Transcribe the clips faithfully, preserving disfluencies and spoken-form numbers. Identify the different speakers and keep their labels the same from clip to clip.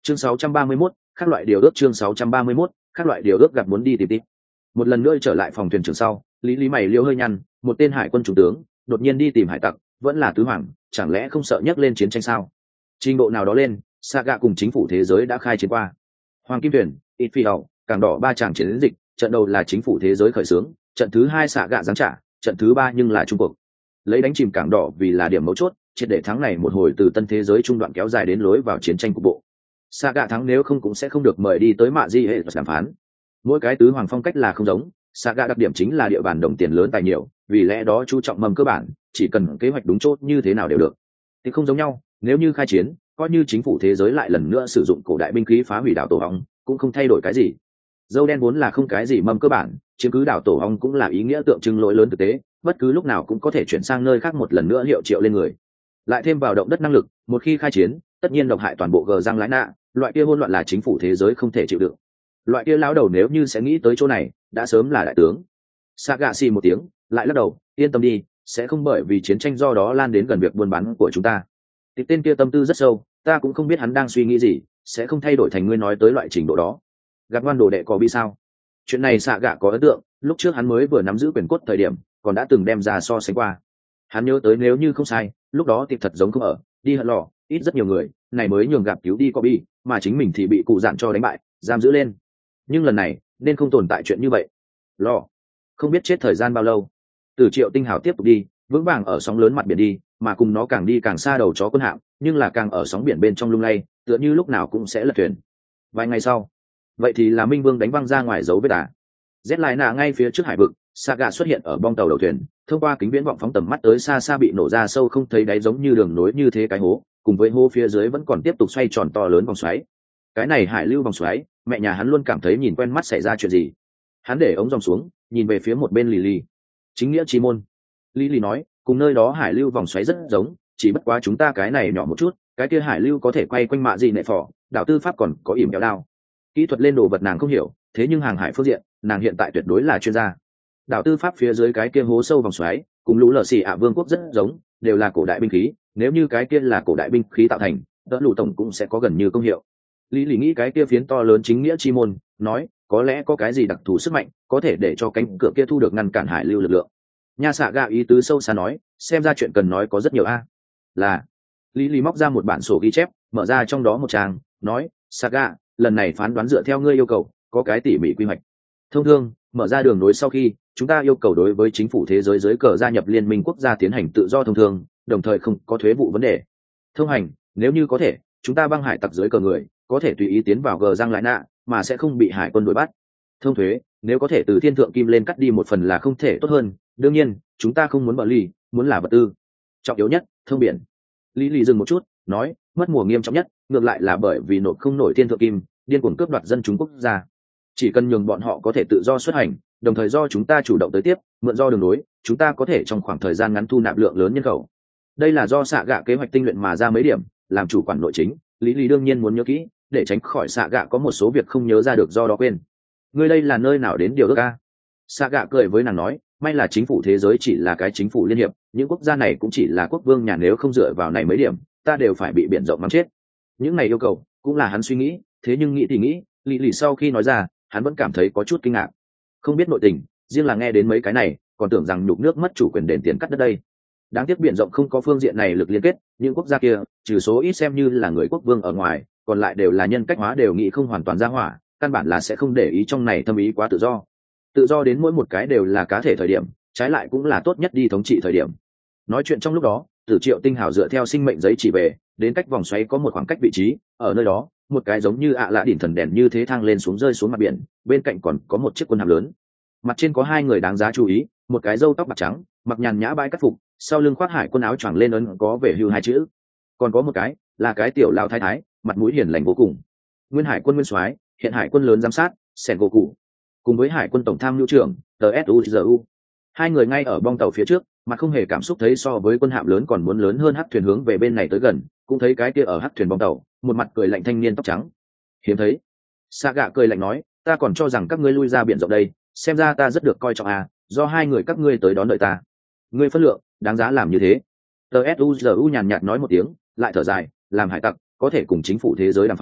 Speaker 1: Chương sáu trăm ba mươi mốt, các loại điều ước. Chương sáu trăm ba mươi mốt, các loại điều ước. Gặp muốn đi tìm tiếp. Một lần nữa trở lại phòng thuyền trưởng sau, lý lý mày liêu hơi nhăn, một tên hải quân chủ tướng đột nhiên đi tìm hải tặc, vẫn là tứ hoàng, chẳng lẽ không sợ nhắc lên chiến tranh sao? Trình độ nào đó lên, Saga cùng chính phủ thế giới đã khai chiến qua. Hoàng kim thuyền, ít phi hậu, càng đỏ ba tràng chiến dịch, trận đầu là chính phủ thế giới khởi xướng, trận thứ hai Saga giáng trả, trận thứ ba nhưng là Trung Quốc. Lấy đánh chìm cảng đỏ vì là điểm mấu chốt, triệt để thắng này một hồi từ tân thế giới trung đoạn kéo dài đến lối vào chiến tranh cục bộ. Saga thắng nếu không cũng sẽ không được mời đi tới mạ di hệ đàm phán. Mỗi cái tứ hoàng phong cách là không giống, Saga đặc điểm chính là địa bàn đồng tiền lớn tài nhiều, vì lẽ đó chú trọng mầm cơ bản, chỉ cần kế hoạch đúng chốt như thế nào đều được. Thì không giống nhau, nếu như khai chiến, coi như chính phủ thế giới lại lần nữa sử dụng cổ đại binh khí phá hủy đảo tổ hong, cũng không thay đổi cái gì. Dâu đen vốn là không cái gì mầm cơ bản, chiếm cứ đảo tổ hong cũng là ý nghĩa tượng trưng lỗi lớn thực tế, bất cứ lúc nào cũng có thể chuyển sang nơi khác một lần nữa hiệu triệu lên người. Lại thêm vào động đất năng lực, một khi khai chiến, tất nhiên độc hại toàn bộ gờ răng lái nạ, loại kia hỗn loạn là chính phủ thế giới không thể chịu đựng. Loại kia lão đầu nếu như sẽ nghĩ tới chỗ này, đã sớm là đại tướng. Saga xì một tiếng, lại lắc đầu, yên tâm đi, sẽ không bởi vì chiến tranh do đó lan đến gần việc buôn bán của chúng ta. Thì tên kia tâm tư rất sâu, ta cũng không biết hắn đang suy nghĩ gì, sẽ không thay đổi thành ngươi nói tới loại trình độ đó. Gạt ngoan đồ đệ có bị sao? Chuyện này Saga có ấn tượng, lúc trước hắn mới vừa nắm giữ quyền cốt thời điểm, còn đã từng đem ra so sánh qua. Hắn nhớ tới nếu như không sai, lúc đó thì thật giống không ở, đi hận lò, ít rất nhiều người, này mới nhường gặp cứu đi Kobe, mà chính mình thì bị cụ dạn cho đánh bại, giam giữ lên. Nhưng lần này, nên không tồn tại chuyện như vậy. Lò, không biết chết thời gian bao lâu. Từ Triệu Tinh Hào tiếp tục đi, vững vàng ở sóng lớn mặt biển đi, mà cùng nó càng đi càng xa đầu chó quân hạm, nhưng là càng ở sóng biển bên trong lung lay, tựa như lúc nào cũng sẽ lật thuyền. Vài ngày sau, vậy thì là Minh Vương đánh văng ra ngoài dấu vết à? Rét lại nạ ngay phía trước hải vực, Saga xuất hiện ở bong tàu đầu thuyền, thông qua kính viễn vọng phóng tầm mắt tới xa xa bị nổ ra sâu không thấy đáy giống như đường nối như thế cái hố, cùng với hố phía dưới vẫn còn tiếp tục xoay tròn to lớn vòng xoáy. Cái này hải lưu vòng xoáy, mẹ nhà hắn luôn cảm thấy nhìn quen mắt xảy ra chuyện gì. Hắn để ống dòng xuống, nhìn về phía một bên Lily. Chính nghĩa chí môn. Lily nói, cùng nơi đó hải lưu vòng xoáy rất giống, chỉ bất quá chúng ta cái này nhỏ một chút, cái kia hải lưu có thể quay quanh mạ gì nệ phỏ, đảo tư pháp còn có ỉm kéo đao. Kỹ thuật lên đồ vật nàng không hiểu, thế nhưng hàng hải phương diện, nàng hiện tại tuyệt đối là chuyên gia. Đảo tư pháp phía dưới cái kia hố sâu vòng xoáy, cùng lũ lở xì ạ vương quốc rất giống, đều là cổ đại binh khí, nếu như cái kia là cổ đại binh khí tạo thành, đỡ lũ tổng cũng sẽ có gần như công hiệu. Lý Lý nghĩ cái kia phiến to lớn chính nghĩa chi môn, nói, có lẽ có cái gì đặc thù sức mạnh, có thể để cho cánh cửa kia thu được ngăn cản hải lưu lực lượng. Nha xạ gạ ý tứ sâu xa nói, xem ra chuyện cần nói có rất nhiều a. Là, Lý Lý móc ra một bản sổ ghi chép, mở ra trong đó một trang, nói, Saga, lần này phán đoán dựa theo ngươi yêu cầu, có cái tỉ mỉ quy hoạch. Thông thường, mở ra đường nối sau khi, chúng ta yêu cầu đối với chính phủ thế giới dưới cờ gia nhập liên minh quốc gia tiến hành tự do thông thường, đồng thời không có thuế vụ vấn đề. Thông hành, nếu như có thể, chúng ta băng hải tặc dưới cờ người, có thể tùy ý tiến vào gờ răng lại nạ, mà sẽ không bị hải quân đuổi bắt. Thông thuế, nếu có thể từ thiên thượng kim lên cắt đi một phần là không thể tốt hơn, đương nhiên, chúng ta không muốn bờ ly, muốn là vật tư. Trọng yếu nhất, thông biển. Lý Lý dừng một chút, nói, mất mùa nghiêm trọng nhất, ngược lại là bởi vì nộp không nổi thiên thượng kim, điên cuồng cướp đoạt dân chúng quốc gia. Chỉ cần nhường bọn họ có thể tự do xuất hành, đồng thời do chúng ta chủ động tới tiếp, mượn do đường nối, chúng ta có thể trong khoảng thời gian ngắn thu nạp lượng lớn nhân khẩu. Đây là do xạ gạ kế hoạch tinh luyện mà ra mấy điểm, làm chủ quản nội chính, Lý Lý đương nhiên muốn nhớ kỹ, để tránh khỏi xạ gạ có một số việc không nhớ ra được do đó quên. Ngươi đây là nơi nào đến điều ước a? Xạ gạ cười với nàng nói, may là chính phủ thế giới chỉ là cái chính phủ liên hiệp, những quốc gia này cũng chỉ là quốc vương nhà, nếu không dựa vào này mấy điểm, ta đều phải bị biển rộng mắng chết. Những này yêu cầu cũng là hắn suy nghĩ, thế nhưng nghĩ thì nghĩ, Lý Lý sau khi nói ra, hắn vẫn cảm thấy có chút kinh ngạc. Không biết nội tình, riêng là nghe đến mấy cái này, còn tưởng rằng nhục nước mất chủ quyền đền tiền cắt đất đây. Đáng tiếc biển rộng không có phương diện này lực liên kết, những quốc gia kia, trừ số ít xem như là người quốc vương ở ngoài, còn lại đều là nhân cách hóa, đều nghĩ không hoàn toàn ra hỏa, căn bản là sẽ không để ý trong này thâm ý quá tự do. Tự do đến mỗi một cái đều là cá thể thời điểm, trái lại cũng là tốt nhất đi thống trị thời điểm. Nói chuyện trong lúc đó, Tử Triệu Tinh Hào dựa theo sinh mệnh giấy chỉ về, đến cách vòng xoáy có một khoảng cách vị trí, ở nơi đó, một cái giống như ạ lạ đỉnh thần đèn như thế thang lên xuống rơi xuống mặt biển, bên cạnh còn có một chiếc quân hạm lớn. Mặt trên có hai người đáng giá chú ý, một cái râu tóc bạc trắng, mặc nhàn nhã bãi cắt phục, sau lưng khoác hải quân áo choàng lên ấn có về hưu hai chữ. Còn có một cái, là cái tiểu lão thái thái, mặt mũi hiền lành vô cùng. Nguyên hải quân nguyên soái, hiện hải quân lớn giám sát, Sen Goku, cùng với hải quân tổng tham mưu trưởng, tê ét u giê u. Hai người ngay ở bong tàu phía trước, mà không hề cảm xúc, thấy so với quân hạm lớn còn muốn lớn hơn hắc thuyền hướng về bên này tới gần, cũng thấy cái kia ở hắc thuyền bong tàu, một mặt cười lạnh thanh niên tóc trắng. Hiếm thấy. Saga cười lạnh nói, ta còn cho rằng các ngươi lui ra biển rộng đây, xem ra ta rất được coi trọng à, do hai người các ngươi tới đón đợi ta. Ngươi phân lượng, đáng giá làm như thế. tê ét u giê u nhàn nhạt nói một tiếng, lại thở dài, làm hải tặc, có thể cùng chính phủ thế giới đàm phán,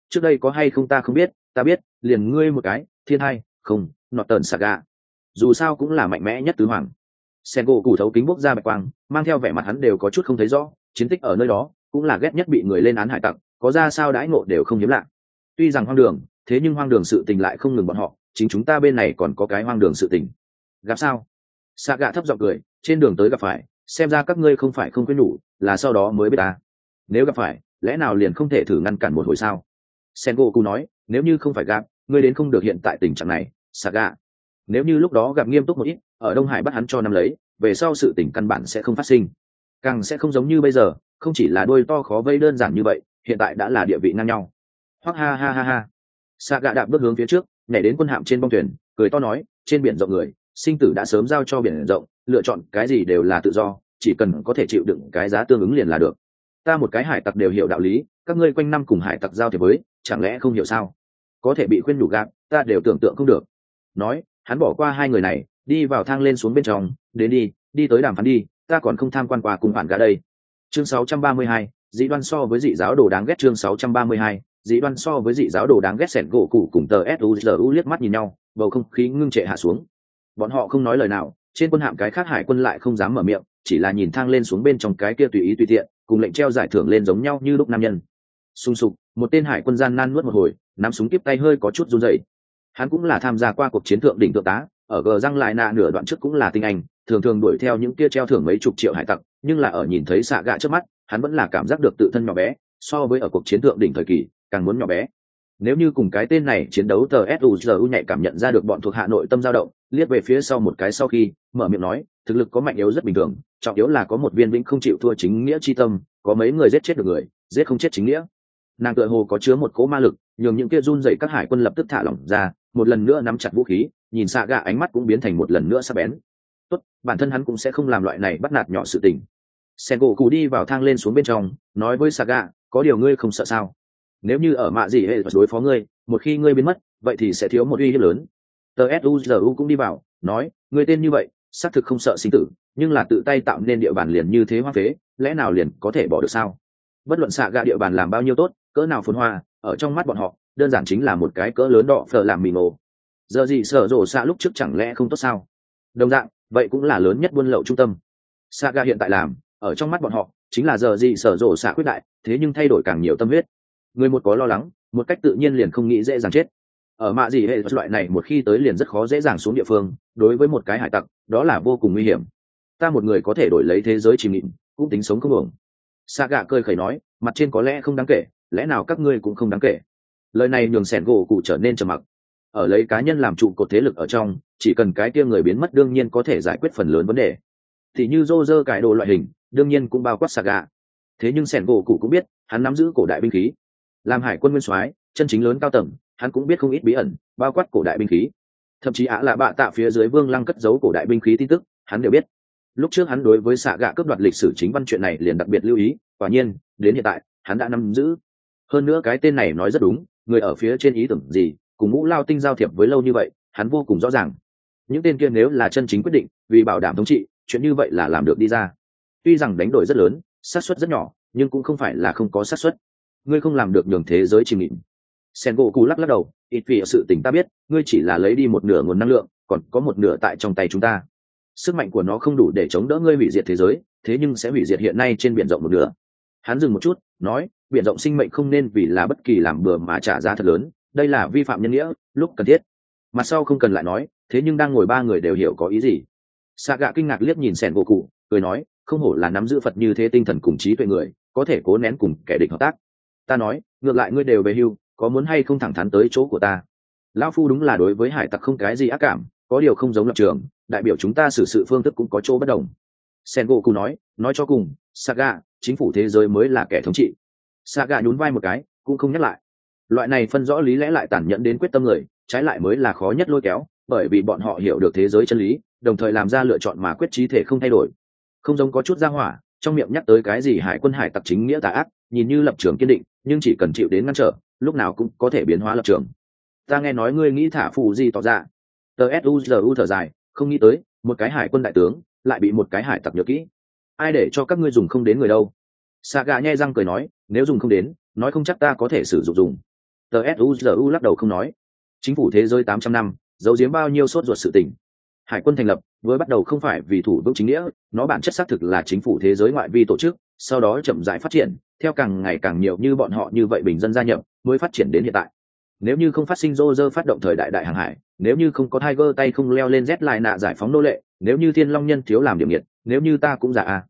Speaker 1: trước đây có hay không ta không biết, ta biết liền ngươi một cái thiên hai không nọt tờn saga dù sao cũng là mạnh mẽ nhất tứ hoàng. Sen gỗ củ thấu kính bốc ra bạch quang, mang theo vẻ mặt hắn đều có chút không thấy rõ, chiến tích ở nơi đó cũng là ghét nhất bị người lên án hải tặc, có ra sao đãi ngộ đều không hiếm lạ. Tuy rằng hoang đường, thế nhưng hoang đường sự tình lại không ngừng bọn họ, chính chúng ta bên này còn có cái hoang đường sự tình. Gặp sao? Saga thấp giọng cười, trên đường tới gặp phải, xem ra các ngươi không phải không quên nhủ, là sau đó mới biết ta. Nếu gặp phải, lẽ nào liền không thể thử ngăn cản một hồi sao? Sen gỗ củ nói, nếu như không phải gặp, ngươi đến không được hiện tại tình trạng này, Saga. Nếu như lúc đó gặp nghiêm túc một ít, ở Đông Hải bắt hắn cho năm lấy, về sau sự tình căn bản sẽ không phát sinh, càng sẽ không giống như bây giờ, không chỉ là đôi to khó vây đơn giản như vậy, hiện tại đã là địa vị ngang nhau. Hoặc ha ha ha ha. Saga đạp bước hướng phía trước, nhảy đến quân hạm trên bong thuyền, cười to nói, trên biển rộng người, sinh tử đã sớm giao cho biển rộng, lựa chọn cái gì đều là tự do, chỉ cần có thể chịu đựng cái giá tương ứng liền là được. Ta một cái hải tặc đều hiểu đạo lý, các ngươi quanh năm cùng hải tặc giao thiệp với, chẳng lẽ không hiểu sao? Có thể bị khuyên nhủ gạt, ta đều tưởng tượng không được. Nói, hắn bỏ qua hai người này, đi vào thang lên xuống bên trong, đến đi đi tới đàm phán đi, ta còn không tham quan qua cùng phản gã đây. Chương sáu trăm ba mươi hai, dị đoan so với dị giáo đồ đáng ghét. Chương sáu trăm ba mươi hai, dị đoan so với dị giáo đồ đáng ghét. Sẻn gỗ cụ cùng tờ suzu liếc mắt nhìn nhau, bầu không khí ngưng trệ hạ xuống. Bọn họ không nói lời nào, trên quân hạm cái khác hải quân lại không dám mở miệng, chỉ là nhìn thang lên xuống bên trong cái kia tùy ý tùy tiện, cùng lệnh treo giải thưởng lên giống nhau như lúc nam nhân. Xung sục, một tên hải quân gian nan nuốt một hồi, nắm súng tiếp tay hơi có chút run rẩy. Hắn cũng là tham gia qua cuộc chiến thượng đỉnh thượng tá, ở gờ răng lại nạ nửa đoạn trước cũng là tinh anh, thường thường đuổi theo những kia treo thưởng mấy chục triệu hải tặc, nhưng là ở nhìn thấy xạ gạ trước mắt, hắn vẫn là cảm giác được tự thân nhỏ bé, so với ở cuộc chiến thượng đỉnh thời kỳ càng muốn nhỏ bé. Nếu như cùng cái tên này chiến đấu, tờ suzu nhạy cảm nhận ra được bọn thuộc hạ nội tâm dao động, liếc về phía sau một cái sau khi mở miệng nói, thực lực có mạnh yếu rất bình thường, trọng yếu là có một viên vĩnh không chịu thua chính nghĩa chi tâm, có mấy người giết chết được người, giết không chết chính nghĩa. Nàng tựa hồ có chứa một cỗ ma lực, nhường những kia run dậy các hải quân lập tức thả lỏng ra, một lần nữa nắm chặt vũ khí, nhìn xạ gạ ánh mắt cũng biến thành một lần nữa sắc bén. Tốt, bản thân hắn cũng sẽ không làm loại này bắt nạt nhỏ sự tình. Sen gỗ cù đi vào thang lên xuống bên trong, nói với xạ gạ, có điều ngươi không sợ sao? Nếu như ở mạ gì hệ đối phó ngươi, một khi ngươi biến mất, vậy thì sẽ thiếu một uy hiếp lớn. Tờ suzu cũng đi vào, nói, ngươi tên như vậy, xác thực không sợ sinh tử, nhưng là tự tay tạo nên địa bàn liền như thế hoang phế, lẽ nào liền có thể bỏ được sao? Bất luận xạ gạ địa bàn làm bao nhiêu tốt, cỡ nào phồn hoa, ở trong mắt bọn họ, đơn giản chính là một cái cỡ lớn đỏ phở làm mì nổ. Giờ gì sở rộ xạ lúc trước chẳng lẽ không tốt sao? Đồng dạng, vậy cũng là lớn nhất buôn lậu trung tâm. Saga hiện tại làm, ở trong mắt bọn họ, chính là giờ gì sở rộ xạ quyết đại, thế nhưng thay đổi càng nhiều tâm huyết. Người một có lo lắng, một cách tự nhiên liền không nghĩ dễ dàng chết. Ở mạ gì hệ loại này một khi tới liền rất khó dễ dàng xuống địa phương, đối với một cái hải tặc, đó là vô cùng nguy hiểm. Ta một người có thể đổi lấy thế giới chìm nghỉm, cũng tính sống không ổn. Saga cười khẩy nói, mặt trên có lẽ không đáng kể, lẽ nào các ngươi cũng không đáng kể? Lời này nhường sẻn gỗ cụ trở nên trầm mặc. Ở lấy cá nhân làm trụ cột thế lực ở trong, chỉ cần cái kia người biến mất đương nhiên có thể giải quyết phần lớn vấn đề. Thì như Roger cải đồ loại hình, đương nhiên cũng bao quát Saga. Thế nhưng sẻn gỗ cụ cũng biết, hắn nắm giữ cổ đại binh khí, làm hải quân nguyên soái, chân chính lớn cao tầng, hắn cũng biết không ít bí ẩn, bao quát cổ đại binh khí. Thậm chí Ả là bạ tạ phía dưới Vương Lăng cất giấu cổ đại binh khí tin tức, hắn đều biết. Lúc trước hắn đối với Saga cướp đoạt lịch sử chính văn chuyện này liền đặc biệt lưu ý, quả nhiên, đến hiện tại, hắn đã nắm giữ. Hơn nữa cái tên này nói rất đúng, người ở phía trên ý tưởng gì, cùng Ngũ Lao Tinh giao thiệp với lâu như vậy, hắn vô cùng rõ ràng. Những tên kia nếu là chân chính quyết định, vì bảo đảm thống trị, chuyện như vậy là làm được đi ra. Tuy rằng đánh đổi rất lớn, xác suất rất nhỏ, nhưng cũng không phải là không có xác suất. Ngươi không làm được nhường thế giới chìm nghỉm. Sengoku lắc lắc đầu, ít vì sự tình ta biết, ngươi chỉ là lấy đi một nửa nguồn năng lượng, còn có một nửa tại trong tay chúng ta. Sức mạnh của nó không đủ để chống đỡ ngươi hủy diệt thế giới, thế nhưng sẽ hủy diệt hiện nay trên biển rộng một nửa. Hắn dừng một chút, nói, biển rộng sinh mệnh không nên vì là bất kỳ làm bừa mà trả giá thật lớn, đây là vi phạm nhân nghĩa, lúc cần thiết. Mặt sau không cần lại nói, thế nhưng đang ngồi ba người đều hiểu có ý gì. Saga kinh ngạc liếc nhìn Sengoku, cười nói, không hổ là nắm giữ Phật như thế tinh thần cùng trí tuệ người, có thể cố nén cùng kẻ địch hợp tác. Ta nói, ngược lại ngươi đều về hưu, có muốn hay không thẳng thắn tới chỗ của ta? Lão phu đúng là đối với hải tặc không cái gì ác cảm, có điều không giống lập trường, đại biểu chúng ta xử sự phương thức cũng có chỗ bất đồng. Sengoku nói, nói cho cùng, Saga, chính phủ thế giới mới là kẻ thống trị. Saga nhún vai một cái, cũng không nhắc lại. Loại này phân rõ lý lẽ lại tàn nhẫn đến quyết tâm người, trái lại mới là khó nhất lôi kéo, bởi vì bọn họ hiểu được thế giới chân lý, đồng thời làm ra lựa chọn mà quyết chí thể không thay đổi. Không giống có chút ra hỏa, trong miệng nhắc tới cái gì hải quân hải tặc chính nghĩa tà ác, nhìn như lập trường kiên định, nhưng chỉ cần chịu đến ngăn trở, lúc nào cũng có thể biến hóa lập trường. Ta nghe nói ngươi nghĩ thả phù gì tỏ ra. Tờ suzu thở dài, không nghĩ tới, một cái hải quân đại tướng lại bị một cái hải tặc nhớ kỹ. Ai để cho các ngươi dùng không đến người đâu? Saga nhe răng cười nói, nếu dùng không đến, nói không chắc ta có thể sử dụng dùng. tsuzu lắc đầu không nói. Chính phủ thế giới tám trăm năm giấu giếm bao nhiêu sốt ruột sự tình. Hải quân thành lập với bắt đầu không phải vì thủ vững chính nghĩa, nó bản chất xác thực là chính phủ thế giới ngoại vi tổ chức, sau đó chậm rãi phát triển, theo càng ngày càng nhiều như bọn họ như vậy bình dân gia nhập, mới phát triển đến hiện tại. Nếu như không phát sinh Roger phát động thời đại đại hàng hải, nếu như không có Tiger tay không leo lên Z lại nạ giải phóng nô lệ, nếu như Thiên Long nhân thiếu làm điểm nghiệt, nếu như ta cũng giả a.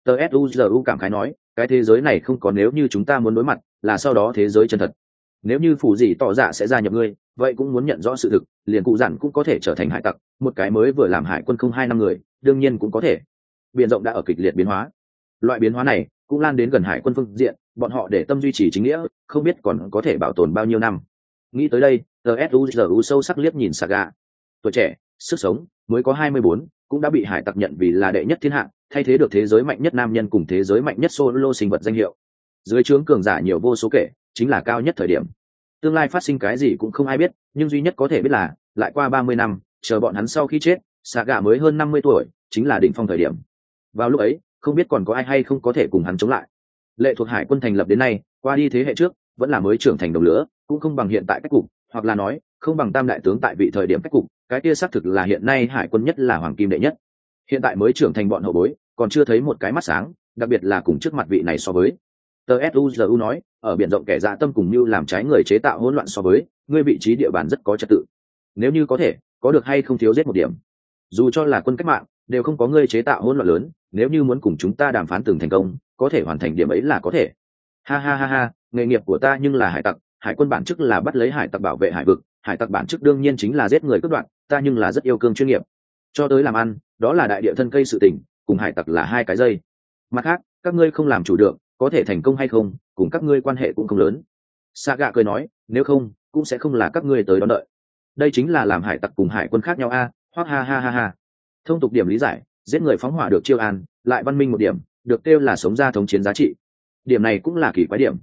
Speaker 1: tsuzu cảm khái nói, cái thế giới này không có nếu như chúng ta muốn đối mặt, là sau đó thế giới chân thật. Nếu như phủ gì tỏ dạ sẽ gia nhập ngươi, vậy cũng muốn nhận rõ sự thực, liền cụ dặn cũng có thể trở thành hải tặc, một cái mới vừa làm hải quân không hai năm người, đương nhiên cũng có thể. Biển rộng đã ở kịch liệt biến hóa. Loại biến hóa này cũng lan đến gần hải quân phương diện, bọn họ để tâm duy trì chính nghĩa, không biết còn có thể bảo tồn bao nhiêu năm. Nghĩ tới đây, tsuzu sâu sắc liếc nhìn Saga. Tuổi trẻ, sức sống, mới có hai mươi bốn, cũng đã bị hải tặc nhận vì là đệ nhất thiên hạ, thay thế được thế giới mạnh nhất nam nhân cùng thế giới mạnh nhất solo sinh vật danh hiệu. Dưới trướng cường giả nhiều vô số kể, chính là cao nhất thời điểm. Tương lai phát sinh cái gì cũng không ai biết, nhưng duy nhất có thể biết là, lại qua ba mươi năm, chờ bọn hắn sau khi chết, Saga mới hơn năm mươi tuổi, chính là đỉnh phong thời điểm. Vào lúc ấy, không biết còn có ai hay không có thể cùng hắn chống lại. Lệ thuộc hải quân thành lập đến nay, qua đi thế hệ trước, vẫn là mới trưởng thành đồng lứa, cũng không bằng hiện tại cách cục, hoặc là nói, không bằng tam đại tướng tại vị thời điểm cách cục, cái kia xác thực là hiện nay hải quân nhất là hoàng kim đệ nhất. Hiện tại mới trưởng thành bọn hậu bối, còn chưa thấy một cái mắt sáng, đặc biệt là cùng trước mặt vị này so với. tsuzu nói, ở biển rộng kẻ dạ tâm cùng như làm trái người chế tạo hỗn loạn so với, ngươi vị trí địa bàn rất có trật tự. Nếu như có thể, có được hay không thiếu giết một điểm. Dù cho là quân cách mạng, đều không có ngươi chế tạo hỗn loạn lớn, nếu như muốn cùng chúng ta đàm phán từng thành công, có thể hoàn thành điểm ấy là có thể. Ha ha ha ha, nghề nghiệp của ta nhưng là hải tặc, hải quân bản chức là bắt lấy hải tặc bảo vệ hải vực, hải tặc bản chức đương nhiên chính là giết người cướp đoạt, ta nhưng là rất yêu cương chuyên nghiệp. Cho tới làm ăn, đó là đại địa thân cây sự tình, cùng hải tặc là hai cái dây. Mặt khác, các ngươi không làm chủ được, có thể thành công hay không, cùng các ngươi quan hệ cũng không lớn. Saga cười nói, nếu không, cũng sẽ không là các ngươi tới đón đợi. Đây chính là làm hải tặc cùng hải quân khác nhau a, hoặc ha ha ha ha. Thông tục điểm lý giải, giết người phóng hỏa được chiêu an, lại văn minh một điểm, được kêu là sống ra thống chiến giá trị. Điểm này cũng là kỳ quái điểm.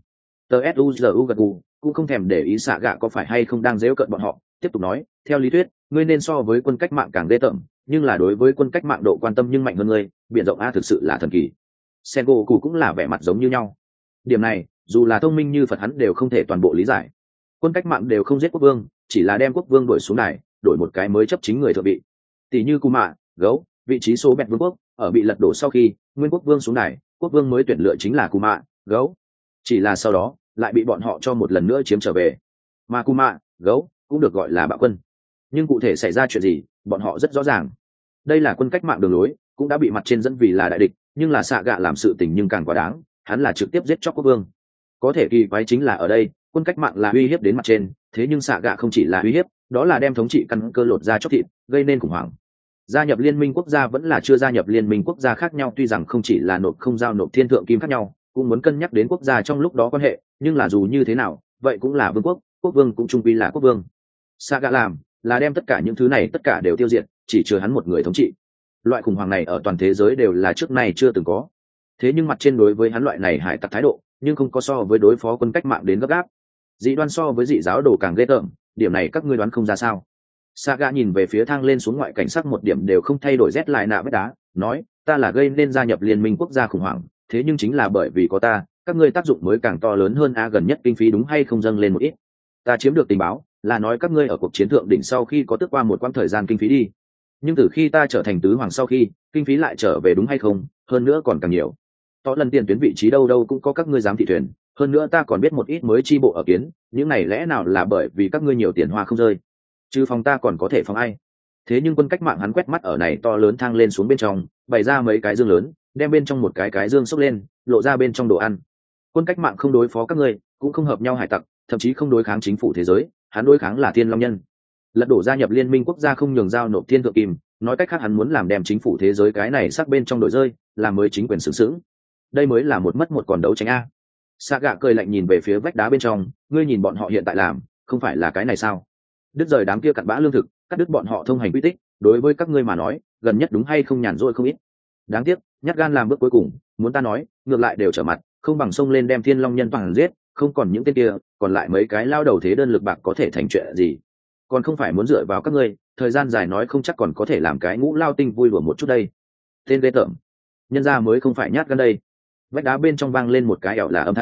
Speaker 1: tsuzu gật gù, cũng không thèm để ý Saga có phải hay không đang giễu cợt bọn họ, tiếp tục nói, theo lý thuyết, ngươi nên so với quân cách mạng càng ghê tởm, nhưng là đối với quân cách mạng độ quan tâm nhưng mạnh hơn ngươi, biển rộng a thực sự là thần kỳ. Sengoku cũng là vẻ mặt giống như nhau. Điểm này, dù là thông minh như Phật hắn đều không thể toàn bộ lý giải. Quân cách mạng đều không giết quốc vương, chỉ là đem quốc vương đuổi xuống đài, đổi một cái mới chấp chính người thượng vị. Tỷ như Kuma, gấu, vị trí số bẹt vương quốc, ở bị lật đổ sau khi, nguyên quốc vương xuống đài, quốc vương mới tuyển lựa chính là Kuma, gấu. Chỉ là sau đó, lại bị bọn họ cho một lần nữa chiếm trở về. Mà Kuma, gấu, cũng được gọi là bạo quân. Nhưng cụ thể xảy ra chuyện gì, bọn họ rất rõ ràng. Đây là quân cách mạng đường lối, cũng đã bị mặt trên dẫn vì là đại địch, nhưng là xạ gạ làm sự tình nhưng càng quá đáng, hắn là trực tiếp giết chóc quốc vương. Có thể kỳ quái chính là ở đây, quân cách mạng là uy hiếp đến mặt trên, thế nhưng xạ gạ không chỉ là uy hiếp, đó là đem thống trị căn cơ lột ra chóc thịt, gây nên khủng hoảng. Gia nhập liên minh quốc gia vẫn là chưa gia nhập liên minh quốc gia khác nhau, tuy rằng không chỉ là nộp không giao nộp thiên thượng kim khác nhau, cũng muốn cân nhắc đến quốc gia trong lúc đó quan hệ, nhưng là dù như thế nào, vậy cũng là vương quốc, quốc vương cũng trung quy là quốc vương. Xạ gạ làm là đem tất cả những thứ này tất cả đều tiêu diệt, chỉ chừa hắn một người thống trị. Loại khủng hoảng này ở toàn thế giới đều là trước nay chưa từng có. Thế nhưng mặt trên đối với hắn loại này hải tặc thái độ, nhưng không có so với đối phó quân cách mạng đến gấp gáp. Dị đoan so với dị giáo đồ càng ghê tởm, điểm này các ngươi đoán không ra sao? Saga nhìn về phía thang lên xuống ngoại cảnh sắc một điểm đều không thay đổi, rét lại nạ vết đá, nói, ta là gây nên gia nhập liên minh quốc gia khủng hoảng, thế nhưng chính là bởi vì có ta, các ngươi tác dụng mới càng to lớn hơn a, gần nhất kinh phí đúng hay không dâng lên một ít. Ta chiếm được tình báo, là nói các ngươi ở cuộc chiến thượng đỉnh sau khi có tước qua một quãng thời gian kinh phí đi. Nhưng từ khi ta trở thành tứ hoàng sau khi, kinh phí lại trở về đúng hay không, hơn nữa còn càng nhiều. Tỏ lần tiền tuyến vị trí đâu đâu cũng có các ngươi giám thị thuyền, hơn nữa ta còn biết một ít mới chi bộ ở kiến, những này lẽ nào là bởi vì các ngươi nhiều tiền hoa không rơi. Chứ phòng ta còn có thể phòng ai. Thế nhưng quân cách mạng hắn quét mắt ở này to lớn thang lên xuống bên trong, bày ra mấy cái dương lớn, đem bên trong một cái cái dương xốc lên, lộ ra bên trong đồ ăn. Quân cách mạng không đối phó các ngươi, cũng không hợp nhau hải tặc, thậm chí không đối kháng chính phủ thế giới, hắn đối kháng là Thiên Long nhân. Lật đổ gia nhập liên minh quốc gia không nhường giao nộp thiên thượng kim, nói cách khác hắn muốn làm đem chính phủ thế giới cái này sắc bên trong đổi rơi, làm mới chính quyền xứng xứng. Đây mới là một mất một còn đấu tranh a. Saga cười lạnh nhìn về phía vách đá bên trong, ngươi nhìn bọn họ hiện tại làm, không phải là cái này sao? Đứt rời đám kia cặn bã lương thực, cắt đứt bọn họ thông hành quy tích, đối với các ngươi mà nói, gần nhất đúng hay không nhàn rỗi không ít. Đáng tiếc, nhát gan làm bước cuối cùng, muốn ta nói, ngược lại đều trở mặt, không bằng xông lên đem Thiên Long nhân toàn giết, không còn những tên kia, còn lại mấy cái lao đầu thế đơn lực bạc có thể thành chuyện gì? Còn không phải muốn dựa vào các ngươi, thời gian dài nói không chắc còn có thể làm cái ngũ lao tinh vui đùa một chút đây. Tên ghê tởm, nhân ra mới không phải nhát gan đây. Vách đá bên trong vang lên một cái ẻo là âm thanh,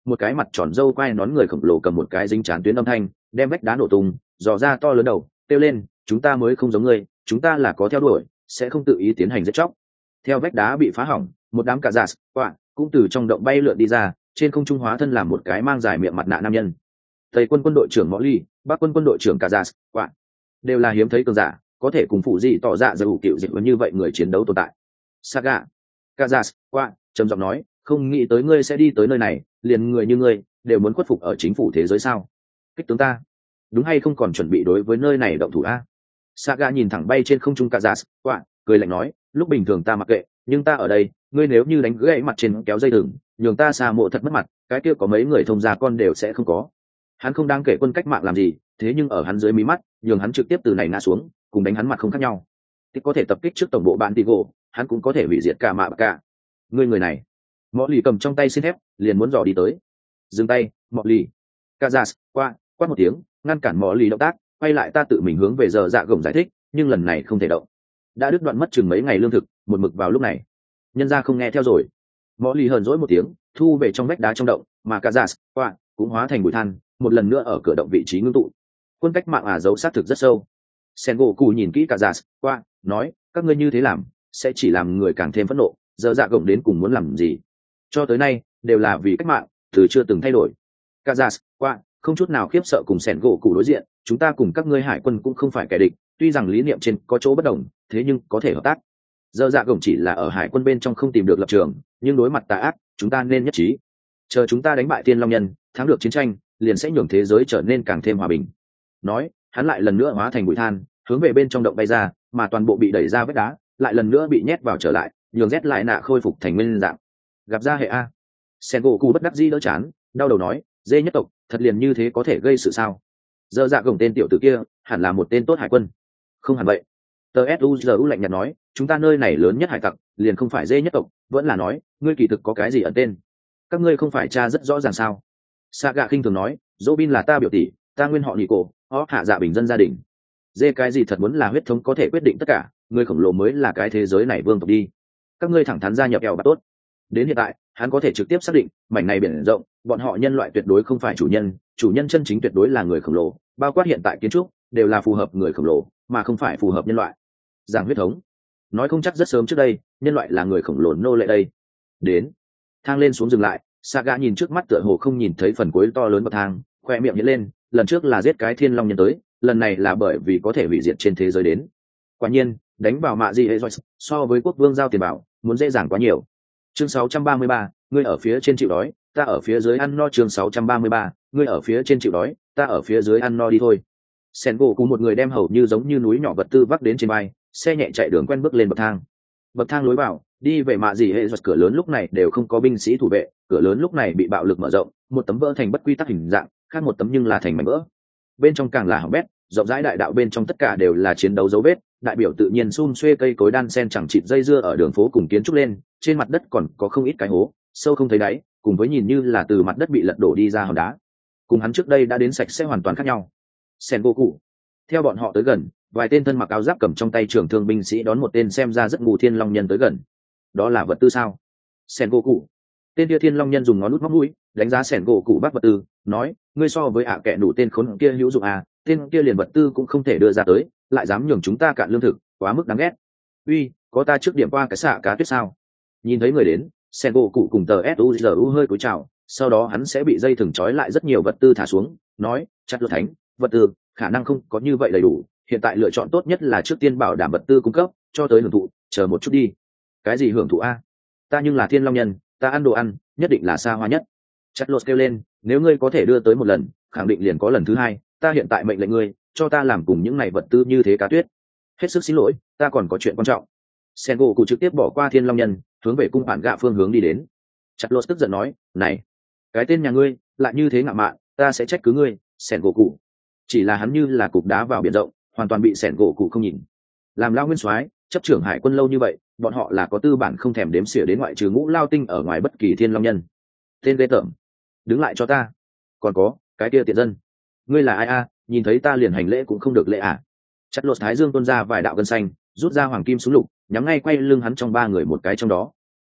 Speaker 1: một cái mặt tròn râu quai nón người khổng lồ cầm một cái dính chán tuyến âm thanh đem vách đá nổ tung, dò ra to lớn đầu kêu lên, chúng ta mới không giống ngươi, chúng ta là có theo đuổi, sẽ không tự ý tiến hành giết chóc. Theo vách đá bị phá hỏng, một đám cà giạt quạ cũng từ trong động bay lượn đi ra, trên không trung hóa thân làm một cái mang dài miệng mặt nạ nam nhân. Tây quân quân đội trưởng Molly, Bắc quân quân đội trưởng cà giạt quạ đều là hiếm thấy cường giả, có thể cùng phụ gì tỏ dạ dầu cựu dịch như vậy người chiến đấu tồn tại. Saga cà giạt quạ trầm giọng nói, không nghĩ tới ngươi sẽ đi tới nơi này, liền người như ngươi đều muốn khuất phục ở chính phủ thế giới sao? Kích tướng ta đúng hay không còn chuẩn bị đối với nơi này động thủ a? Saga nhìn thẳng bay trên không trung cà giạt quạ cười lạnh nói, lúc bình thường ta mặc kệ, nhưng ta ở đây, ngươi nếu như đánh gãy mặt trên kéo dây thừng, nhường ta xa mộ thật mất mặt, cái kia có mấy người thông gia con đều sẽ không có. Hắn không đáng kể quân cách mạng làm gì, thế nhưng ở hắn dưới mí mắt, nhường hắn trực tiếp từ này ngã xuống, cùng đánh hắn mặt không khác nhau. Thì có thể tập kích trước tổng bộ bạn Tigo, hắn cũng có thể hủy diệt cả mạ cả. Ngươi người này, Mọ Lì cầm trong tay xin thép, liền muốn dò đi tới. Dừng tay, Mọ Lì. Kazas, qua, quát một tiếng, ngăn cản Mọ Lì động tác, quay lại ta tự mình hướng về giờ dạ gồng giải thích, nhưng lần này không thể động. Đã đứt đoạn mất chừng mấy ngày lương thực, một mực vào lúc này. Nhân gia không nghe theo rồi. Mọ Lì hờn dỗi một tiếng, thu về trong vách đá trong động, mà Kazas, qua, cũng hóa thành bụi than, một lần nữa ở cửa động vị trí ngưng tụ. Quân cách mạng à giấu sát thực rất sâu. Sengoku nhìn kỹ Kazas, qua, nói, các ngươi như thế làm, sẽ chỉ làm người càng thêm phẫn nộ, giờ dạ gồng đến cùng muốn làm gì? Cho tới nay, đều là vì cách mạng, từ chưa từng thay đổi. Kazas, qua, không chút nào khiếp sợ cùng Sengoku đối diện, chúng ta cùng các ngươi hải quân cũng không phải kẻ địch, tuy rằng lý niệm trên có chỗ bất đồng, thế nhưng có thể hợp tác. Giờ dạ gồng chỉ là ở hải quân bên trong không tìm được lập trường, nhưng đối mặt tà ác, chúng ta nên nhất trí. Chờ chúng ta đánh bại Tiên Long Nhân, thắng được chiến tranh, liền sẽ nhường thế giới trở nên càng thêm hòa bình. Nói, hắn lại lần nữa hóa thành bụi than, hướng về bên trong động bay ra, mà toàn bộ bị đẩy ra vết đá, lại lần nữa bị nhét vào trở lại, nhường rét lại nạ khôi phục thành nguyên dạng. Gặp ra hệ a. Sengoku bất đắc dĩ đỡ chán, đau đầu nói, dê nhất tộc, thật liền như thế có thể gây sự sao? Giờ dạ gồng tên tiểu tử kia, hẳn là một tên tốt hải quân. Không hẳn vậy. Tờ suzu lạnh nhạt nói, chúng ta nơi này lớn nhất hải tặc, liền không phải dê nhất tộc, vẫn là nói, ngươi kỳ thực có cái gì ẩn tên? Các ngươi không phải tra rất rõ ràng sao? Saga khinh thường nói, Robin là ta biểu tỷ, ta nguyên họ Nico, họ hạ dạ bình dân gia đình. Dê cái gì thật muốn là huyết thống có thể quyết định tất cả, người khổng lồ mới là cái thế giới này vương tộc đi. Các ngươi thẳng thắn gia nhập eo bạc tốt. Đến hiện tại, hắn có thể trực tiếp xác định, mảnh này biển rộng, bọn họ nhân loại tuyệt đối không phải chủ nhân, chủ nhân chân chính tuyệt đối là người khổng lồ, bao quát hiện tại kiến trúc đều là phù hợp người khổng lồ, mà không phải phù hợp nhân loại. Giảng huyết thống, nói không chắc rất sớm trước đây, nhân loại là người khổng lồ nô lệ đây. Đến, thang lên xuống dừng lại, Saga nhìn trước mắt tựa hồ không nhìn thấy phần cuối to lớn bậc thang, khoe miệng nhếch lên, lần trước là giết cái thiên long nhân tới, lần này là bởi vì có thể hủy diệt trên thế giới đến. Quả nhiên, đánh vào mạ gì hệ rồi, so với quốc vương giao tiền bảo, muốn dễ dàng quá nhiều. Chương sáu trăm ba mươi ba, ngươi ở phía trên chịu đói, ta ở phía dưới ăn no. Chương sáu trăm ba mươi ba, ngươi ở phía trên chịu đói, ta ở phía dưới ăn no đi thôi. Sengoku một người đem hầu như giống như núi nhỏ vật tư vác đến trên vai, xe nhẹ chạy đường quen bước lên bậc thang. Bậc thang lối vào, đi về mạ gì hệ giật cửa lớn lúc này đều không có binh sĩ thủ vệ, cửa lớn lúc này bị bạo lực mở rộng, một tấm vỡ thành bất quy tắc hình dạng, khác một tấm nhưng là thành mảnh vỡ. Bên trong càng là hỏng bét, rộng rãi đại đạo bên trong tất cả đều là chiến đấu dấu vết, đại biểu tự nhiên xum xuê cây cối đan sen chẳng chịt dây dưa ở đường phố cùng kiến trúc lên, trên mặt đất còn có không ít cái hố, sâu không thấy đáy, cùng với nhìn như là từ mặt đất bị lật đổ đi ra hòn đá. Cùng hắn trước đây đã đến sạch sẽ hoàn toàn khác nhau. Sengoku, theo bọn họ tới gần, vài tên thân mặc áo giáp cầm trong tay trường thương binh sĩ đón một tên xem ra rất ngu thiên long nhân tới gần. Đó là vật tư sao? Sengoku, tên kia thiên long nhân dùng ngón út móc mũi đánh giá Sengoku bác vật tư, nói, ngươi so với ạ à kẻ đủ tên khốn kia hữu dụng à, tên kia liền vật tư cũng không thể đưa ra tới, lại dám nhường chúng ta cạn lương thực, quá mức đáng ghét. Uy, có ta trước điểm qua cái xạ cá tuyết sao? Nhìn thấy người đến, Sengoku cùng tờ suzu hơi cúi chào, sau đó hắn sẽ bị dây thừng trói lại rất nhiều vật tư thả xuống, nói, chặt luật thánh, vật tư khả năng không có như vậy đầy đủ, hiện tại lựa chọn tốt nhất là trước tiên bảo đảm vật tư cung cấp cho tới hưởng thụ, chờ một chút đi. Cái gì hưởng thụ a? Ta nhưng là thiên long nhân, ta ăn đồ ăn nhất định là xa hoa nhất. Chặt lột kêu lên, nếu ngươi có thể đưa tới một lần, khẳng định liền có lần thứ hai, ta hiện tại mệnh lệnh ngươi cho ta làm cùng những này vật tư như thế cá tuyết. Hết sức xin lỗi, ta còn có chuyện quan trọng. Sengoku trực tiếp bỏ qua thiên long nhân, hướng về cung bản gạ phương hướng đi đến. Chặt lột tức giận nói, này, cái tên nhà ngươi lại như thế ngạo mạn, ta sẽ trách cứ ngươi. Sengoku chỉ là hắn như là cục đá vào biển rộng, hoàn toàn bị Sengoku không nhìn. Làm lao nguyên soái, chấp trưởng hải quân lâu như vậy, bọn họ là có tư bản không thèm đếm xỉa đến ngoại trừ ngũ lao tinh ở ngoài bất kỳ thiên long nhân. Tên ghê tởm, đứng lại cho ta. Còn có cái kia tiện dân, ngươi là ai a? Nhìn thấy ta liền hành lễ cũng không được lễ à? Chặt lột thái dương tuôn ra vài đạo gân xanh, rút ra hoàng kim súng lục, nhắm ngay quay lưng hắn trong ba người một cái trong đó.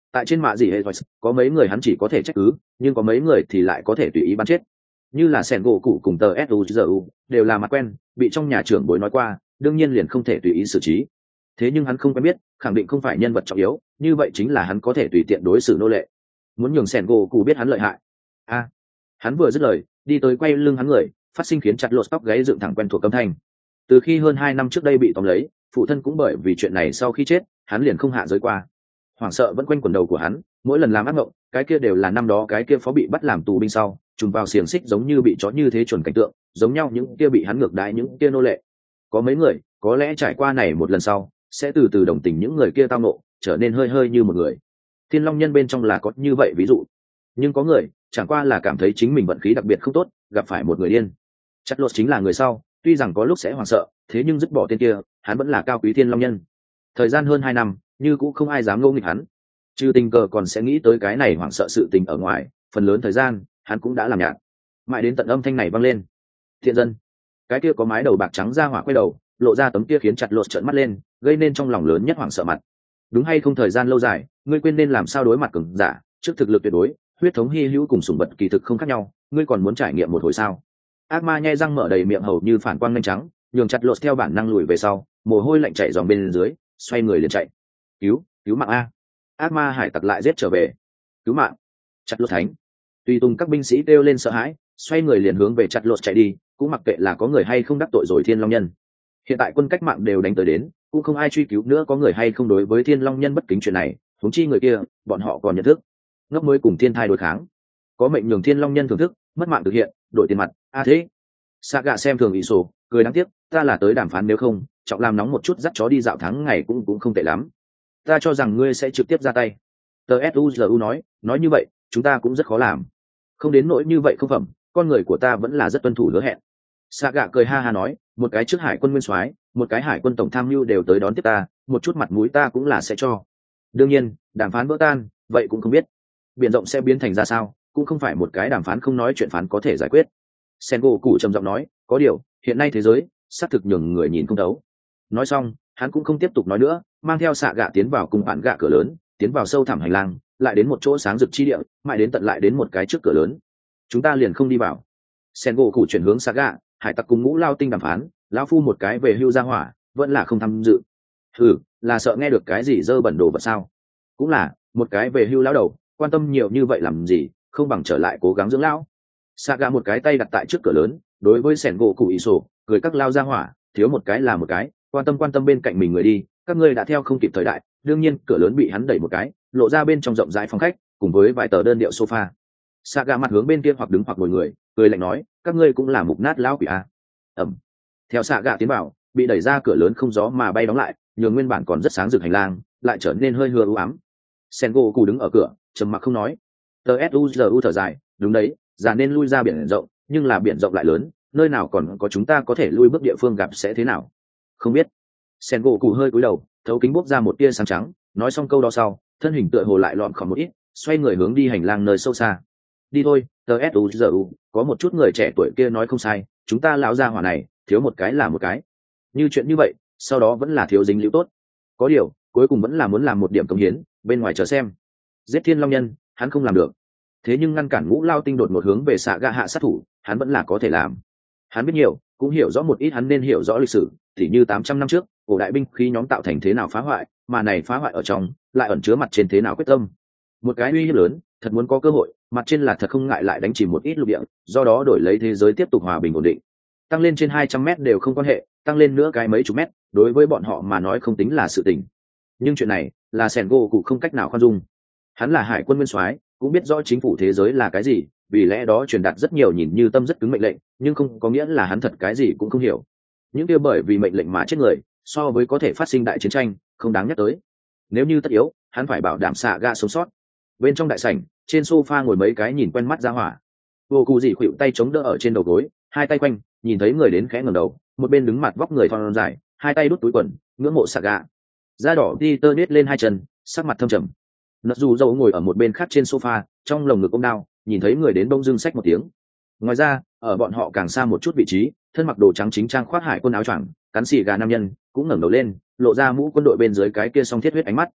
Speaker 1: tại trên mạ gì hệ có mấy người hắn chỉ có thể trách cứ, nhưng có mấy người thì lại có thể tùy ý bắn chết, như là sẻn gỗ cụ cùng tờ suzu đều là mặt quen, bị trong nhà trưởng bối nói qua, đương nhiên liền không thể tùy ý xử trí. Thế nhưng hắn không quen biết, khẳng định không phải nhân vật trọng yếu, như vậy chính là hắn có thể tùy tiện đối xử nô lệ. Muốn nhường sẻn gỗ cụ biết hắn lợi hại. A, hắn vừa dứt lời, đi tới quay lưng hắn người, phát sinh khiến chặt lột tóc gáy dựng thẳng quen thuộc âm thanh. Từ khi hơn hai năm trước đây bị tóm lấy, phụ thân cũng bởi vì chuyện này sau khi chết, hắn liền không hạ giới qua. Hoảng sợ vẫn quanh quẩn đầu của hắn, mỗi lần làm ác mộng, cái kia đều là năm đó cái kia phó bị bắt làm tù binh sau, trùng vào xiềng xích giống như bị chó như thế chuẩn cảnh tượng, giống nhau những kia bị hắn ngược đãi những kia nô lệ. Có mấy người, có lẽ trải qua này một lần sau, sẽ từ từ đồng tình những người kia tao nộ, trở nên hơi hơi như một người. Thiên Long Nhân bên trong là có như vậy ví dụ, nhưng có người chẳng qua là cảm thấy chính mình vận khí đặc biệt không tốt, gặp phải một người điên. Chặt lột chính là người sau, tuy rằng có lúc sẽ hoảng sợ, thế nhưng dứt bỏ tên kia, hắn vẫn là cao quý Thiên Long Nhân. Thời gian hơn hai năm, như cũng không ai dám ngô nghịch hắn. Trừ tình cờ còn sẽ nghĩ tới cái này hoảng sợ sự tình ở ngoài, phần lớn thời gian hắn cũng đã làm nhạt. Mãi đến tận âm thanh này vang lên, thiện dân, cái kia có mái đầu bạc trắng ra hỏa quay đầu, lộ ra tấm kia khiến chặt lột trợn mắt lên, gây nên trong lòng lớn nhất hoảng sợ mặt. Đúng hay không, thời gian lâu dài, ngươi quên nên làm sao đối mặt cường giả, trước thực lực tuyệt đối, huyết thống hy hữu cùng sủng vật kỳ thực không khác nhau, ngươi còn muốn trải nghiệm một hồi sao? Ác ma nhe răng mở đầy miệng hầu như phản quang nhanh trắng, nhường chặt lột theo bản năng lùi về sau, mồ hôi lạnh chảy dòng bên dưới, xoay người liền chạy. Cứu, cứu mạng a! Ác ma hải tặc lại giết trở về. Cứu mạng! Chặt lột thánh. Tùy tùng các binh sĩ kêu lên sợ hãi, xoay người liền hướng về chặt lột chạy đi, cũng mặc kệ là có người hay không đắc tội rồi Thiên Long Nhân. Hiện tại quân cách mạng đều đánh tới đến, cũng không ai truy cứu nữa có người hay không đối với Thiên Long Nhân bất kính chuyện này, huống chi người kia, bọn họ còn nhận thức. Ngốc mới cùng thiên thai đối kháng, có mệnh nhường Thiên Long Nhân thưởng thức, mất mạng thực hiện, đổi tiền mặt. A à thế, Saga xem thường ý sổ, cười đáng tiếc, ta là tới đàm phán, nếu không, trọng làm nóng một chút dắt chó đi dạo tháng ngày cũng cũng không tệ lắm. Ta cho rằng ngươi sẽ trực tiếp ra tay. Tờ suzu nói, nói như vậy, chúng ta cũng rất khó làm. Không đến nỗi như vậy không phẩm, con người của ta vẫn là rất tuân thủ hứa hẹn. Saga cười ha ha nói, một cái trước hải quân nguyên soái, một cái hải quân tổng tham mưu đều tới đón tiếp ta, một chút mặt mũi ta cũng là sẽ cho. Đương nhiên, đàm phán vỡ tan, vậy cũng không biết biển rộng sẽ biến thành ra sao, cũng không phải một cái đàm phán không nói chuyện phán có thể giải quyết. Sengo cụ trầm giọng nói, có điều hiện nay thế giới xác thực nhường người nhìn không thấu. Nói xong, hắn cũng không tiếp tục nói nữa, mang theo xạ gạ tiến vào cùng bạn gạ cửa lớn, tiến vào sâu thẳm hành lang, lại đến một chỗ sáng rực chi địa, mãi đến tận lại đến một cái trước cửa lớn. Chúng ta liền không đi vào. Sengo cụ chuyển hướng xạ gạ, hải tặc cùng ngũ lao tinh đàm phán, lão phu một cái về hưu ra hỏa, vẫn là không tham dự. Ừ, là sợ nghe được cái gì dơ bẩn đồ vật sao? Cũng là, một cái về hưu lão đầu, quan tâm nhiều như vậy làm gì, không bằng trở lại cố gắng dưỡng lão. Saga một cái tay đặt tại trước cửa lớn, đối với sẻn gỗ cụ ý sổ, cười các lao ra hỏa, thiếu một cái là một cái, quan tâm quan tâm bên cạnh mình người đi, các ngươi đã theo không kịp thời đại. Đương nhiên cửa lớn bị hắn đẩy một cái, lộ ra bên trong rộng rãi phòng khách, cùng với vài tờ đơn điệu sofa. Saga mặt hướng bên kia hoặc đứng hoặc ngồi người, cười lạnh nói, các ngươi cũng là mục nát lão quỷ à? Ẩm. Theo Saga tiến vào, bị đẩy ra cửa lớn không gió mà bay đóng lại, nhường nguyên bản còn rất sáng rực hành lang, lại trở nên hơi hưa u ám. Sengo cụ đứng ở cửa, trầm mặc không nói. Tờ suzu thở dài, đúng đấy, già nên lui ra biển rộng, nhưng là biển rộng lại lớn, nơi nào còn có chúng ta có thể lui bước địa phương, gặp sẽ thế nào không biết. Sengo cụ hơi cúi đầu, thấu kính bốc ra một tia sáng trắng, nói xong câu đó sau, thân hình tựa hồ lại lọn khỏi một ít, xoay người hướng đi hành lang nơi sâu xa. Đi thôi, tờ suzu, có một chút người trẻ tuổi kia nói không sai, chúng ta lão gia hỏa này thiếu một cái là một cái. Như chuyện như vậy, sau đó vẫn là thiếu dính liễu tốt. Có điều, cuối cùng vẫn là muốn làm một điểm công hiến, bên ngoài chờ xem. Giết Thiên Long Nhân, hắn không làm được. Thế nhưng ngăn cản ngũ lao tinh đột một hướng về xạ gạ hạ sát thủ, hắn vẫn là có thể làm. Hắn biết nhiều, cũng hiểu rõ một ít hắn nên hiểu rõ lịch sử, tỉ như tám trăm năm trước, cổ đại binh khí nhóm tạo thành thế nào phá hoại, mà này phá hoại ở trong, lại ẩn chứa mặt trên thế nào quyết tâm. Một cái uy hiếp lớn, thật muốn có cơ hội, mặt trên là thật không ngại lại đánh chìm một ít lục địa, do đó đổi lấy thế giới tiếp tục hòa bình ổn định. Tăng lên trên hai trăm mét đều không quan hệ, tăng lên nữa cái mấy chục mét, đối với bọn họ mà nói không tính là sự tình. Nhưng chuyện này, là Sengo cụ không cách nào khoan dung. Hắn là hải quân nguyên soái, cũng biết rõ chính phủ thế giới là cái gì, vì lẽ đó truyền đạt rất nhiều nhìn như tâm rất cứng mệnh lệnh, nhưng không có nghĩa là hắn thật cái gì cũng không hiểu. Những kia bởi vì mệnh lệnh mà chết người, so với có thể phát sinh đại chiến tranh, không đáng nhắc tới. Nếu như tất yếu, hắn phải bảo đảm xạ gạ sống sót. Bên trong đại sảnh, trên sofa ngồi mấy cái nhìn quen mắt ra hỏa. Vô cụ dị khuỵu tay chống đỡ ở trên đầu gối, hai tay quanh, nhìn thấy người đến khẽ ngẩng đầu, một bên đứng mặt vóc người thon dài, hai tay đút túi quần, ngưỡng mộ xạ gạ. Da đỏ đi tơ nết lên hai chân, sắc mặt thâm trầm. Nật dù dâu ngồi ở một bên khác trên sofa, trong lồng ngực ôm đao, nhìn thấy người đến bông dưng xách một tiếng. Ngoài ra, ở bọn họ càng xa một chút vị trí, thân mặc đồ trắng chính trang khoác hải quân áo choàng, cắn xì gà nam nhân cũng ngẩng đầu lên, lộ ra mũ quân đội bên dưới cái kia song thiết huyết ánh mắt.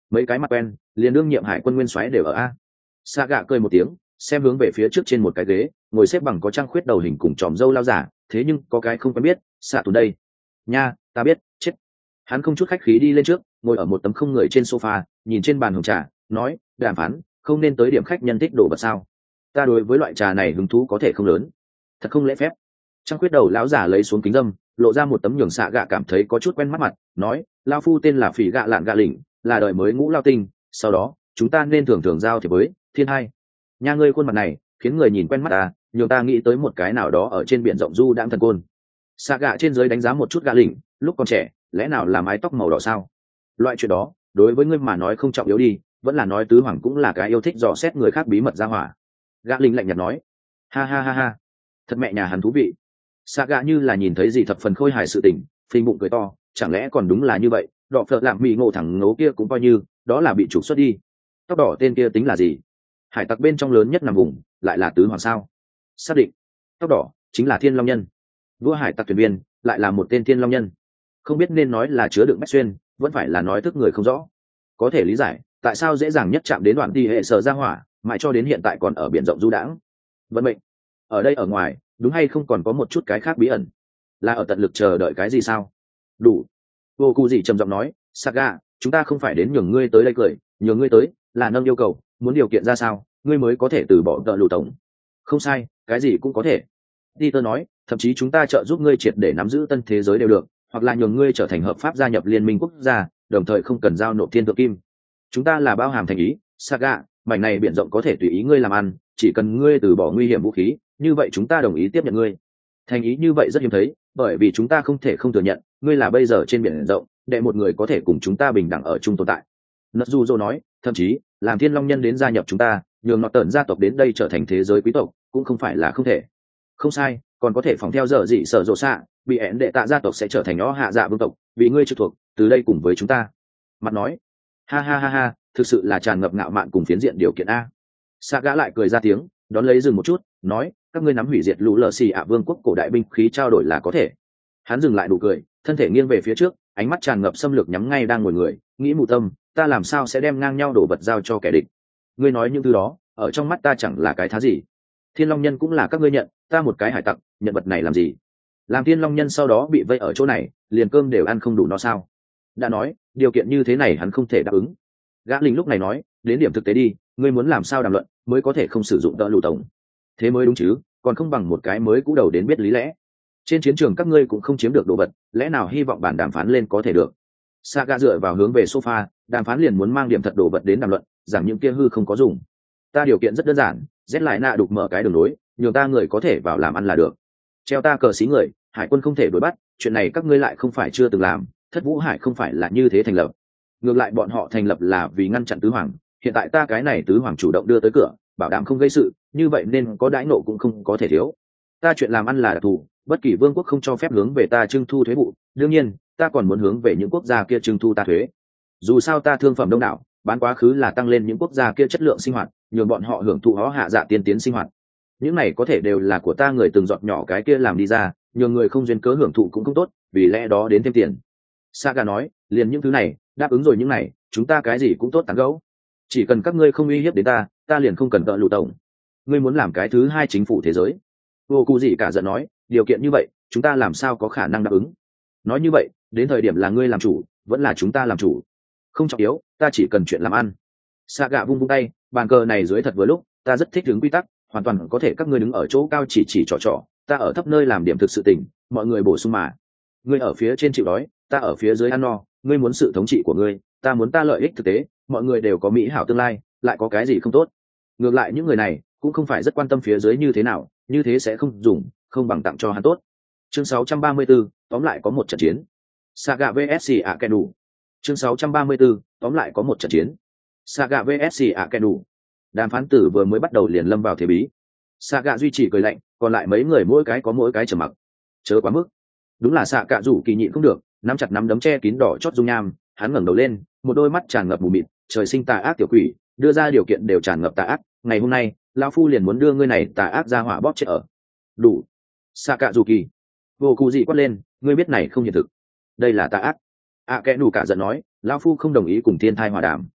Speaker 1: mấy cái mặt quen liền đương nhiệm hải quân nguyên soái đều ở a. Sa gạ cười một tiếng, xem hướng về phía trước trên một cái ghế ngồi xếp bằng có trăng khuyết đầu hình cùng tròm râu lao giả, thế nhưng có cái không quen biết. Xạ tù đây nha, ta biết. Chết. Hắn không chút khách khí đi lên trước, ngồi ở một tấm không người trên sofa, nhìn trên bàn hồng trà, nói, đàm phán không nên tới điểm khách nhân thích đồ vật sao? Ta đối với loại trà này hứng thú có thể không lớn. Thật không lễ phép. Trăng khuyết đầu lão giả lấy xuống kính dâm, lộ ra một tấm nhường xạ gạ cảm thấy có chút quen mắt mặt, nói, lao phu tên là Phỉ Gạ Lạn Gạ Lỉnh, là đời mới ngũ lao tinh, sau đó chúng ta nên thường thường giao thiệp với thiên hai. Nha, ngươi khuôn mặt này khiến người nhìn quen mắt ta, nhường ta nghĩ tới một cái nào đó ở trên biển rộng du đãng thần côn. Xạ gạ trên dưới đánh giá một chút Gạ Lỉnh, lúc còn trẻ lẽ nào là mái tóc màu đỏ sao? Loại chuyện đó đối với ngươi mà nói không trọng yếu đi, vẫn là nói tứ hoàng cũng là cái yêu thích dò xét người khác bí mật ra hỏa. Gạ Lỉnh lạnh nhạt nói, ha ha ha ha, thật mẹ nhà hắn thú vị. Xạ gạ như là nhìn thấy gì thập phần khôi hài sự tình, phình bụng cười to, chẳng lẽ còn đúng là như vậy, đọ phợ lạm mỹ ngộ thẳng ngố kia cũng coi như đó là bị trục xuất đi. Tóc đỏ tên kia tính là gì? Hải tặc bên trong lớn nhất nằm vùng lại là tứ hoàng sao? Xác định tóc đỏ chính là thiên long nhân, vua hải tặc thuyền viên lại là một tên thiên long nhân. Không biết nên nói là chứa đựng bách xuyên, vẫn phải là nói thức người không rõ. Có thể lý giải tại sao dễ dàng nhất chạm đến đoạn đi hệ sở ra hỏa, mãi cho đến hiện tại còn ở biển rộng du đãng. Vận mệnh ở đây ở ngoài đúng hay không còn có một chút cái khác bí ẩn, là ở tận lực chờ đợi cái gì sao? Đủ. Vô cụ gì trầm giọng nói, Saga, chúng ta không phải đến nhường ngươi tới đây cười, nhường ngươi tới là nâng yêu cầu, muốn điều kiện ra sao ngươi mới có thể từ bỏ tợ lụ tổng. Không sai, cái gì cũng có thể. Peter nói, thậm chí chúng ta trợ giúp ngươi triệt để nắm giữ tân thế giới đều được, hoặc là nhường ngươi trở thành hợp pháp gia nhập liên minh quốc gia, đồng thời không cần giao nộp thiên thượng kim. Chúng ta là bao hàm thành ý. Saga, mảnh này biển rộng có thể tùy ý ngươi làm ăn, chỉ cần ngươi từ bỏ nguy hiểm vũ khí, như vậy chúng ta đồng ý tiếp nhận ngươi. Thành ý như vậy rất hiếm thấy, bởi vì chúng ta không thể không thừa nhận ngươi là bây giờ trên biển rộng đệ một người có thể cùng chúng ta bình đẳng ở chung tồn tại. Natsuzo nói, thậm chí làm thiên long nhân đến gia nhập chúng ta, nhường nọt tần gia tộc đến đây trở thành thế giới quý tộc cũng không phải là không thể. Không sai, còn có thể phòng theo dở dị sở rộ xạ, bị hẹn đệ tạ gia tộc sẽ trở thành nó hạ dạ vương tộc, vì ngươi trực thuộc từ đây cùng với chúng ta. Mặt nói, ha ha ha ha, thực sự là tràn ngập ngạo mạn cùng phiến diện điều kiện a. Saga lại cười ra tiếng, đón lấy dừng một chút, nói, các ngươi nắm hủy diệt lũ lờ xì ạ vương quốc cổ đại binh khí trao đổi là có thể. Hắn dừng lại đủ cười, thân thể nghiêng về phía trước, ánh mắt tràn ngập xâm lược nhắm ngay đang ngồi người, nghĩ mù tâm, ta làm sao sẽ đem ngang nhau đổ vật giao cho kẻ địch? Ngươi nói những thứ đó ở trong mắt ta chẳng là cái thá gì. Thiên long nhân cũng là các ngươi nhận, ta một cái hải tặc nhận vật này làm gì? Làm thiên long nhân sau đó bị vây ở chỗ này, liền cơm đều ăn không đủ no sao? Đã nói điều kiện như thế này hắn không thể đáp ứng. Gã Linh lúc này nói, đến điểm thực tế đi, ngươi muốn làm sao đàm luận mới có thể không sử dụng đỡ lù tổng? Thế mới đúng chứ, còn không bằng một cái mới cũ đầu đến biết lý lẽ. Trên chiến trường các ngươi cũng không chiếm được đồ vật, lẽ nào hy vọng bản đàm phán lên có thể được? Saga dựa vào hướng về sofa, đàm phán liền muốn mang điểm thật đồ vật đến đàm luận, rằng những kia hư không có dùng. Ta điều kiện rất đơn giản, rét lại nạ đục mở cái đường lối, nhường ta người có thể vào làm ăn là được. Treo ta cờ xí người, hải quân không thể đuổi bắt, chuyện này các ngươi lại không phải chưa từng làm, thất vũ hải không phải là như thế thành lập. Ngược lại bọn họ thành lập là vì ngăn chặn tứ hoàng, hiện tại ta cái này tứ hoàng chủ động đưa tới cửa, bảo đảm không gây sự, như vậy nên có đãi nộ cũng không có thể thiếu. Ta chuyện làm ăn là đặc thù, bất kỳ vương quốc không cho phép hướng về ta trưng thu thuế vụ, đương nhiên ta còn muốn hướng về những quốc gia kia trưng thu ta thuế. Dù sao ta thương phẩm đông đảo, bán quá khứ là tăng lên những quốc gia kia chất lượng sinh hoạt, nhường bọn họ hưởng thụ hó hạ dạ tiên tiến sinh hoạt. Những này có thể đều là của ta người từng giọt nhỏ cái kia làm đi ra, nhường người không duyên cớ hưởng thụ cũng không tốt, vì lẽ đó đến thêm tiền. Saga nói, liền những thứ này, đáp ứng rồi những này, chúng ta cái gì cũng tốt tán gẫu. Chỉ cần các ngươi không uy hiếp đến ta, ta liền không cần tợ lụ tổng. Ngươi muốn làm cái thứ hai chính phủ thế giới? Vô cụ gì cả giận nói, điều kiện như vậy, chúng ta làm sao có khả năng đáp ứng? Nói như vậy, đến thời điểm là ngươi làm chủ, vẫn là chúng ta làm chủ? Không trọng yếu, ta chỉ cần chuyện làm ăn. Saga vung vung tay, bàn cờ này dưới thật vừa lúc, ta rất thích hướng quy tắc, hoàn toàn có thể các ngươi đứng ở chỗ cao chỉ chỉ trò trò, ta ở thấp nơi làm điểm thực sự tình, mọi người bổ sung mà. Ngươi ở phía trên chịu đói, ta ở phía dưới ăn no, ngươi muốn sự thống trị của ngươi, ta muốn ta lợi ích thực tế, mọi người đều có mỹ hảo tương lai, lại có cái gì không tốt? Ngược lại những người này cũng không phải rất quan tâm phía dưới như thế nào, như thế sẽ không dùng, không bằng tặng cho hắn tốt. Chương sáu trăm ba mươi tư, tóm lại có một trận chiến. Saga vs Akenu. Chương sáu trăm ba mươi tư, tóm lại có một trận chiến. Saga vs Akenu. Đàm phán tử vừa mới bắt đầu liền lâm vào thế bí. Saga duy trì cười lạnh, còn lại mấy người mỗi cái có mỗi cái trầm mặc. Chớ quá mức. Đúng là Saga rủ kỳ nhịn không được, nắm chặt nắm đấm che kín đỏ chót dung nham, hắn ngẩng đầu lên, một đôi mắt tràn ngập mù mịt, trời sinh tà ác tiểu quỷ, đưa ra điều kiện đều tràn ngập tà ác, ngày hôm nay, lão phu liền muốn đưa ngươi này tà ác ra hỏa bóp chết ở. Đủ. Saga rủ kỳ. Vô cụ dị quát lên, ngươi biết này không hiện thực. Đây là tà ác. À kẻ đủ cả giận nói, lão phu không đồng ý cùng thiên thai hòa đàm,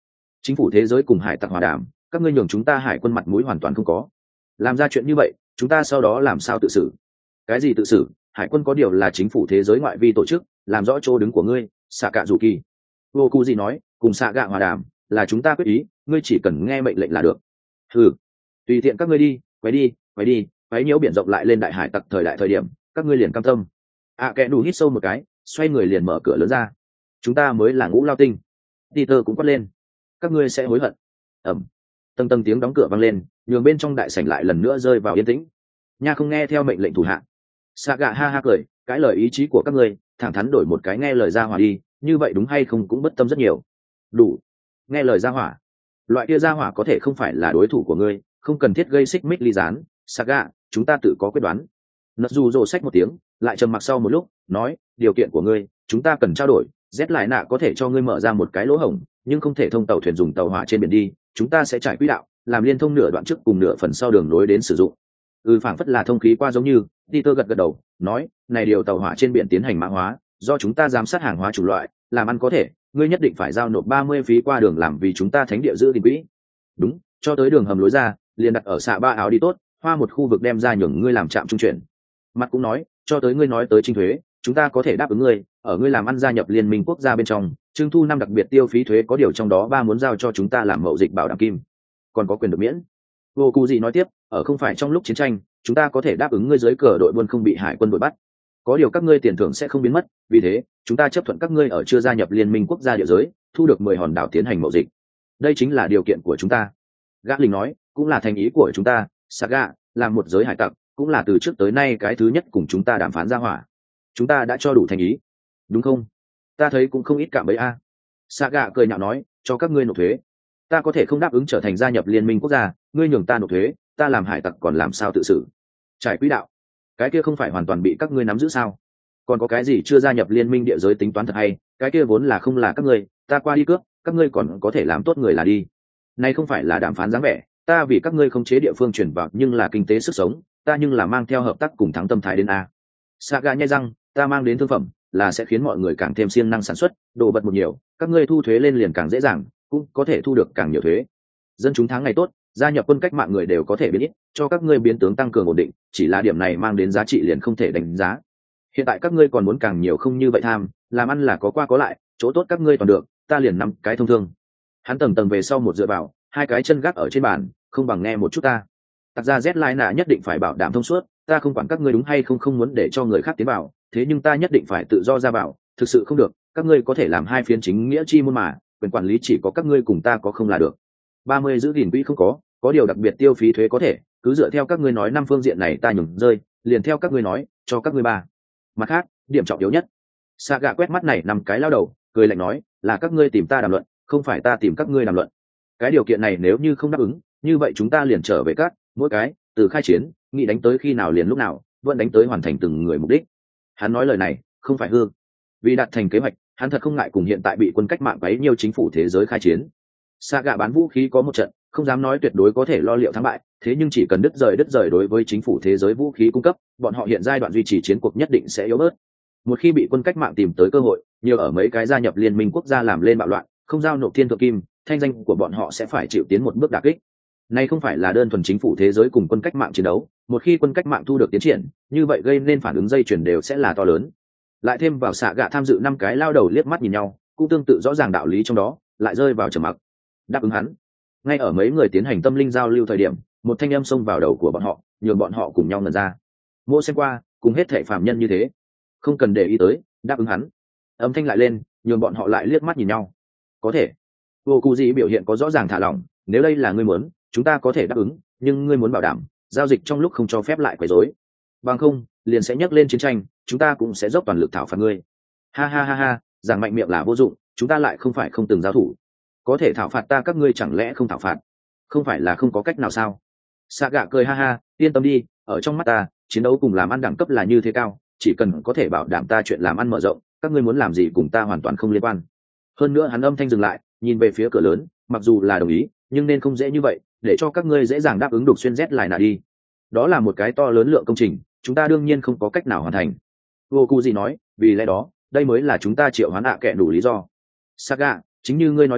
Speaker 1: Chính phủ thế giới cùng hải tặc hòa đàm, các ngươi nhường chúng ta hải quân mặt mũi hoàn toàn không có. Làm ra chuyện như vậy, chúng ta sau đó làm sao tự xử? Cái gì tự xử? Hải quân có điều là chính phủ thế giới ngoại vi tổ chức, làm rõ chỗ đứng của ngươi. Xạ cạ rủ kỳ vô cụ gì nói, cùng xạ gạ hòa đàm là chúng ta quyết ý, ngươi chỉ cần nghe mệnh lệnh là được. Ừ, tùy tiện các ngươi đi, quay đi quay đi quấy nhiễu biển rộng lại lên đại hải tặc thời đại thời điểm, các ngươi liền cam tâm. À kẻ đủ hít sâu một cái, xoay người liền mở cửa lớn ra. Chúng ta mới là ngũ lao tinh. Peter cũng quát lên, các ngươi sẽ hối hận. Ẩm, tầng tầng tiếng đóng cửa vang lên, nhường bên trong đại sảnh lại lần nữa rơi vào yên tĩnh. Nha không nghe theo mệnh lệnh thủ hạ. Saga ha ha cười, cãi lời ý chí của các ngươi, thẳng thắn đổi một cái nghe lời ra hỏa đi, như vậy đúng hay không cũng bất tâm rất nhiều. Đủ, nghe lời ra hỏa. Loại kia ra hỏa có thể không phải là đối thủ của ngươi, không cần thiết gây xích mích ly gián. Saga, chúng ta tự có quyết đoán. Nật dù rồ xách một tiếng, lại trầm mặc sau một lúc, nói, điều kiện của ngươi, chúng ta cần trao đổi. Z lại nạ có thể cho ngươi mở ra một cái lỗ hổng, nhưng không thể thông tàu thuyền dùng tàu hỏa trên biển đi. Chúng ta sẽ trải quỹ đạo, làm liên thông nửa đoạn trước cùng nửa phần sau đường nối đến sử dụng. Ừ, phảng phất là thông khí qua giống như. Peter gật gật đầu, nói, này điều tàu hỏa trên biển tiến hành mã hóa, do chúng ta giám sát hàng hóa chủng loại, làm ăn có thể, ngươi nhất định phải giao nộp ba mươi phí qua đường làm vì chúng ta thánh địa giữ gìn quỹ. Đúng, cho tới đường hầm lối ra, liền đặt ở xạ ba áo đi tốt, hoa một khu vực đem ra nhường ngươi làm trạm trung chuyển. Mặt cũng nói, cho tới ngươi nói tới trinh thuế, chúng ta có thể đáp ứng ngươi, ở ngươi làm ăn gia nhập liên minh quốc gia bên trong, trưng thu năm đặc biệt tiêu phí thuế có điều trong đó ba muốn giao cho chúng ta làm mậu dịch bảo đảm kim, còn có quyền được miễn. Vô cụ gì nói tiếp, ở không phải trong lúc chiến tranh, chúng ta có thể đáp ứng ngươi dưới cờ đội buôn không bị hải quân đuổi bắt, có điều các ngươi tiền thưởng sẽ không biến mất, vì thế chúng ta chấp thuận các ngươi ở chưa gia nhập liên minh quốc gia địa giới, thu được mười hòn đảo tiến hành mậu dịch. Đây chính là điều kiện của chúng ta. Gã Linh nói, cũng là thành ý của chúng ta. Saga, làm một giới hải tặc, cũng là từ trước tới nay cái thứ nhất cùng chúng ta đàm phán ra hỏa. Chúng ta đã cho đủ thành ý, đúng không? Ta thấy cũng không ít cạm bẫy a. Saga cười nhạo nói, cho các ngươi nộp thuế. Ta có thể không đáp ứng trở thành gia nhập liên minh quốc gia, ngươi nhường ta nộp thuế, ta làm hải tặc còn làm sao tự xử? Trải quỹ đạo, cái kia không phải hoàn toàn bị các ngươi nắm giữ sao? Còn có cái gì chưa gia nhập liên minh địa giới tính toán thật hay? Cái kia vốn là không là các ngươi, ta qua đi cướp, các ngươi còn có thể làm tốt người là đi. Nay không phải là đàm phán dáng vẻ, ta vì các ngươi không chế địa phương chuyển vào, nhưng là kinh tế sức sống, ta nhưng là mang theo hợp tác cùng thắng tâm thái đến a. Saga nhai răng, ta mang đến thương phẩm là sẽ khiến mọi người càng thêm siêng năng sản xuất, đồ vật một nhiều, các ngươi thu thuế lên liền càng dễ dàng, cũng có thể thu được càng nhiều thuế. Dân chúng tháng ngày tốt, gia nhập quân cách mạng người đều có thể biến ít, cho các ngươi biến tướng tăng cường ổn định, chỉ là điểm này mang đến giá trị liền không thể đánh giá. Hiện tại các ngươi còn muốn càng nhiều không như vậy tham, làm ăn là có qua có lại, chỗ tốt các ngươi toàn được, ta liền năm cái thông thương. Hắn tầng tầng về sau một dựa vào, hai cái chân gác ở trên bàn, không bằng nghe một chút ta. Tặc ra Z Lai nạ nhất định phải bảo đảm thông suốt, ta không quản các ngươi đúng hay không không muốn để cho người khác tiến vào, thế nhưng ta nhất định phải tự do ra vào, thực sự không được, các ngươi có thể làm hai phiến chính nghĩa chi môn mà, quyền quản lý chỉ có các ngươi cùng ta có không là được. ba mươi giữ gìn quỹ không có, có điều đặc biệt tiêu phí thuế có thể, cứ dựa theo các ngươi nói năm phương diện này ta nhường rơi, liền theo các ngươi nói, cho các ngươi ba. Mặt khác, điểm trọng yếu nhất. Saga quét mắt này năm cái lao đầu, cười lạnh nói, là các ngươi tìm ta đàm luận, không phải ta tìm các ngươi đàm luận. Cái điều kiện này nếu như không đáp ứng, như vậy chúng ta liền trở về các, mỗi cái, từ khai chiến, nghĩ đánh tới khi nào liền lúc nào, vẫn đánh tới hoàn thành từng người mục đích. Hắn nói lời này, không phải hư. Vì đạt thành kế hoạch, hắn thật không ngại cùng hiện tại bị quân cách mạng bấy nhiêu chính phủ thế giới khai chiến. Saga bán vũ khí có một trận, không dám nói tuyệt đối có thể lo liệu thắng bại, thế nhưng chỉ cần đứt rời đứt rời đối với chính phủ thế giới vũ khí cung cấp, bọn họ hiện giai đoạn duy trì chiến cuộc nhất định sẽ yếu bớt. Một khi bị quân cách mạng tìm tới cơ hội, nhiều ở mấy cái gia nhập liên minh quốc gia làm lên bạo loạn, không giao nộp thiên thượng kim, thanh danh của bọn họ sẽ phải chịu tiến một bước đả kích. Này không phải là đơn thuần chính phủ thế giới cùng quân cách mạng chiến đấu, một khi quân cách mạng thu được tiến triển, như vậy gây nên phản ứng dây chuyền đều sẽ là to lớn. Lại thêm vào xạ gạ tham dự năm cái lao đầu liếc mắt nhìn nhau, cũng tương tự rõ ràng đạo lý trong đó, lại rơi vào trầm mặc. Đáp ứng hắn. Ngay ở mấy người tiến hành tâm linh giao lưu thời điểm, một thanh âm xông vào đầu của bọn họ, nhường bọn họ cùng nhau ngẩn ra. Mô xem qua, cùng hết thể phàm nhân như thế, không cần để ý tới, đáp ứng hắn. Âm thanh lại lên, nhường bọn họ lại liếc mắt nhìn nhau. Có thể. Vô Cụ Dị biểu hiện có rõ ràng thả lỏng, nếu đây là ngươi muốn, chúng ta có thể đáp ứng, nhưng ngươi muốn bảo đảm, giao dịch trong lúc không cho phép lại quấy rối. Bằng không, liền sẽ nhắc lên chiến tranh, chúng ta cũng sẽ dốc toàn lực thảo phạt ngươi. Ha ha ha ha, giảng mạnh miệng là vô dụng, chúng ta lại không phải không từng giao thủ. Có thể thảo phạt ta các ngươi chẳng lẽ không thảo phạt? Không phải là không có cách nào sao? Saga cười ha ha, yên tâm đi, ở trong mắt ta, chiến đấu cùng làm ăn đẳng cấp là như thế cao, chỉ cần có thể bảo đảm ta chuyện làm ăn mở rộng, các ngươi muốn làm gì cùng ta hoàn toàn không liên quan. Hơn nữa hắn âm thanh dừng lại, nhìn về phía cửa lớn, mặc dù là đồng ý, nhưng nên không dễ như vậy, để cho các ngươi dễ dàng đáp ứng đục xuyên rét lại nạ đi. Đó là một cái to lớn lượng công trình, chúng ta đương nhiên không có cách nào hoàn thành. Vô Cụ gì nói, vì lẽ đó, đây mới là chúng ta triệu hoán ạ à kệ đủ lý do. Saga, chính như ngươi nói tới,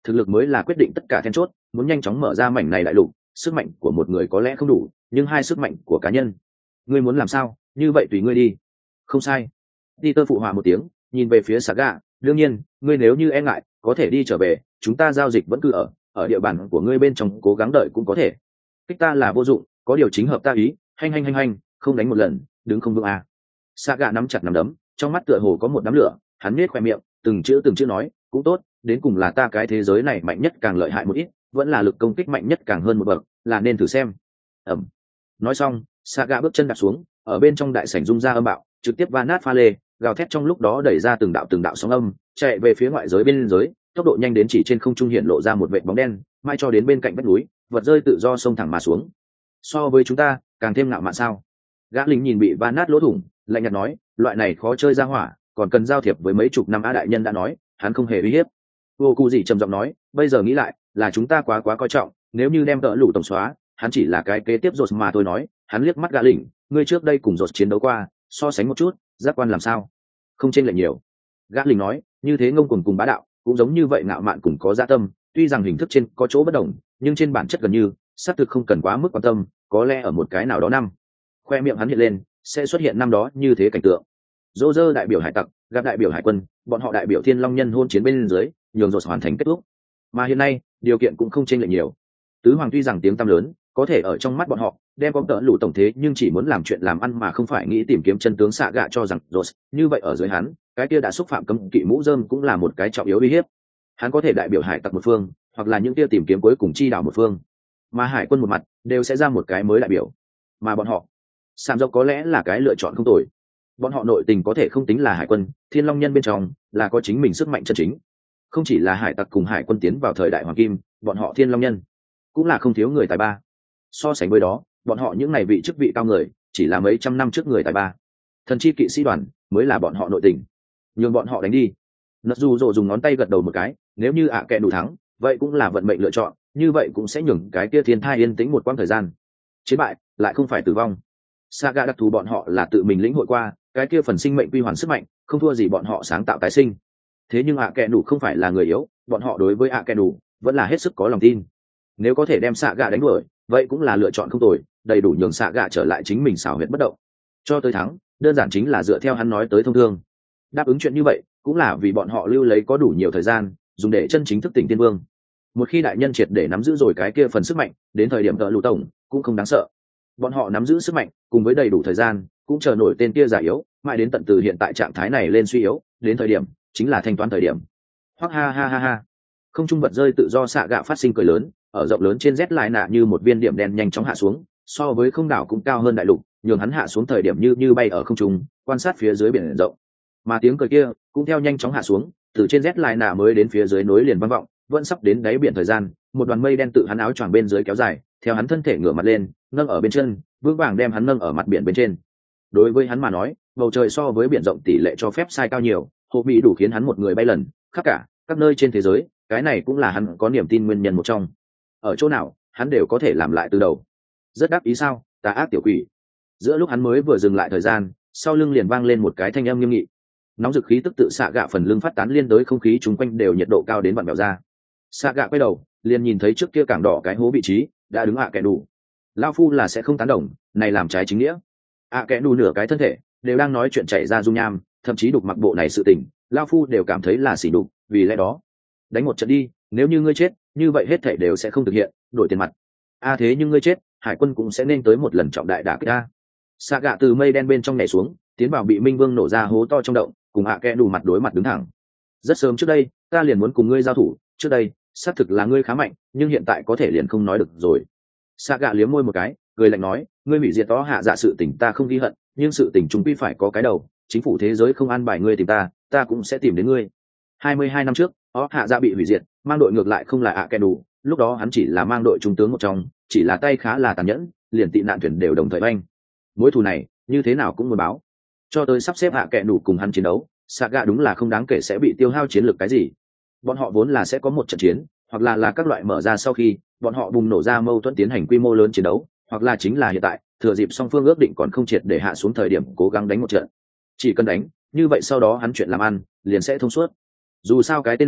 Speaker 1: thực lực mới là quyết định tất cả then chốt. Muốn nhanh chóng mở ra mảnh này đại lục, sức mạnh của một người có lẽ không đủ, nhưng hai sức mạnh của cá nhân, ngươi muốn làm sao, như vậy tùy ngươi đi. Không sai. Peter phụ họa một tiếng, nhìn về phía Saga, đương nhiên, ngươi nếu như e ngại, có thể đi trở về, chúng ta giao dịch vẫn cứ ở, ở địa bàn của ngươi bên trong cố gắng đợi cũng có thể. Kích ta là vô dụng, có điều chính hợp ta ý, hành hành hành hành, không đánh một lần, đứng không vững à. Saga nắm chặt nắm đấm, trong mắt tựa hồ có một đám lửa, hắn nhếch khoe miệng, từng chữ từng chữ nói, cũng tốt, đến cùng là ta cái thế giới này mạnh nhất càng lợi hại một ít, vẫn là lực công kích mạnh nhất càng hơn một bậc, là nên thử xem. Ẩm. Nói xong, Saga bước chân đặt xuống, ở bên trong đại sảnh rung ra âm bạo, trực tiếp va nát pha lê, gào thét trong lúc đó đẩy ra từng đạo từng đạo sóng âm, chạy về phía ngoại giới bên giới, tốc độ nhanh đến chỉ trên không trung hiện lộ ra một vệt bóng đen, mai cho đến bên cạnh vách núi, vật rơi tự do xông thẳng mà xuống. So với chúng ta, càng thêm ngạo mạn sao? Gã lính nhìn bị va nát lỗ thủng, lạnh nhạt nói, loại này khó chơi ra hỏa, còn cần giao thiệp với mấy chục năm a đại nhân đã nói, hắn không hề uy hiếp. Vô Cụ gì trầm giọng nói, bây giờ nghĩ lại, là chúng ta quá quá coi trọng, nếu như đem tợ lũ tổng xóa, hắn chỉ là cái kế tiếp rột mà tôi nói. Hắn liếc mắt gã lính, ngươi trước đây cùng rột chiến đấu qua, so sánh một chút, giác quan làm sao? Không chênh lệch nhiều. Gã lính nói, như thế ngông cuồng cùng bá đạo, cũng giống như vậy ngạo mạn cùng có dạ tâm, tuy rằng hình thức trên có chỗ bất đồng, nhưng trên bản chất gần như, xác thực không cần quá mức quan tâm, có lẽ ở một cái nào đó năm. Khoe miệng hắn hiện lên, sẽ xuất hiện năm đó như thế cảnh tượng. Dô dơ đại biểu hải tặc, gặp đại biểu hải quân, bọn họ đại biểu thiên long nhân hôn chiến bên dưới, nhường rột hoàn thành kết thúc. Mà hiện nay, điều kiện cũng không chênh lệch nhiều. Tứ hoàng tuy rằng tiếng tăm lớn, có thể ở trong mắt bọn họ đem con tợ lũ tổng thế, nhưng chỉ muốn làm chuyện làm ăn mà không phải nghĩ tìm kiếm chân tướng xạ gạ cho rằng rột. Như vậy ở dưới hắn, cái kia đã xúc phạm cấm kỵ mũ rơm cũng là một cái trọng yếu uy hiếp. Hắn có thể đại biểu hải tặc một phương, hoặc là những kia tìm kiếm cuối cùng chi đảo một phương, mà hải quân một mặt đều sẽ ra một cái mới đại biểu. Mà bọn họ, Sam dốc có lẽ là cái lựa chọn không tồi. Bọn họ nội tình có thể không tính là hải quân, thiên long nhân bên trong là có chính mình sức mạnh chân chính. Không chỉ là hải tặc cùng hải quân tiến vào thời đại hoàng kim, bọn họ thiên long nhân cũng là không thiếu người tài ba. So sánh với đó, bọn họ những ngày vị chức vị cao người chỉ là mấy trăm năm trước người tài ba. Thần chi kỵ sĩ đoàn mới là bọn họ nội tình. Nhường bọn họ đánh đi. Nật dù rồ dùng ngón tay gật đầu một cái, nếu như ạ à kệ đủ thắng, vậy cũng là vận mệnh lựa chọn, như vậy cũng sẽ nhường cái kia thiên thai yên tĩnh một quãng thời gian. Chiến bại lại không phải tử vong. Saga đặc thù bọn họ là tự mình lĩnh hội qua, cái kia phần sinh mệnh quy hoàn sức mạnh, không thua gì bọn họ sáng tạo tái sinh. Thế nhưng ạ à kệ đủ không phải là người yếu, bọn họ đối với ạ à kệ đủ vẫn là hết sức có lòng tin. Nếu có thể đem Saga đánh đuổi, vậy cũng là lựa chọn không tồi, đầy đủ nhường Saga trở lại chính mình xảo huyệt bất động. Cho tới thắng, đơn giản chính là dựa theo hắn nói tới thông thường. Đáp ứng chuyện như vậy, cũng là vì bọn họ lưu lấy có đủ nhiều thời gian, dùng để chân chính thức tỉnh tiên vương. Một khi đại nhân triệt để nắm giữ rồi cái kia phần sức mạnh, đến thời điểm tợ lũ tổng cũng không đáng sợ. Bọn họ nắm giữ sức mạnh, cùng với đầy đủ thời gian, cũng chờ nổi tên kia già yếu, mãi đến tận từ hiện tại trạng thái này lên suy yếu, đến thời điểm chính là thanh toán thời điểm. Hoặc ha ha ha ha. Không trung vật rơi tự do xạ gạ phát sinh cười lớn, ở rộng lớn trên rét lại nạ như một viên điểm đen nhanh chóng hạ xuống, so với không đảo cũng cao hơn đại lục, nhường hắn hạ xuống thời điểm như như bay ở không trung, quan sát phía dưới biển rộng. Mà tiếng cười kia cũng theo nhanh chóng hạ xuống, từ trên rét lại nạ mới đến phía dưới nối liền vang vọng, vẫn sắp đến đáy biển thời gian, một đoàn mây đen tự hắn áo choàng bên dưới kéo dài, theo hắn thân thể ngửa mặt lên, nâng ở bên chân, vững vàng đem hắn nâng ở mặt biển bên trên. Đối với hắn mà nói, bầu trời so với biển rộng tỷ lệ cho phép sai cao nhiều, hộ mỹ đủ khiến hắn một người bay lần khắp cả các nơi trên thế giới, cái này cũng là hắn có niềm tin nguyên nhân một trong. Ở chỗ nào, hắn đều có thể làm lại từ đầu. Rất đắc ý sao, tà ác tiểu quỷ. Giữa lúc hắn mới vừa dừng lại thời gian, sau lưng liền vang lên một cái thanh âm nghiêm nghị. Nóng dực khí tức tự xạ gạ phần lưng phát tán liên đối không khí chung quanh đều nhiệt độ cao đến vặn vẹo ra. Xạ gạ quay đầu, liền nhìn thấy trước kia cảng đỏ cái hố vị trí đã đứng ạ kẻ đủ. Lao phu là sẽ không tán đồng, này làm trái chính nghĩa. ạ kẻ đủ nửa cái thân thể đều đang nói chuyện chạy ra dung nham, thậm chí đục mặc bộ này sự tình, Lao phu đều cảm thấy là xỉ đục, vì lẽ đó đánh một trận đi, nếu như ngươi chết, như vậy hết thảy đều sẽ không thực hiện, đổi tiền mặt. A à thế nhưng ngươi chết, hải quân cũng sẽ nên tới một lần trọng đại đả kích a. Xạ gạ từ mây đen bên trong nhảy xuống, tiến vào bị Minh Vương nổ ra hố to trong động, cùng ạ kẻ đủ mặt đối mặt đứng thẳng. Rất sớm trước đây, ta liền muốn cùng ngươi giao thủ, trước đây, xác thực là ngươi khá mạnh, nhưng hiện tại có thể liền không nói được rồi. Xạ gạ liếm môi một cái, cười lạnh nói, ngươi hủy diệt đó hạ dạ sự tình ta không ghi hận, nhưng sự tình chúng quy phải có cái đầu, chính phủ thế giới không an bài ngươi tìm ta, ta cũng sẽ tìm đến ngươi. hai mươi hai năm trước, đó hạ dạ bị hủy diệt, mang đội ngược lại không là ạ kẻ đủ, lúc đó hắn chỉ là mang đội trung tướng một trong, chỉ là tay khá là tàn nhẫn, liền tị nạn thuyền đều đồng thời oanh. Mối thù này, như thế nào cũng muốn báo. Cho tới sắp xếp hạ kẻ đủ cùng hắn chiến đấu, xạ gạ đúng là không đáng kể sẽ bị tiêu hao chiến lược cái gì. Bọn họ vốn là sẽ có một trận chiến, hoặc là là các loại mở ra sau khi bọn họ bùng nổ ra mâu thuẫn tiến hành quy mô lớn chiến đấu, hoặc là chính là hiện tại thừa dịp song phương ước định còn không triệt để hạ xuống thời điểm cố gắng đánh một trận. Chỉ cần đánh, như vậy sau đó hắn chuyện làm ăn liền sẽ thông suốt. Dù sao cái tên này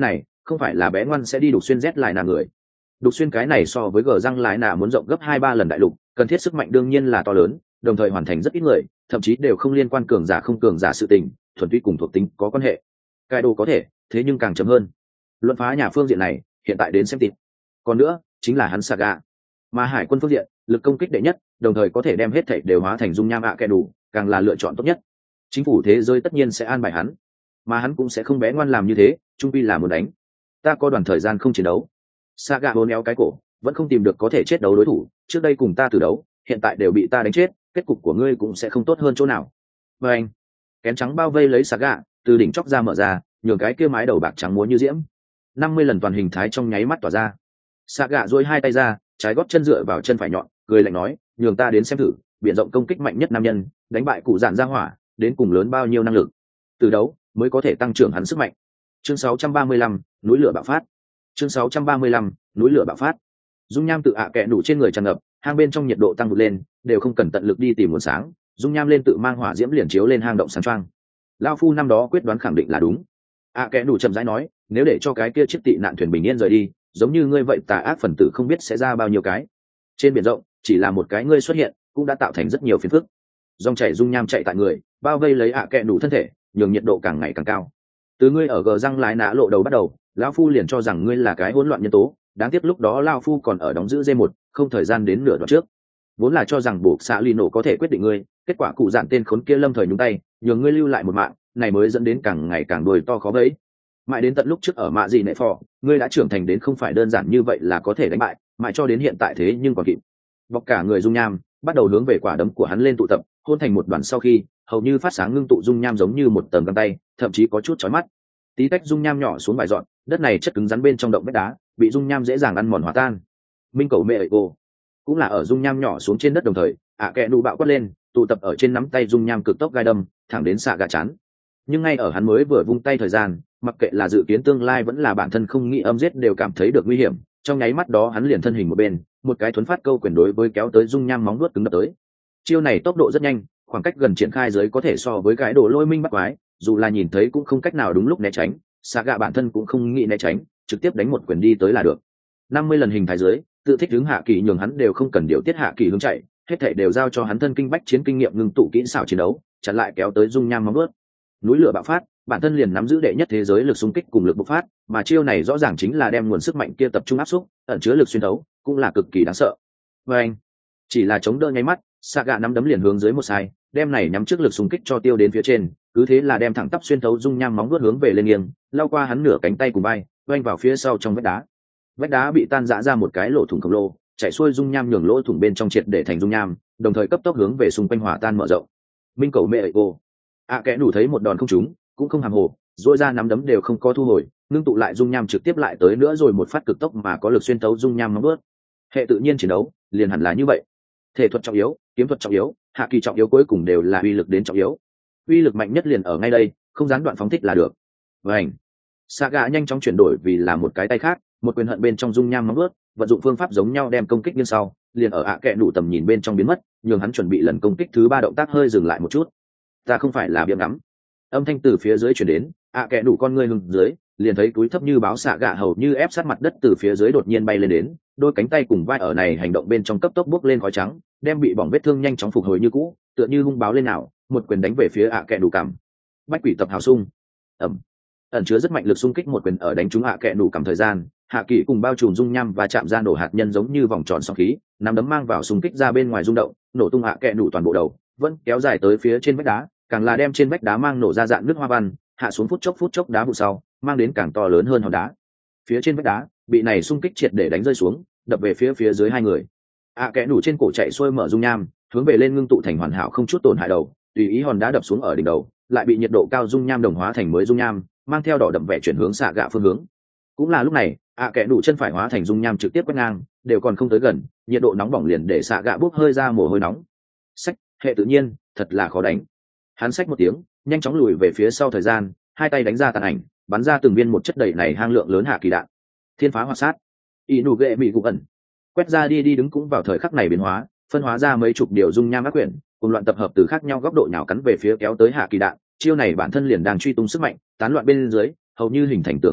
Speaker 1: không phải là bé ngoan sẽ đi đục xuyên rét lại nà người. Đục xuyên cái này so với gờ răng lại nà muốn rộng gấp hai ba lần đại lục, cần thiết sức mạnh đương nhiên là to lớn, đồng thời hoàn thành rất ít người, thậm chí đều không liên quan cường giả không cường giả sự tình, thuần túy cùng thuộc tính có quan hệ. Cái đồ có thể, thế nhưng càng chậm hơn. Luận phá nhà phương diện này, hiện tại đến xem tìm. Còn nữa, chính là hắn Saga. Mà hải quân phương diện, lực công kích đệ nhất, đồng thời có thể đem hết thảy đều hóa thành dung nham ạ kẻ đủ, càng là lựa chọn tốt nhất. Chính phủ thế giới tất nhiên sẽ an bài hắn, mà hắn cũng sẽ không bé ngoan làm như thế, chung quy là muốn đánh. Ta có đoạn thời gian không chiến đấu. Saga hôn éo cái cổ, vẫn không tìm được có thể chết đấu đối thủ, trước đây cùng ta từ đấu, hiện tại đều bị ta đánh chết, kết cục của ngươi cũng sẽ không tốt hơn chỗ nào. Và anh, kén trắng bao vây lấy Saga, từ đỉnh chóp ra mở ra, nhường cái kia mái đầu bạc trắng múa như diễm. năm mươi lần toàn hình thái trong nháy mắt tỏa ra. Saga duỗi hai tay ra, trái gót chân dựa vào chân phải nhọn, cười lạnh nói, nhường ta đến xem thử, biển rộng công kích mạnh nhất nam nhân, đánh bại cụ giản ra hỏa, đến cùng lớn bao nhiêu năng lực. Từ đấu mới có thể tăng trưởng hắn sức mạnh. Chương sáu trăm ba mươi lăm, núi lửa bạo phát. Chương sáu trăm ba mươi lăm, núi lửa bạo phát. Dung nham tự ạ kẹ đủ trên người tràn ngập, hang bên trong nhiệt độ tăng vụt lên, đều không cần tận lực đi tìm nguồn sáng, dung nham lên tự mang hỏa diễm liền chiếu lên hang động sáng choang. Lao phu năm đó quyết đoán khẳng định là đúng. ạ kẹ đủ chậm rãi nói, nếu để cho cái kia chiếc tị nạn thuyền bình yên rời đi, giống như ngươi vậy tà ác phần tử không biết sẽ ra bao nhiêu cái. Trên biển rộng, chỉ là một cái ngươi xuất hiện, cũng đã tạo thành rất nhiều phiền phức. Dòng chảy dung nham chạy tại người, bao vây lấy ạ kẹ đủ thân thể, nhường nhiệt độ càng ngày càng cao. Từ ngươi ở gờ răng lái nã lộ đầu bắt đầu, lão phu liền cho rằng ngươi là cái hỗn loạn nhân tố, đáng tiếc lúc đó lão phu còn ở đóng giữ dê một, không thời gian đến nửa đoạn trước. Vốn là cho rằng buộc xạ ly nổ có thể quyết định ngươi, kết quả cụ dạn tên khốn kia lâm thời nhúng tay, nhường ngươi lưu lại một mạng, này mới dẫn đến càng ngày càng đuôi to khó bấy. Mãi đến tận lúc trước ở mạ gì nệ phò, ngươi đã trưởng thành đến không phải đơn giản như vậy là có thể đánh bại, mãi cho đến hiện tại thế nhưng còn kịp. Bọc cả người dung nham, bắt đầu hướng về quả đấm của hắn lên tụ tập, hôn thành một đoàn sau khi, hầu như phát sáng ngưng tụ dung nham giống như một tầng găng tay, thậm chí có chút chói mắt. Tí tách dung nham nhỏ xuống vài dọn, đất này chất cứng rắn bên trong động vách đá, bị dung nham dễ dàng ăn mòn hòa tan. Minh cầu mẹ cô cũng là ở dung nham nhỏ xuống trên đất đồng thời, ạ kẹ nụ bạo quát lên, tụ tập ở trên nắm tay dung nham cực tốc gai đâm, thẳng đến xạ gà chán. Nhưng ngay ở hắn mới vừa vung tay thời gian, mặc kệ là dự kiến tương lai vẫn là bản thân không nghĩ âm giết đều cảm thấy được nguy hiểm, trong nháy mắt đó hắn liền thân hình một bên, một cái thuấn phát câu quyền đối với kéo tới dung nham móng vuốt cứng đập tới. Chiêu này tốc độ rất nhanh, khoảng cách gần triển khai dưới có thể so với cái đồ lôi minh bắt quái, dù là nhìn thấy cũng không cách nào đúng lúc né tránh, xạ gà bản thân cũng không nghĩ né tránh, trực tiếp đánh một quyền đi tới là được. năm mươi lần hình thái dưới, tự thích hướng hạ kỳ nhường hắn đều không cần điều tiết hạ kỳ hướng chạy, hết thảy đều giao cho hắn thân kinh bách chiến kinh nghiệm ngưng tụ kỹ xảo chiến đấu, chặn lại kéo tới dung nham móng vuốt. Núi lửa bạo phát, bản thân liền nắm giữ đệ nhất thế giới lực xung kích cùng lực bộc phát, mà chiêu này rõ ràng chính là đem nguồn sức mạnh kia tập trung áp xúc, ẩn chứa lực xuyên thấu, cũng là cực kỳ đáng sợ. Và anh, chỉ là chống đỡ nháy mắt, Saga nắm đấm liền hướng dưới một sai, đem này nhắm trước lực xung kích cho tiêu đến phía trên, cứ thế là đem thẳng tắp xuyên thấu dung nham móng vuốt hướng về lên nghiêng, lao qua hắn nửa cánh tay cùng vai, vênh vào phía sau trong vách đá. Vách đá bị tan rã ra một cái lỗ thủng khổng lồ, chảy xuôi dung nham nhường lỗ thủng bên trong triệt để thành dung nham, đồng thời cấp tốc hướng về xung quanh hòa tan mở rộng. Minh cầu mẹ cô, ạ kẽ đủ thấy một đòn không trúng, cũng không hàm hồ, dội ra nắm đấm đều không có thu hồi, ngưng tụ lại dung nham trực tiếp lại tới nữa rồi một phát cực tốc mà có lực xuyên thấu dung nham móng vuốt. Hệ tự nhiên chiến đấu liền hẳn là như vậy. Thể thuật trọng yếu, kiếm thuật trọng yếu, hạ kỳ trọng yếu, cuối cùng đều là uy lực đến trọng yếu. Uy lực mạnh nhất liền ở ngay đây, không gián đoạn phóng thích là được. Vành. Saga nhanh chóng chuyển đổi vì là một cái tay khác, một quyền hận bên trong dung nham móng vuốt, vận dụng phương pháp giống nhau đem công kích như sau, liền ở ạ kẹ đủ tầm nhìn bên trong biến mất, nhường hắn chuẩn bị lần công kích thứ ba động tác hơi dừng lại một chút. Ta không phải là biếng ngắm. Âm thanh từ phía dưới truyền đến, ạ kẹ đủ con ngươi hừng dưới, liền thấy túi thấp như báo xạ gạ hầu như ép sát mặt đất từ phía dưới đột nhiên bay lên đến, đôi cánh tay cùng vai ở này hành động bên trong cấp tốc bốc lên khói trắng, đem bị bỏng vết thương nhanh chóng phục hồi như cũ, tựa như hung báo lên nào, một quyền đánh về phía ạ kẹ đủ cằm. Bách quỷ tập hào sung. Ẩm. Ẩn chứa rất mạnh lực xung kích một quyền ở đánh trúng ạ kẹ đủ cằm thời gian, hạ kỳ cùng bao trùm dung nham và chạm ra nổ hạt nhân giống như vòng tròn sóng khí, nắm đấm mang vào xung kích ra bên ngoài rung động, nổ tung ạ kẹ đủ toàn bộ đầu, vẫn kéo dài tới phía trên vách đá, càng là đem trên vách đá mang nổ ra dạng nước hoa văn, hạ xuống phút chốc phút chốc đá vụ sau, mang đến càng to lớn hơn hòn đá. Phía trên vách đá bị này xung kích triệt để đánh rơi xuống, đập về phía phía dưới hai người. ạ kẹ đủ trên cổ chạy xuôi mở dung nham, hướng về lên ngưng tụ thành hoàn hảo không chút tổn hại đầu, tùy ý hòn đá đập xuống ở đỉnh đầu, lại bị nhiệt độ cao dung nham đồng hóa thành mới dung nham, mang theo đỏ đậm vẻ chuyển hướng xạ gạ phương hướng. Cũng là lúc này, ạ kẹ đủ chân phải hóa thành dung nham trực tiếp quét ngang, đều còn không tới gần, nhiệt độ nóng bỏng liền để xạ gạ bốc hơi ra mồ hôi nóng. Sách, hệ tự nhiên, thật là khó đánh. Hắn xách một tiếng, nhanh chóng lùi về phía sau thời gian, hai tay đánh ra tàn ảnh, bắn ra từng viên một chất đầy này hang lượng lớn hạ kỳ đạn. Thiên phá hoa sát, y nụ ghệ mỹ gục ẩn, quét ra đi đi đứng cũng vào thời khắc này biến hóa, phân hóa ra mấy chục điều dung nham ác quyển, cùng loạn tập hợp từ khác nhau góc độ nhào cắn về phía kéo tới hạ kỳ đạn. Chiêu này bản thân liền đang truy tung sức mạnh, tán loạn bên dưới, hầu như hình thành tường phòng ngự,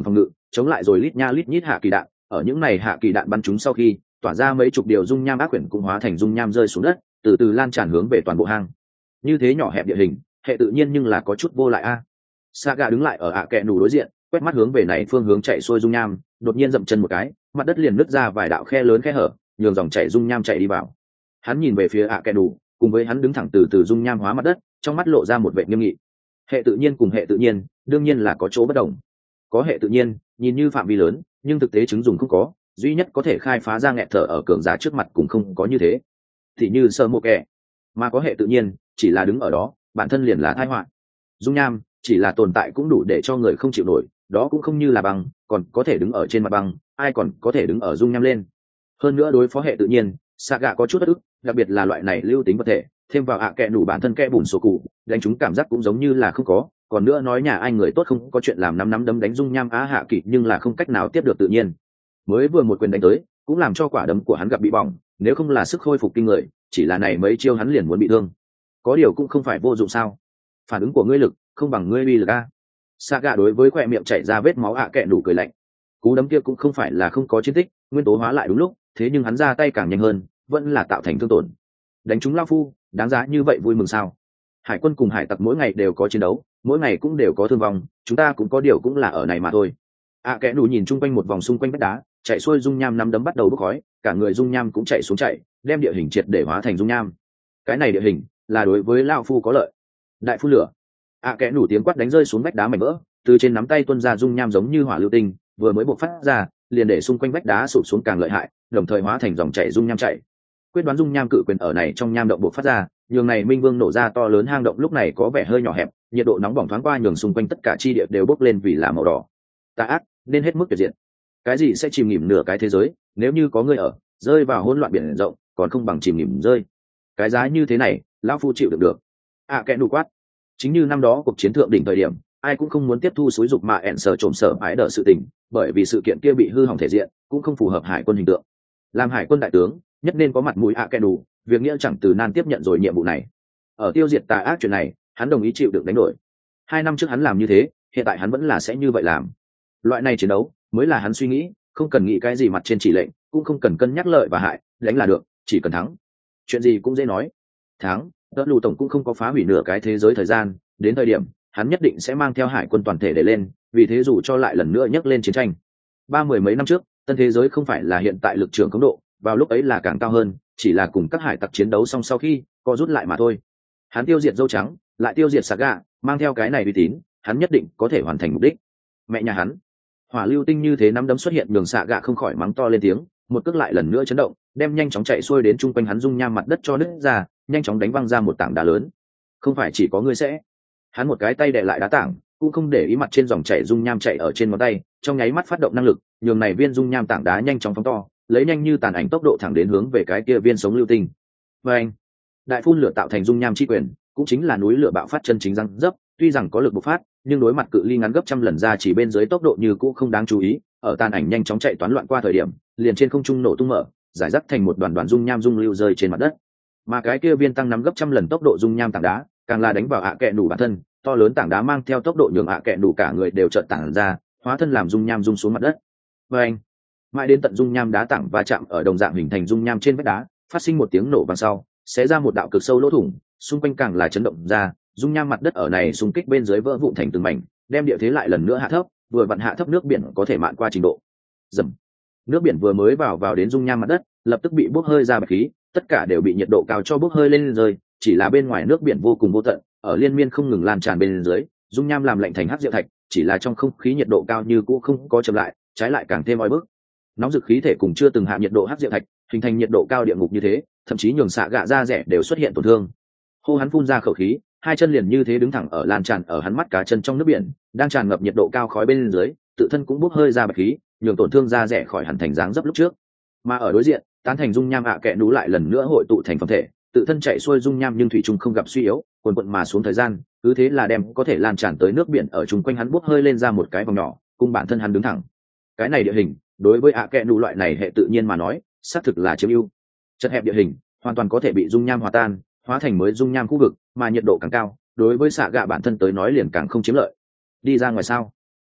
Speaker 1: chống lại rồi lít nha lít nhít hạ kỳ đạn. Ở những này hạ kỳ đạn bắn chúng sau khi tỏa ra mấy chục điều dung nham ác quyển cũng hóa thành dung nham rơi xuống đất, từ từ lan tràn hướng về toàn bộ hang. Như thế nhỏ hẹp địa hình, hệ tự nhiên nhưng là có chút vô lại a. À. Saga đứng lại ở ạ kẹ nủ đối diện, quét mắt hướng về này phương hướng chạy xuôi dung nham, đột nhiên dậm chân một cái, mặt đất liền nứt ra vài đạo khe lớn khe hở, nhường dòng chảy dung nham chạy đi vào. Hắn nhìn về phía ạ kẹ nủ, cùng với hắn đứng thẳng từ từ dung nham hóa mặt đất, trong mắt lộ ra một vẻ nghiêm nghị. Hệ tự nhiên cùng hệ tự nhiên, đương nhiên là có chỗ bất đồng. Có hệ tự nhiên, nhìn như phạm vi lớn, nhưng thực tế chứng dùng không có, duy nhất có thể khai phá ra nghẹt thở ở cường giả trước mặt cũng không có như thế. Thì như sơ mộ kẹ, mà có hệ tự nhiên, chỉ là đứng ở đó, bản thân liền là tai họa. Dung nham chỉ là tồn tại cũng đủ để cho người không chịu nổi, đó cũng không như là băng, còn có thể đứng ở trên mặt băng, ai còn có thể đứng ở dung nham lên. Hơn nữa đối phó hệ tự nhiên, Saga có chút bất ức, đặc biệt là loại này lưu tính vật thể, thêm vào ạ kẹ nủ bản thân kẽ bùn sổ cụ, đánh chúng cảm giác cũng giống như là không có. Còn nữa nói nhà ai người tốt không có chuyện làm năm năm đấm đánh dung nham á hạ kỵ, nhưng là không cách nào tiếp được tự nhiên. Mới vừa một quyền đánh tới, cũng làm cho quả đấm của hắn gặp bị bỏng, nếu không là sức khôi phục kinh người, chỉ là này mấy chiêu hắn liền muốn bị thương. Có điều cũng không phải vô dụng sao? Phản ứng của ngươi lực không bằng ngươi uy lực a. Saga đối với khóe miệng chảy ra vết máu ạ kẹ nủ cười lạnh. Cú đấm kia cũng không phải là không có chiến tích, nguyên tố hóa lại đúng lúc, thế nhưng hắn ra tay càng nhanh hơn, vẫn là tạo thành thương tổn. Đánh chúng lao phu, đáng giá như vậy vui mừng sao? Hải quân cùng hải tặc mỗi ngày đều có chiến đấu, mỗi ngày cũng đều có thương vong, chúng ta cũng có điều cũng là ở này mà thôi. ạ kẹ nủ nhìn chung quanh một vòng xung quanh vách đá, chạy xuôi dung nham nắm đấm bắt đầu bốc khói, cả người dung nham cũng chạy xuống chạy, đem địa hình triệt để hóa thành dung nham. Cái này địa hình là đối với lao phu có lợi. Đại phun lửa. ạ kẽ nủ tiếng quát đánh rơi xuống vách đá mảnh vỡ, từ trên nắm tay tuôn ra dung nham giống như hỏa lưu tinh, vừa mới bộc phát ra, liền để xung quanh vách đá sụp xuống càng lợi hại, đồng thời hóa thành dòng chảy dung nham chảy. Quyết đoán dung nham cự quyền ở này trong nham động bộc phát ra, nhường này minh vương nổ ra to lớn hang động lúc này có vẻ hơi nhỏ hẹp, nhiệt độ nóng bỏng thoáng qua nhường xung quanh tất cả chi địa đều bốc lên vì là màu đỏ. Tà ác nên hết mức tuyệt diệt. Cái gì sẽ chìm nghỉm nửa cái thế giới, nếu như có người ở, rơi vào hỗn loạn biển rộng, còn không bằng chìm nghỉm rơi. Cái giá như thế này, lão phu chịu được được. À kẽ nủ quát. Chính như năm đó cuộc chiến thượng đỉnh thời điểm, ai cũng không muốn tiếp thu xúi dục mà ẹn sở trộm sở ái đỡ sự tình, bởi vì sự kiện kia bị hư hỏng thể diện, cũng không phù hợp hải quân hình tượng. Làm hải quân đại tướng, nhất nên có mặt mũi ạ kẽ nủ, việc nghĩa chẳng từ nan tiếp nhận rồi nhiệm vụ này. Ở tiêu diệt tà ác chuyện này, hắn đồng ý chịu được đánh đổi. Hai năm trước hắn làm như thế, hiện tại hắn vẫn là sẽ như vậy làm. Loại này chiến đấu mới là hắn suy nghĩ, không cần nghĩ cái gì mặt trên chỉ lệnh, cũng không cần cân nhắc lợi và hại, đánh là được, chỉ cần thắng. Chuyện gì cũng dễ nói. Thắng, đỡ lù tổng cũng không có phá hủy nửa cái thế giới thời gian, đến thời điểm hắn nhất định sẽ mang theo hải quân toàn thể để lên, vì thế dù cho lại lần nữa nhắc lên chiến tranh. Ba mười mấy năm trước, tân thế giới không phải là hiện tại lực trưởng khống độ, vào lúc ấy là càng cao hơn, chỉ là cùng các hải tặc chiến đấu xong sau khi co rút lại mà thôi. Hắn tiêu diệt dâu trắng, lại tiêu diệt Saga, mang theo cái này uy tín, hắn nhất định có thể hoàn thành mục đích. Mẹ nhà hắn, hỏa lưu tinh như thế năm đấm xuất hiện, nhường Saga không khỏi mắng to lên tiếng, một cước lại lần nữa chấn động, đem nhanh chóng chạy xuôi đến trung quanh hắn dung nham mặt đất cho nứt ra, nhanh chóng đánh văng ra một tảng đá lớn. Không phải chỉ có ngươi sẽ. Hắn một cái tay đè lại đá tảng, cũng không để ý mặt trên dòng chảy dung nham chạy ở trên ngón tay, trong nháy mắt phát động năng lực, nhường này viên dung nham tảng đá nhanh chóng phóng to, lấy nhanh như tàn ảnh tốc độ thẳng đến hướng về cái kia viên sống lưu tinh. Và anh, đại phun lửa tạo thành dung nham chi quyền, cũng chính là núi lửa bạo phát chân chính răng dấp, tuy rằng có lực bộc phát, nhưng đối mặt cự ly ngắn gấp trăm lần ra chỉ bên dưới tốc độ như cũ không đáng chú ý, ở tàn ảnh nhanh chóng chạy toán loạn qua thời điểm, liền trên không trung nổ tung mở, giải rác thành một đoàn đoàn dung nham dung lưu rơi trên mặt đất. Mà cái kia viên tăng nắm gấp trăm lần tốc độ dung nham tảng đá, càng là đánh vào ạ kẹ nủ bản thân, to lớn tảng đá mang theo tốc độ nhường ạ kẹ nủ cả người đều trợn tảng ra, hóa thân làm dung nham rung xuống mặt đất. Và anh, mãi đến tận dung nham đá tảng va chạm ở đồng dạng hình thành dung nham trên vách đá, phát sinh một tiếng nổ vang sau, xé ra một đạo cực sâu lỗ thủng, xung quanh càng là chấn động ra, dung nham mặt đất ở này xung kích bên dưới vỡ vụn thành từng mảnh, đem địa thế lại lần nữa hạ thấp, vừa vặn hạ thấp nước biển có thể mạn qua trình độ. Dầm. Nước biển vừa mới vào vào đến dung nham mặt đất, lập tức bị bốc hơi ra bạch khí, tất cả đều bị nhiệt độ cao cho bốc hơi lên rơi, chỉ là bên ngoài nước biển vô cùng vô tận, ở liên miên không ngừng lan tràn bên dưới, dung nham làm lạnh thành hắc diệu thạch, chỉ là trong không khí nhiệt độ cao như cũ không có chậm lại, trái lại càng thêm oi bức. Nóng rực khí thể cùng chưa từng hạ nhiệt độ hắc diệu thạch, hình thành nhiệt độ cao địa ngục như thế, thậm chí nhường xạ gạ da rẻ đều xuất hiện tổn thương. Hô hắn phun ra khẩu khí, hai chân liền như thế đứng thẳng ở lan tràn ở hắn mắt cá chân trong nước biển, đang tràn ngập nhiệt độ cao khói bên dưới, tự thân cũng bốc hơi ra bạch khí, nhường tổn thương da rẻ khỏi hẳn thành dáng dấp lúc trước. Mà ở đối diện, tán thành dung nham ạ kẹ nú lại lần nữa hội tụ thành phẩm thể, tự thân chạy xuôi dung nham nhưng thủy trung không gặp suy yếu, cuồn cuộn mà xuống thời gian, cứ thế là đem có thể lan tràn tới nước biển ở chung quanh hắn bốc hơi lên ra một cái vòng nhỏ, cùng bản thân hắn đứng thẳng. Cái này địa hình, đối với ạ kẹ nú loại này hệ tự nhiên mà nói, xác thực là chiếm ưu. Chật hẹp địa hình, hoàn toàn có thể bị dung nham hòa tan, hóa thành mới dung nham khu vực, mà nhiệt độ càng cao, đối với xạ gạ bản thân tới nói liền càng không chiếm lợi. Đi ra ngoài sao?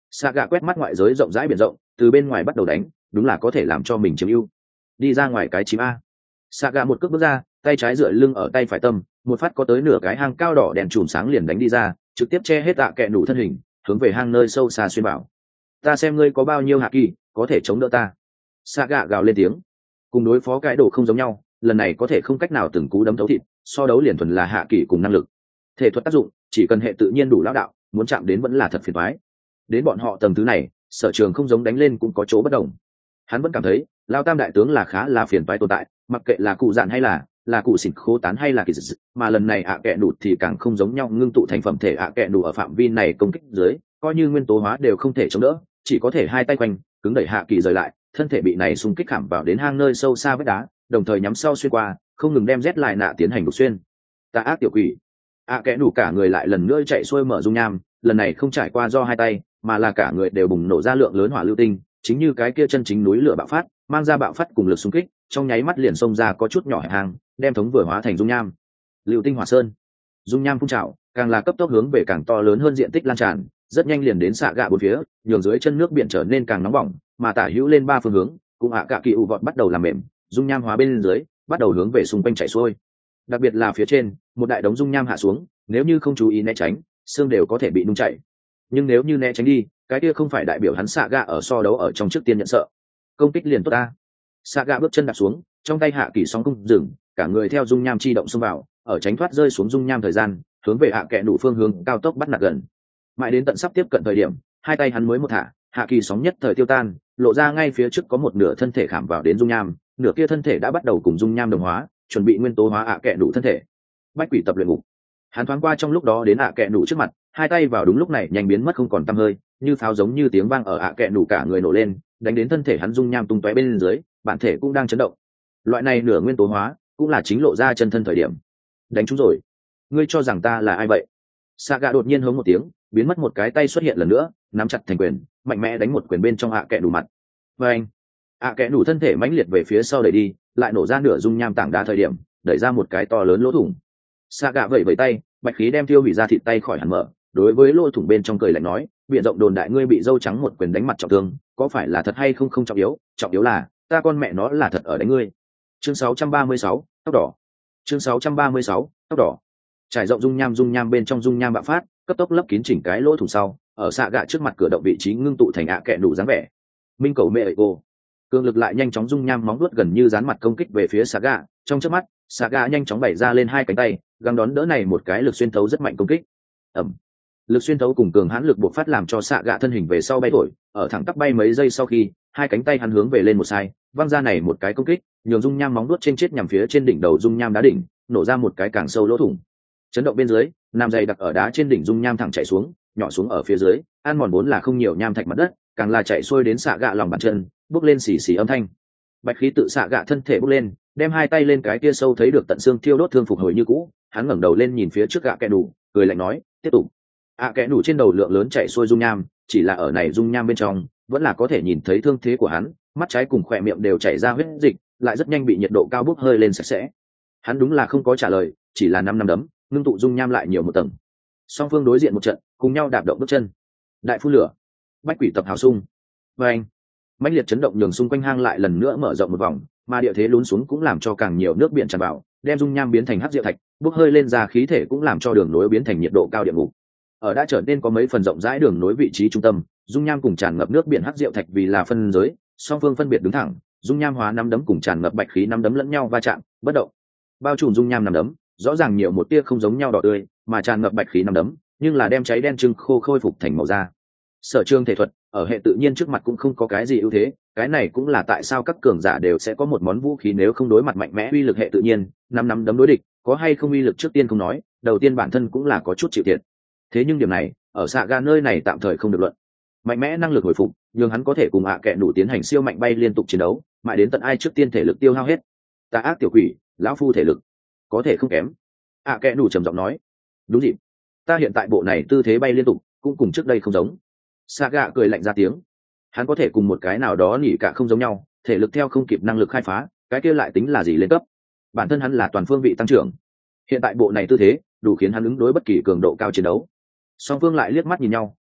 Speaker 1: Xạ gạ quét mắt ngoại giới rộng rãi biển rộng, từ bên ngoài bắt đầu đánh, đúng là có thể làm cho mình chiếm ưu. Đi ra ngoài cái chim a. Xạ gạ một cước bước ra, tay trái dựa lưng ở tay phải tâm, một phát có tới nửa cái hang cao đỏ đèn chùm sáng liền đánh đi ra, trực tiếp che hết ạ kẹ nủ thân hình, hướng về hang nơi sâu xa xuyên bảo. Ta xem ngươi có bao nhiêu hạ kỳ, có thể chống đỡ ta. Xạ gạ gào lên tiếng. Cùng đối phó cái đồ không giống nhau, lần này có thể không cách nào từng cú đấm thấu thịt, so đấu liền thuần là hạ kỳ cùng năng lực. Thể thuật tác dụng, chỉ cần hệ tự nhiên đủ lão đạo, muốn chạm đến vẫn là thật phiền toái. Đến bọn họ tầng thứ này, sở trường không giống đánh lên cũng có chỗ bất đồng. Hắn vẫn cảm thấy lao tam đại tướng là khá là phiền toái tồn tại, mặc kệ là cụ dạn hay là là cụ xỉn khố tán hay là kỳ dị, mà lần này ạ à kẹ nụt thì càng không giống nhau, ngưng tụ thành phẩm thể ạ à kẹ nụt ở phạm vi này công kích dưới, coi như nguyên tố hóa đều không thể chống đỡ, chỉ có thể hai tay quanh cứng đẩy hạ kỳ rời lại, thân thể bị này xung kích khảm vào đến hang nơi sâu xa vết đá, đồng thời nhắm sau xuyên qua, không ngừng đem rét lại nạ tiến hành đục xuyên. Tà ác tiểu quỷ, ạ à kẽ đủ cả người lại lần nữa chạy xuôi mở dung nham, lần này không trải qua do hai tay, mà là cả người đều bùng nổ ra lượng lớn hỏa lưu tinh, chính như cái kia chân chính núi lửa bạo phát, mang ra bạo phát cùng lực xung kích, trong nháy mắt liền xông ra có chút nhỏ hẹp hang, đem thống vừa hóa thành dung nham. Lưu tinh hỏa sơn, dung nham phun trào, càng là cấp tốc hướng về càng to lớn hơn diện tích lan tràn, rất nhanh liền đến xạ gạ bốn phía, nhường dưới chân nước biển trở nên càng nóng bỏng, mà tả hữu lên ba phương hướng, cũng ạ gạ kỳ u vọt bắt đầu làm mềm, dung nham hóa bên dưới, bắt đầu hướng về xung quanh chảy xuôi. Đặc biệt là phía trên, một đại đống dung nham hạ xuống, nếu như không chú ý né tránh, xương đều có thể bị nung chảy. Nhưng nếu như né tránh đi, cái kia không phải đại biểu hắn xạ gạ ở so đấu ở trong trước tiên nhận sợ. Công kích liền tốt ta. Xạ gạ bước chân đạp xuống, trong tay hạ kỳ sóng cung dừng, cả người theo dung nham chi động xông vào, ở tránh thoát rơi xuống dung nham thời gian, hướng về hạ kẹ đủ phương hướng cao tốc bắt nạt gần. Mãi đến tận sắp tiếp cận thời điểm, hai tay hắn mới một thả, hạ kỳ sóng nhất thời tiêu tan, lộ ra ngay phía trước có một nửa thân thể khảm vào đến dung nham, nửa kia thân thể đã bắt đầu cùng dung nham đồng hóa, chuẩn bị nguyên tố hóa hạ kẹ đủ thân thể. Bách quỷ tập luyện ngục. Hắn thoáng qua trong lúc đó đến hạ kẹ đủ trước mặt, hai tay vào đúng lúc này nhanh biến mất không còn tăm hơi, như pháo giống như tiếng vang ở hạ kẹ đủ cả người nổ lên, đánh đến thân thể hắn dung nham tung tóe bên dưới, bản thể cũng đang chấn động. Loại này nửa nguyên tố hóa, cũng là chính lộ ra chân thân thời điểm. Đánh chúng rồi. Ngươi cho rằng ta là ai vậy? Saga đột nhiên hống một tiếng, biến mất một cái tay xuất hiện lần nữa, nắm chặt thành quyền, mạnh mẽ đánh một quyền bên trong hạ kẹ đủ mặt. Và anh, hạ kẹ đủ thân thể mãnh liệt về phía sau đẩy đi, lại nổ ra nửa dung nham tảng đá thời điểm, đẩy ra một cái to lớn lỗ thủng. Saga vẩy vẩy tay, bạch khí đem tiêu hủy ra thịt tay khỏi hẳn mở, đối với lỗ thủng bên trong cười lạnh nói, biển rộng đồn đại ngươi bị dâu trắng một quyền đánh mặt trọng thương, có phải là thật hay không? Không trọng yếu, trọng yếu là ta con mẹ nó là thật ở đánh ngươi. Chương sáu trăm ba mươi sáu, tóc đỏ. Chương sáu trăm ba mươi sáu, tóc đỏ. Trải rộng dung nham dung nham bên trong dung nham bạo phát, cấp tốc lấp kín chỉnh cái lỗ thủng sau, ở xạ gạ trước mặt cửa động vị trí ngưng tụ thành ạ kẹ đủ dáng vẻ. Minh cầu mẹ cô, cường lực lại nhanh chóng dung nham móng vuốt gần như dán mặt công kích về phía xạ gạ, trong chớp mắt, xạ gạ nhanh chóng bày ra lên hai cánh tay, gắng đón đỡ này một cái lực xuyên thấu rất mạnh công kích. Ầm. Lực xuyên thấu cùng cường hãn lực buộc phát làm cho xạ gạ thân hình về sau bay thổi, ở thẳng tắp bay mấy giây sau khi, hai cánh tay hắn hướng về lên một sai, văng ra này một cái công kích, nhường dung nham móng vuốt trên chết nhằm phía trên đỉnh đầu dung nham đá đỉnh, nổ ra một cái càng sâu lỗ thủng. Chấn động bên dưới, nam dày đặc ở đá trên đỉnh dung nham thẳng chảy xuống, nhỏ xuống ở phía dưới, ăn mòn vốn là không nhiều nham thạch mặt đất, càng là chạy xuôi đến xạ gạ lòng bàn chân, bước lên xì xì âm thanh. Bạch khí tự xạ gạ thân thể bước lên, đem hai tay lên cái kia sâu thấy được tận xương thiêu đốt thương phục hồi như cũ, hắn ngẩng đầu lên nhìn phía trước gạ kẹ đủ, cười lạnh nói, tiếp tục. ạ kẽ đủ trên đầu lượng lớn chạy xuôi dung nham, chỉ là ở này dung nham bên trong vẫn là có thể nhìn thấy thương thế của hắn, mắt trái cùng khỏe miệng đều chảy ra huyết dịch, lại rất nhanh bị nhiệt độ cao bốc hơi lên sạch sẽ. Hắn đúng là không có trả lời, chỉ là năm năm đấm ngưng tụ dung nham lại nhiều một tầng. Song phương đối diện một trận, cùng nhau đạp động bước chân. Đại phun lửa, bách quỷ tập hào sung, và anh mãnh liệt chấn động nhường xung quanh hang lại lần nữa mở rộng một vòng, mà địa thế lún xuống cũng làm cho càng nhiều nước biển tràn vào, đem dung nham biến thành hắc diệu thạch, bốc hơi lên ra khí thể cũng làm cho đường nối biến thành nhiệt độ cao địa ngục. Ở đã trở nên có mấy phần rộng rãi đường nối vị trí trung tâm, dung nham cùng tràn ngập nước biển hắc diệu thạch vì là phân giới, song phương phân biệt đứng thẳng, dung nham hóa năm đấm cùng tràn ngập bạch khí năm đấm lẫn nhau va chạm, bất động. Bao trùm dung nham năm đấm, rõ ràng nhiều một tia không giống nhau đỏ tươi, mà tràn ngập bạch khí năm đấm, nhưng là đem cháy đen trưng khô khôi phục thành màu da. Sở trường thể thuật, ở hệ tự nhiên trước mặt cũng không có cái gì ưu thế, cái này cũng là tại sao các cường giả đều sẽ có một món vũ khí nếu không đối mặt mạnh mẽ uy lực hệ tự nhiên, năm năm đấm đối địch, có hay không uy lực trước tiên không nói, đầu tiên bản thân cũng là có chút chịu thiệt. Thế nhưng điểm này ở xạ gà nơi này tạm thời không được luận. Mạnh mẽ năng lực hồi phục nhưng hắn có thể cùng ạ kẹ đủ tiến hành siêu mạnh bay liên tục chiến đấu, mãi đến tận ai trước tiên thể lực tiêu hao hết. Tà ác tiểu quỷ, lão phu thể lực có thể không kém. ạ kẹ đủ trầm giọng nói. Đúng dịp, ta hiện tại bộ này tư thế bay liên tục cũng cùng trước đây không giống. Xạ gà cười lạnh ra tiếng. Hắn có thể cùng một cái nào đó nhỉ cả không giống nhau, thể lực theo không kịp năng lực khai phá, cái kia lại tính là gì lên cấp. Bản thân hắn là toàn phương vị tăng trưởng, hiện tại bộ này tư thế đủ khiến hắn ứng đối bất kỳ cường độ cao chiến đấu. Song phương lại liếc mắt nhìn nhau,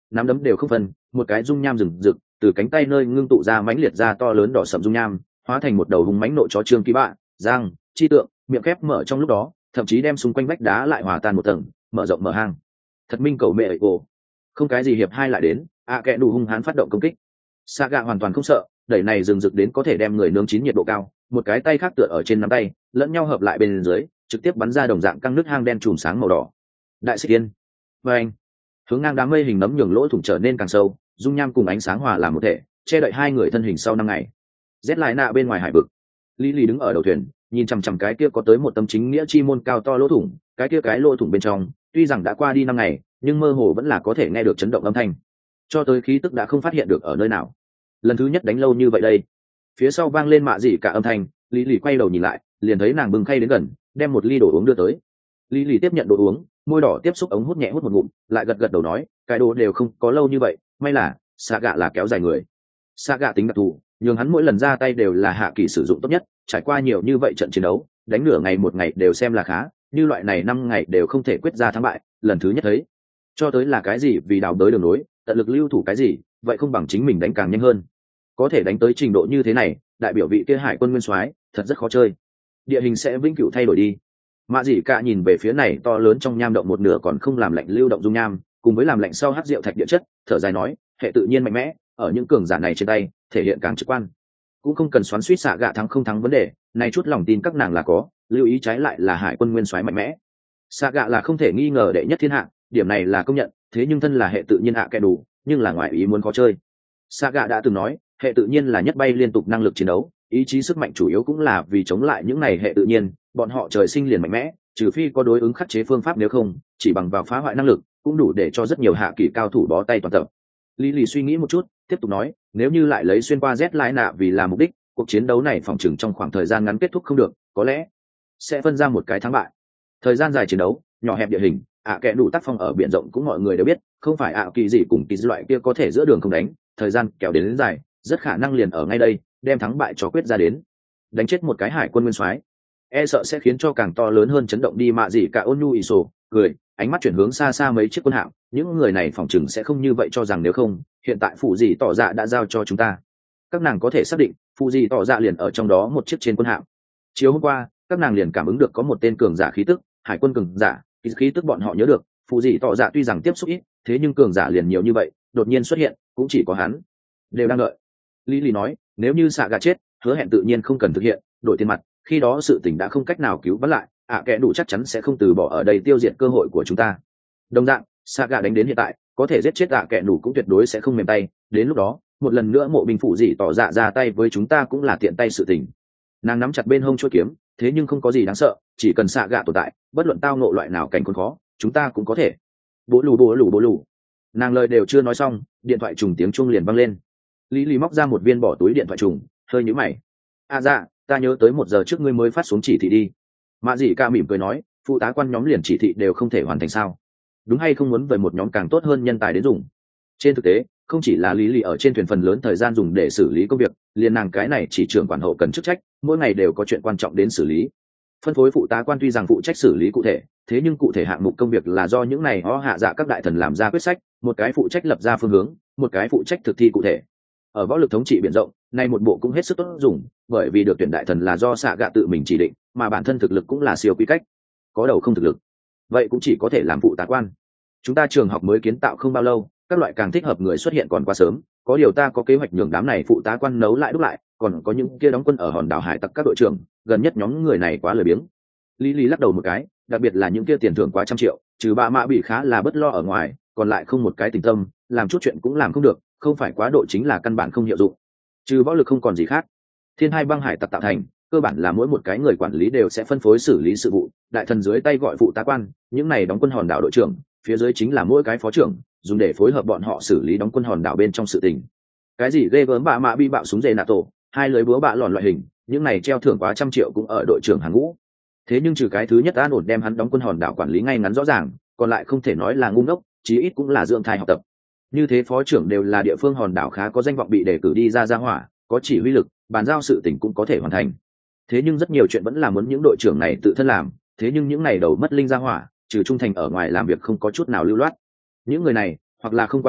Speaker 1: nắm đấm đều không phân, một cái dung nham rừng rực từ cánh tay nơi ngưng tụ ra mãnh liệt ra to lớn đỏ sậm dung nham, hóa thành một đầu hùng mãnh nộ chó trương ký bạ, giang, chi tượng, miệng khép mở trong lúc đó, thậm chí đem xung quanh vách đá lại hòa tan một tầng, mở rộng mở hang. Thật minh cầu mẹ ơi cô. Không cái gì hiệp hai lại đến, ạ kẹ đủ hung hãn phát động công kích. Saga hoàn toàn không sợ, đẩy này rừng rực đến có thể đem người nướng chín nhiệt độ cao, một cái tay khác tựa ở trên nắm tay, lẫn nhau hợp lại bên dưới, trực tiếp bắn ra đồng dạng căng nước hang đen chùm sáng màu đỏ. Đại xích tiên. Và anh. Hướng ngang đám mây hình nấm nhường lỗ thủng trở nên càng sâu, dung nham cùng ánh sáng hòa làm một thể, che đậy hai người thân hình sau năm ngày. Rét lại nạ bên ngoài hải vực, Lý Lý đứng ở đầu thuyền, nhìn chằm chằm cái kia có tới một tấm chính nghĩa chi môn cao to lỗ thủng, cái kia cái lỗ thủng bên trong, tuy rằng đã qua đi năm ngày, nhưng mơ hồ vẫn là có thể nghe được chấn động âm thanh. Cho tới khí tức đã không phát hiện được ở nơi nào. Lần thứ nhất đánh lâu như vậy đây. Phía sau vang lên mạ gì cả âm thanh, Lý Lý quay đầu nhìn lại, liền thấy nàng bưng khay đến gần, đem một ly đồ uống đưa tới. Lý Lý tiếp nhận đồ uống, môi đỏ tiếp xúc ống hút nhẹ hút một ngụm, lại gật gật đầu nói, cái đồ đều không có lâu như vậy, may là xạ gạ là kéo dài người. Xạ gạ tính đặc thù, nhưng hắn mỗi lần ra tay đều là hạ kỳ sử dụng tốt nhất, trải qua nhiều như vậy trận chiến đấu, đánh nửa ngày một ngày đều xem là khá, như loại này năm ngày đều không thể quyết ra thắng bại, lần thứ nhất thấy. Cho tới là cái gì vì đào tới đường nối, tận lực lưu thủ cái gì, vậy không bằng chính mình đánh càng nhanh hơn. Có thể đánh tới trình độ như thế này, đại biểu vị kia hải quân nguyên soái thật rất khó chơi. Địa hình sẽ vĩnh cửu thay đổi đi. Mạ Dĩ Cả nhìn về phía này to lớn trong nham động một nửa còn không làm lạnh lưu động dung nham, cùng với làm lạnh sau hắc rượu thạch địa chất, thở dài nói, hệ tự nhiên mạnh mẽ, ở những cường giả này trên tay, thể hiện càng trực quan. Cũng không cần xoắn xuýt xạ gạ thắng không thắng vấn đề, này chút lòng tin các nàng là có, lưu ý trái lại là hải quân nguyên soái mạnh mẽ. Xạ gạ là không thể nghi ngờ đệ nhất thiên hạ, điểm này là công nhận, thế nhưng thân là hệ tự nhiên hạ kẻ đủ, nhưng là ngoại ý muốn khó chơi. Xạ gạ đã từng nói, hệ tự nhiên là nhất bay liên tục năng lực chiến đấu, ý chí sức mạnh chủ yếu cũng là vì chống lại những này hệ tự nhiên, bọn họ trời sinh liền mạnh mẽ, trừ phi có đối ứng khắc chế phương pháp, nếu không chỉ bằng vào phá hoại năng lực cũng đủ để cho rất nhiều hạ kỳ cao thủ bó tay toàn tập. Lý Lì suy nghĩ một chút, tiếp tục nói, nếu như lại lấy xuyên qua rét lái nạ vì là mục đích, cuộc chiến đấu này phòng chừng trong khoảng thời gian ngắn kết thúc không được, có lẽ sẽ phân ra một cái thắng bại. Thời gian dài chiến đấu, nhỏ hẹp địa hình, ạ kẽ đủ tác phong ở biển rộng cũng mọi người đều biết, không phải ạ kỳ gì cùng kỳ loại kia có thể giữa đường không đánh, thời gian kéo đến, đến dài, rất khả năng liền ở ngay đây đem thắng bại cho quyết ra đến. Đánh chết một cái hải quân nguyên soái, e sợ sẽ khiến cho càng to lớn hơn chấn động đi. Mạ gì cả ôn nhu ỉ sổ cười, ánh mắt chuyển hướng xa xa mấy chiếc quân hạm, những người này phỏng chừng sẽ không như vậy cho rằng, nếu không hiện tại phụ gì tỏ dạ đã giao cho chúng ta. Các nàng có thể xác định phụ gì tỏ dạ liền ở trong đó một chiếc trên quân hạm. Chiều hôm qua các nàng liền cảm ứng được có một tên cường giả khí tức, hải quân cường giả, khí tức bọn họ nhớ được. Phụ gì tỏ dạ tuy rằng tiếp xúc ít, thế nhưng cường giả liền nhiều như vậy, đột nhiên xuất hiện cũng chỉ có hắn. Đều đang đợi. Lý Lý nói, nếu như xạ gà chết, hứa hẹn tự nhiên không cần thực hiện, đổi tiền mặt, khi đó sự tình đã không cách nào cứu vãn lại, ạ à, kẻ đủ chắc chắn sẽ không từ bỏ ở đây tiêu diệt cơ hội của chúng ta. Đồng dạng, xạ gà đánh đến hiện tại, có thể giết chết ạ à, kẻ đủ cũng tuyệt đối sẽ không mềm tay, đến lúc đó một lần nữa mộ binh phụ gì tỏ dạ ra tay với chúng ta cũng là tiện tay sự tình. Nàng nắm chặt bên hông chuôi kiếm, thế nhưng không có gì đáng sợ, chỉ cần xạ gà tồn tại, bất luận tao ngộ loại nào cảnh khốn khó, chúng ta cũng có thể. Bố lù bố lù bố lù. Nàng lời đều chưa nói xong, điện thoại trùng tiếng chuông liền vang lên. Lý Lý móc ra một viên bỏ túi điện thoại trùng, hơi nhíu mày. À dạ, ta nhớ tới một giờ trước ngươi mới phát xuống chỉ thị đi. Mạ Dĩ Cả mỉm cười nói, phụ tá quan nhóm liền chỉ thị đều không thể hoàn thành sao? Đúng hay không muốn về một nhóm càng tốt hơn nhân tài đến dùng? Trên thực tế, không chỉ là Lý Lý ở trên thuyền phần lớn thời gian dùng để xử lý công việc, liền nàng cái này chỉ trưởng quản hậu cần chức trách, mỗi ngày đều có chuyện quan trọng đến xử lý. Phân phối phụ tá quan tuy rằng phụ trách xử lý cụ thể, thế nhưng cụ thể hạng mục công việc là do những này họ hạ dạ các đại thần làm ra quyết sách, một cái phụ trách lập ra phương hướng, một cái phụ trách thực thi cụ thể. Ở võ lực thống trị biển rộng, nay một bộ cũng hết sức tốt dùng, bởi vì được tuyển đại thần là do xạ gạ tự mình chỉ định, mà bản thân thực lực cũng là siêu quy cách. Có đầu không thực lực, vậy cũng chỉ có thể làm phụ tá quan. Chúng ta trường học mới kiến tạo không bao lâu, các loại càng thích hợp người xuất hiện còn quá sớm, có điều ta có kế hoạch nhường đám này phụ tá quan nấu lại đúc lại, còn có những kia đóng quân ở hòn đảo hải tặc các đội trưởng, gần nhất nhóm người này quá lười biếng. Lý Lý lắc đầu một cái, đặc biệt là những kia tiền thưởng quá trăm triệu, trừ ba mã bị khá là bất lo ở ngoài, còn lại không một cái tình tâm, làm chút chuyện cũng làm không được, không phải quá độ chính là căn bản không hiệu dụng. Trừ võ lực không còn gì khác. Thiên hai băng hải tặc tạo thành, cơ bản là mỗi một cái người quản lý đều sẽ phân phối xử lý sự vụ, đại thần dưới tay gọi phụ tá quan, những này đóng quân hòn đảo đội trưởng, phía dưới chính là mỗi cái phó trưởng, dùng để phối hợp bọn họ xử lý đóng quân hòn đảo bên trong sự tình. Cái gì ghê gớm bạ mã bi bạo súng dê nạ tổ, hai lưới búa bạ lòn loại hình, những này treo thưởng quá trăm triệu cũng ở đội trưởng hàng ngũ. Thế nhưng trừ cái thứ nhất an ổn đem hắn đóng quân hòn đảo quản lý ngay ngắn rõ ràng, còn lại không thể nói là ngu ngốc, chí ít cũng là dưỡng thai học tập. Như thế phó trưởng đều là địa phương hòn đảo khá có danh vọng bị đề cử đi ra ra hỏa, có chỉ huy lực, bàn giao sự tình cũng có thể hoàn thành. Thế nhưng rất nhiều chuyện vẫn là muốn những đội trưởng này tự thân làm, thế nhưng những này đầu mất linh ra hỏa, trừ trung thành ở ngoài làm việc không có chút nào lưu loát. Những người này, hoặc là không quá được,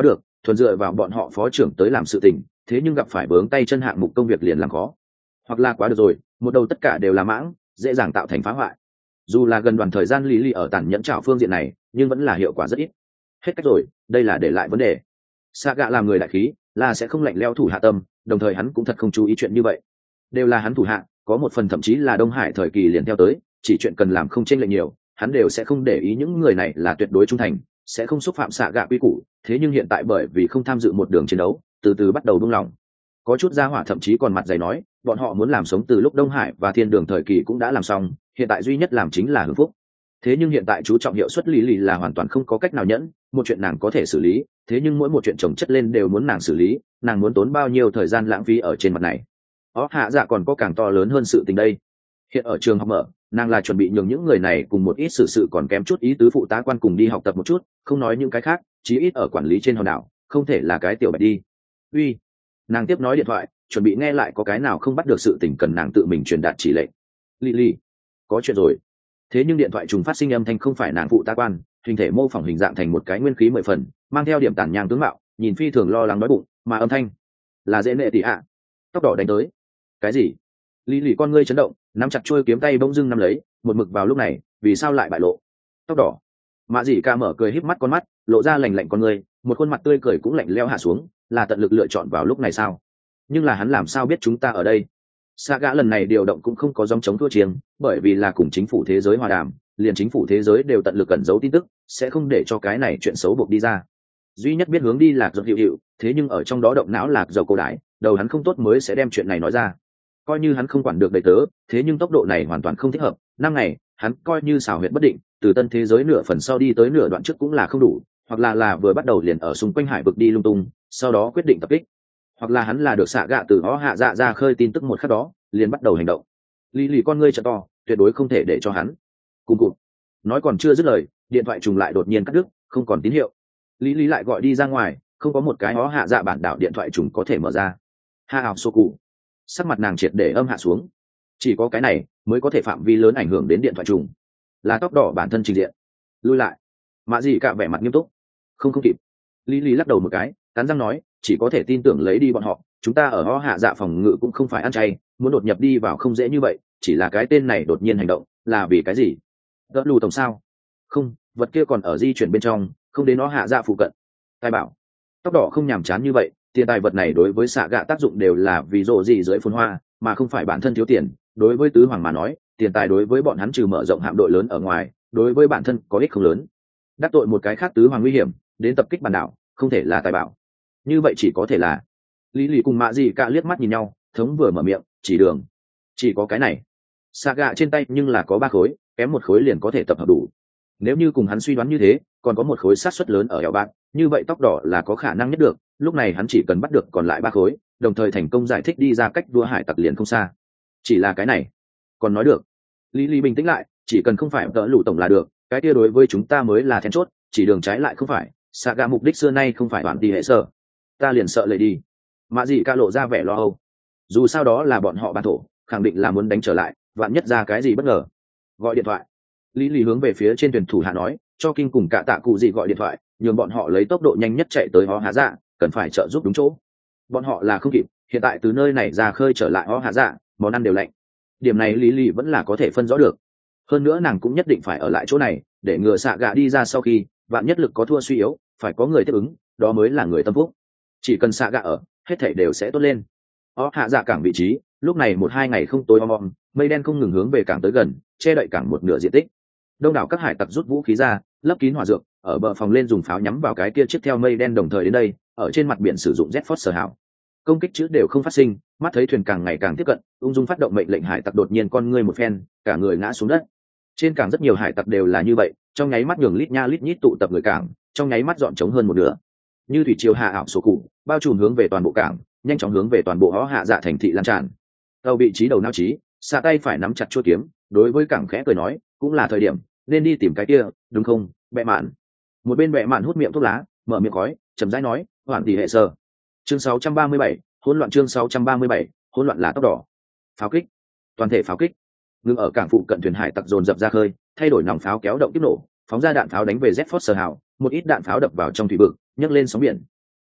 Speaker 1: thuần dựa vào bọn họ phó trưởng tới làm sự tình, thế nhưng gặp phải vướng tay chân hạng mục công việc liền làm khó, hoặc là quá được rồi, một đầu tất cả đều là mãng, dễ dàng tạo thành phá hoại. Dù là gần đoàn thời gian lý lý ở tàn nhẫn trảo phương diện này, nhưng vẫn là hiệu quả rất ít. Hết cách rồi, đây là để lại vấn đề. Saga làm người đại khí, là sẽ không lạnh leo thủ hạ tâm, đồng thời hắn cũng thật không chú ý chuyện như vậy. Đều là hắn thủ hạ, có một phần thậm chí là Đông Hải thời kỳ liền theo tới, chỉ chuyện cần làm không chênh lệch nhiều, hắn đều sẽ không để ý những người này là tuyệt đối trung thành, sẽ không xúc phạm Saga quy củ. Thế nhưng hiện tại bởi vì không tham dự một đường chiến đấu, từ từ bắt đầu buông lỏng. Có chút gia hỏa thậm chí còn mặt dày nói, bọn họ muốn làm sống từ lúc Đông Hải và Thiên Đường thời kỳ cũng đã làm xong, hiện tại duy nhất làm chính là hưởng phúc. Thế nhưng hiện tại chú trọng hiệu suất lý lì là hoàn toàn không có cách nào nhẫn, một chuyện nàng có thể xử lý, thế nhưng mỗi một chuyện chồng chất lên đều muốn nàng xử lý, nàng muốn tốn bao nhiêu thời gian lãng phí ở trên mặt này. Ó hạ dạ còn có càng to lớn hơn sự tình đây. Hiện ở trường học mở, nàng là chuẩn bị nhường những người này cùng một ít sự sự còn kém chút ý tứ phụ tá quan cùng đi học tập một chút, không nói những cái khác, chí ít ở quản lý trên hòn đảo, không thể là cái tiểu bạch đi. Uy, nàng tiếp nói điện thoại, chuẩn bị nghe lại có cái nào không bắt được sự tình cần nàng tự mình truyền đạt chỉ lệnh. Lily, có chuyện rồi. Thế nhưng điện thoại trùng phát sinh âm thanh không phải nàng phụ tá quan, hình thể mô phỏng hình dạng thành một cái nguyên khí mười phần, mang theo điểm tàn nhang tướng mạo, nhìn phi thường lo lắng đói bụng, mà âm thanh là dễ nệ tỷ ạ. Tóc đỏ đánh tới. Cái gì? Lý lì con ngươi chấn động, nắm chặt chuôi kiếm tay bỗng dưng nắm lấy, một mực vào lúc này, vì sao lại bại lộ? Tóc đỏ. Mạ Dĩ Ca mở cười híp mắt con mắt, lộ ra lạnh lạnh con ngươi, một khuôn mặt tươi cười cũng lạnh lẽo hạ xuống, là tận lực lựa chọn vào lúc này sao? Nhưng là hắn làm sao biết chúng ta ở đây? Saga lần này điều động cũng không có dòng chống thua chiêng, bởi vì là cùng chính phủ thế giới hòa đàm, liền chính phủ thế giới đều tận lực cẩn giấu tin tức, sẽ không để cho cái này chuyện xấu buộc đi ra. Duy nhất biết hướng đi Lạc Dầu hiệu hiệu, thế nhưng ở trong đó động não Lạc Dầu cô đái, đầu hắn không tốt mới sẽ đem chuyện này nói ra. Coi như hắn không quản được đầy tớ, thế nhưng tốc độ này hoàn toàn không thích hợp. Năm ngày, hắn coi như xảo huyệt bất định, từ tân thế giới nửa phần sau đi tới nửa đoạn trước cũng là không đủ, hoặc là là vừa bắt đầu liền ở xung quanh hải vực đi lung tung, sau đó quyết định tập kích, hoặc là hắn là được xạ gạ từ ó hạ dạ ra khơi tin tức một khắc đó liền bắt đầu hành động. Lý lì con ngươi trợ to, tuyệt đối không thể để cho hắn cùng cụt. Nói còn chưa dứt lời, điện thoại trùng lại đột nhiên cắt đứt, không còn tín hiệu. Lý lý lại gọi đi ra ngoài, không có một cái ó hạ dạ bản đảo điện thoại trùng có thể mở ra. Ha ảo sô cụ, sắc mặt nàng triệt để âm hạ xuống. Chỉ có cái này mới có thể phạm vi lớn ảnh hưởng đến điện thoại trùng. Là tóc đỏ bản thân trình diện. Lui lại. Mạ Dĩ Ca vẻ mặt nghiêm túc. Không không kịp. Lý lý lắc đầu một cái, cắn răng nói, chỉ có thể tin tưởng lấy đi bọn họ, chúng ta ở ho hạ dạ phòng ngự cũng không phải ăn chay, muốn đột nhập đi vào không dễ như vậy, chỉ là cái tên này đột nhiên hành động, là vì cái gì? Đỡ lù tổng sao? Không, vật kia còn ở di chuyển bên trong, không đến nó hạ dạ phụ cận. Tài bảo. Tóc đỏ không nhàm chán như vậy, tiền tài vật này đối với xạ gạ tác dụng đều là vì rộ gì dưới phồn hoa, mà không phải bản thân thiếu tiền. Đối với tứ hoàng mà nói, tiền tài đối với bọn hắn trừ mở rộng hạm đội lớn ở ngoài, đối với bản thân có ích không lớn. Đắc tội một cái khác tứ hoàng nguy hiểm, đến tập kích bản đảo, không thể là tài bảo. Như vậy chỉ có thể là lý lì cùng Mạ Dĩ Ca liếc mắt nhìn nhau, thống vừa mở miệng, chỉ đường, chỉ có cái này. Saga trên tay nhưng là có ba khối, kém một khối liền có thể tập hợp đủ. Nếu như cùng hắn suy đoán như thế, còn có một khối sát suất lớn ở eo bạn, như vậy tóc đỏ là có khả năng nhất được. Lúc này hắn chỉ cần bắt được còn lại ba khối, đồng thời thành công giải thích đi ra cách đua hải tặc liền không xa. Chỉ là cái này, còn nói được. Lý lý bình tĩnh lại, chỉ cần không phải tợ lũ tổng là được, cái kia đối với chúng ta mới là then chốt, chỉ đường trái lại không phải. Saga mục đích xưa nay không phải hoàn tỷ hệ sở, ta liền sợ lệ đi. Mạ Dĩ Ca lộ ra vẻ lo âu, dù sao đó là bọn họ bản thổ, khẳng định là muốn đánh trở lại, vạn nhất ra cái gì bất ngờ. Gọi điện thoại. Lý lý hướng về phía trên thuyền thủ hạ nói, cho kinh cùng cả tạ cụ gì gọi điện thoại, nhường bọn họ lấy tốc độ nhanh nhất chạy tới ho hạ dạ, cần phải trợ giúp đúng chỗ. Bọn họ là không kịp, hiện tại từ nơi này ra khơi trở lại ho hạ dạ, món ăn đều lạnh. Điểm này lý lý vẫn là có thể phân rõ được. Hơn nữa nàng cũng nhất định phải ở lại chỗ này, để ngừa xạ gạ đi ra sau khi vạn nhất lực có thua suy yếu, phải có người tiếp ứng, đó mới là người tâm phúc. Chỉ cần xạ gạ ở, hết thảy đều sẽ tốt lên. Ó hạ dạ cảng vị trí, lúc này một hai ngày không tối om om, mây đen không ngừng hướng về cảng tới gần, che đậy cảng một nửa diện tích. Đông đảo các hải tặc rút vũ khí ra, lấp kín hỏa dược, ở bờ phòng lên dùng pháo nhắm vào cái kia chiếc theo mây đen đồng thời đến đây, ở trên mặt biển sử dụng Z Force hảo. Công kích chữ đều không phát sinh, mắt thấy thuyền càng ngày càng tiếp cận, ung dung phát động mệnh lệnh hải tặc đột nhiên con ngươi một phen, cả người ngã xuống đất. Trên cảng rất nhiều hải tặc đều là như vậy, trong nháy mắt nhường lít nha lít nhít tụ tập người cảng, trong nháy mắt dọn trống hơn một nửa. Như thủy triều hạ ảo sổ cụ, bao trùm hướng về toàn bộ cảng, nhanh chóng hướng về toàn bộ hó hạ dạ thành thị lan tràn. Tàu vị trí đầu não trí, xạ tay phải nắm chặt chuôi kiếm, đối với cảng khẽ cười nói, cũng là thời điểm nên đi tìm cái kia, đúng không, bệ mạn. Một bên bệ mạn hút miệng thuốc lá, mở miệng khói, chậm rãi nói, hoàn tỷ hệ sơ. Chương sáu trăm ba mươi bảy, hỗn loạn. Chương sáu trăm ba mươi bảy, hỗn loạn là tóc đỏ. Pháo kích, toàn thể pháo kích. Ngưng ở cảng phụ cận thuyền hải tặc dồn dập ra khơi, thay đổi nòng pháo kéo động tiếp nổ, phóng ra đạn pháo đánh về Z Force hào, một ít đạn pháo đập vào trong thủy vực, nhấc lên sóng biển.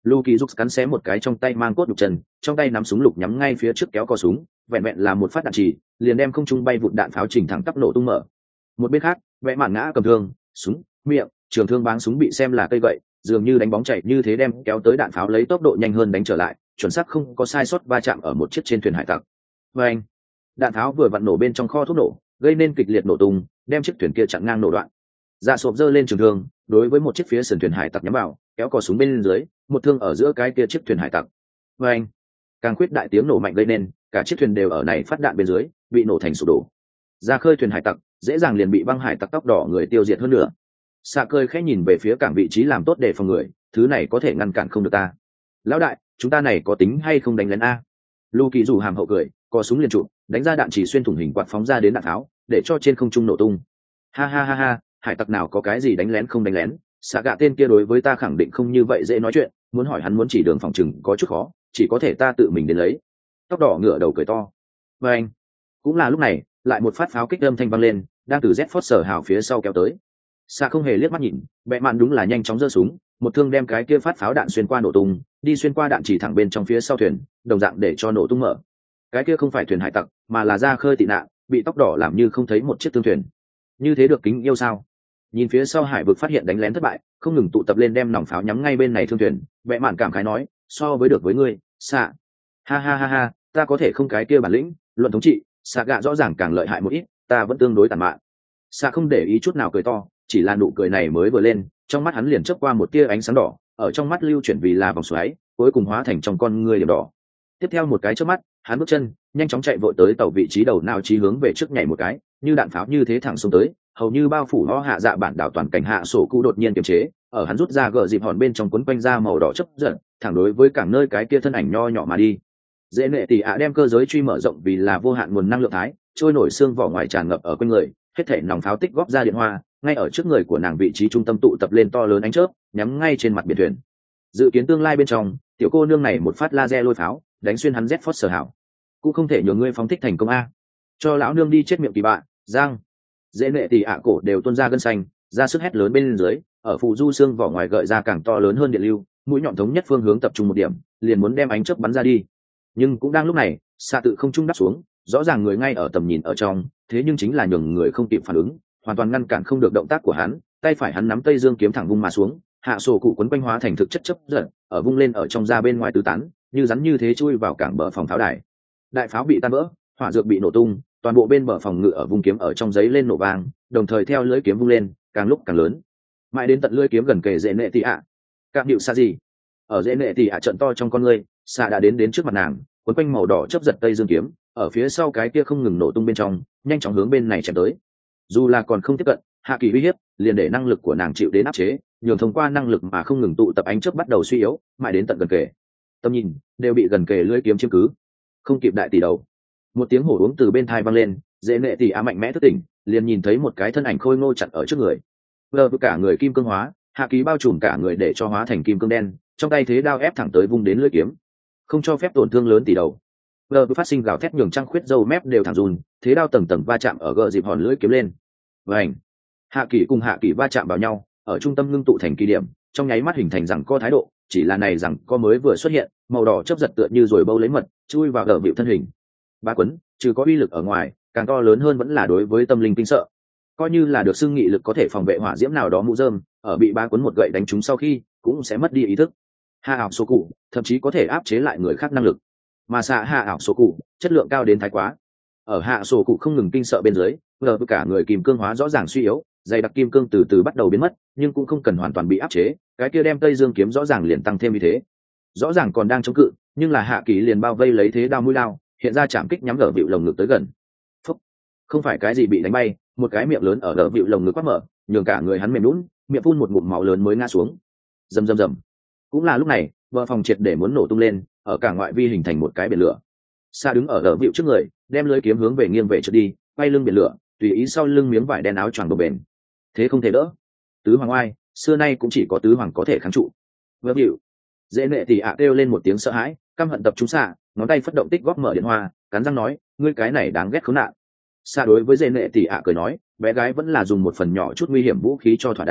Speaker 1: Lu Kỳ Dục cắn xé một cái trong tay mang cốt nhục chân, trong tay nắm súng lục nhắm ngay phía trước kéo cò súng, vẹn vẹn là một phát đạn chỉ, liền đem không trung bay vụt đạn pháo chỉnh thẳng tắp nổ tung mở. Một bên khác, Vẽ Mạn ngã cầm thương, súng, miệng, trường thương báng súng bị xem là cây gậy, dường như đánh bóng chạy như thế đem kéo tới đạn pháo lấy tốc độ nhanh hơn đánh trở lại, chuẩn xác không có sai sót va chạm ở một chiếc trên thuyền hải tặc. Và anh, đạn pháo vừa vặn nổ bên trong kho thuốc nổ, gây nên kịch liệt nổ tung, đem chiếc thuyền kia chặn ngang nổ đoạn. Dạ Sộp giơ lên trường thương, đối với một chiếc phía sườn thuyền hải tặc nhắm vào, kéo cò súng bên dưới, một thương ở giữa cái kia chiếc thuyền hải tặc. Và anh, càng khuyết đại tiếng nổ mạnh gây nên, cả chiếc thuyền đều ở này phát đạn bên dưới, bị nổ thành sụp đổ. Ra khơi thuyền hải tặc, dễ dàng liền bị băng hải tặc tóc đỏ người tiêu diệt hơn nữa. Xạ Cơi khẽ nhìn về phía cảng vị trí làm tốt để phòng người, thứ này có thể ngăn cản không được ta. Lão đại, chúng ta này có tính hay không đánh lén a? Lu Kỳ dù hàm hậu cười, có súng liền trụ, đánh ra đạn chỉ xuyên thủng hình quạt phóng ra đến đạn tháo, để cho trên không trung nổ tung. Ha ha ha ha, hải tặc nào có cái gì đánh lén không đánh lén, xạ gạ tên kia đối với ta khẳng định không như vậy dễ nói chuyện, muốn hỏi hắn muốn chỉ đường phòng chừng có chút khó, chỉ có thể ta tự mình đến lấy. Tóc đỏ ngửa đầu cười to. Và anh, cũng là lúc này, lại một phát pháo kích âm thanh vang lên, đang từ Z Force hào phía sau kéo tới. Xạ không hề liếc mắt nhìn, Bệ Mạn đúng là nhanh chóng giơ súng, một thương đem cái kia phát pháo đạn xuyên qua nổ tung, đi xuyên qua đạn chỉ thẳng bên trong phía sau thuyền, đồng dạng để cho nổ tung mở. Cái kia không phải thuyền hải tặc, mà là ra khơi tị nạn, bị tóc đỏ làm như không thấy một chiếc thương thuyền. Như thế được kính yêu sao? Nhìn phía sau hải vực phát hiện đánh lén thất bại, không ngừng tụ tập lên đem nòng pháo nhắm ngay bên này thương thuyền, Bệ Mạn cảm khái nói, so với được với ngươi, xạ. Ha ha ha ha, ta có thể không cái kia bản lĩnh, luận thống trị, xạ gạ rõ ràng càng lợi hại một ít, ta vẫn tương đối tàn mạn. Xạ không để ý chút nào cười to, chỉ là nụ cười này mới vừa lên, trong mắt hắn liền chớp qua một tia ánh sáng đỏ, ở trong mắt lưu chuyển vì là vòng xoáy, cuối cùng hóa thành trong con ngươi điểm đỏ. Tiếp theo một cái chớp mắt, hắn bước chân, nhanh chóng chạy vội tới tàu vị trí đầu nào chí hướng về trước nhảy một cái, như đạn pháo như thế thẳng xuống tới, hầu như bao phủ nó hạ dạ bản đảo toàn cảnh hạ sổ cụ đột nhiên kiềm chế, ở hắn rút ra gờ dịp hòn bên trong cuốn quanh ra màu đỏ chấp giận, thẳng đối với cảng nơi cái kia thân ảnh nho nhỏ mà đi. Dễ nệ tỷ ạ đem cơ giới truy mở rộng vì là vô hạn nguồn năng lượng thái, trôi nổi xương vỏ ngoài tràn ngập ở quanh người, hết thể nòng pháo tích góp ra điện hoa, ngay ở trước người của nàng vị trí trung tâm tụ tập lên to lớn ánh chớp, nhắm ngay trên mặt biển thuyền. Dự kiến tương lai bên trong, tiểu cô nương này một phát laser lôi pháo, đánh xuyên hắn Z Force hảo. Cũng không thể nhường ngươi phóng thích thành công a. Cho lão nương đi chết miệng kỳ bạ, giang. Dễ nệ tỷ ạ cổ đều tuôn ra gân xanh, ra sức hét lớn bên dưới, ở phụ du xương vỏ ngoài gợi ra càng to lớn hơn điện lưu, mũi nhọn thống nhất phương hướng tập trung một điểm, liền muốn đem ánh chớp bắn ra đi. Nhưng cũng đang lúc này, xạ tự không trung đáp xuống, rõ ràng người ngay ở tầm nhìn ở trong, thế nhưng chính là nhường người không kịp phản ứng, hoàn toàn ngăn cản không được động tác của hắn, tay phải hắn nắm tây dương kiếm thẳng vung mà xuống, hạ sổ cụ quấn quanh hóa thành thực chất chấp giật, ở vung lên ở trong ra bên ngoài tứ tán, như rắn như thế chui vào cảng bờ phòng pháo đài. Đại pháo bị tan vỡ, hỏa dược bị nổ tung, toàn bộ bên bờ phòng ngự ở vung kiếm ở trong giấy lên nổ vang, đồng thời theo lưỡi kiếm vung lên, càng lúc càng lớn, mãi đến tận lưỡi kiếm gần kề dễ nệ tỷ ạ. Cạm điệu xa gì? Ở dễ nệ tỷ ạ trận to trong con ngươi, xạ đã đến đến trước mặt nàng, quấn quanh màu đỏ chấp giật tây dương kiếm, ở phía sau cái kia không ngừng nổ tung bên trong, nhanh chóng hướng bên này chém tới. Dù là còn không tiếp cận, hạ kỳ uy hiếp liền để năng lực của nàng chịu đến áp chế, nhường thông qua năng lực mà không ngừng tụ tập ánh chớp bắt đầu suy yếu, mãi đến tận gần kề, tầm nhìn đều bị gần kề lưỡi kiếm chiếm cứ, không kịp đại tỷ đầu. Một tiếng hổ uống từ bên thai vang lên, dễ nệ tỷ á mạnh mẽ thức tỉnh, liền nhìn thấy một cái thân ảnh khôi ngô chặn ở trước người, vừa cả người kim cương hóa, hạ kỳ bao trùm cả người để cho hóa thành kim cương đen, trong tay thế đao ép thẳng tới vung đến lưỡi kiếm, không cho phép tổn thương lớn tỷ đầu. Vừa phát sinh gào thét nhường trăng khuyết dâu mép đều thẳng run, thế đao tầng tầng va chạm ở gờ dịp hòn lưỡi kiếm lên. Vành, hạ kỳ cùng hạ kỳ va chạm vào nhau, ở trung tâm ngưng tụ thành kỳ điểm, trong nháy mắt hình thành rằng co thái độ, chỉ là này rằng co mới vừa xuất hiện, màu đỏ chớp giật tựa như rồi bâu lấy mật, chui vào gờ vịu thân hình. Ba quấn, trừ có uy lực ở ngoài, càng to lớn hơn vẫn là đối với tâm linh kinh sợ. Coi như là được xưng nghị lực có thể phòng vệ hỏa diễm nào đó mũ rơm, ở bị ba quấn một gậy đánh trúng sau khi, cũng sẽ mất đi ý thức. Hạ ảo số cụ, thậm chí có thể áp chế lại người khác năng lực. Mà xạ hạ ảo số cụ, chất lượng cao đến thái quá. Ở hạ số cụ không ngừng kinh sợ bên dưới, vừa cả người kim cương hóa rõ ràng suy yếu, dày đặc kim cương từ từ bắt đầu biến mất, nhưng cũng không cần hoàn toàn bị áp chế, cái kia đem tây dương kiếm rõ ràng liền tăng thêm như thế. Rõ ràng còn đang chống cự, nhưng là hạ kỳ liền bao vây lấy thế đao mũi đao, hiện ra chạm kích nhắm ở vịu lồng ngực tới gần. Phúc. Không phải cái gì bị đánh bay, một cái miệng lớn ở đỡ vịu lồng ngực quát mở, nhường cả người hắn mềm nhũn, miệng phun một ngụm máu lớn mới ngã xuống. Rầm rầm rầm. Cũng là lúc này, bờ phòng triệt để muốn nổ tung lên, ở cả ngoại vi hình thành một cái biển lửa. Sa đứng ở đỡ vịu trước người, đem lưỡi kiếm hướng về nghiêng về trượt đi, quay lưng biển lửa, tùy ý sau lưng miếng vải đen áo choàng đồ bền. Thế không thể đỡ. Tứ hoàng oai, xưa nay cũng chỉ có tứ hoàng có thể kháng trụ. Vỡ vịu. Dễ nệ thì ạ kêu lên một tiếng sợ hãi, căm hận tập trung xạ, ngón tay phất động tích góp mở điện hoa, cắn răng nói, ngươi cái này đáng ghét khốn nạn. Xạ đối với dễ nệ thì ạ cười nói, bé gái vẫn là dùng một phần nhỏ chút nguy hiểm vũ khí cho thỏa đáng,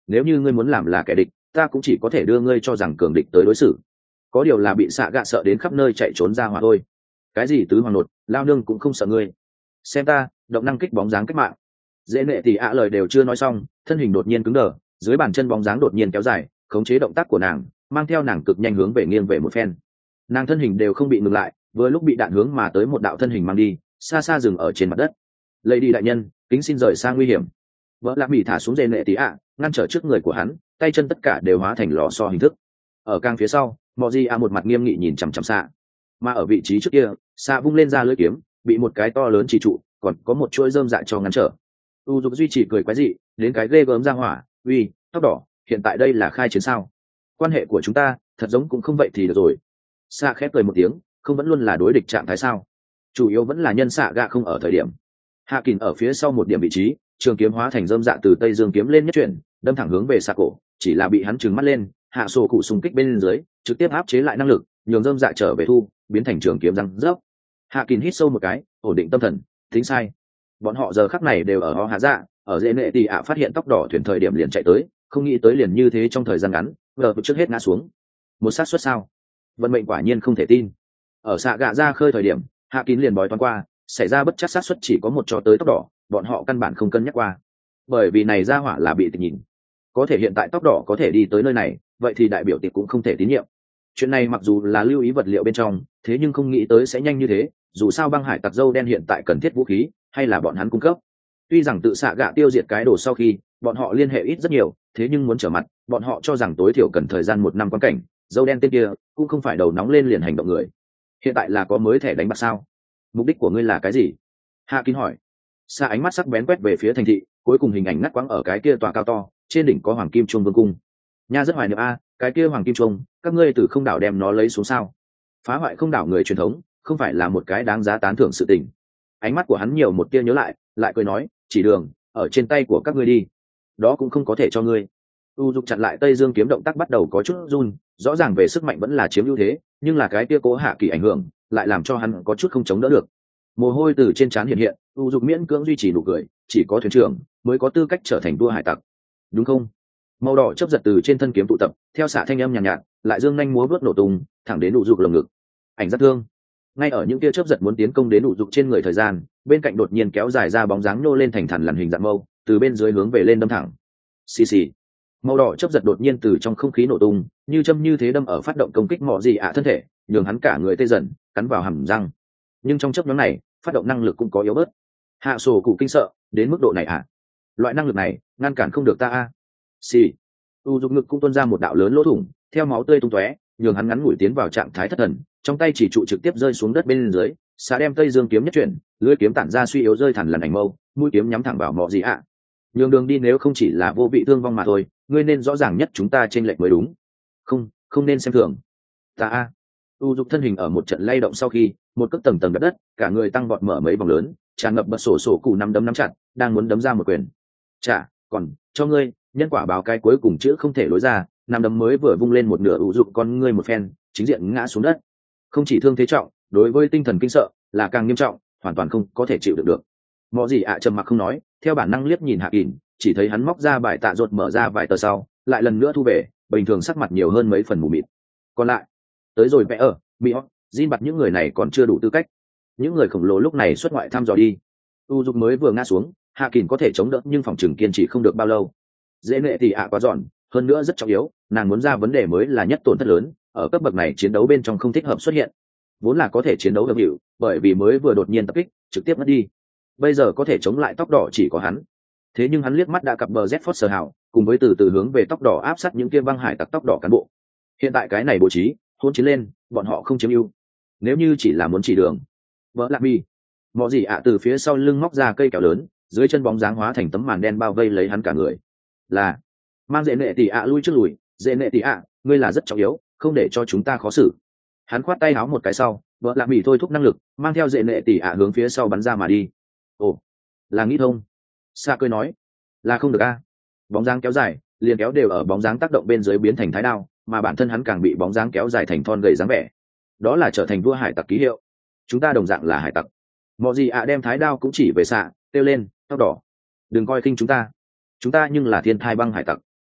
Speaker 1: nếu như ngươi muốn làm là kẻ địch ta cũng chỉ có thể đưa ngươi cho rằng cường địch tới đối xử, có điều là bị xạ gạ sợ đến khắp nơi chạy trốn ra hỏa thôi. Cái gì tứ hoàng nột, lao nương cũng không sợ ngươi, xem ta động năng kích bóng dáng cách mạng. Dễ nệ tỷ ạ lời đều chưa nói xong, thân hình đột nhiên cứng đờ, dưới bàn chân bóng dáng đột nhiên kéo dài, khống chế động tác của nàng, mang theo nàng cực nhanh hướng về nghiêng về một phen. Nàng thân hình đều không bị ngừng lại, vừa lúc bị đạn hướng mà tới một đạo thân hình mang đi, xa xa dừng ở trên mặt đất. Lấy đi đại nhân, kính xin rời xa nguy hiểm. Vợ lạc bị thả xuống dễ nệ tỷ ạ, ngăn trở trước người của hắn, tay chân tất cả đều hóa thành lò xo hình thức. Ở càng phía sau, mọ di a một mặt nghiêm nghị nhìn chằm chằm xạ, mà ở vị trí trước kia, xạ vung lên ra lưỡi kiếm, bị một cái to lớn chỉ trụ, còn có một chuỗi rơm dạ cho ngăn trở. U dục duy trì cười quái dị, đến cái ghê gớm ra hỏa, uy, tóc đỏ, hiện tại đây là khai chiến sao? Quan hệ của chúng ta thật giống cũng không vậy thì được rồi. Xạ khép cười một tiếng, không vẫn luôn là đối địch trạng thái sao? Chủ yếu vẫn là nhân xạ gạ không ở thời điểm. Hạ Kình ở phía sau một điểm vị trí, trường kiếm hóa thành rơm dạ từ tây dương kiếm lên nhất chuyển, đâm thẳng hướng về xạ cổ, chỉ là bị hắn trừng mắt lên, hạ sổ cụ xung kích bên dưới, trực tiếp áp chế lại năng lực, nhường rơm dạ trở về thu, biến thành trường kiếm răng rớp. Hạ Kình hít sâu một cái, ổn định tâm thần, tính sai. Bọn họ giờ khắc này đều ở ho hạ dạ, ở dễ nệ tỷ ạ phát hiện tóc đỏ thuyền thời điểm liền chạy tới, không nghĩ tới liền như thế trong thời gian ngắn, vờ trước hết ngã xuống. Một xác suất sao? Vận mệnh quả nhiên không thể tin. Ở xạ gạ ra khơi thời điểm, Hạ Kín liền bói toán qua, xảy ra bất chắc xác suất chỉ có một cho tới tóc đỏ, bọn họ căn bản không cân nhắc qua. Bởi vì này ra hỏa là bị tịch nhìn. Có thể hiện tại tóc đỏ có thể đi tới nơi này, vậy thì đại biểu tiệp cũng không thể tín nhiệm. Chuyện này mặc dù là lưu ý vật liệu bên trong, thế nhưng không nghĩ tới sẽ nhanh như thế, dù sao băng hải tặc dâu đen hiện tại cần thiết vũ khí, hay là bọn hắn cung cấp. Tuy rằng tự xạ gạ tiêu diệt cái đồ sau khi, bọn họ liên hệ ít rất nhiều, thế nhưng muốn trở mặt, bọn họ cho rằng tối thiểu cần thời gian một năm quan cảnh, dâu đen tên kia cũng không phải đầu nóng lên liền hành động người. Hiện tại là có mới thẻ đánh bạc sao? Mục đích của ngươi là cái gì? Hạ Kín hỏi. Xa ánh mắt sắc bén quét về phía thành thị, cuối cùng hình ảnh ngắt quãng ở cái kia tòa cao to, trên đỉnh có hoàng kim chuông vương cung. Nha rất hoài niệm a, cái kia hoàng kim chuông, các ngươi từ không đảo đem nó lấy xuống sao? Phá hoại không đảo người truyền thống, không phải là một cái đáng giá tán thưởng sự tình. Ánh mắt của hắn nhiều một tia nhớ lại, lại cười nói, chỉ đường ở trên tay của các ngươi đi, đó cũng không có thể cho ngươi. U dục chặn lại tây dương kiếm động tác bắt đầu có chút run, rõ ràng về sức mạnh vẫn là chiếm ưu thế, nhưng là cái kia cố Hạ Kỳ ảnh hưởng lại làm cho hắn có chút không chống đỡ được. Mồ hôi từ trên trán hiện hiện, U dục miễn cưỡng duy trì nụ cười, chỉ có thuyền trưởng mới có tư cách trở thành vua hải tặc, đúng không? Màu đỏ chớp giật từ trên thân kiếm tụ tập, theo xạ thanh âm nhàn nhạt, nhạt, lại dương nhanh múa vớt nổ tung, thẳng đến U dục lồng ngực. Ảnh rất thương. Ngay ở những tia chớp giật muốn tiến công đến U dục trên người thời gian, bên cạnh đột nhiên kéo dài ra bóng dáng nhô lên thành thản lằn hình dạng mâu, từ bên dưới hướng về lên đâm thẳng. Xì xì. Màu đỏ chớp giật đột nhiên từ trong không khí nổ tung, như châm như thế đâm ở phát động công kích mọ gì ạ thân thể, nhường hắn cả người tê dần, cắn vào hàm răng. Nhưng trong chớp nhoáng này, phát động năng lực cũng có yếu bớt. Hạ sổ cụ kinh sợ, đến mức độ này à? Loại năng lực này, ngăn cản không được ta a. Xì. U dục ngực cũng tuôn ra một đạo lớn lỗ thủng, theo máu tươi tung tóe, nhường hắn ngắn ngủi tiến vào trạng thái thất thần, trong tay chỉ trụ trực tiếp rơi xuống đất bên dưới, xá đem tây dương kiếm nhất chuyển, lưỡi kiếm tản ra suy yếu rơi thẳng lần ảnh mâu, mũi kiếm nhắm thẳng vào mọ gì ạ. Nhường đường đi nếu không chỉ là vô vị thương vong mà thôi, ngươi nên rõ ràng nhất chúng ta trên lệch mới đúng. Không, không nên xem thường. Ta a. U dục thân hình ở một trận lay động sau khi, một cước tầng tầng đất đất, cả người tăng vọt mở mấy vòng lớn, tràn ngập bật sổ sổ cụ năm đấm nắm chặt, đang muốn đấm ra một quyền. Chà, còn cho ngươi, nhân quả báo cái cuối cùng chữ không thể lối ra, năm đấm mới vừa vung lên một nửa U dục con ngươi một phen, chính diện ngã xuống đất. Không chỉ thương thế trọng, đối với tinh thần kinh sợ là càng nghiêm trọng, hoàn toàn không có thể chịu được được. Mọ gì ạ trầm mặc không nói, theo bản năng liếc nhìn Hạ Kình, chỉ thấy hắn móc ra bài tạ ruột mở ra vài tờ sau, lại lần nữa thu về, bình thường sắc mặt nhiều hơn mấy phần mù mịt. Còn lại, tới rồi vẽ ở, mỹ hót, Jin bặt những người này còn chưa đủ tư cách. Những người khổng lồ lúc này xuất ngoại thăm dò đi. U dục mới vừa ngã xuống, Hạ Kình có thể chống đỡ nhưng phòng trường kiên trì không được bao lâu. Dễ nệ thì ạ quá giòn, hơn nữa rất trọng yếu, nàng muốn ra vấn đề mới là nhất tổn thất lớn, ở cấp bậc này chiến đấu bên trong không thích hợp xuất hiện. Vốn là có thể chiến đấu hợp hiệu, bởi vì mới vừa đột nhiên tập kích, trực tiếp mất đi. Bây giờ có thể chống lại tóc đỏ chỉ có hắn. Thế nhưng hắn liếc mắt đã cặp bờ Z Foster hảo, cùng với từ từ hướng về tóc đỏ áp sát những kia băng hải tặc tóc đỏ cán bộ. Hiện tại cái này bố trí, hôn chiến lên, bọn họ không chiếm ưu. Nếu như chỉ là muốn chỉ đường, vỡ lạc bi, mọ gì ạ từ phía sau lưng móc ra cây kẹo lớn, dưới chân bóng dáng hóa thành tấm màn đen bao vây lấy hắn cả người. Là mang dễ nệ tỷ ạ lui trước lùi, dễ nệ tỷ ạ, ngươi là rất trọng yếu, không để cho chúng ta khó xử. Hắn khoát tay áo một cái sau, vợ lạc bị thôi thúc năng lực, mang theo dễ nệ tỷ ạ hướng phía sau bắn ra mà đi. Ồ, là nghĩ thông. Sa cười nói, là không được a. Bóng dáng kéo dài, liền kéo đều ở bóng dáng tác động bên dưới biến thành thái đao, mà bản thân hắn càng bị bóng dáng kéo dài thành thon gầy dáng vẻ. Đó là trở thành vua hải tặc ký hiệu. Chúng ta đồng dạng là hải tặc. Mọi gì ạ đem thái đao cũng chỉ về xạ, kêu lên, tóc đỏ. Đừng coi khinh chúng ta. Chúng ta nhưng là thiên thai băng hải tặc.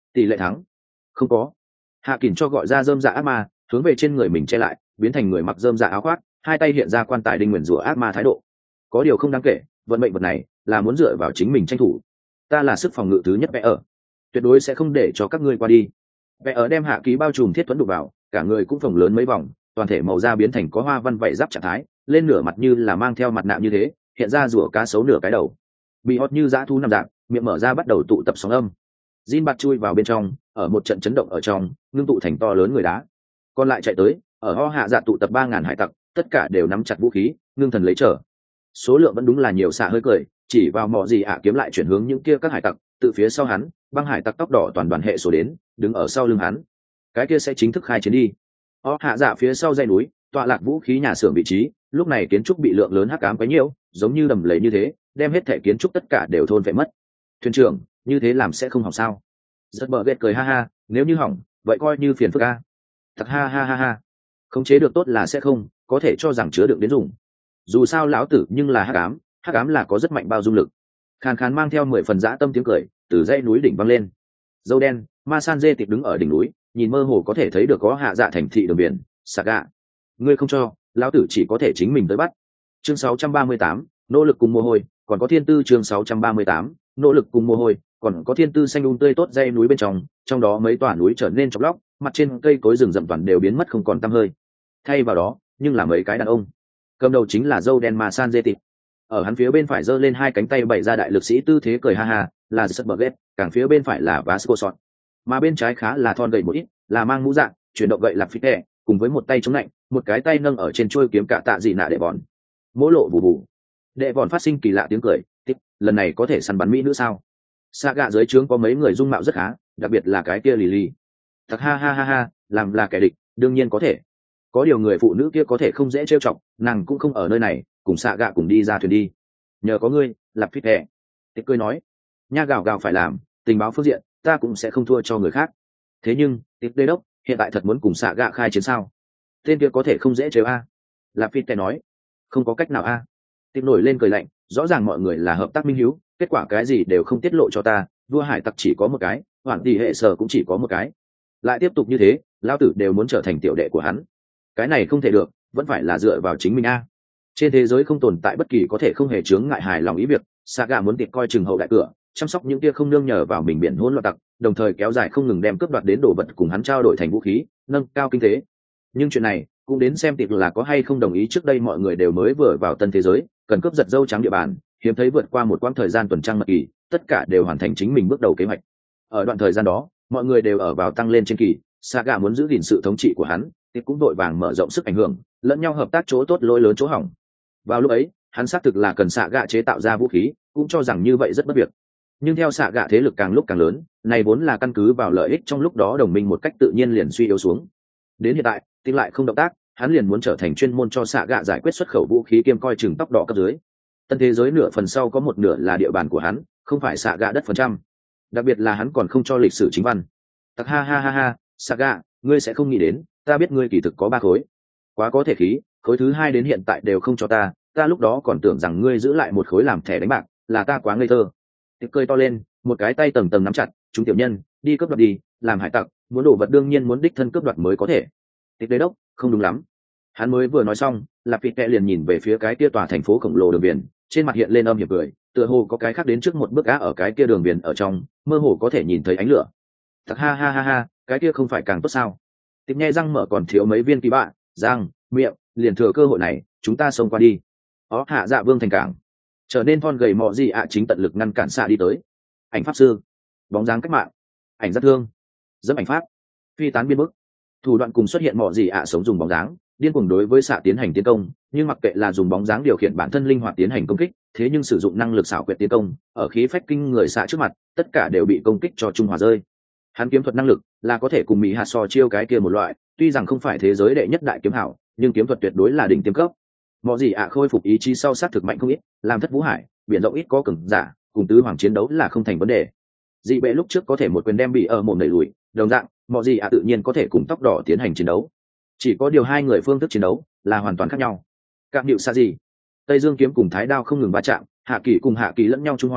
Speaker 1: tỷ lệ thắng không có. Hạ kỳn cho gọi ra dơm dạ ác ma, hướng về trên người mình che lại, biến thành người mặc dơm dạ áo khoác, hai tay hiện ra quan tài đinh nguyền rủa ác ma thái độ. Có điều không đáng kể, vận mệnh vật này là muốn dựa vào chính mình tranh thủ. Ta là sức phòng ngự thứ nhất vẽ ở, tuyệt đối sẽ không để cho các ngươi qua đi. Vẽ ở đem Hạ Ký bao trùm thiết thuẫn đục vào, cả người cũng phồng lớn mấy vòng, toàn thể màu da biến thành có hoa văn vảy giáp trạng thái, lên nửa mặt như là mang theo mặt nạ như thế, hiện ra rùa cá sấu nửa cái đầu, bị hót như dã thú nằm dạng, miệng mở ra bắt đầu tụ tập sóng âm. Jin bạt chui vào bên trong, ở một trận chấn động ở trong, ngưng tụ thành to lớn người đá. Còn lại chạy tới, ở ho hạ dạ tụ tập ba ngàn hải tặc, tất cả đều nắm chặt vũ khí, ngưng thần lấy trở. Số lượng vẫn đúng là nhiều, xạ hơi cười, chỉ vào mọ gì ạ kiếm lại chuyển hướng những kia các hải tặc, từ phía sau hắn, băng hải tặc tóc đỏ toàn đoàn hệ số đến, đứng ở sau lưng hắn. Cái kia sẽ chính thức khai chiến đi. Ho hạ dạ phía sau dãy núi, tọa lạc vũ khí nhà xưởng vị trí, lúc này kiến trúc bị lượng lớn hắc ám quấy nhiễu, giống như đầm lầy như thế, đem hết thể kiến trúc tất cả đều thôn phệ mất. Thuyền trưởng, như thế làm sẽ không hỏng sao? Rất bờ ghét cười ha ha, nếu như hỏng vậy coi như phiền phức a. Thật ha ha ha ha, khống chế được tốt là sẽ không có thể cho rằng chứa đựng đến dùng. Dù sao lão tử nhưng là hắc ám, hắc ám là có rất mạnh bao dung lực. Khàn khàn mang theo mười phần dã tâm tiếng cười từ dãy núi đỉnh vang lên. Dâu đen ma san dê tịch đứng ở đỉnh núi, nhìn mơ hồ có thể thấy được có hạ dạ thành thị đường biển. Saga, ngươi không cho lão tử chỉ có thể chính mình tới bắt. Chương sáu trăm ba mươi tám, nỗ lực cùng mồ hôi. Còn có thiên tư. Chương sáu trăm ba mươi tám, nỗ lực cùng mồ hôi. Còn có thiên tư xanh um tươi tốt dây núi bên trong, trong đó mấy tòa núi trở nên chọc lóc, mặt trên cây cối rừng rậm toàn đều biến mất không còn tăm hơi. Thay vào đó, nhưng là mấy cái đàn ông. Cầm đầu chính là dâu đen mà san dê tịt. Ở hắn phía bên phải giơ lên hai cánh tay bày ra đại lực sĩ tư thế cười ha ha, là giật bờ ghét, càng phía bên phải là Vasco Sọt. Mà bên trái khá là thon gầy một ít, là mang mũ dạng, chuyển động gậy lạc phít tẻ, cùng với một tay chống lạnh, một cái tay nâng ở trên chuôi kiếm cả tạ dị nạ đệ bòn. Mỗ lộ bù bù. Đệ bòn phát sinh kỳ lạ tiếng cười, tiếp, lần này có thể săn bắn mỹ nữ sao? Saga dưới trướng có mấy người dung mạo rất khá, đặc biệt là cái kia Lily. Thật ha ha ha ha, làm là kẻ địch, đương nhiên có thể. Có điều người phụ nữ kia có thể không dễ trêu chọc, nàng cũng không ở nơi này, cùng Saga cùng đi ra thuyền đi. Nhờ có ngươi, Lạp Phít Hẹ. Tịch cười nói, nha gào gào phải làm, tình báo phương diện, ta cũng sẽ không thua cho người khác. Thế nhưng, Tịch Đế Đốc, hiện tại thật muốn cùng Saga khai chiến sao? Tên kia có thể không dễ trêu a. Lạp Phít Hẹ nói, không có cách nào a. Tịch nổi lên cười lạnh, rõ ràng mọi người là hợp tác minh hiếu, kết quả cái gì đều không tiết lộ cho ta, vua hải tặc chỉ có một cái, hoàn tỷ hệ sở cũng chỉ có một cái, lại tiếp tục như thế lao tử đều muốn trở thành tiểu đệ của hắn. Cái này không thể được, vẫn phải là dựa vào chính mình a. Trên thế giới không tồn tại bất kỳ có thể không hề chướng ngại hài lòng ý việc. Saga muốn tiệp coi chừng hậu đại cửa, chăm sóc những kia không nương nhờ vào mình biển hỗn loạn tặc, đồng thời kéo dài không ngừng đem cướp đoạt đến đồ vật cùng hắn trao đổi thành vũ khí, nâng cao kinh tế. Nhưng chuyện này cũng đến xem tiệp là có hay không đồng ý. Trước đây mọi người đều mới vừa vào tân thế giới, cần cướp giật dâu trắng địa bàn, hiếm thấy vượt qua một quãng thời gian tuần trăng mật kỳ, tất cả đều hoàn thành chính mình bước đầu kế hoạch. Ở đoạn thời gian đó, mọi người đều ở vào tăng lên trên kỳ, Saga muốn giữ gìn sự thống trị của hắn, thì cũng đội vàng mở rộng sức ảnh hưởng, lẫn nhau hợp tác chỗ tốt lỗi lớn chỗ hỏng. Vào lúc ấy, hắn xác thực là cần Saga chế tạo ra vũ khí, cũng cho rằng như vậy rất bất việc. Nhưng theo Saga thế lực càng lúc càng lớn, này vốn là căn cứ vào lợi ích trong lúc đó đồng minh một cách tự nhiên liền suy yếu xuống. Đến hiện tại, tính lại không động tác, hắn liền muốn trở thành chuyên môn cho Saga giải quyết xuất khẩu vũ khí kiêm coi chừng tóc đỏ cấp dưới. Tân thế giới nửa phần sau có một nửa là địa bàn của hắn, không phải Saga đất phần trăm. Đặc biệt là hắn còn không cho lịch sử chính văn. Tặc ha ha ha ha, Saga, ngươi sẽ không nghĩ đến, ta biết ngươi kỳ thực có ba khối. Quá có thể khí, khối thứ hai đến hiện tại đều không cho ta, ta lúc đó còn tưởng rằng ngươi giữ lại một khối làm thẻ đánh bạc, là ta quá ngây thơ. Tiệp cười to lên, một cái tay tầng tầng nắm chặt, chúng tiểu nhân, đi cướp đoạt đi, làm hải tặc, muốn đổ vật đương nhiên muốn đích thân cướp đoạt mới có thể. Tiệp Đế Đốc, không đúng lắm. Hắn mới vừa nói xong, Lạp Phít Kẹ liền nhìn về phía cái kia tòa thành phố khổng lồ đường biển, trên mặt hiện lên âm hiểm cười, tựa hồ có cái khác đến trước một bước á ở cái kia đường biển ở trong, mơ hồ có thể nhìn thấy ánh lửa. Thật ha ha ha ha, cái kia không phải càng tốt sao? Tiếp nghe răng mở còn thiếu mấy viên kỳ bạ, răng, miệng, liền thừa cơ hội này, chúng ta xông qua đi. Ó hạ dạ vương thành cảng, trở nên thon gầy mọ gì ạ chính tận lực ngăn cản xạ đi tới. Ảnh pháp sư, bóng dáng cách mạng, ảnh rất thương, dẫm ảnh pháp, phi tán biên bức, thủ đoạn cùng xuất hiện mọ gì ạ sống dùng bóng dáng, điên cuồng đối với xạ tiến hành tiến công, nhưng mặc kệ là dùng bóng dáng điều khiển bản thân linh hoạt tiến hành công kích, thế nhưng sử dụng năng lực xảo quyệt tiến công, ở khí phách kinh người xạ trước mặt, tất cả đều bị công kích cho trung hòa rơi. Hắn kiếm thuật năng lực là có thể cùng mỹ hạt so chiêu cái kia một loại, tuy rằng không phải thế giới đệ nhất đại kiếm hảo, nhưng kiếm thuật tuyệt đối là đỉnh tiêm cấp. Mọi gì ạ khôi phục ý chí sau sát thực mạnh không ít, làm thất vũ hải, biển rộng ít có cường giả, cùng tứ hoàng chiến đấu là không thành vấn đề. Dị bệ lúc trước có thể một quyền đem bị ở mồm đẩy lùi, đồng dạng, mọi gì ạ tự nhiên có thể cùng tóc đỏ tiến hành chiến đấu. Chỉ có điều hai người phương thức chiến đấu là hoàn toàn khác nhau. Các điệu xa gì, Tây Dương kiếm cùng Thái đao không ngừng va chạm, hạ kỳ cùng hạ kỳ lẫn nhau trung hòa,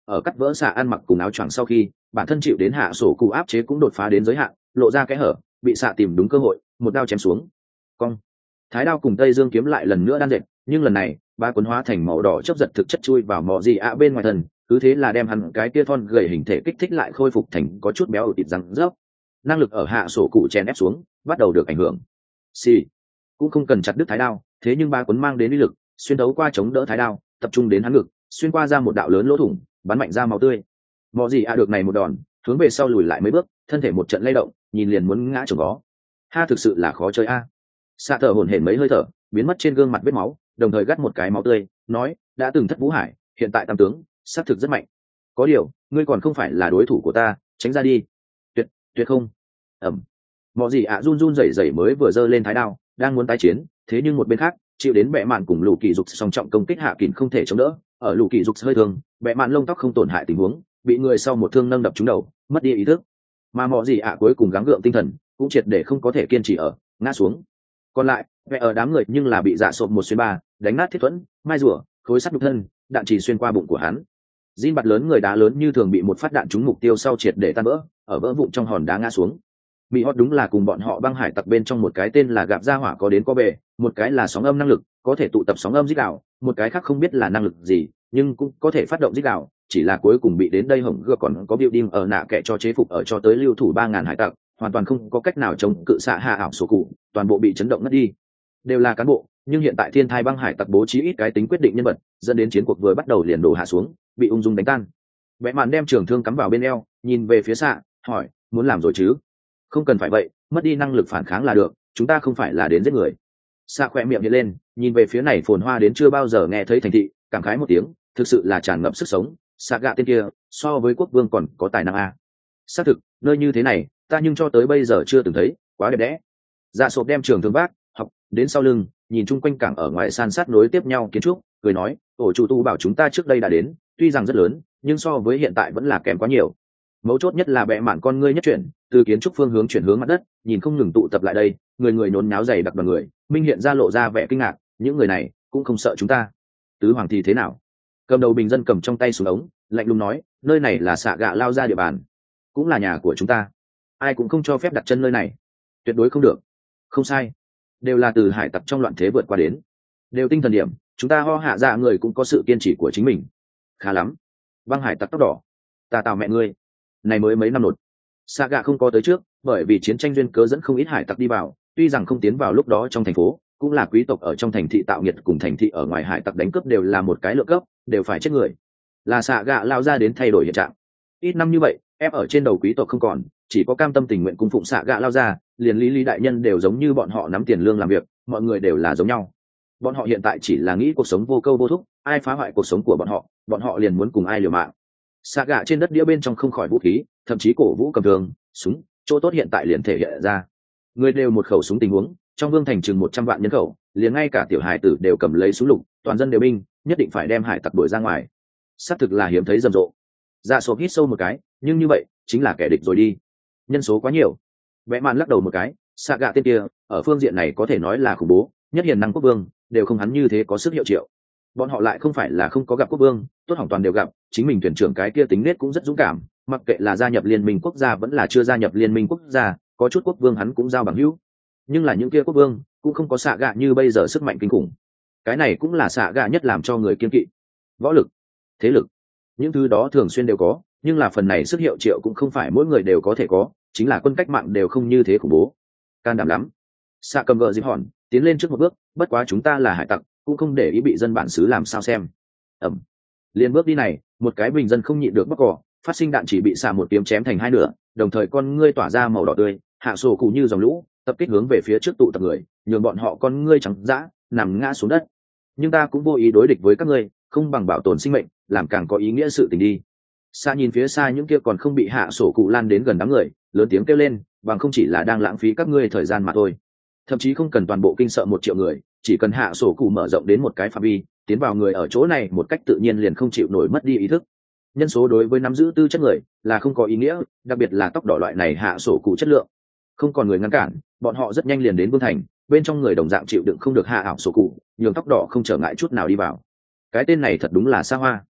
Speaker 1: ở cắt vỡ xạ ăn mặc cùng áo choàng sau khi bản thân chịu đến hạ sổ cụ áp chế cũng đột phá đến giới hạn, lộ ra cái hở, bị xạ tìm đúng cơ hội một đao chém xuống. Cong, thái đao cùng tây dương kiếm lại lần nữa đan dệt, nhưng lần này ba cuốn hóa thành màu đỏ chớp giật thực chất chui vào mọ gì ạ bên ngoài thân, cứ thế là đem hắn cái tia thon gầy hình thể kích thích lại khôi phục thành có chút béo ở thịt răng rớp. Năng lực ở hạ sổ cụ chèn ép xuống bắt đầu được ảnh hưởng. Xì, cũng không cần chặt đứt thái đao, thế nhưng ba cuốn mang đến uy lực xuyên đấu qua chống đỡ thái đao, tập trung đến hắn ngực, xuyên qua ra một đạo lớn lỗ thủng, bắn mạnh ra máu tươi. Mọ gì ạ được này một đòn, hướng về sau lùi lại mấy bước, thân thể một trận lay động, nhìn liền muốn ngã chồng vó. Ha, thực sự là khó chơi a. Xạ thở hổn hển mấy hơi thở, biến mất trên gương mặt vết máu, đồng thời gắt một cái máu tươi, nói, đã từng thất vũ hải, hiện tại tam tướng, xác thực rất mạnh. Có điều, ngươi còn không phải là đối thủ của ta, tránh ra đi. Tuyệt, tuyệt không. Ẩm. Mọ gì ạ run run rẩy rẩy mới vừa giơ lên thái đao, đang muốn tái chiến, thế nhưng một bên khác, chịu đến bệ mạn cùng lũ kỳ dục song trọng công kích hạ kình không thể chống đỡ, ở lũ kỳ dục hơi thương, bệ mạn lông tóc không tổn hại tình huống, bị người sau một thương nâng đập trúng đầu, mất đi ý thức. Mà mọ gì ạ cuối cùng gắng gượng tinh thần, cũng triệt để không có thể kiên trì ở, ngã xuống. Còn lại, vẽ ở đám người nhưng là bị dạ sộp một xuyên ba, đánh nát thiết thuẫn, mai rùa, khối sắt đục thân, đạn chỉ xuyên qua bụng của hắn. Jin bạt lớn người đá lớn như thường bị một phát đạn trúng mục tiêu sau triệt để tan vỡ, ở vỡ vụn trong hòn đá ngã xuống. Mỹ Hot đúng là cùng bọn họ băng hải tặc bên trong một cái tên là Gạp Gia Hỏa có đến có về, một cái là sóng âm năng lực, có thể tụ tập sóng âm rít gào, một cái khác không biết là năng lực gì, nhưng cũng có thể phát động rít gào, chỉ là cuối cùng bị đến đây hổng gưa còn có building ở nạ kệ cho chế phục ở cho tới lưu thủ ba ngàn hải tặc, hoàn toàn không có cách nào chống cự xạ hạ ảo số cụ, toàn bộ bị chấn động ngất đi. Đều là cán bộ, nhưng hiện tại thiên thai băng hải tặc bố trí ít cái tính quyết định nhân vật, dẫn đến chiến cuộc vừa bắt đầu liền đổ hạ xuống, bị ung dung đánh tan. Vẽ mạn đem trường thương cắm vào bên eo, nhìn về phía xạ, hỏi, muốn làm rồi chứ? Không cần phải vậy, mất đi năng lực phản kháng là được, chúng ta không phải là đến giết người. Xạ khỏe miệng hiện lên, nhìn về phía này phồn hoa đến chưa bao giờ nghe thấy thành thị, cảm khái một tiếng, thực sự là tràn ngập sức sống. Xạ gạ tên kia, so với quốc vương còn có tài năng a. Xác thực, nơi như thế này, ta nhưng cho tới bây giờ chưa từng thấy, quá đẹp đẽ. Dạ sộp đem trường thương vác, học đến sau lưng, nhìn chung quanh cảng ở ngoài san sát nối tiếp nhau kiến trúc, cười nói, ổ chủ tu bảo chúng ta trước đây đã đến, tuy rằng rất lớn, nhưng so với hiện tại vẫn là kém quá nhiều. Mấu chốt nhất là bệ mạn con ngươi nhất chuyển, từ kiến trúc phương hướng chuyển hướng mặt đất, nhìn không ngừng tụ tập lại đây, người người nhốn nháo dày đặc đoàn người, minh hiện ra lộ ra vẻ kinh ngạc, những người này cũng không sợ chúng ta. Tứ hoàng thì thế nào? Cầm đầu bình dân cầm trong tay súng ống, lạnh lùng nói, nơi này là xạ gạ lao ra địa bàn, cũng là nhà của chúng ta, ai cũng không cho phép đặt chân nơi này, tuyệt đối không được. Không sai, đều là từ hải tặc trong loạn thế vượt qua đến, đều tinh thần điểm, chúng ta ho hạ dạ người cũng có sự kiên trì của chính mình. Khá lắm, băng hải tặc tóc đỏ, ta tào mẹ ngươi, này mới mấy năm nột. Xạ gạ không có tới trước, bởi vì chiến tranh duyên cớ dẫn không ít hải tặc đi vào, tuy rằng không tiến vào lúc đó trong thành phố, cũng là quý tộc ở trong thành thị tạo nghiệt cùng thành thị ở ngoài hải tặc đánh cướp đều là một cái lượng cấp, đều phải chết người. Là xạ gạ lao ra đến thay đổi hiện trạng. Ít năm như vậy, ép ở trên đầu quý tộc không còn, chỉ có cam tâm tình nguyện cung phụng xạ gạ lao ra, liền lý lý đại nhân đều giống như bọn họ nắm tiền lương làm việc, mọi người đều là giống nhau. Bọn họ hiện tại chỉ là nghĩ cuộc sống vô câu vô thúc, ai phá hoại cuộc sống của bọn họ, bọn họ liền muốn cùng ai liều mạng. Xạ gạ trên đất đĩa bên trong không khỏi vũ khí, thậm chí cổ vũ cầm thương, súng, chỗ tốt hiện tại liền thể hiện ra. Người đều một khẩu súng tình huống, trong vương thành chừng một trăm vạn nhân khẩu, liền ngay cả tiểu hải tử đều cầm lấy súng lục, toàn dân đều binh, nhất định phải đem hải tặc đuổi ra ngoài. Xác thực là hiếm thấy rầm rộ. Dạ sộp hít sâu một cái, nhưng như vậy chính là kẻ địch rồi đi, nhân số quá nhiều. Vẽ mạn lắc đầu một cái, xạ gạ tên kia ở phương diện này có thể nói là khủng bố, nhất hiền năng quốc vương đều không hắn như thế có sức hiệu triệu. Bọn họ lại không phải là không có gặp quốc vương, tốt hỏng toàn đều gặp, chính mình thuyền trưởng cái kia tính nết cũng rất dũng cảm, mặc kệ là gia nhập liên minh quốc gia vẫn là chưa gia nhập liên minh quốc gia, có chút quốc vương hắn cũng giao bằng hữu. Nhưng là những kia quốc vương cũng không có xạ gạ như bây giờ sức mạnh kinh khủng. Cái này cũng là xạ gạ nhất làm cho người kiên kỵ. Võ lực, thế lực, những thứ đó thường xuyên đều có, nhưng là phần này sức hiệu triệu cũng không phải mỗi người đều có thể có, chính là quân cách mạng đều không như thế khủng bố. Can đảm lắm. Xạ cầm vợ dịp hòn tiến lên trước một bước, bất quá chúng ta là hải tặc, cũng không để ý bị dân bản xứ làm sao xem. Ẩm. Liên bước đi này, một cái bình dân không nhịn được bóc cỏ, phát sinh đạn chỉ bị xạ một tiếng chém thành hai nửa, đồng thời con ngươi tỏa ra màu đỏ tươi, hạ sổ cụ như dòng lũ, tập kích hướng về phía trước tụ tập người, nhường bọn họ con ngươi trắng dã, nằm ngã xuống đất. Nhưng ta cũng vô ý đối địch với các ngươi, không bằng bảo tồn sinh mệnh, làm càng có ý nghĩa sự tình đi. Xa nhìn phía xa những kia còn không bị hạ sổ cụ lan đến gần đám người, lớn tiếng kêu lên, bằng không chỉ là đang lãng phí các ngươi thời gian mà thôi. Thậm chí không cần toàn bộ kinh sợ một triệu người, chỉ cần hạ sổ cụ mở rộng đến một cái phạm vi, tiến vào người ở chỗ này một cách tự nhiên liền không chịu nổi mất đi ý thức. Nhân số đối với nắm giữ tư chất người là không có ý nghĩa, đặc biệt là tóc đỏ loại này hạ sổ cụ chất lượng. Không còn người ngăn cản, bọn họ rất nhanh liền đến vương thành, bên trong người đồng dạng chịu đựng không được hạ ảo sổ cụ, nhường tóc đỏ không trở ngại chút nào đi vào. Cái tên này thật đúng là xa hoa.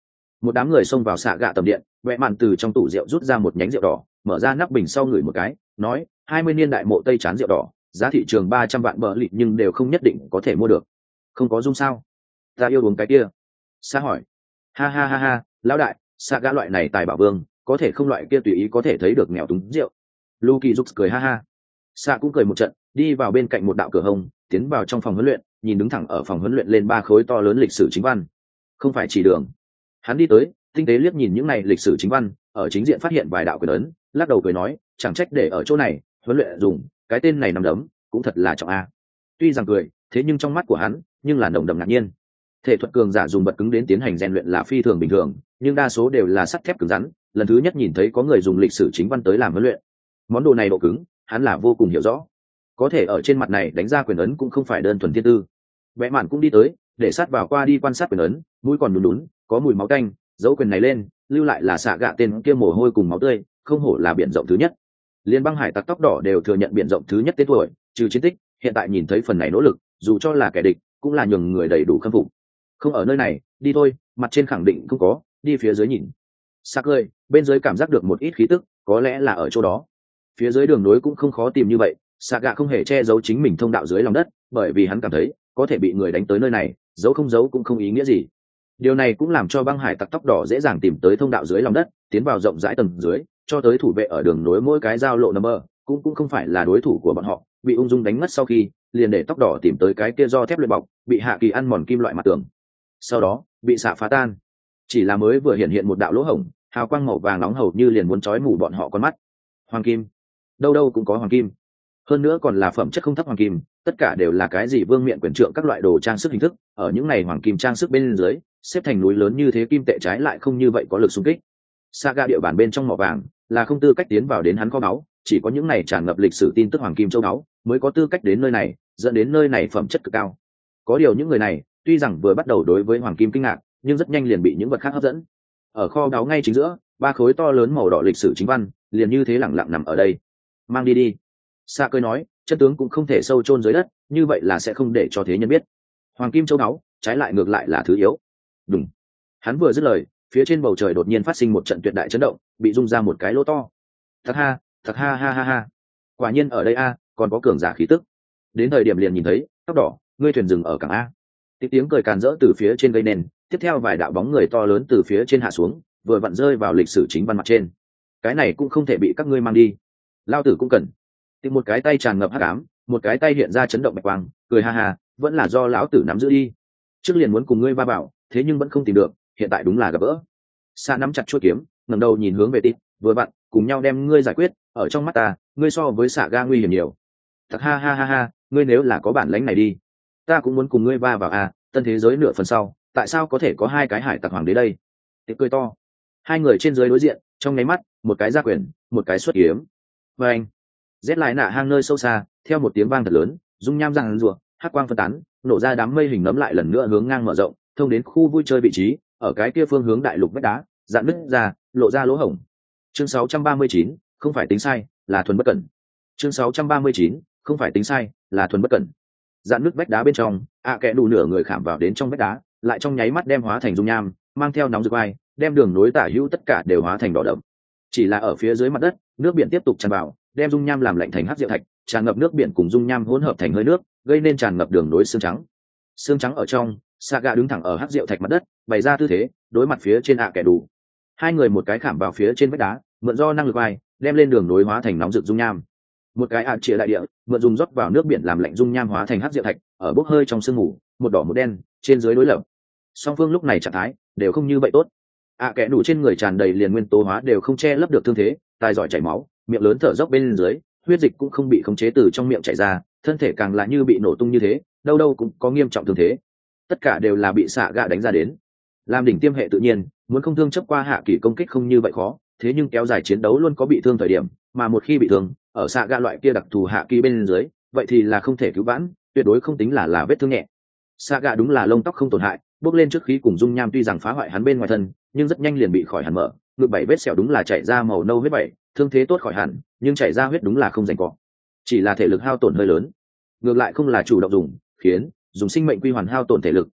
Speaker 1: một đám người xông vào xạ gạ tầm điện, vẽ mạn từ trong tủ rượu rút ra một nhánh rượu đỏ, mở ra nắp bình sau ngửi một cái, nói hai mươi niên đại mộ tây chán rượu đỏ, giá thị trường ba trăm vạn bờ lịt nhưng đều không nhất định có thể mua được. Không có dung sao? Ta yêu uống cái kia. Sa hỏi. Ha ha ha ha, lão đại, xạ gạ loại này tài bảo vương, có thể không loại kia tùy ý có thể thấy được nghèo túng rượu. Luki giúp cười ha ha. Sa cũng cười một trận, đi vào bên cạnh một đạo cửa hông, tiến vào trong phòng huấn luyện, nhìn đứng thẳng ở phòng huấn luyện lên ba khối to lớn lịch sử chính văn. Không phải chỉ đường. Hắn đi tới, tinh tế liếc nhìn những này lịch sử chính văn, ở chính diện phát hiện vài đạo quyền ấn, lắc đầu cười nói, chẳng trách để ở chỗ này, huấn luyện dùng, cái tên này nằm đấm, cũng thật là trọng a. Tuy rằng cười, thế nhưng trong mắt của hắn, nhưng là nồng đậm ngạc nhiên. Thể thuật cường giả dùng vật cứng đến tiến hành rèn luyện là phi thường bình thường, nhưng đa số đều là sắt thép cứng rắn, lần thứ nhất nhìn thấy có người dùng lịch sử chính văn tới làm huấn luyện. Món đồ này độ cứng, hắn là vô cùng hiểu rõ. Có thể ở trên mặt này đánh ra quyền ấn cũng không phải đơn thuần thiên tư. Vẽ mạn cũng đi tới, để sát vào qua đi quan sát quyền ấn, mũi còn đún đún, có mùi máu tanh, dấu quyền này lên, lưu lại là xạ gạ tên kia mồ hôi cùng máu tươi, không hổ là biển rộng thứ nhất. Liên bang hải tặc tóc đỏ đều thừa nhận biển rộng thứ nhất tên tuổi, trừ chiến tích, hiện tại nhìn thấy phần này nỗ lực, dù cho là kẻ địch, cũng là nhường người đầy đủ khâm phục. Không ở nơi này, đi thôi, mặt trên khẳng định không có, đi phía dưới nhìn. Sắc cười, bên dưới cảm giác được một ít khí tức, có lẽ là ở chỗ đó. Phía dưới đường nối cũng không khó tìm như vậy, Sạ gạ không hề che giấu chính mình thông đạo dưới lòng đất, bởi vì hắn cảm thấy có thể bị người đánh tới nơi này, giấu không giấu cũng không ý nghĩa gì. Điều này cũng làm cho băng hải tặc tóc đỏ dễ dàng tìm tới thông đạo dưới lòng đất, tiến vào rộng rãi tầng dưới, cho tới thủ vệ ở đường nối mỗi cái giao lộ number, cũng cũng không phải là đối thủ của bọn họ, bị ung dung đánh mất sau khi, liền để tóc đỏ tìm tới cái kia do thép luyện bọc, bị hạ kỳ ăn mòn kim loại mặt tường. Sau đó, bị xạ phá tan. Chỉ là mới vừa hiện hiện một đạo lỗ hổng, hào quang màu vàng nóng hầu như liền muốn chói mù bọn họ con mắt. Hoàng kim, đâu đâu cũng có hoàng kim. Hơn nữa còn là phẩm chất không thấp hoàng kim, tất cả đều là cái gì vương miện quyền trượng các loại đồ trang sức hình thức, ở những này hoàng kim trang sức bên dưới, xếp thành núi lớn như thế kim tệ trái lại không như vậy có lực xung kích. Saga địa bàn bên trong mỏ vàng, là không tư cách tiến vào đến hắn kho báu, chỉ có những này tràn ngập lịch sử tin tức hoàng kim châu báu mới có tư cách đến nơi này, dẫn đến nơi này phẩm chất cực cao. Có điều những người này, tuy rằng vừa bắt đầu đối với hoàng kim kinh ngạc, nhưng rất nhanh liền bị những vật khác hấp dẫn. Ở kho báu ngay chính giữa, ba khối to lớn màu đỏ lịch sử chính văn, liền như thế lẳng lặng nằm ở đây. Mang đi đi. Sa cười nói, chân tướng cũng không thể sâu chôn dưới đất, như vậy là sẽ không để cho thế nhân biết. Hoàng kim châu báu, trái lại ngược lại là thứ yếu. Đúng. Hắn vừa dứt lời, phía trên bầu trời đột nhiên phát sinh một trận tuyệt đại chấn động, bị rung ra một cái lỗ to. Thật ha, thật ha ha ha ha. Quả nhiên ở đây a, còn có cường giả khí tức. Đến thời điểm liền nhìn thấy, tóc đỏ, ngươi thuyền dừng ở cảng a. Tiếng tiếng cười càn rỡ từ phía trên gây nền, tiếp theo vài đạo bóng người to lớn từ phía trên hạ xuống, vừa vặn rơi vào lịch sử chính văn mặt trên. Cái này cũng không thể bị các ngươi mang đi. Lao tử cũng cần. Tìm một cái tay tràn ngập hắc ám, một cái tay hiện ra chấn động bạch quang, cười ha ha, vẫn là do lão tử nắm giữ đi. Trước liền muốn cùng ngươi va bảo, thế nhưng vẫn không tìm được, hiện tại đúng là gặp gỡ. Sa nắm chặt chuôi kiếm, ngẩng đầu nhìn hướng về Tít, vừa vặn, cùng nhau đem ngươi giải quyết, ở trong mắt ta, ngươi so với Sạ Ga nguy hiểm nhiều. Thật ha ha ha ha, ngươi nếu là có bản lãnh này đi, ta cũng muốn cùng ngươi va vào à, tân thế giới nửa phần sau, tại sao có thể có hai cái hải tặc hoàng đế đây? Tít cười to. Hai người trên dưới đối diện, trong nháy mắt, một cái ra quyền, một cái xuất kiếm. Và anh, rét lại nạ hang nơi sâu xa, theo một tiếng vang thật lớn, dung nham răng rùa, hắc quang phân tán, nổ ra đám mây hình nấm lại lần nữa hướng ngang mở rộng, thông đến khu vui chơi vị trí, ở cái kia phương hướng đại lục vách đá, dạn nứt ra, lộ ra lỗ hổng. Chương sáu trăm ba mươi chín, không phải tính sai, là thuần bất cẩn. Chương sáu trăm ba mươi chín, không phải tính sai, là thuần bất cẩn. Dạn nứt vách đá bên trong, ạ kẽ đủ nửa người khảm vào đến trong vách đá, lại trong nháy mắt đem hóa thành dung nham, mang theo nóng rực vai, đem đường nối tả hữu tất cả đều hóa thành đỏ đậm. Chỉ là ở phía dưới mặt đất, nước biển tiếp tục tràn vào, đem dung nham làm lạnh thành hắc diệu thạch, tràn ngập nước biển cùng dung nham hỗn hợp thành hơi nước, gây nên tràn ngập đường nối xương trắng. Xương trắng ở trong, Saga đứng thẳng ở hắc diệu thạch mặt đất, bày ra tư thế, đối mặt phía trên ạ kẻ đủ. Hai người một cái khảm vào phía trên vách đá, mượn do năng lực vai, đem lên đường nối hóa thành nóng rực dung nham. Một cái ạ chĩa đại địa, mượn dùng rót vào nước biển làm lạnh dung nham hóa thành hắc diệu thạch, ở bốc hơi trong sương mù, một đỏ một đen, trên dưới đối lập. Song phương lúc này trạng thái đều không như vậy tốt. ạ kẻ đủ trên người tràn đầy liền nguyên tố hóa đều không che lấp được thương thế, tai giỏi chảy máu, miệng lớn thở dốc bên dưới, huyết dịch cũng không bị khống chế từ trong miệng chảy ra, thân thể càng là như bị nổ tung như thế, đâu đâu cũng có nghiêm trọng thương thế. Tất cả đều là bị xạ gạ đánh ra đến. Làm đỉnh tiêm hệ tự nhiên, muốn không thương chấp qua hạ kỳ công kích không như vậy khó, thế nhưng kéo dài chiến đấu luôn có bị thương thời điểm, mà một khi bị thương, ở xạ gạ loại kia đặc thù hạ kỳ bên dưới, vậy thì là không thể cứu vãn, tuyệt đối không tính là là vết thương nhẹ. Xạ gạ đúng là lông tóc không tổn hại, bước lên trước khí cùng dung nham tuy rằng phá hoại hắn bên ngoài thân, nhưng rất nhanh liền bị khỏi hẳn mở, ngực bảy vết sẹo đúng là chảy ra màu nâu huyết bảy, thương thế tốt khỏi hẳn, nhưng chảy ra huyết đúng là không rành cọ, chỉ là thể lực hao tổn hơi lớn. Ngược lại không là chủ động dùng, khiến dùng sinh mệnh quy hoàn hao tổn thể lực,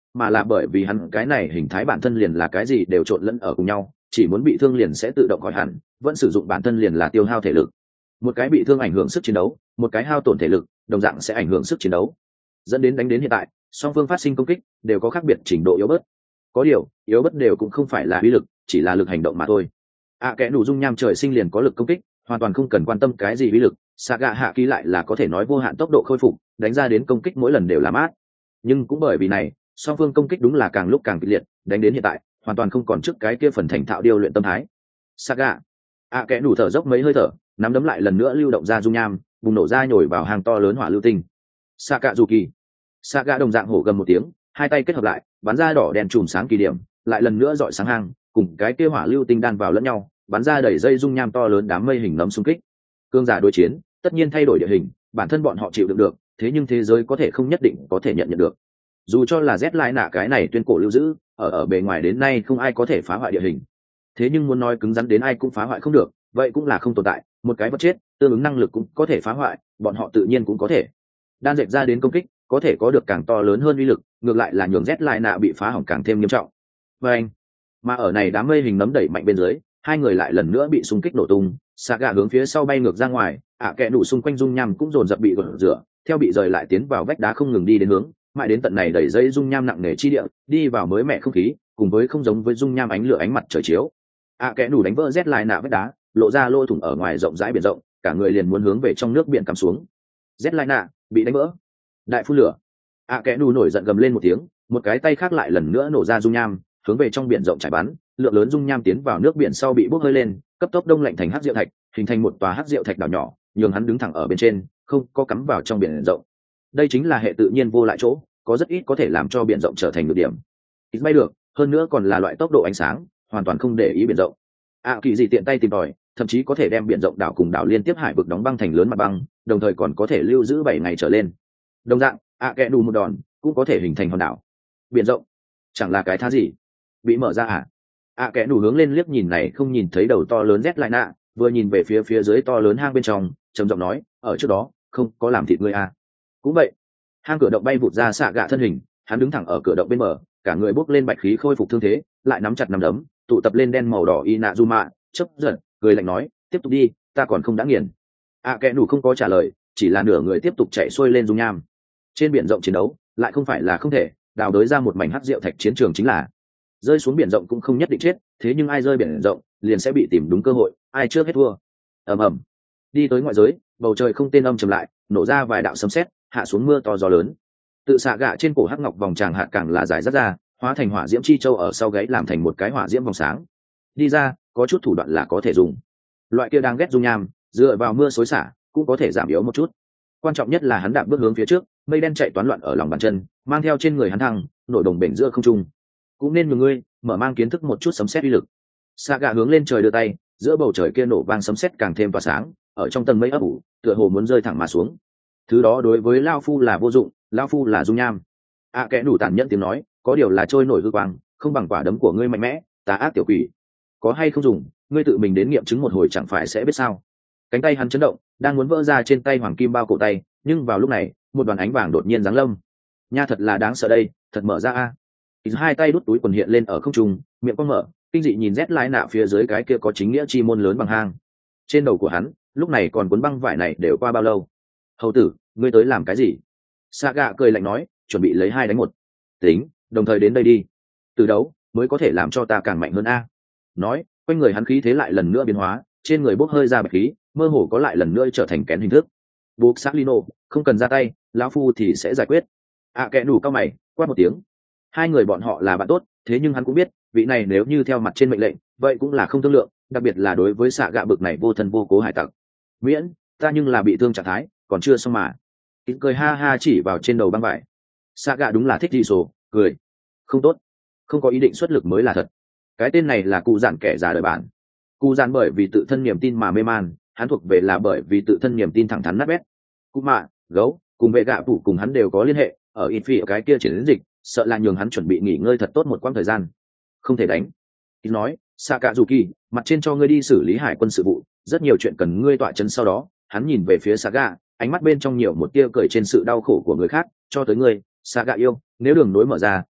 Speaker 1: mà là bởi vì hắn cái này hình thái bản thân liền là cái gì đều trộn lẫn ở cùng nhau, chỉ muốn bị thương liền sẽ tự động khỏi hẳn, vẫn sử dụng bản thân liền là tiêu hao thể lực. Một cái bị thương ảnh hưởng sức chiến đấu, một cái hao tổn thể lực, đồng dạng sẽ ảnh hưởng sức chiến đấu, dẫn đến đánh đến hiện tại song phương phát sinh công kích đều có khác biệt trình độ yếu bớt. Có điều yếu bớt đều cũng không phải là uy lực, chỉ là lực hành động mà thôi. À kẻ đủ dung nham trời sinh liền có lực công kích, hoàn toàn không cần quan tâm cái gì uy lực. Saga hạ ký lại là có thể nói vô hạn tốc độ khôi phục, đánh ra đến công kích mỗi lần đều là mát. Nhưng cũng bởi vì này, song phương công kích đúng là càng lúc càng kịch liệt, đánh đến hiện tại hoàn toàn không còn trước cái kia phần thành thạo điêu luyện tâm thái. Saga à kẻ đủ thở dốc mấy hơi thở, nắm đấm lại lần nữa lưu động ra dung nham, bùng nổ ra nhồi vào hàng to lớn hỏa lưu tinh. Saga dù kỳ Saga đồng dạng hổ gầm một tiếng, hai tay kết hợp lại, bắn ra đỏ đèn chùm sáng kỳ điểm, lại lần nữa dọi sáng hang, cùng cái kia hỏa lưu tinh đan vào lẫn nhau, bắn ra đẩy dây dung nham to lớn đám mây hình nấm xung kích. Cương giả đối chiến, tất nhiên thay đổi địa hình, bản thân bọn họ chịu đựng được, thế nhưng thế giới có thể không nhất định có thể nhận nhận được. Dù cho là Z lại nạ cái này tuyên cổ lưu giữ, ở ở bề ngoài đến nay không ai có thể phá hoại địa hình. Thế nhưng muốn nói cứng rắn đến ai cũng phá hoại không được, vậy cũng là không tồn tại, một cái vật chết, tương ứng năng lực cũng có thể phá hoại, bọn họ tự nhiên cũng có thể. Đan dệt ra đến công kích, có thể có được càng to lớn hơn uy lực, ngược lại là nhường Z lại nạ bị phá hỏng càng thêm nghiêm trọng. Và anh, mà ở này đám mây hình nấm đẩy mạnh bên dưới, hai người lại lần nữa bị xung kích nổ tung, Saga hướng phía sau bay ngược ra ngoài, ạ à, kẽ nụ xung quanh dung nham cũng dồn dập bị gột rửa, theo bị rời lại tiến vào vách đá không ngừng đi đến hướng, mãi đến tận này đẩy dây dung nham nặng nề chi địa, đi vào mới mẻ không khí, cùng với không giống với dung nham ánh lửa ánh mặt trời chiếu. ạ à, kẽ nụ đánh vỡ rét lại nạ vách đá, lộ ra lỗ thủng ở ngoài rộng rãi biển rộng, cả người liền muốn hướng về trong nước biển cắm xuống. Rét lại nạ bị đánh vỡ, đại phun lửa. ạ à, kẽ nụ nổi giận gầm lên một tiếng, một cái tay khác lại lần nữa nổ ra dung nham, hướng về trong biển rộng trải bắn, lượng lớn dung nham tiến vào nước biển sau bị bốc hơi lên, cấp tốc đông lạnh thành hắc diệu thạch, hình thành một tòa hắc diệu thạch đảo nhỏ, nhường hắn đứng thẳng ở bên trên, không có cắm vào trong biển rộng. Đây chính là hệ tự nhiên vô lại chỗ, có rất ít có thể làm cho biển rộng trở thành được điểm. Ít bay được, hơn nữa còn là loại tốc độ ánh sáng, hoàn toàn không để ý biển rộng. À kỳ gì tiện tay tìm tòi, thậm chí có thể đem biển rộng đảo cùng đảo liên tiếp hải vực đóng băng thành lớn mặt băng, đồng thời còn có thể lưu giữ bảy ngày trở lên. Đồng dạng, à kẹ đủ một đòn, cũng có thể hình thành hòn đảo. Biển rộng, chẳng là cái thá gì? Bị mở ra à? À kẻ đủ hướng lên liếc nhìn này không nhìn thấy đầu to lớn rét lại nạ, vừa nhìn về phía phía dưới to lớn hang bên trong, trầm giọng nói, ở trước đó không có làm thịt ngươi à? Cũng vậy. Hang cửa động bay vụt ra xạ gạ thân hình, hắn đứng thẳng ở cửa động bên mở, cả người bốc lên bạch khí khôi phục thương thế, lại nắm chặt nắm đấm, tụ tập lên đen màu đỏ Inazuma, chớp giận, cười lạnh nói, tiếp tục đi, ta còn không đã nghiền. À kẻ đủ không có trả lời, chỉ là nửa người tiếp tục chạy xuôi lên dung nham. Trên biển rộng chiến đấu, lại không phải là không thể, đào đới ra một mảnh hắc diệu thạch chiến trường chính là. Rơi xuống biển rộng cũng không nhất định chết, thế nhưng ai rơi biển rộng liền sẽ bị tìm đúng cơ hội, ai trước hết thua. Ầm ầm. Đi tới ngoại giới, bầu trời không tên âm trầm lại, nổ ra vài đạo sấm sét, hạ xuống mưa to gió lớn. Tự xạ gạ trên cổ hắc ngọc vòng tràng hạt càng là dài rất ra, hóa thành hỏa diễm chi châu ở sau gáy làm thành một cái hỏa diễm vòng sáng. Đi ra, có chút thủ đoạn là có thể dùng. Loại kia đang ghét dung nham, dựa vào mưa xối xả, cũng có thể giảm yếu một chút. Quan trọng nhất là hắn đạp bước hướng phía trước, mây đen chạy toán loạn ở lòng bàn chân, mang theo trên người hắn thăng, nổi đồng bể giữa không trung. Cũng nên nhường ngươi mở mang kiến thức một chút sấm sét uy lực. Saga hướng lên trời đưa tay, giữa bầu trời kia nổ vang sấm sét càng thêm tỏa sáng, ở trong tầng mây ấp ủ, tựa hồ muốn rơi thẳng mà xuống. Thứ đó đối với lão phu là vô dụng, lão phu là dung nham. À kẻ đủ tàn nhẫn tiếng nói, có điều là trôi nổi hư quang, không bằng quả đấm của ngươi mạnh mẽ, tà ác tiểu quỷ. Có hay không dùng, ngươi tự mình đến nghiệm chứng một hồi chẳng phải sẽ biết sao. Cánh tay hắn chấn động, đang muốn vỡ ra trên tay hoàng kim bao cổ tay, nhưng vào lúc này, một đoàn ánh vàng đột nhiên giáng lâm. Nha thật là đáng sợ đây, thật mở ra a. Hai tay đút túi quần hiện lên ở không trung, miệng quang mở, kinh dị nhìn rét lái nạ phía dưới cái kia có chính nghĩa chi môn lớn bằng hang. Trên đầu của hắn, lúc này còn cuốn băng vải này đều qua bao lâu? Hầu tử, ngươi tới làm cái gì? Saga cười lạnh nói, chuẩn bị lấy hai đánh một. Tính, đồng thời đến đây đi. Từ đấu mới có thể làm cho ta càng mạnh hơn a. Nói, quanh người hắn khí thế lại lần nữa biến hóa, trên người bốc hơi ra bạch khí, mơ hồ có lại lần nữa trở thành kén hình thức. Buộc Salino, không cần ra tay, lão phu thì sẽ giải quyết. À kẻ đủ cao mày, quát một tiếng. Hai người bọn họ là bạn tốt, thế nhưng hắn cũng biết, vị này nếu như theo mặt trên mệnh lệnh, vậy cũng là không thương lượng, đặc biệt là đối với xạ gạ bực này vô thân vô cố hải tặc. Miễn, ta nhưng là bị thương trạng thái, còn chưa xong mà. Ít cười ha ha chỉ vào trên đầu băng vải. Xạ gạ đúng là thích đi sổ, cười. Không tốt, không có ý định xuất lực mới là thật. Cái tên này là cụ giản kẻ già đời bản. Cụ giản bởi vì tự thân niềm tin mà mê man, hắn thuộc về là bởi vì tự thân niềm tin thẳng thắn nát bét. Cụ mạ, gấu, cùng vệ gạ phủ cùng hắn đều có liên hệ, ở ít phi ở cái kia triển đến dịch, sợ là nhường hắn chuẩn bị nghỉ ngơi thật tốt một quãng thời gian. Không thể đánh. Ít nói, Sakazuki, mặt trên cho ngươi đi xử lý hải quân sự vụ, rất nhiều chuyện cần ngươi tọa chấn. Sau đó, hắn nhìn về phía Saga, ánh mắt bên trong nhiều một tia cười trên sự đau khổ của người khác, cho tới ngươi, Saga yêu, nếu đường nối mở ra,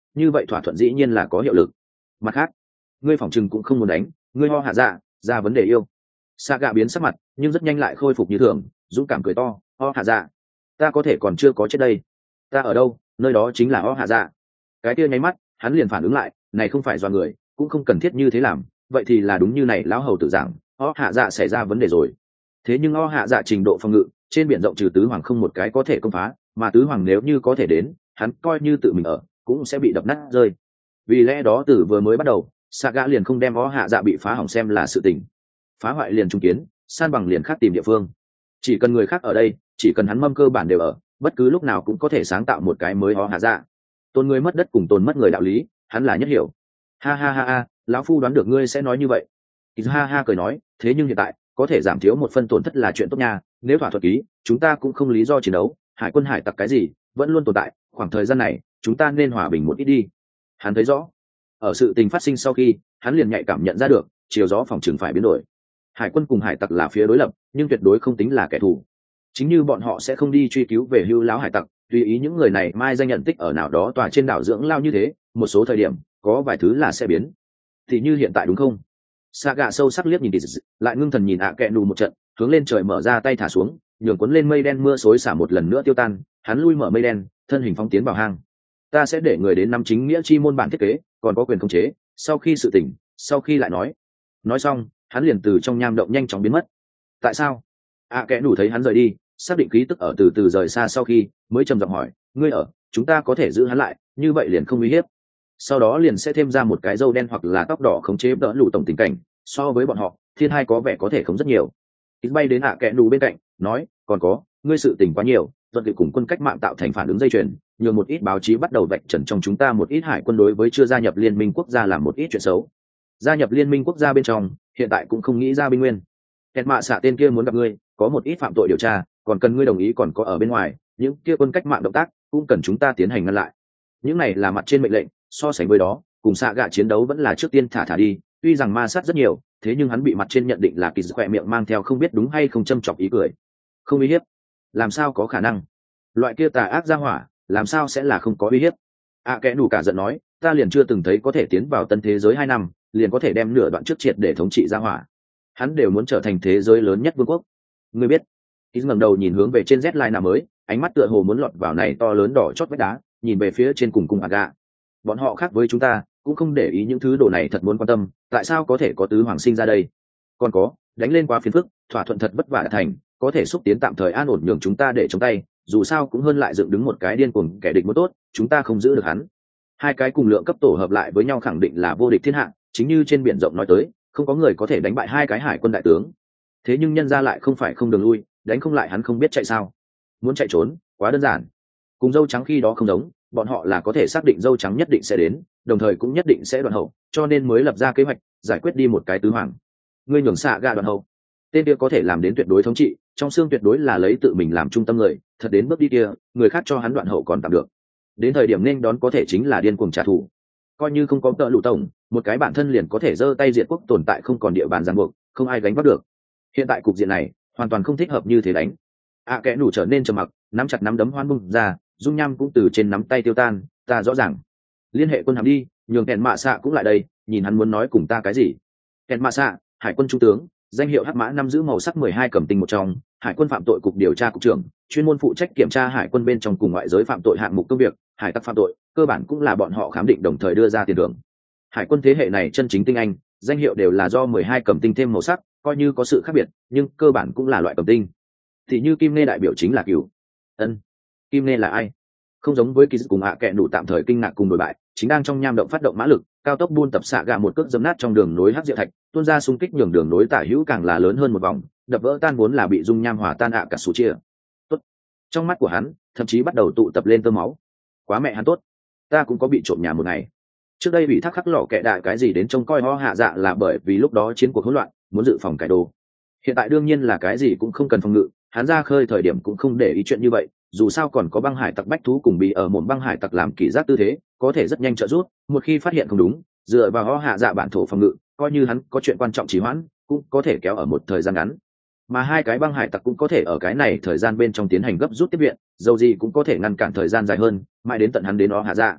Speaker 1: như vậy thỏa thuận dĩ nhiên là có hiệu lực. Mặt khác, ngươi phỏng chừng cũng không muốn đánh, ngươi ho hạ dạ ra vấn đề yêu. Sa gạ biến sắc mặt nhưng rất nhanh lại khôi phục như thường, dũng cảm cười to. Ho hạ dạ, ta có thể còn chưa có chết đây. Ta ở đâu, nơi đó chính là ho hạ dạ. Cái kia nháy mắt hắn liền phản ứng lại, này không phải do người, cũng không cần thiết như thế làm, vậy thì là đúng như này lão hầu tự giảng, ho hạ dạ xảy ra vấn đề rồi. Thế nhưng ho hạ dạ trình độ phòng ngự trên biển rộng trừ tứ hoàng không một cái có thể công phá, mà tứ hoàng nếu như có thể đến, hắn coi như tự mình ở cũng sẽ bị đập nát rơi. Vì lẽ đó từ vừa mới bắt đầu, Saga liền không đem ho hạ dạ bị phá hỏng xem là sự tình. Phá hoại liền trung kiến, san bằng liền khác tìm địa phương. Chỉ cần người khác ở đây, chỉ cần hắn mâm cơ bản đều ở, bất cứ lúc nào cũng có thể sáng tạo một cái mới ho hạ dạ. Tôn người mất đất cùng tôn mất người đạo lý, hắn là nhất hiểu. Ha ha ha ha, lão phu đoán được ngươi sẽ nói như vậy. Ha ha cười nói, thế nhưng hiện tại có thể giảm thiếu một phân tổn thất là chuyện tốt nha, nếu thỏa thuận ký chúng ta cũng không lý do chiến đấu, hải quân hải tặc cái gì vẫn luôn tồn tại, khoảng thời gian này chúng ta nên hòa bình một ít đi. Hắn thấy rõ, ở sự tình phát sinh sau khi hắn liền nhạy cảm nhận ra được chiều gió phòng trường phải biến đổi. Hải quân cùng hải tặc là phía đối lập, nhưng tuyệt đối không tính là kẻ thù. Chính như bọn họ sẽ không đi truy cứu về hưu láo hải tặc, tùy ý những người này mai danh nhận tích ở nào đó tòa trên đảo dưỡng lao như thế, một số thời điểm có vài thứ là sẽ biến. Thì như hiện tại đúng không? Saga sâu sắc liếc nhìn Tì lại ngưng thần nhìn ạ kẹ nù một trận, hướng lên trời mở ra tay thả xuống, nhường cuốn lên mây đen mưa xối xả một lần nữa tiêu tan, hắn lui mở mây đen, thân hình phóng tiến vào hang. Ta sẽ để người đến nắm chính nghĩa chi môn bản thiết kế, còn có quyền khống chế, sau khi sự tỉnh, sau khi lại nói. Nói xong, hắn liền từ trong nham động nhanh chóng biến mất. Tại sao? ạ kẹ nù thấy hắn rời đi, xác định khí tức ở từ từ rời xa sau khi, mới trầm giọng hỏi, ngươi ở, chúng ta có thể giữ hắn lại, như vậy liền không uy hiếp. Sau đó liền sẽ thêm ra một cái râu đen hoặc là tóc đỏ khống chế đỡ lù tổng tình cảnh, so với bọn họ thiên hai có vẻ có thể không rất nhiều. Ít bay đến ạ kẹ nù bên cạnh nói, còn có ngươi sự tình quá nhiều, tuân kỵ cùng quân cách mạng tạo thành phản ứng dây chuyền, nhiều một ít báo chí bắt đầu vạch trần trong chúng ta một ít hải quân đối với chưa gia nhập liên minh quốc gia làm một ít chuyện xấu. Gia nhập liên minh quốc gia bên trong hiện tại cũng không nghĩ ra binh nguyên. Kẹt mạ xạ tên kia muốn gặp ngươi, có một ít phạm tội điều tra, còn cần ngươi đồng ý, còn có ở bên ngoài những kia quân cách mạng động tác cũng cần chúng ta tiến hành ngăn lại. Những này là mặt trên mệnh lệnh, so sánh với đó cùng xạ gạ chiến đấu vẫn là trước tiên thả thả đi. Tuy rằng ma sát rất nhiều, thế nhưng hắn bị mặt trên nhận định là kỳ khỏe miệng mang theo không biết đúng hay không châm chọc ý cười. Không uy hiếp, làm sao có khả năng? Loại kia tà ác ra hỏa làm sao sẽ là không có uy hiếp? À kẻ đủ cả giận nói, ta liền chưa từng thấy có thể tiến vào tân thế giới hai năm liền có thể đem nửa đoạn trước triệt để thống trị ra hỏa. Hắn đều muốn trở thành thế giới lớn nhất vương quốc. Ngươi biết? Kỳ ngẩng đầu nhìn hướng về trên Z line mới, ánh mắt tựa hồ muốn lọt vào này to lớn đỏ chót vách đá, nhìn về phía trên cùng cung Aga. Bọn họ khác với chúng ta, cũng không để ý những thứ đồ này, thật muốn quan tâm tại sao có thể có tứ hoàng sinh ra đây. Còn có, đánh lên quá phiền phức, thỏa thuận thật vất vả đã thành, có thể xúc tiến tạm thời an ổn nhường chúng ta để chống tay, dù sao cũng hơn lại dựng đứng một cái điên cuồng kẻ địch muốn tốt, chúng ta không giữ được hắn. Hai cái cùng lượng cấp tổ hợp lại với nhau khẳng định là vô địch thiên hạ, chính như trên biển rộng nói tới, không có người có thể đánh bại hai cái hải quân đại tướng. Thế nhưng nhân ra lại không phải không đường lui, đánh không lại hắn không biết chạy sao? Muốn chạy trốn, quá đơn giản. Cùng dâu trắng khi đó không giống, bọn họ là có thể xác định dâu trắng nhất định sẽ đến, đồng thời cũng nhất định sẽ đoạn hậu, cho nên mới lập ra kế hoạch giải quyết đi một cái tứ hoàng. Ngươi nhường xạ gạ đoạn hậu, tên kia có thể làm đến tuyệt đối thống trị, trong xương tuyệt đối là lấy tự mình làm trung tâm người, thật đến bước đi kia, người khác cho hắn đoạn hậu còn tạm được, đến thời điểm nên đón có thể chính là điên cuồng trả thù. Coi như không có tợ lụ tổng, một cái bản thân liền có thể giơ tay diệt quốc tồn tại không còn địa bàn ràng buộc, không ai gánh vác được. Hiện tại cục diện này hoàn toàn không thích hợp như thế đánh. À kẻ nủ trở nên trầm mặc, nắm chặt nắm đấm hoan bung ra, dung nham cũng từ trên nắm tay tiêu tan. Ta rõ ràng, liên hệ quân hàm đi, nhường kèn mạ xạ cũng lại đây, nhìn hắn muốn nói cùng ta cái gì. Kèn mạ xạ, hải quân trung tướng, danh hiệu hắc mã năm giữ màu sắc mười hai cầm tinh một trong, hải quân phạm tội cục điều tra cục trưởng, chuyên môn phụ trách kiểm tra hải quân bên trong cùng ngoại giới phạm tội hạng mục công việc, hải tặc phạm tội cơ bản cũng là bọn họ khám định đồng thời đưa ra tiền thưởng. Hải quân thế hệ này chân chính tinh anh, danh hiệu đều là do mười hai cầm tinh thêm màu sắc, coi như có sự khác biệt nhưng cơ bản cũng là loại cầm tinh. Thì như Kim Nê đại biểu chính là Cửu Ân. Kim Nê là ai? Không giống với kỳ dư cùng ạ kẹ đủ tạm thời kinh ngạc cùng đổi bại, chính đang trong nham động phát động mã lực cao tốc buôn tập xạ gà một cước dấm nát trong đường nối hắc diệu thạch, tuôn ra xung kích nhường đường nối tả hữu càng là lớn hơn một vòng, đập vỡ tan vốn là bị dung nham hòa tan ạ cả sủ chia. Tốt. Trong mắt của hắn thậm chí bắt đầu tụ tập lên tơ máu. Quá mẹ hắn tốt, ta cũng có bị trộm nhà một ngày. Trước đây bị thắc khắc lọ kệ đại cái gì đến trông coi ho hạ dạ là bởi vì lúc đó chiến cuộc hỗn loạn, muốn dự phòng cải đồ. Hiện tại đương nhiên là cái gì cũng không cần phòng ngự, hắn ra khơi thời điểm cũng không để ý chuyện như vậy, dù sao còn có băng hải tặc bách thú cùng bị ở một băng hải tặc làm kỳ giác tư thế, có thể rất nhanh trợ giúp, một khi phát hiện không đúng, dựa vào ho hạ dạ bản thổ phòng ngự, coi như hắn có chuyện quan trọng trì hoãn, cũng có thể kéo ở một thời gian ngắn. Mà hai cái băng hải tặc cũng có thể ở cái này thời gian bên trong tiến hành gấp rút tiếp viện, dầu gì cũng có thể ngăn cản thời gian dài hơn, mãi đến tận hắn đến ho hạ dạ.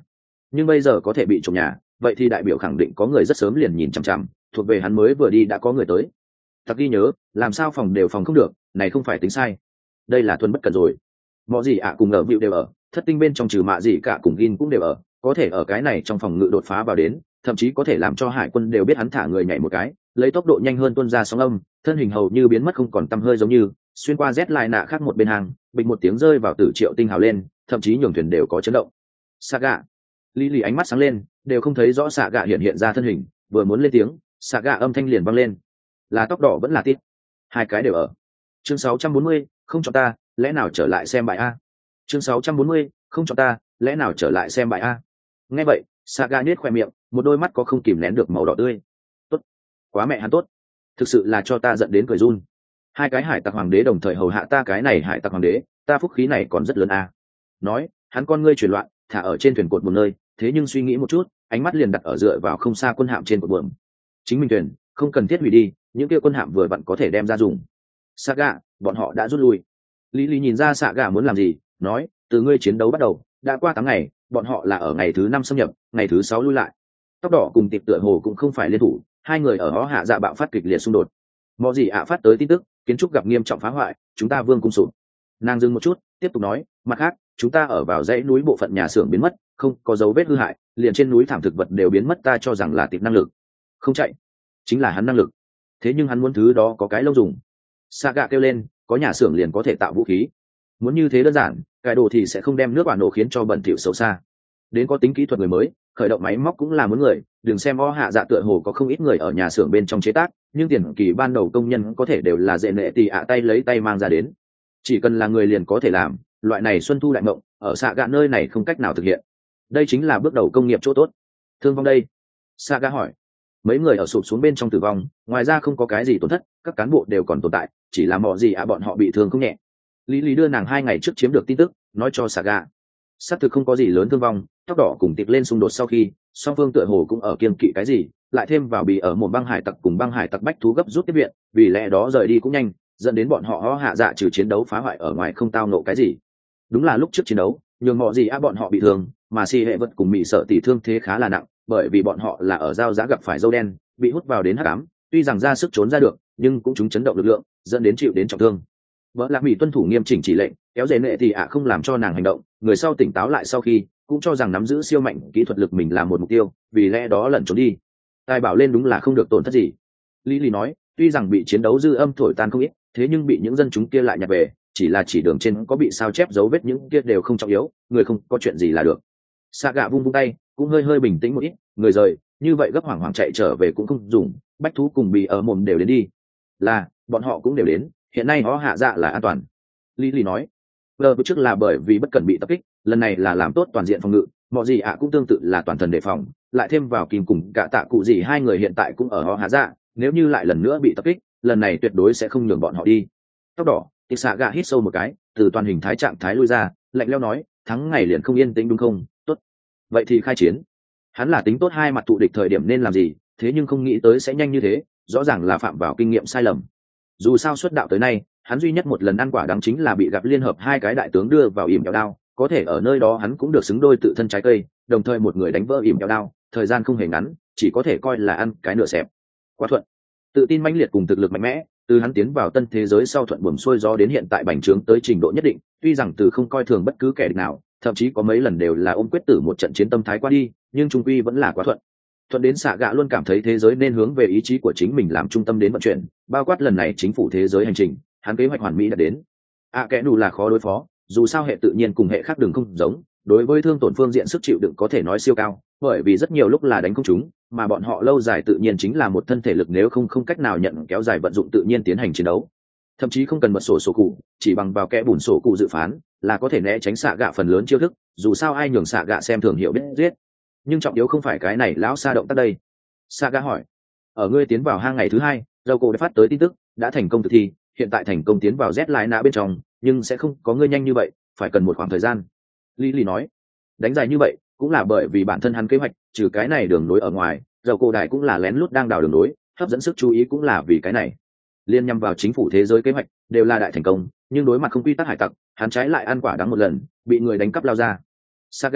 Speaker 1: nhưng bây giờ có thể bị trộm nhà, vậy thì đại biểu khẳng định có người rất sớm liền nhìn chằm chằm, thuộc về hắn mới vừa đi đã có người tới. Tặc ghi nhớ, làm sao phòng đều phòng không được, này không phải tính sai, đây là thuần bất cần rồi. Mọi gì ạ cùng ở vịu đều ở, thất tinh bên trong trừ mạ gì cả cùng gin cũng đều ở, có thể ở cái này trong phòng ngự đột phá vào đến, thậm chí có thể làm cho hải quân đều biết hắn thả người nhảy một cái, lấy tốc độ nhanh hơn tuôn ra sóng âm, thân hình hầu như biến mất không còn tăm hơi, giống như xuyên qua rét lại nạ khác một bên hàng, bình một tiếng rơi vào tử triệu tinh hào lên, thậm chí nhường thuyền đều có chấn động. Saga, Lý Lý ánh mắt sáng lên, đều không thấy rõ Saga hiện hiện ra thân hình, vừa muốn lên tiếng, Saga âm thanh liền vang lên. Là tóc đỏ vẫn là tít, hai cái đều ở. Chương sáu trăm bốn mươi, không cho ta, lẽ nào trở lại xem bài a. Chương sáu trăm bốn mươi, không cho ta, lẽ nào trở lại xem bài a. Nghe vậy, Saga nhếch khoe miệng, một đôi mắt có không kìm nén được màu đỏ tươi. Tốt, quá mẹ hắn tốt, thực sự là cho ta giận đến cười run. Hai cái hải tặc hoàng đế đồng thời hầu hạ ta, cái này hải tặc hoàng đế, ta phúc khí này còn rất lớn a. Nói, hắn con ngươi chuyển loạn, thả ở trên thuyền cột một nơi, thế nhưng suy nghĩ một chút, ánh mắt liền đặt ở dựa vào không xa quân hạm trên cột buồm. Chính mình thuyền, không cần thiết hủy đi, những kia quân hạm vừa vặn có thể đem ra dùng. Saga, bọn họ đã rút lui. Lý Lý nhìn ra Saga muốn làm gì, nói, từ ngươi chiến đấu bắt đầu, đã qua tám ngày, bọn họ là ở ngày thứ năm xâm nhập, ngày thứ sáu lui lại. Tóc đỏ cùng Tiệp tựa hồ cũng không phải liên thủ, hai người ở Hó Hạ Dạ bạo phát kịch liệt xung đột. Mọ gì ạ phát tới tin tức, kiến trúc gặp nghiêm trọng phá hoại, chúng ta vương cung sụp. Nàng dừng một chút, tiếp tục nói, mặt khác, chúng ta ở vào dãy núi bộ phận nhà xưởng biến mất, không có dấu vết hư hại, liền trên núi thảm thực vật đều biến mất, ta cho rằng là Tiệp năng lực. Không chạy, chính là hắn năng lực. Thế nhưng hắn muốn thứ đó có cái lâu dùng. Saga kêu lên, có nhà xưởng liền có thể tạo vũ khí. Muốn như thế đơn giản, cái đồ thì sẽ không đem nước quả nổ khiến cho bẩn thỉu xấu xa. Đến có tính kỹ thuật người mới, khởi động máy móc cũng là muốn người, đừng xem o hạ dạ tựa hồ có không ít người ở nhà xưởng bên trong chế tác, nhưng tiền kỳ ban đầu công nhân có thể đều là dễ nệ tì ạ tay lấy tay mang ra đến. Chỉ cần là người liền có thể làm, loại này xuân thu đại mộng, ở xạ gạ nơi này không cách nào thực hiện. Đây chính là bước đầu công nghiệp chỗ tốt. Thương vong đây? Saga hỏi. Mấy người ở sụp xuống bên trong tử vong, ngoài ra không có cái gì tổn thất, các cán bộ đều còn tồn tại, chỉ là mọ gì ạ bọn họ bị thương không nhẹ. Lý Lý đưa nàng hai ngày trước chiếm được tin tức, nói cho Saga. Xác thực không có gì lớn thương vong, tóc đỏ cùng Tịch lên xung đột sau khi, song phương tựa hồ cũng ở kiêng kỵ cái gì, lại thêm vào bị ở một băng hải tặc cùng băng hải tặc bách thú gấp rút tiếp viện, vì lẽ đó rời đi cũng nhanh, dẫn đến bọn họ hạ dạ trừ chiến đấu phá hoại ở ngoài không tao nộ cái gì. Đúng là lúc trước chiến đấu, nhường mọ gì á bọn họ bị thương, mà si hệ vật cùng mỹ sợ tỷ thương thế khá là nặng, bởi vì bọn họ là ở giao giá gặp phải dâu đen, bị hút vào đến hắc ám, tuy rằng ra sức trốn ra được, nhưng cũng chúng chấn động lực lượng, dẫn đến chịu đến trọng thương. Vợ lạc mỹ tuân thủ nghiêm chỉnh chỉ lệnh, kéo dây nệ thì ạ không làm cho nàng hành động, người sau tỉnh táo lại sau khi cũng cho rằng nắm giữ siêu mạnh kỹ thuật lực mình là một mục tiêu, vì lẽ đó lẩn trốn đi. Tài bảo lên đúng là không được tổn thất gì. Lý Lý nói, tuy rằng bị chiến đấu dư âm thổi tan không ít, thế nhưng bị những dân chúng kia lại nhặt về, chỉ là chỉ đường trên có bị sao chép dấu vết, những kia đều không trọng yếu, người không có chuyện gì là được. Saga vung vung tay, cũng hơi hơi bình tĩnh một ít, người rời, như vậy gấp hoảng hoảng chạy trở về cũng không dùng, bách thú cùng bị ở mồm đều đến đi. Là, bọn họ cũng đều đến, hiện nay họ hạ dạ là an toàn. Lý Lý nói, vừa trước là bởi vì bất cẩn bị tập kích, lần này là làm tốt toàn diện phòng ngự, mọi gì ạ cũng tương tự là toàn thần đề phòng, lại thêm vào Kim cùng cả tạ cụ gì hai người hiện tại cũng ở họ hạ dạ, nếu như lại lần nữa bị tập kích, lần này tuyệt đối sẽ không nhường bọn họ đi. Tóc đỏ, Tịch xạ gạ hít sâu một cái, từ toàn hình thái trạng thái lui ra, lạnh lẽo nói, thắng ngày liền không yên tĩnh đúng không? Tốt, vậy thì khai chiến. Hắn là tính tốt hai mặt thù địch thời điểm nên làm gì, thế nhưng không nghĩ tới sẽ nhanh như thế, rõ ràng là phạm vào kinh nghiệm sai lầm. Dù sao xuất đạo tới nay, hắn duy nhất một lần ăn quả đắng chính là bị gặp liên hợp hai cái đại tướng đưa vào ỉm kẹo đao, có thể ở nơi đó hắn cũng được xứng đôi tự thân trái cây, đồng thời một người đánh vỡ ỉm kẹo đao, thời gian không hề ngắn, chỉ có thể coi là ăn cái nửa xẹp. Quá thuận, tự tin mãnh liệt cùng thực lực mạnh mẽ, từ hắn tiến vào tân thế giới sau thuận buồm xuôi gió đến hiện tại bành trướng tới trình độ nhất định, tuy rằng từ không coi thường bất cứ kẻ địch nào, thậm chí có mấy lần đều là ôm quyết tử một trận chiến tâm thái qua đi, nhưng trung quy vẫn là quá thuận. Thuận đến xạ gạ luôn cảm thấy thế giới nên hướng về ý chí của chính mình làm trung tâm đến vận chuyển, bao quát lần này chính phủ thế giới hành trình, hắn kế hoạch hoàn mỹ đã đến. À kẻ đủ là khó đối phó, dù sao hệ tự nhiên cùng hệ khác đường không giống, đối với thương tổn phương diện sức chịu đựng có thể nói siêu cao, bởi vì rất nhiều lúc là đánh không chúng, mà bọn họ lâu dài tự nhiên chính là một thân thể lực, nếu không không cách nào nhận kéo dài vận dụng tự nhiên tiến hành chiến đấu. Thậm chí không cần mật sổ sổ cụ, chỉ bằng vào kẽ bùn sổ cụ dự phán là có thể né tránh xạ gạ phần lớn chiêu thức, dù sao ai nhường xạ gạ xem thường hiểu biết giết. Nhưng trọng yếu không phải cái này lão xa động tác đây. Saga hỏi, ở ngươi tiến vào hang ngày thứ hai, dầu cổ đã phát tới tin tức đã thành công thực thi, hiện tại thành công tiến vào Z lại nã bên trong, nhưng sẽ không có ngươi nhanh như vậy, phải cần một khoảng thời gian. Lý Lý nói, đánh dài như vậy cũng là bởi vì bản thân hắn kế hoạch, trừ cái này đường nối ở ngoài, dầu cổ đại cũng là lén lút đang đào đường nối, hấp dẫn sức chú ý cũng là vì cái này. Liên nhằm vào chính phủ thế giới kế hoạch đều là đại thành công, nhưng đối mặt không quy tắc hải tặc, hắn trái lại ăn quả đắng một lần, bị người đánh cắp lao ra. Saga,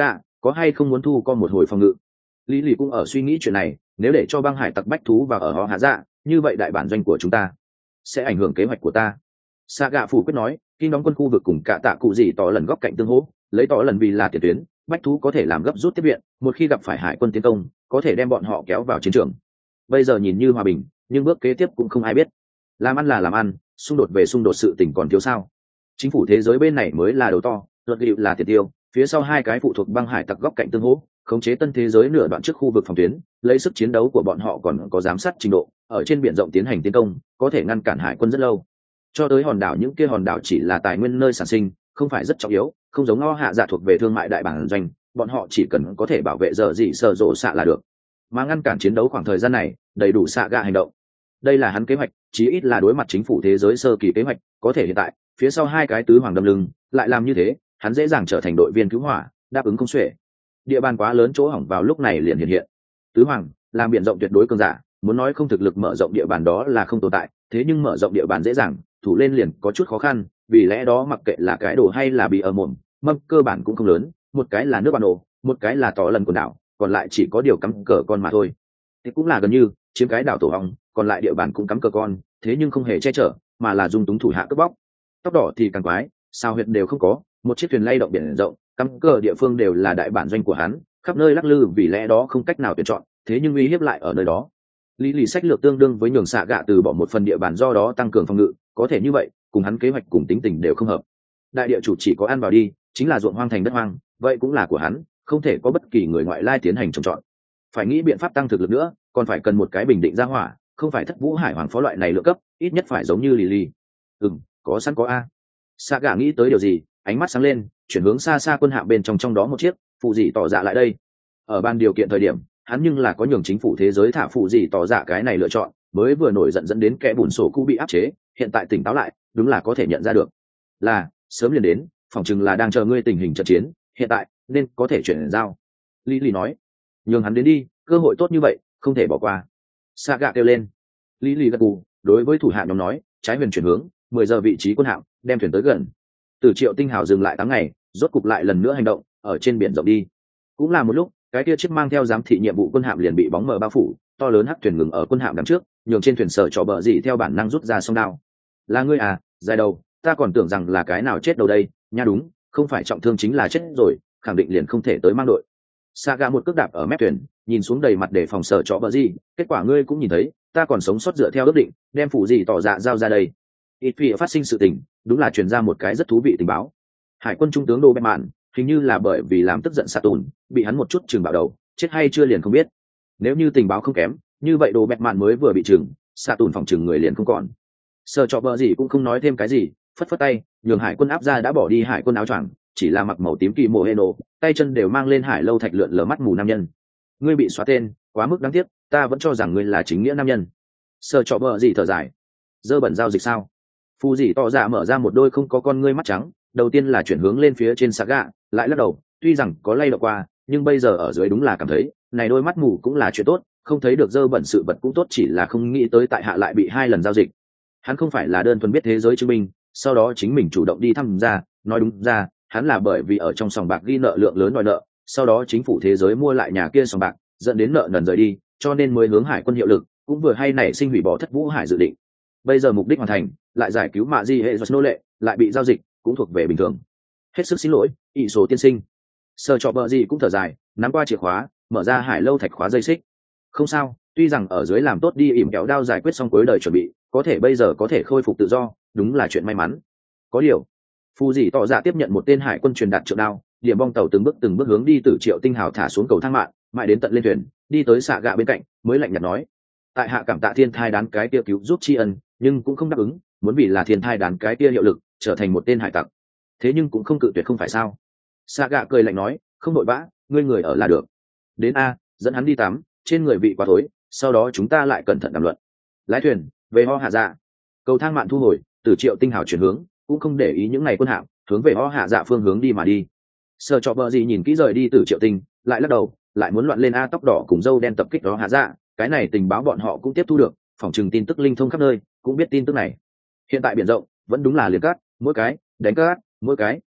Speaker 1: có hay không muốn thu co một hồi phòng ngự. Lý lì cũng ở suy nghĩ chuyện này, nếu để cho băng hải tặc bách thú vào ở họ hạ dạ, như vậy đại bản doanh của chúng ta sẽ ảnh hưởng kế hoạch của ta. Sa gạ phủ quyết nói, khi đóng quân khu vực cùng cả tạ cụ gì tỏ lần góc cạnh tương hỗ, lấy tỏ lần vì là tiền tuyến, bách thú có thể làm gấp rút tiếp viện, một khi gặp phải hải quân tiến công có thể đem bọn họ kéo vào chiến trường. Bây giờ nhìn như hòa bình, nhưng bước kế tiếp cũng không ai biết. Làm ăn là làm ăn, xung đột về xung đột sự tình còn thiếu sao. Chính phủ thế giới bên này mới là đầu to, luật liệu là tiền tiêu, phía sau hai cái phụ thuộc băng hải tặc góc cạnh tương hỗ, khống chế tân thế giới nửa đoạn trước khu vực phòng tuyến, lấy sức chiến đấu của bọn họ còn có giám sát trình độ, ở trên biển rộng tiến hành tiến công có thể ngăn cản hải quân rất lâu. Cho tới hòn đảo, những kia hòn đảo chỉ là tài nguyên nơi sản sinh, không phải rất trọng yếu, không giống o hạ dạ thuộc về thương mại đại bản doanh, bọn họ chỉ cần có thể bảo vệ giờ gì sở rộ xạ là được, mà ngăn cản chiến đấu khoảng thời gian này đầy đủ xạ gạ hành động. Đây là hắn kế hoạch, chí ít là đối mặt chính phủ thế giới sơ kỳ kế hoạch, có thể hiện tại phía sau hai cái tứ hoàng đâm lưng lại làm như thế, hắn dễ dàng trở thành đội viên cứu hỏa, đáp ứng không xuể. Địa bàn quá lớn, chỗ hỏng vào lúc này liền hiện hiện. Tứ hoàng làm biển rộng tuyệt đối cường giả, muốn nói không thực lực mở rộng địa bàn đó là không tồn tại, thế nhưng mở rộng địa bàn dễ dàng, thủ lên liền có chút khó khăn, vì lẽ đó mặc kệ là cái đồ hay là bị ở mồm mâm, cơ bản cũng không lớn, một cái là nước bản đồ, một cái là tỏ lần quần đảo, còn lại chỉ có điều cắm cờ con mà thôi. Thì cũng là gần như chiếm cái đảo tổ hong, còn lại địa bàn cũng cắm cờ con, thế nhưng không hề che chở, mà là dung túng thủ hạ cướp bóc. Tóc đỏ thì càng quái, sao huyệt đều không có, một chiếc thuyền lay động biển rộng, cắm cờ địa phương đều là đại bản doanh của hắn, khắp nơi lắc lư, vì lẽ đó không cách nào tuyển chọn, thế nhưng uy hiếp lại ở nơi đó. Lý lì sách lược tương đương với nhường xạ gạ từ bỏ một phần địa bàn, do đó tăng cường phòng ngự, có thể như vậy cùng hắn kế hoạch cùng tính tình đều không hợp. Đại địa chủ chỉ có ăn vào đi, chính là ruộng hoang thành đất hoang, vậy cũng là của hắn, không thể có bất kỳ người ngoại lai tiến hành trồng trọt. Phải nghĩ biện pháp tăng thực lực nữa, còn phải cần một cái bình định ra hỏa, không phải thất vũ hải hoàng phó loại này lựa cấp, ít nhất phải giống như lì lì. Ừm, có sẵn có a. Sa gà nghĩ tới điều gì, ánh mắt sáng lên, chuyển hướng xa xa quân hạm bên trong trong đó một chiếc phụ dị tỏ dạ lại đây. Ở ban điều kiện thời điểm, hắn nhưng là có nhường chính phủ thế giới thả phụ dị tỏ dạ cái này lựa chọn, mới vừa nổi giận dẫn đến kẻ bùn sổ cũ bị áp chế, hiện tại tỉnh táo lại, đúng là có thể nhận ra được. Là sớm liền đến, phỏng chừng là đang chờ ngươi tình hình trận chiến, hiện tại nên có thể chuyển giao. Lý Lý nói, nhường hắn đến đi, cơ hội tốt như vậy không thể bỏ qua. Sa gạ kêu lên. Lý Lý gật gù, đối với thủ hạ nhóm nói, trái huyền chuyển hướng, mười giờ vị trí quân hạm, đem thuyền tới gần. Từ Triệu Tinh Hào dừng lại tám ngày, rốt cục lại lần nữa hành động, ở trên biển rộng đi. Cũng là một lúc, cái kia chiếc mang theo giám thị nhiệm vụ quân hạm liền bị bóng mờ bao phủ, to lớn hắc thuyền ngừng ở quân hạm đằng trước, nhường trên thuyền sở trọ bờ gì theo bản năng rút ra song đao. Là ngươi à, dài đầu, ta còn tưởng rằng là cái nào chết đầu đây, nha đúng, không phải trọng thương chính là chết rồi, khẳng định liền không thể tới mang đội. Saga một cước đạp ở mép thuyền, nhìn xuống đầy mặt để phòng sở trọ bờ gì, kết quả ngươi cũng nhìn thấy, ta còn sống sót dựa theo ước định, đem phủ gì tỏ dạ giao ra đây. Ít phi phát sinh sự tình, đúng là truyền ra một cái rất thú vị tình báo. Hải quân trung tướng Đô Bẹt Mạn, hình như là bởi vì làm tức giận Sa Tùn, bị hắn một chút trừng bạo đầu, chết hay chưa liền không biết. Nếu như tình báo không kém, như vậy Đô Bẹt Mạn mới vừa bị trừng, Sa Tùn phòng trừng người liền không còn. Sở trọ bờ gì cũng không nói thêm cái gì, phất phất tay, nhường hải quân áp ra đã bỏ đi hải quân áo choàng, chỉ là mặc màu tím kỳ mộ heno, tay chân đều mang lên hải lâu thạch lượn lờ mắt mù nam nhân. Ngươi bị xóa tên, quá mức đáng tiếc, ta vẫn cho rằng ngươi là chính nghĩa nam nhân. Sở trọ bờ gì thở dài, dơ bẩn giao dịch sao? Phù dị tỏ dạ mở ra một đôi không có con ngươi mắt trắng, đầu tiên là chuyển hướng lên phía trên Saga, lại lắc đầu, tuy rằng có lay động qua, nhưng bây giờ ở dưới đúng là cảm thấy, này đôi mắt mù cũng là chuyện tốt, không thấy được dơ bẩn sự vật cũng tốt, chỉ là không nghĩ tới tại hạ lại bị hai lần giao dịch. Hắn không phải là đơn thuần biết thế giới chứng minh, sau đó chính mình chủ động đi thăm ra, nói đúng ra, hắn là bởi vì ở trong sòng bạc ghi nợ lượng lớn đòi nợ, sau đó chính phủ thế giới mua lại nhà kia sòng bạc, dẫn đến nợ nần rời đi, cho nên mới hướng hải quân hiệu lực, cũng vừa hay nảy sinh hủy bỏ thất vũ hải dự định. Bây giờ mục đích hoàn thành, lại giải cứu mạ di hệ do nô lệ, lại bị giao dịch, cũng thuộc về bình thường. Hết sức xin lỗi, ỷ số tiên sinh. Sở trọ bờ gì cũng thở dài, nắm qua chìa khóa, mở ra hải lâu thạch khóa dây xích. Không sao, tuy rằng ở dưới làm tốt đi ỉm kéo đao giải quyết xong cuối đời chuẩn bị, có thể bây giờ có thể khôi phục tự do, đúng là chuyện may mắn. Có điều, phù dị tỏ dạ tiếp nhận một tên hải quân truyền đạt trượng đao, điểm bong tàu từng bước từng bước hướng đi từ Triệu Tinh Hào thả xuống cầu thang mạng, mãi đến tận lên thuyền, đi tới xạ gạ bên cạnh, mới lạnh nhạt nói: tại hạ cảm tạ thiên thai đán cái kia cứu giúp tri ân, nhưng cũng không đáp ứng, muốn vì là thiên thai đán cái kia hiệu lực, trở thành một tên hải tặc. Thế nhưng cũng không cự tuyệt không phải sao? Saga cười lạnh nói, không nội vã, ngươi người ở là được. Đến a, dẫn hắn đi tắm, trên người vị quá tối, sau đó chúng ta lại cẩn thận đàm luận. Lái thuyền, về ho hạ dạ. Cầu thang mạn thu hồi, từ Triệu Tinh Hào chuyển hướng, cũng không để ý những ngày quân hạm, hướng về ho hạ dạ phương hướng đi mà đi. Sở trọ bờ gì nhìn kỹ rời đi từ Triệu Tinh, lại lắc đầu, lại muốn loạn lên a tóc đỏ cùng dâu đen tập kích đó hạ dạ, cái này tình báo bọn họ cũng tiếp thu được, phòng trừng tin tức linh thông khắp nơi, cũng biết tin tức này. Hiện tại biển rộng, vẫn đúng là liền cát, mỗi cái, đánh cát, mỗi cái.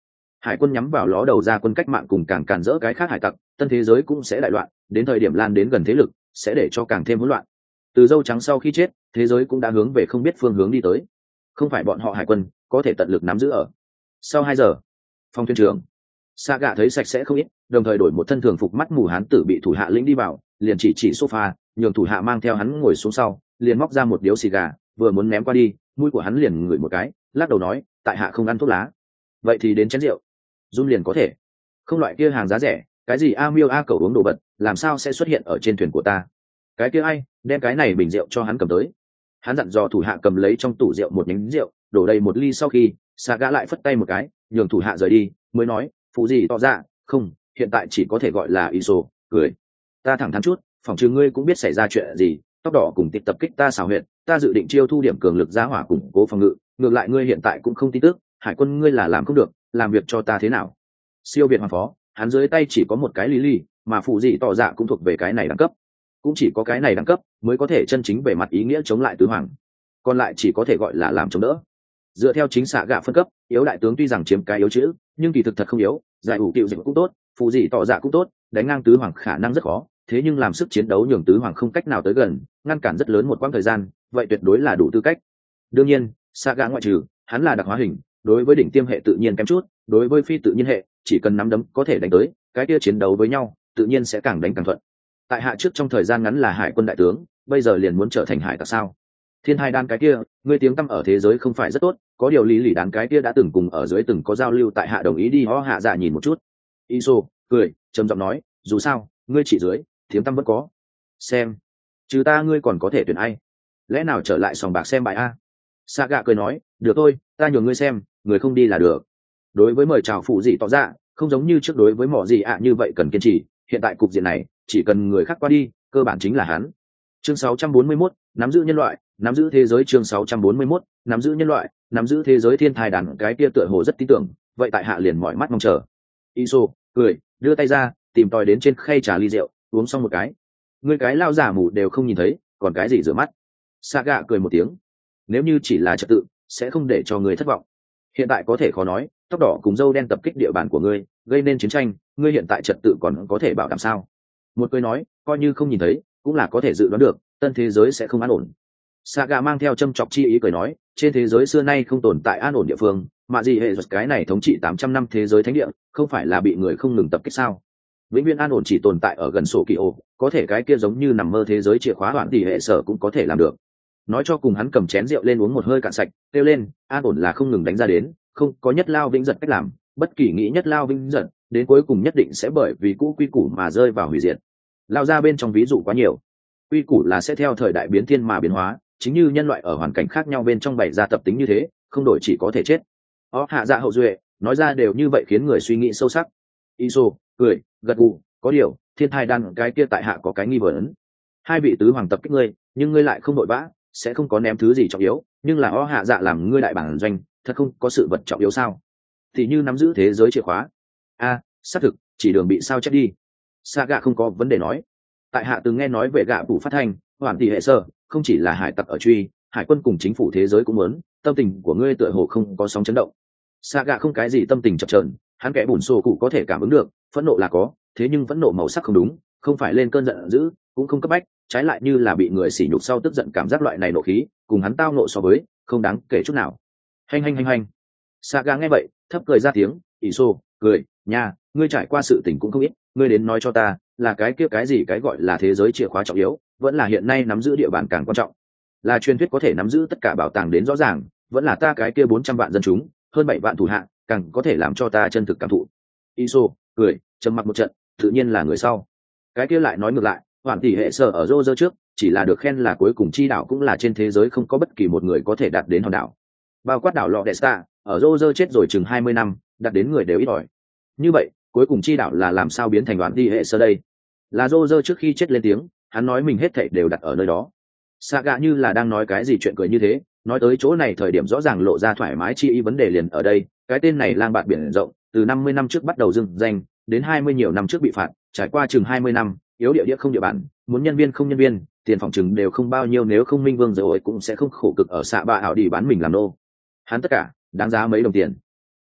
Speaker 1: hải quân nhắm vào ló đầu ra quân cách mạng cùng càng càn rỡ cái khác hải tặc, tân thế giới cũng sẽ đại loạn, đến thời điểm lan đến gần thế lực sẽ để cho càng thêm hỗn loạn. Từ dâu trắng sau khi chết, thế giới cũng đã hướng về không biết phương hướng đi tới, không phải bọn họ hải quân có thể tận lực nắm giữ ở. Sau hai giờ, phòng thuyền trưởng Sa gạ thấy sạch sẽ không ít, đồng thời đổi một thân thường phục mắt mù hán tử bị thủ hạ lĩnh đi vào, liền chỉ chỉ sofa, nhường thủ hạ mang theo hắn ngồi xuống sau, liền móc ra một điếu xì gà, vừa muốn ném qua đi, mũi của hắn liền ngửi một cái, lắc đầu nói, tại hạ không ăn thuốc lá. Vậy thì đến chén rượu. Run liền có thể. Không loại kia hàng giá rẻ, cái gì a miêu a cầu uống đồ vật, làm sao sẽ xuất hiện ở trên thuyền của ta? Cái kia ai, đem cái này bình rượu cho hắn cầm tới. Hắn dặn dò thủ hạ cầm lấy trong tủ rượu một nhánh rượu, đổ đầy một ly sau khi, Sa gã lại phất tay một cái, nhường thủ hạ rời đi, mới nói, phụ gì tỏ ra, không, hiện tại chỉ có thể gọi là Iso, cười. Ta thẳng thắn chút, phòng trừ ngươi cũng biết xảy ra chuyện gì, tóc đỏ cùng tịch tập kích ta xảo huyệt, ta dự định chiêu thu điểm cường lực giá hỏa củng cố phòng ngự, ngược lại ngươi hiện tại cũng không tin tức, hải quân ngươi là làm không được, làm việc cho ta thế nào? Siêu việt hoàng phó, hắn dưới tay chỉ có một cái lý ly, mà phụ gì tỏ dạ cũng thuộc về cái này đẳng cấp, cũng chỉ có cái này đẳng cấp mới có thể chân chính về mặt ý nghĩa chống lại tứ hoàng, còn lại chỉ có thể gọi là làm chống đỡ. Dựa theo chính xạ gạ phân cấp, yếu đại tướng tuy rằng chiếm cái yếu chữ, nhưng kỳ thực thật không yếu, giải ủ cựu dịch cũng tốt, phụ gì tỏ dạ cũng tốt, đánh ngang tứ hoàng khả năng rất khó, thế nhưng làm sức chiến đấu nhường tứ hoàng không cách nào tới gần, ngăn cản rất lớn một quãng thời gian, vậy tuyệt đối là đủ tư cách. Đương nhiên, xạ gạ ngoại trừ, hắn là đặc hóa hình, đối với đỉnh tiêm hệ tự nhiên kém chút, đối với phi tự nhiên hệ, chỉ cần nắm đấm có thể đánh tới, cái kia chiến đấu với nhau, tự nhiên sẽ càng đánh càng thuận. Tại hạ trước trong thời gian ngắn là hải quân đại tướng, bây giờ liền muốn trở thành hải tặc sao? Thiên hai đan cái kia, ngươi tiếng tăm ở thế giới không phải rất tốt, có điều lý lì đán cái kia đã từng cùng ở dưới từng có giao lưu, tại hạ đồng ý đi ho hạ dạ nhìn một chút. Iso cười trầm giọng nói, dù sao ngươi chỉ dưới tiếng tăm vẫn có, xem trừ ta ngươi còn có thể tuyển ai? Lẽ nào trở lại sòng bạc xem bài a? Saga cười nói, được thôi, ta nhường ngươi xem, người không đi là được. Đối với mời chào phụ gì tỏ ra, không giống như trước đối với mỏ gì ạ như vậy cần kiên trì, hiện tại cục diện này chỉ cần người khác qua đi, cơ bản chính là hắn. Chương sáu trăm bốn mươi mốt, nắm giữ nhân loại, nắm giữ thế giới. Chương sáu trăm bốn mươi mốt, nắm giữ nhân loại, nắm giữ thế giới. Thiên thai đàn cái kia tựa hồ rất tin tưởng, vậy tại hạ liền mỏi mắt mong chờ. Iso cười đưa tay ra, tìm tòi đến trên khay trà ly rượu, uống xong một cái. Ngươi cái lao giả mù đều không nhìn thấy, còn cái gì rửa mắt? Saga cười một tiếng, nếu như chỉ là trật tự, sẽ không để cho người thất vọng. Hiện tại có thể khó nói, tóc đỏ cùng dâu đen tập kích địa bàn của ngươi, gây nên chiến tranh, ngươi hiện tại trật tự còn có thể bảo đảm sao? Một cười nói, coi như không nhìn thấy, cũng là có thể dự đoán được, tân thế giới sẽ không an ổn. Saga mang theo châm chọc chi ý cười nói, trên thế giới xưa nay không tồn tại an ổn địa phương, mà gì hệ giật cái này thống trị tám trăm năm thế giới thánh địa, không phải là bị người không ngừng tập kích sao? Vĩnh viễn an ổn chỉ tồn tại ở gần sổ kỳ ô, có thể cái kia giống như nằm mơ thế giới chìa khóa hoạn tỷ hệ sở cũng có thể làm được. Nói cho cùng, hắn cầm chén rượu lên uống một hơi cạn sạch, kêu lên, an ổn là không ngừng đánh ra đến, không có nhất lao vĩnh giật cách làm, bất kỳ nghĩ nhất lao vĩnh giật, đến cuối cùng nhất định sẽ bởi vì cũ quy củ mà rơi vào hủy diệt. Lao ra bên trong ví dụ quá nhiều, quy củ là sẽ theo thời đại biến thiên mà biến hóa, chính như nhân loại ở hoàn cảnh khác nhau bên trong bày ra tập tính như thế, không đổi chỉ có thể chết. Ó hạ dạ hậu duệ nói ra đều như vậy khiến người suy nghĩ sâu sắc. Iso cười gật gù, có điều thiên thai đan cái kia tại hạ có cái nghi vấn. Hai vị tứ hoàng tập kích ngươi, nhưng ngươi lại không đội vã, sẽ không có ném thứ gì trọng yếu, nhưng là ó hạ dạ làm ngươi đại bản doanh, thật không có sự vật trọng yếu sao? Thì như nắm giữ thế giới chìa khóa. A, xác thực, chỉ đường bị sao chết đi. Saga không có vấn đề nói. Tại hạ từng nghe nói về gạ phủ phát thanh, hoàn tỷ hệ sơ, không chỉ là hải tặc ở truy, hải quân cùng chính phủ thế giới cũng muốn, tâm tình của ngươi tựa hồ không có sóng chấn động. Saga không cái gì tâm tình chập chờn, hắn kẻ bùn xô cụ có thể cảm ứng được, phẫn nộ là có, thế nhưng phẫn nộ màu sắc không đúng, không phải lên cơn giận dữ, cũng không cấp bách, trái lại như là bị người sỉ nhục sau tức giận, cảm giác loại này nộ khí, cùng hắn tao nộ so với, không đáng kể chút nào. Hành hành hành hành. Saga nghe vậy, thấp cười ra tiếng, Iso, cười, nha, ngươi trải qua sự tình cũng không ít, ngươi đến nói cho ta, là cái kia cái gì cái gọi là thế giới chìa khóa trọng yếu, vẫn là hiện nay nắm giữ địa bàn càng quan trọng? Là truyền thuyết có thể nắm giữ tất cả bảo tàng đến rõ ràng, vẫn là ta cái kia bốn trăm vạn dân chúng, hơn bảy vạn thủ hạ, càng có thể làm cho ta chân thực cảm thụ? Iso cười trầm mặc một trận, tự nhiên là người sau. Cái kia lại nói ngược lại, hoàn tỷ hệ sở ở Roger trước, chỉ là được khen là cuối cùng chi đảo, cũng là trên thế giới không có bất kỳ một người có thể đạt đến hòn đảo. Bao quát đảo lọ đệ Star, ở Roger chết rồi chừng hai mươi năm, đạt đến người đều ít ỏi. Như vậy, cuối cùng chi đảo là làm sao biến thành đoạn đi hệ sơ đây? Là Roger trước khi chết lên tiếng, hắn nói mình hết thảy đều đặt ở nơi đó. Saga như là đang nói cái gì chuyện cười như thế, nói tới chỗ này thời điểm rõ ràng lộ ra thoải mái chi ý, vấn đề liền ở đây, cái tên này lang bạt biển rộng, từ năm mươi năm trước bắt đầu dừng danh, đến hai mươi nhiều năm trước bị phạt, trải qua chừng hai mươi năm, yếu địa địa không địa bàn, muốn nhân viên không nhân viên, tiền phòng chừng đều không bao nhiêu, nếu không Minh Vương rồi cũng sẽ không khổ cực ở xạ bạ ảo đi bán mình làm nô. Hắn tất cả, đáng giá mấy đồng tiền.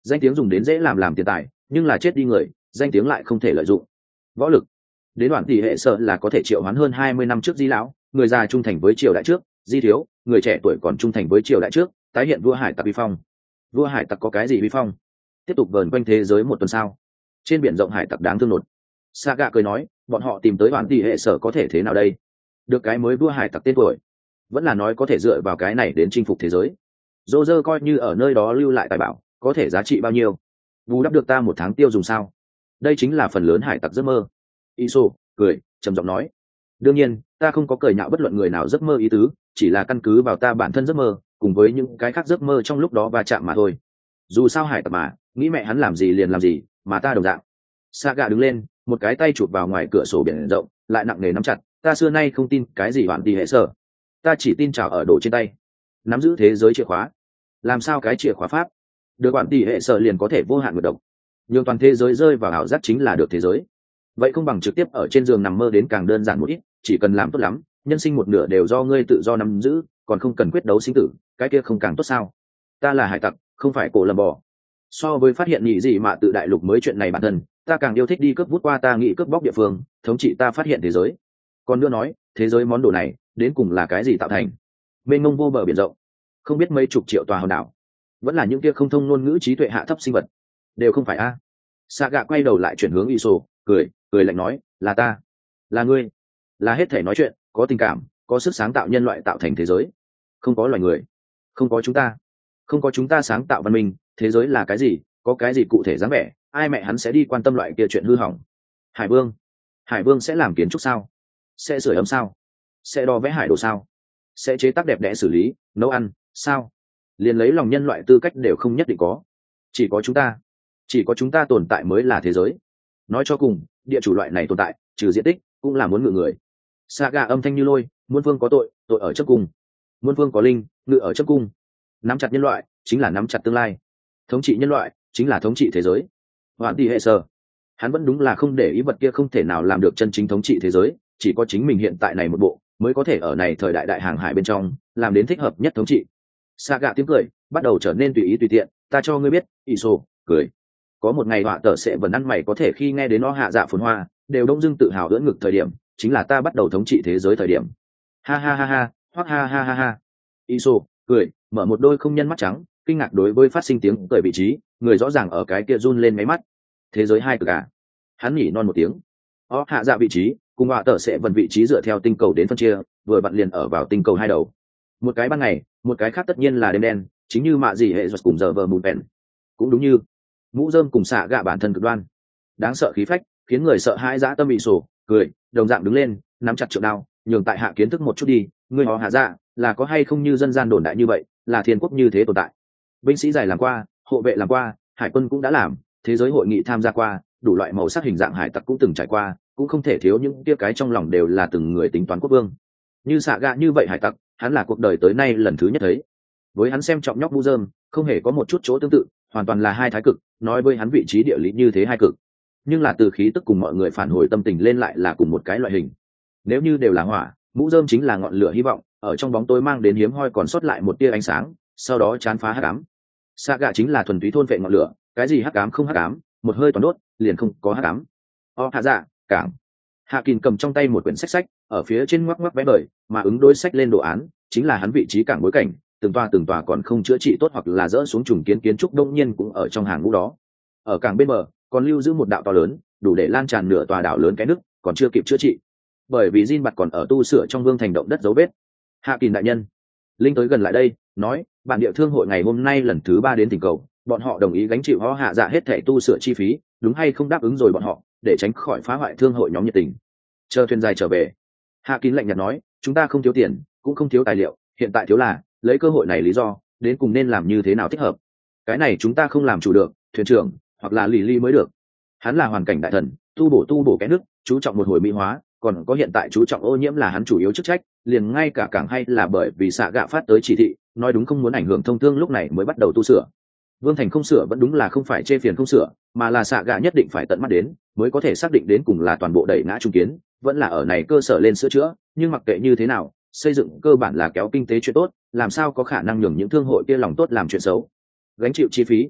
Speaker 1: danh tiếng dùng đến dễ làm làm tiền tài, nhưng là chết đi người, danh tiếng lại không thể lợi dụng. Võ lực, đến đoạn tỷ hệ sợ là có thể triệu hoán hơn hai mươi năm trước di lão, người già trung thành với triều đại trước, di thiếu, người trẻ tuổi còn trung thành với triều đại trước, tái hiện vua hải tặc vi phong. Vua hải tặc có cái gì vi phong? Tiếp tục vờn quanh thế giới một tuần sau, trên biển rộng hải tặc đáng thương nột. Saga cười nói, bọn họ tìm tới đoạn tỷ hệ sở có thể thế nào đây? Được cái mới vua hải tặc tên tuổi, vẫn là nói có thể dựa vào cái này đến chinh phục thế giới. Roger coi như ở nơi đó lưu lại tài bảo, có thể giá trị bao nhiêu? Bù đắp được ta một tháng tiêu dùng sao? Đây chính là phần lớn hải tặc giấc mơ. Iso cười trầm giọng nói, đương nhiên ta không có cười nhạo bất luận người nào giấc mơ ý tứ, chỉ là căn cứ vào ta bản thân giấc mơ cùng với những cái khác giấc mơ trong lúc đó va chạm mà thôi. Dù sao hải tặc mà, nghĩ mẹ hắn làm gì liền làm gì, mà ta đồng dạng. Saga đứng lên, một cái tay chụp vào ngoài cửa sổ biển rộng, lại nặng nề nắm chặt. Ta xưa nay không tin cái gì hoàn tỷ hệ sở, ta chỉ tin trào ở đồ trên tay, nắm giữ thế giới chìa khóa. Làm sao cái chìa khóa pháp? Được hoàn tỷ hệ sở liền có thể vô hạn ngược độc, nhưng toàn thế giới rơi vào ảo giác chính là được thế giới. Vậy không bằng trực tiếp ở trên giường nằm mơ đến càng đơn giản một ít, chỉ cần làm tốt lắm, nhân sinh một nửa đều do ngươi tự do nắm giữ, còn không cần quyết đấu sinh tử, cái kia không càng tốt sao? Ta là hải tặc, không phải cổ lầm bò. So với phát hiện nhị gì mà tự đại lục mới chuyện này bản thân, ta càng yêu thích đi cướp vút qua ta nghĩ cướp bóc địa phương, thống trị ta phát hiện thế giới. Còn nữa nói, thế giới món đồ này đến cùng là cái gì tạo thành? Mênh mông vô bờ biển rộng, không biết mấy chục triệu tòa hòn đảo, vẫn là những kia không thông ngôn ngữ trí tuệ hạ thấp sinh vật, đều không phải a. À. Saga quay đầu lại chuyển hướng Iso, cười cười lạnh nói, là ta, là ngươi, là hết thể nói chuyện, có tình cảm, có sức sáng tạo nhân loại tạo thành thế giới. Không có loài người, không có chúng ta, không có chúng ta sáng tạo văn minh, thế giới là cái gì, có cái gì cụ thể dáng vẻ, ai mẹ hắn sẽ đi quan tâm loại kia chuyện hư hỏng. Hải vương, hải vương sẽ làm kiến trúc sao? Sẽ sửa ấm sao? Sẽ đo vẽ hải đồ sao? Sẽ chế tác đẹp đẽ xử lý, nấu ăn sao? Liền lấy lòng nhân loại tư cách đều không nhất định có. Chỉ có chúng ta, chỉ có chúng ta tồn tại mới là thế giới. Nói cho cùng, địa chủ loại này tồn tại, trừ diện tích, cũng là muốn ngự người. Saga âm thanh như lôi, muôn phương có tội, tội ở chấp cung. Muôn phương có linh, ngự ở chấp cung. Nắm chặt nhân loại, chính là nắm chặt tương lai. Thống trị nhân loại, chính là thống trị thế giới. Hoàn tỷ hệ sơ, hắn vẫn đúng là không để ý vật kia không thể nào làm được chân chính thống trị thế giới, chỉ có chính mình hiện tại này một bộ mới có thể ở này thời đại đại hàng hải bên trong làm đến thích hợp nhất thống trị. Saga tiếng cười bắt đầu trở nên tùy ý tùy tiện, ta cho ngươi biết, Iso cười. Có một ngày họa tờ sẽ vẫn ăn mày có thể khi nghe đến nó hạ dạ phồn hoa, đều đông dưng tự hào ưỡn ngực thời điểm, chính là ta bắt đầu thống trị thế giới thời điểm. Ha ha ha ha, hoặc ha ha ha ha. Iso cười, mở một đôi không nhân mắt trắng, kinh ngạc đối với phát sinh tiếng cười vị trí, người rõ ràng ở cái kia run lên mấy mắt. Thế giới hai cực à? Hắn nhỉ non một tiếng. Ó hạ dạ vị trí, cùng họa tờ sẽ vẫn vị trí dựa theo tinh cầu đến phân chia, vừa vặn liền ở vào tinh cầu hai đầu. Một cái ban ngày, một cái khác tất nhiên là đêm đen, chính như mạ gì hệ giật cùng giờ vờ mùn bèn. Cũng đúng như mũ rơm cùng xạ gạ bản thân cực đoan, đáng sợ khí phách, khiến người sợ hãi dã tâm bị sổ, cười, đồng dạng đứng lên, nắm chặt trượng đao, nhường tại hạ kiến thức một chút đi, ngươi họ hạ dạ, là có hay không như dân gian đồn đại như vậy, là thiên quốc như thế tồn tại. Binh sĩ giải làm qua, hộ vệ làm qua, hải quân cũng đã làm, thế giới hội nghị tham gia qua, đủ loại màu sắc hình dạng hải tặc cũng từng trải qua, cũng không thể thiếu những kia cái trong lòng đều là từng người tính toán quốc vương. Như xạ gạ như vậy hải tặc, hắn là cuộc đời tới nay lần thứ nhất thấy. Với hắn xem trọng nhóc mũ rơm, không hề có một chút chỗ tương tự, hoàn toàn là hai thái cực, nói với hắn vị trí địa lý như thế hai cực, nhưng là từ khí tức cùng mọi người phản hồi tâm tình lên lại là cùng một cái loại hình. Nếu như đều là hỏa, mũ rơm chính là ngọn lửa hy vọng, ở trong bóng tối mang đến hiếm hoi còn sót lại một tia ánh sáng, sau đó chán phá hắc ám. Saga chính là thuần túy thôn vệ ngọn lửa, cái gì hắc ám không hắc ám, một hơi toàn đốt, liền không có hắc ám. O hạ dạ, cảng. Hạ Kình cầm trong tay một quyển sách sách, ở phía trên ngoắc ngoắc vẽ bời, mà ứng đối sách lên đồ án, chính là hắn vị trí cảng bối cảnh, từng tòa từng tòa còn không chữa trị tốt hoặc là dỡ xuống trùng kiến kiến trúc đông nhiên cũng ở trong hàng ngũ đó. Ở cảng bên bờ, còn lưu giữ một đạo to lớn, đủ để lan tràn nửa tòa đảo lớn cái nước, còn chưa kịp chữa trị. Bởi vì Jin Bạt còn ở tu sửa trong vương thành động đất dấu vết. Hạ Kình đại nhân, linh tới gần lại đây, nói, bản địa thương hội ngày hôm nay lần thứ ba đến tỉnh cầu, bọn họ đồng ý gánh chịu ho hạ dạ hết thảy tu sửa chi phí, đúng hay không đáp ứng rồi bọn họ, để tránh khỏi phá hoại thương hội nhóm nhiệt tình. Chờ thuyền dài trở về, Hạ Kình lạnh nhạt nói, chúng ta không thiếu tiền, cũng không thiếu tài liệu, hiện tại thiếu là lấy cơ hội này lý do, đến cùng nên làm như thế nào thích hợp. Cái này chúng ta không làm chủ được, thuyền trưởng hoặc là lì ly mới được. Hắn là hoàn cảnh đại thần, tu bổ tu bổ cái nước, chú trọng một hồi mỹ hóa, còn có hiện tại chú trọng ô nhiễm là hắn chủ yếu chức trách, liền ngay cả cảng hay là bởi vì xạ gạ phát tới chỉ thị, nói đúng không muốn ảnh hưởng thông thương lúc này mới bắt đầu tu sửa. Vương Thành không sửa vẫn đúng là không phải chê phiền không sửa, mà là xạ gạ nhất định phải tận mắt đến, mới có thể xác định đến cùng là toàn bộ đẩy ngã trung kiến, vẫn là ở này cơ sở lên sửa chữa, nhưng mặc kệ như thế nào, xây dựng cơ bản là kéo kinh tế chuyện tốt, làm sao có khả năng nhường những thương hội kia lòng tốt làm chuyện xấu, gánh chịu chi phí.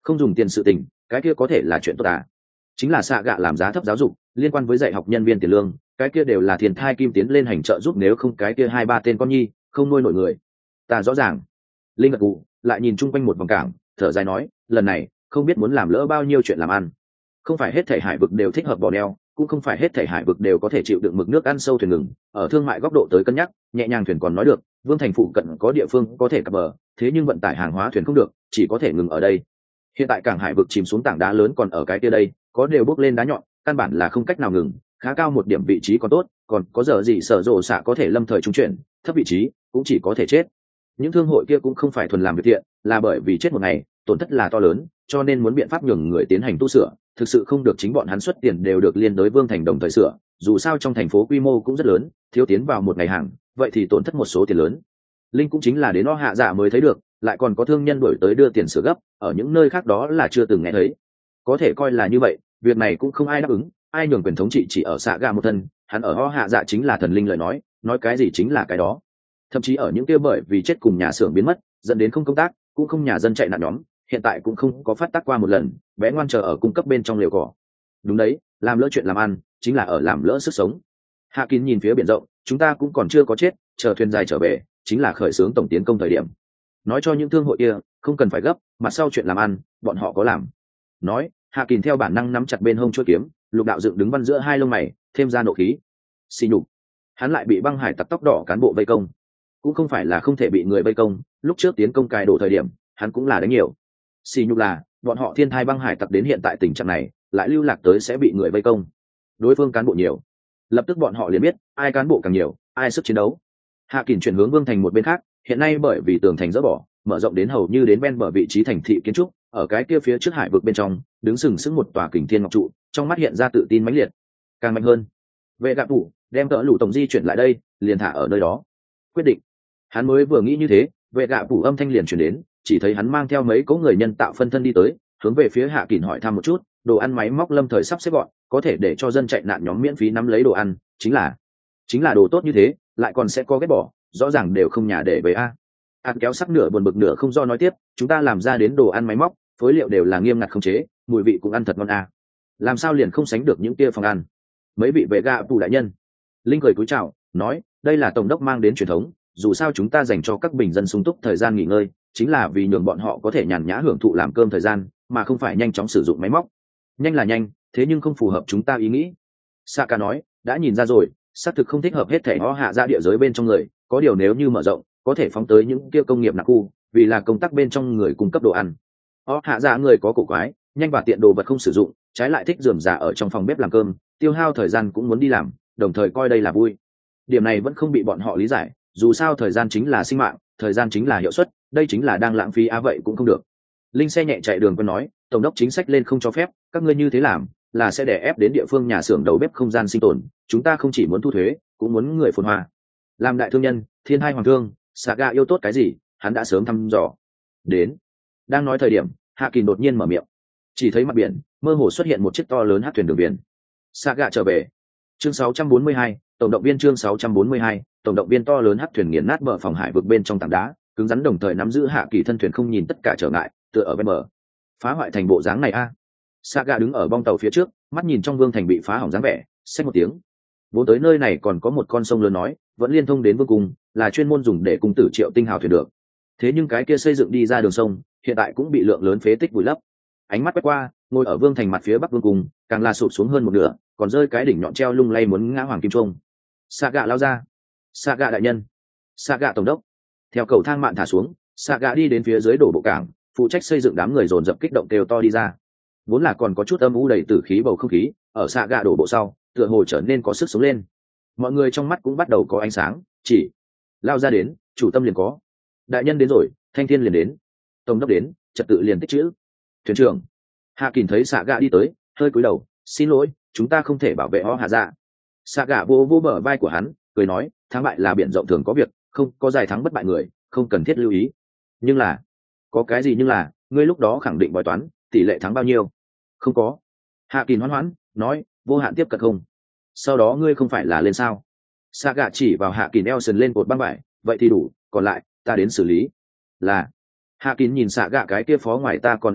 Speaker 1: không dùng tiền sự tình cái kia có thể là chuyện tốt à. Chính là xạ gạ làm giá thấp giáo dục liên quan với dạy học nhân viên tiền lương, cái kia đều là tiền thai kim tiến lên hành trợ giúp, nếu không cái kia hai ba tên con nhi không nuôi nổi người. Ta rõ ràng. Linh gật gù, lại nhìn chung quanh một vòng cảng, thở dài nói, lần này không biết muốn làm lỡ bao nhiêu chuyện làm ăn. Không phải hết thảy hải vực đều thích hợp bò neo, cũng không phải hết thảy hải vực đều có thể chịu đựng mực nước ăn sâu thuyền ngừng. Ở thương mại góc độ tới cân nhắc, nhẹ nhàng thuyền còn nói được, vương thành phụ cận có địa phương có thể cập bờ, thế nhưng vận tải hàng hóa thuyền không được, chỉ có thể ngừng ở đây. Hiện tại cảng hải vực chìm xuống tảng đá lớn còn ở cái kia đây, có đều bốc lên đá nhọn, căn bản là không cách nào ngừng. Khá cao một điểm vị trí còn tốt, còn có giờ gì sở rộ xạ có thể lâm thời trung chuyển, thấp vị trí cũng chỉ có thể chết. Những thương hội kia cũng không phải thuần làm việc thiện, là bởi vì chết một ngày tổn thất là to lớn, cho nên muốn biện pháp nhường người tiến hành tu sửa, thực sự không được chính bọn hắn xuất tiền đều được liên đối vương thành đồng thời sửa. Dù sao trong thành phố quy mô cũng rất lớn, thiếu tiến vào một ngày hàng vậy thì tổn thất một số tiền lớn. Linh cũng chính là đến nó hạ dạ mới thấy được, lại còn có thương nhân đổi tới đưa tiền sửa gấp, ở những nơi khác đó là chưa từng nghe thấy. Có thể coi là như vậy, việc này cũng không ai đáp ứng, ai nhường quyền thống trị chỉ ở xạ gà một thân, hắn ở ho hạ dạ chính là thần linh lời nói, nói cái gì chính là cái đó. Thậm chí ở những kia bởi vì chết cùng nhà xưởng biến mất dẫn đến không công tác cũng không nhà dân chạy nạn nhóm, hiện tại cũng không có phát tác qua một lần, bé ngoan chờ ở cung cấp bên trong liều cỏ. Đúng đấy, làm lỡ chuyện làm ăn chính là ở làm lỡ sức sống. Hạ Kín nhìn phía biển rộng, chúng ta cũng còn chưa có chết, chờ thuyền dài trở về chính là khởi xướng tổng tiến công thời điểm. Nói cho những thương hội kia không cần phải gấp, mặt sau chuyện làm ăn bọn họ có làm. Nói, Hạ Kín theo bản năng nắm chặt bên hông chuôi kiếm, lục đạo dựng đứng văn giữa hai lông mày thêm ra nộ khí. Xì nhục, hắn lại bị băng hải tặc tóc đỏ cán bộ vây công, cũng không phải là không thể bị người vây công, lúc trước tiến công cài đổ thời điểm hắn cũng là đánh nhiều. Xì nhục là bọn họ thiên thai băng hải tặc đến hiện tại tình trạng này lại lưu lạc tới sẽ bị người vây công, đối phương cán bộ nhiều, lập tức bọn họ liền biết ai cán bộ càng nhiều ai sức chiến đấu. Hạ Kín chuyển hướng vương thành một bên khác, hiện nay bởi vì tường thành dỡ bỏ mở rộng đến hầu như đến ven bờ vị trí thành thị kiến trúc, ở cái kia phía trước hải vực bên trong đứng sừng sững một tòa kình thiên ngọc trụ, trong mắt hiện ra tự tin mãnh liệt, càng mạnh hơn. Vệ gạp thủ đem tợ lũ tổng di chuyển lại đây, liền thả ở nơi đó. Quyết định. Hắn mới vừa nghĩ như thế, vệ gạ phủ âm thanh liền chuyển đến, chỉ thấy hắn mang theo mấy cỗ người nhân tạo phân thân đi tới, hướng về phía Hạ Kín hỏi thăm một chút, đồ ăn máy móc lâm thời sắp xếp gọn, có thể để cho dân chạy nạn nhóm miễn phí nắm lấy đồ ăn, chính là chính là đồ tốt như thế, lại còn sẽ có ghét bỏ, rõ ràng đều không nhà để về a. Hạt kéo sắc nửa buồn bực nửa không do nói tiếp, chúng ta làm ra đến đồ ăn máy móc, phối liệu đều là nghiêm ngặt khống chế, mùi vị cũng ăn thật ngon a. Làm sao liền không sánh được những kia phòng ăn. Mấy vị vệ gạ phủ đại nhân. Linh cười cúi chào, nói, đây là tổng đốc mang đến truyền thống, dù sao chúng ta dành cho các bình dân sung túc thời gian nghỉ ngơi, chính là vì nhường bọn họ có thể nhàn nhã hưởng thụ làm cơm thời gian, mà không phải nhanh chóng sử dụng máy móc. Nhanh là nhanh, thế nhưng không phù hợp chúng ta ý nghĩ. Saka nói, đã nhìn ra rồi, xác thực không thích hợp hết thể họ hạ ra địa giới bên trong người, có điều nếu như mở rộng, có thể phóng tới những kia công nghiệp nặng khu, vì là công tác bên trong người cung cấp đồ ăn. Họ hạ ra người có cổ quái, nhanh và tiện đồ vật không sử dụng, trái lại thích rườm rà ở trong phòng bếp làm cơm, tiêu hao thời gian cũng muốn đi làm, đồng thời coi đây là vui. Điểm này vẫn không bị bọn họ lý giải, dù sao thời gian chính là sinh mạng, thời gian chính là hiệu suất, đây chính là đang lãng phí á, vậy cũng không được. Linh xe nhẹ chạy đường quân nói, tổng đốc chính sách lên không cho phép, các ngươi như thế làm là sẽ đè ép đến địa phương nhà xưởng đầu bếp không gian sinh tồn, chúng ta không chỉ muốn thu thuế cũng muốn người phồn hoa. Làm đại thương nhân, thiên hai hoàng thương, Saga yêu tốt cái gì hắn đã sớm thăm dò đến. Đang nói thời điểm, Hạ Kín đột nhiên mở miệng, chỉ thấy mặt biển mơ hồ xuất hiện một chiếc to lớn hát thuyền đường biển. Saga trở về. Chương sáu trăm bốn mươi hai, tổng động viên chương sáu trăm bốn mươi hai, tổng động viên to lớn hắc thuyền nghiền nát bờ phòng hải vực bên trong tảng đá, cứng rắn đồng thời nắm giữ Hạ Kỳ thân thuyền không nhìn tất cả trở ngại, tựa ở bên bờ. Phá hoại thành bộ dáng này a. À. Saga đứng ở bong tàu phía trước, mắt nhìn trong vương thành bị phá hỏng dáng vẻ, xách một tiếng. Vốn tới nơi này còn có một con sông lớn nói, vẫn liên thông đến vương cung, là chuyên môn dùng để cung tử triệu tinh hào thuyền được. Thế nhưng cái kia xây dựng đi ra đường sông, hiện tại cũng bị lượng lớn phế tích vùi lấp. Ánh mắt quét qua, ngồi ở vương thành mặt phía bắc vương cung, càng là sụp xuống hơn một nửa, còn rơi cái đỉnh nhọn treo lung lay muốn ngã hoàng kim trung. Saga lao ra. Saga đại nhân. Saga tổng đốc. Theo cầu thang mạn thả xuống, Saga đi đến phía dưới đổ bộ cảng, phụ trách xây dựng, đám người dồn dập kích động kêu to đi ra. Vốn là còn có chút âm u đầy tử khí bầu không khí, ở Saga đổ bộ sau, tựa hồ trở nên có sức sống lên. Mọi người trong mắt cũng bắt đầu có ánh sáng, chỉ lao ra đến, chủ tâm liền có. Đại nhân đến rồi, thanh thiên liền đến. Tổng đốc đến, trật tự liền tích chữ. Thuyền trưởng. Hạ Kín thấy Saga đi tới, hơi cúi đầu, xin lỗi, chúng ta không thể bảo vệ họ hạ dạ. Saga vô vô bờ vai của hắn, cười nói, thắng bại là biển rộng thường có việc, không có dài thắng bất bại người, không cần thiết lưu ý. Nhưng là, có cái gì nhưng là, ngươi lúc đó khẳng định bói toán, tỷ lệ thắng bao nhiêu? Không có. Hạ Kín hoán hoãn, nói, vô hạn tiếp cận không. Sau đó ngươi không phải là lên sao? Saga chỉ vào Hạ Kín eo sườn lên cột băng vải, vậy thì đủ, còn lại, ta đến xử lý. Là. Hạ Kín nhìn Saga cái kia phó ngoài ta còn ai mặt,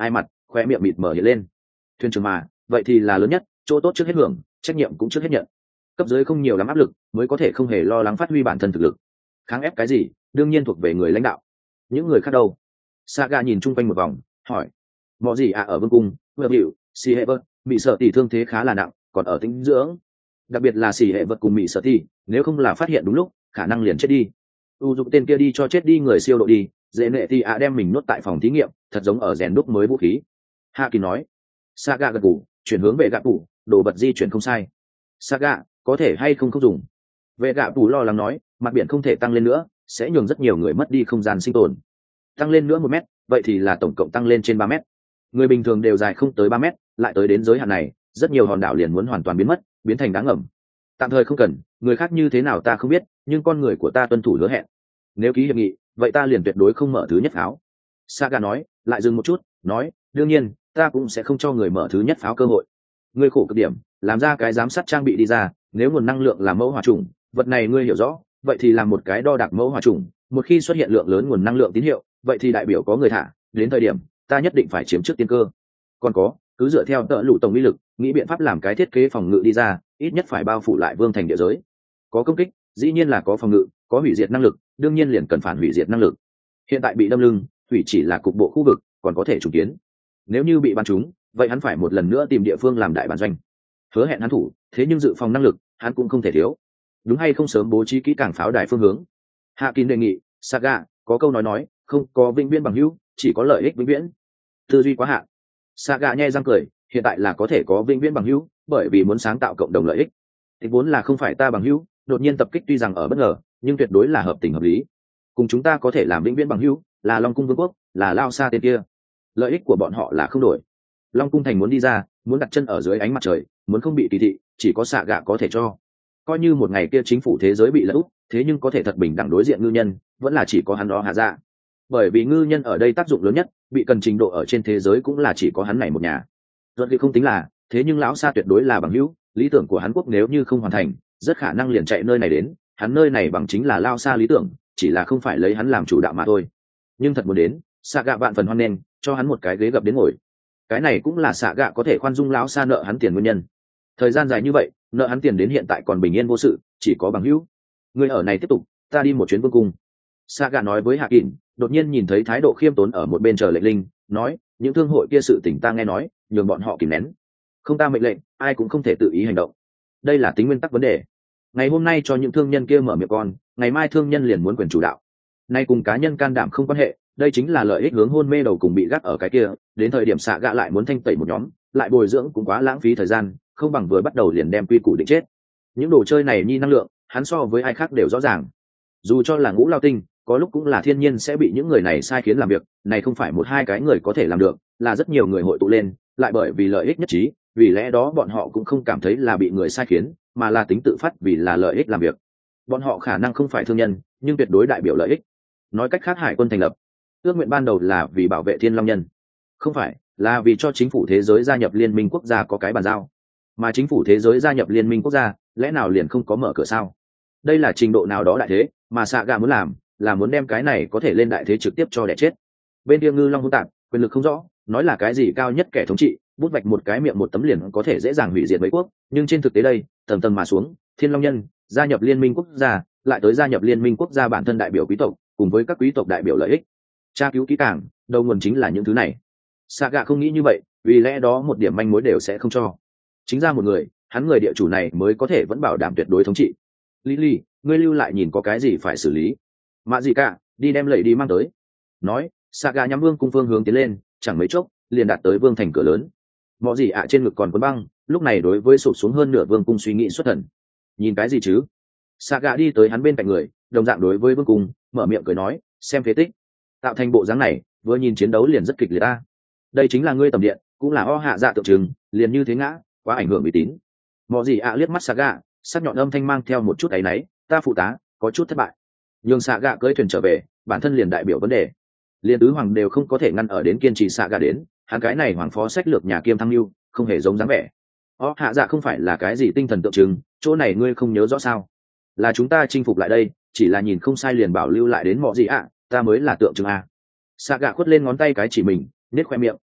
Speaker 1: khoe miệng mịt mở hiện lên. Thuyền trưởng mà vậy thì là lớn nhất, chỗ tốt trước hết hưởng, trách nhiệm cũng trước hết nhận. Cấp dưới không nhiều lắm áp lực mới có thể không hề lo lắng phát huy bản thân thực lực. Kháng ép cái gì đương nhiên thuộc về người lãnh đạo, những người khác đâu? Saga nhìn chung quanh một vòng hỏi. Mọi gì à, ở vương cung vừa hiệu xì hệ vật bị sợ tỷ thương thế khá là nặng, còn ở tĩnh dưỡng, đặc biệt là xì hệ vật cùng bị sợ tỷ, nếu không là phát hiện đúng lúc khả năng liền chết đi. U dụng tên kia đi cho chết đi người siêu độ đi, dễ nệ thì ạ đem mình nuốt tại phòng thí nghiệm, thật giống ở rèn đúc mới vũ khí. Hạ Kỳ nói. Saga gật gù, chuyển hướng về gạ tủ, đồ vật di chuyển không sai. Saga có thể hay không không dùng. Về gạ tủ lo lắng nói, mặt biển không thể tăng lên nữa, sẽ nhường rất nhiều người mất đi không gian sinh tồn. Tăng lên nữa một mét, vậy thì là tổng cộng tăng lên trên ba mét. Người bình thường đều dài không tới ba mét, lại tới đến giới hạn này, rất nhiều hòn đảo liền muốn hoàn toàn biến mất, biến thành đá ngầm. Tạm thời không cần, người khác như thế nào ta không biết, nhưng con người của ta tuân thủ hứa hẹn. Nếu ký hiệp nghị, vậy ta liền tuyệt đối không mở thứ nhất pháo. Saga nói, lại dừng một chút, nói, đương nhiên, ta cũng sẽ không cho người mở thứ nhất pháo cơ hội. Ngươi khổ cực điểm, làm ra cái giám sát trang bị đi ra, nếu nguồn năng lượng là mẫu hỏa trùng, vật này ngươi hiểu rõ, vậy thì làm một cái đo đạc mẫu hỏa trùng, một khi xuất hiện lượng lớn nguồn năng lượng tín hiệu, vậy thì đại biểu có người thả, đến thời điểm, ta nhất định phải chiếm trước tiên cơ. Còn có, cứ dựa theo tợ lũ tổng uy lực, nghĩ biện pháp làm cái thiết kế phòng ngự đi ra, ít nhất phải bao phủ lại vương thành địa giới. Có công kích, dĩ nhiên là có phòng ngự, có hủy diệt năng lực, đương nhiên liền cần phản hủy diệt năng lực. Hiện tại bị đâm lưng, hủy chỉ là cục bộ khu vực, còn có thể trùng kiến. Nếu như bị bắn trúng, vậy hắn phải một lần nữa tìm địa phương làm đại bản doanh. Hứa hẹn hắn thủ, thế nhưng dự phòng năng lực, hắn cũng không thể thiếu. Đúng hay không sớm bố trí kỹ càng pháo đài phương hướng. Hạ Kín đề nghị, Saga, có câu nói nói, không có vĩnh viễn bằng hữu, chỉ có lợi ích vĩnh viễn. Tư duy quá hạn. Saga nhe răng cười, hiện tại là có thể có vĩnh viễn bằng hữu, bởi vì muốn sáng tạo cộng đồng lợi ích. Thì vốn là không phải ta bằng hữu, đột nhiên tập kích tuy rằng ở bất ngờ, nhưng tuyệt đối là hợp tình hợp lý. Cùng chúng ta có thể làm vĩnh viễn bằng hữu, là Long Cung Vương quốc, là Lao Sa tên kia. Lợi ích của bọn họ là không đổi. Long Cung thành muốn đi ra, muốn đặt chân ở dưới ánh mặt trời, muốn không bị kỳ thị, chỉ có Saga có thể cho. Coi như một ngày kia chính phủ thế giới bị lật úp, thế nhưng có thể thật bình đẳng đối diện ngư nhân, vẫn là chỉ có hắn đó hạ ra. Bởi vì ngư nhân ở đây tác dụng lớn nhất, bị cần trình độ ở trên thế giới cũng là chỉ có hắn này một nhà. Duật Kỳ không tính là, thế nhưng lão Sa tuyệt đối là bằng hữu, lý tưởng của hắn quốc nếu như không hoàn thành, rất khả năng liền chạy nơi này đến, hắn nơi này bằng chính là Lao Sa lý tưởng, chỉ là không phải lấy hắn làm chủ đạo mà thôi. Nhưng thật muốn đến, Saga vạn phần hoan nghênh, cho hắn một cái ghế gập đến ngồi. Cái này cũng là Saga có thể khoan dung lão Sa nợ hắn tiền nguyên nhân. Thời gian dài như vậy, nợ hắn tiền đến hiện tại còn bình yên vô sự, chỉ có bằng hữu. Người ở này tiếp tục, ta đi một chuyến vương cung. Saga nói với Hạ Kín, đột nhiên nhìn thấy thái độ khiêm tốn ở một bên chờ lệnh linh, nói, những thương hội kia sự tình ta nghe nói, nhường bọn họ kìm nén. Không ta mệnh lệnh, ai cũng không thể tự ý hành động. Đây là tính nguyên tắc vấn đề. Ngày hôm nay cho những thương nhân kia mở miệng con, ngày mai thương nhân liền muốn quyền chủ đạo. Nay cùng cá nhân can đảm không quan hệ, đây chính là lợi ích hướng hôn mê đầu cùng bị gác ở cái kia, đến thời điểm Saga lại muốn thanh tẩy một nhóm, lại bồi dưỡng cũng quá lãng phí thời gian, không bằng vừa bắt đầu liền đem quy củ định chết. Những đồ chơi này nhi năng lượng, hắn so với ai khác đều rõ ràng. Dù cho là ngũ lao tinh, có lúc cũng là thiên nhiên sẽ bị những người này sai khiến làm việc, này không phải một hai cái người có thể làm được, là rất nhiều người hội tụ lên, lại bởi vì lợi ích nhất trí, vì lẽ đó bọn họ cũng không cảm thấy là bị người sai khiến, mà là tính tự phát vì là lợi ích làm việc. Bọn họ khả năng không phải thương nhân, nhưng tuyệt đối đại biểu lợi ích. Nói cách khác, hải quân thành lập, ước nguyện ban đầu là vì bảo vệ Thiên Long nhân, không phải là vì cho chính phủ thế giới gia nhập liên minh quốc gia có cái bàn giao. Mà chính phủ thế giới gia nhập liên minh quốc gia, lẽ nào liền không có mở cửa sao? Đây là trình độ nào đó đại thế, mà Saga muốn làm là muốn đem cái này có thể lên đại thế trực tiếp cho đẻ chết. Bên kia ngư long hỗn tạp, quyền lực không rõ, nói là cái gì cao nhất kẻ thống trị, bút vạch một cái miệng một tấm liền có thể dễ dàng hủy diệt mấy quốc, nhưng trên thực tế đây, tầng tầng mà xuống, Thiên Long nhân gia nhập liên minh quốc gia, lại tới gia nhập liên minh quốc gia bản thân đại biểu quý tộc, cùng với các quý tộc đại biểu lợi ích. Tra cứu kỹ càng, đầu nguồn chính là những thứ này. Saga không nghĩ như vậy, vì lẽ đó một điểm manh mối đều sẽ không cho. Chính ra một người, hắn người địa chủ này mới có thể vẫn bảo đảm tuyệt đối thống trị. Lily, ngươi lưu lại nhìn có cái gì phải xử lý. Mạ gì cả, đi đem lệnh đi mang tới. Nói, Saga nhắm vương cung phương hướng tiến lên, chẳng mấy chốc liền đạt tới vương thành cửa lớn. Mọi gì ạ trên ngực còn cuốn băng, lúc này đối với sụp xuống hơn nửa vương cung suy nghĩ xuất thần. Nhìn cái gì chứ? Saga đi tới hắn bên cạnh người, đồng dạng đối với vương cung, mở miệng cười nói, xem phế tích. Tạo thành bộ dáng này, vừa nhìn chiến đấu liền rất kịch liệt ta. Đây chính là ngươi tầm điện, cũng là o hạ dạ tượng trưng, liền như thế ngã, quá ảnh hưởng uy tín. Mọi gì ạ liếc mắt Saga, sắc nhọn âm thanh mang theo một chút áy náy, ta phụ tá, có chút thất bại. Nhưng Saga cưỡi thuyền trở về, bản thân liền đại biểu vấn đề. Liên tứ hoàng đều không có thể ngăn ở đến kiên trì Saga đến, hắn cái này hoàng phó sách lược nhà kiêm thăng lưu, không hề giống dáng vẻ. O hạ dạ không phải là cái gì tinh thần tượng trưng, chỗ này ngươi không nhớ rõ sao? Là chúng ta chinh phục lại đây, chỉ là nhìn không sai liền bảo lưu lại đến mọi gì ạ, ta mới là tượng trưng a. Saga khuất lên ngón tay cái chỉ mình, nết khoe miệng,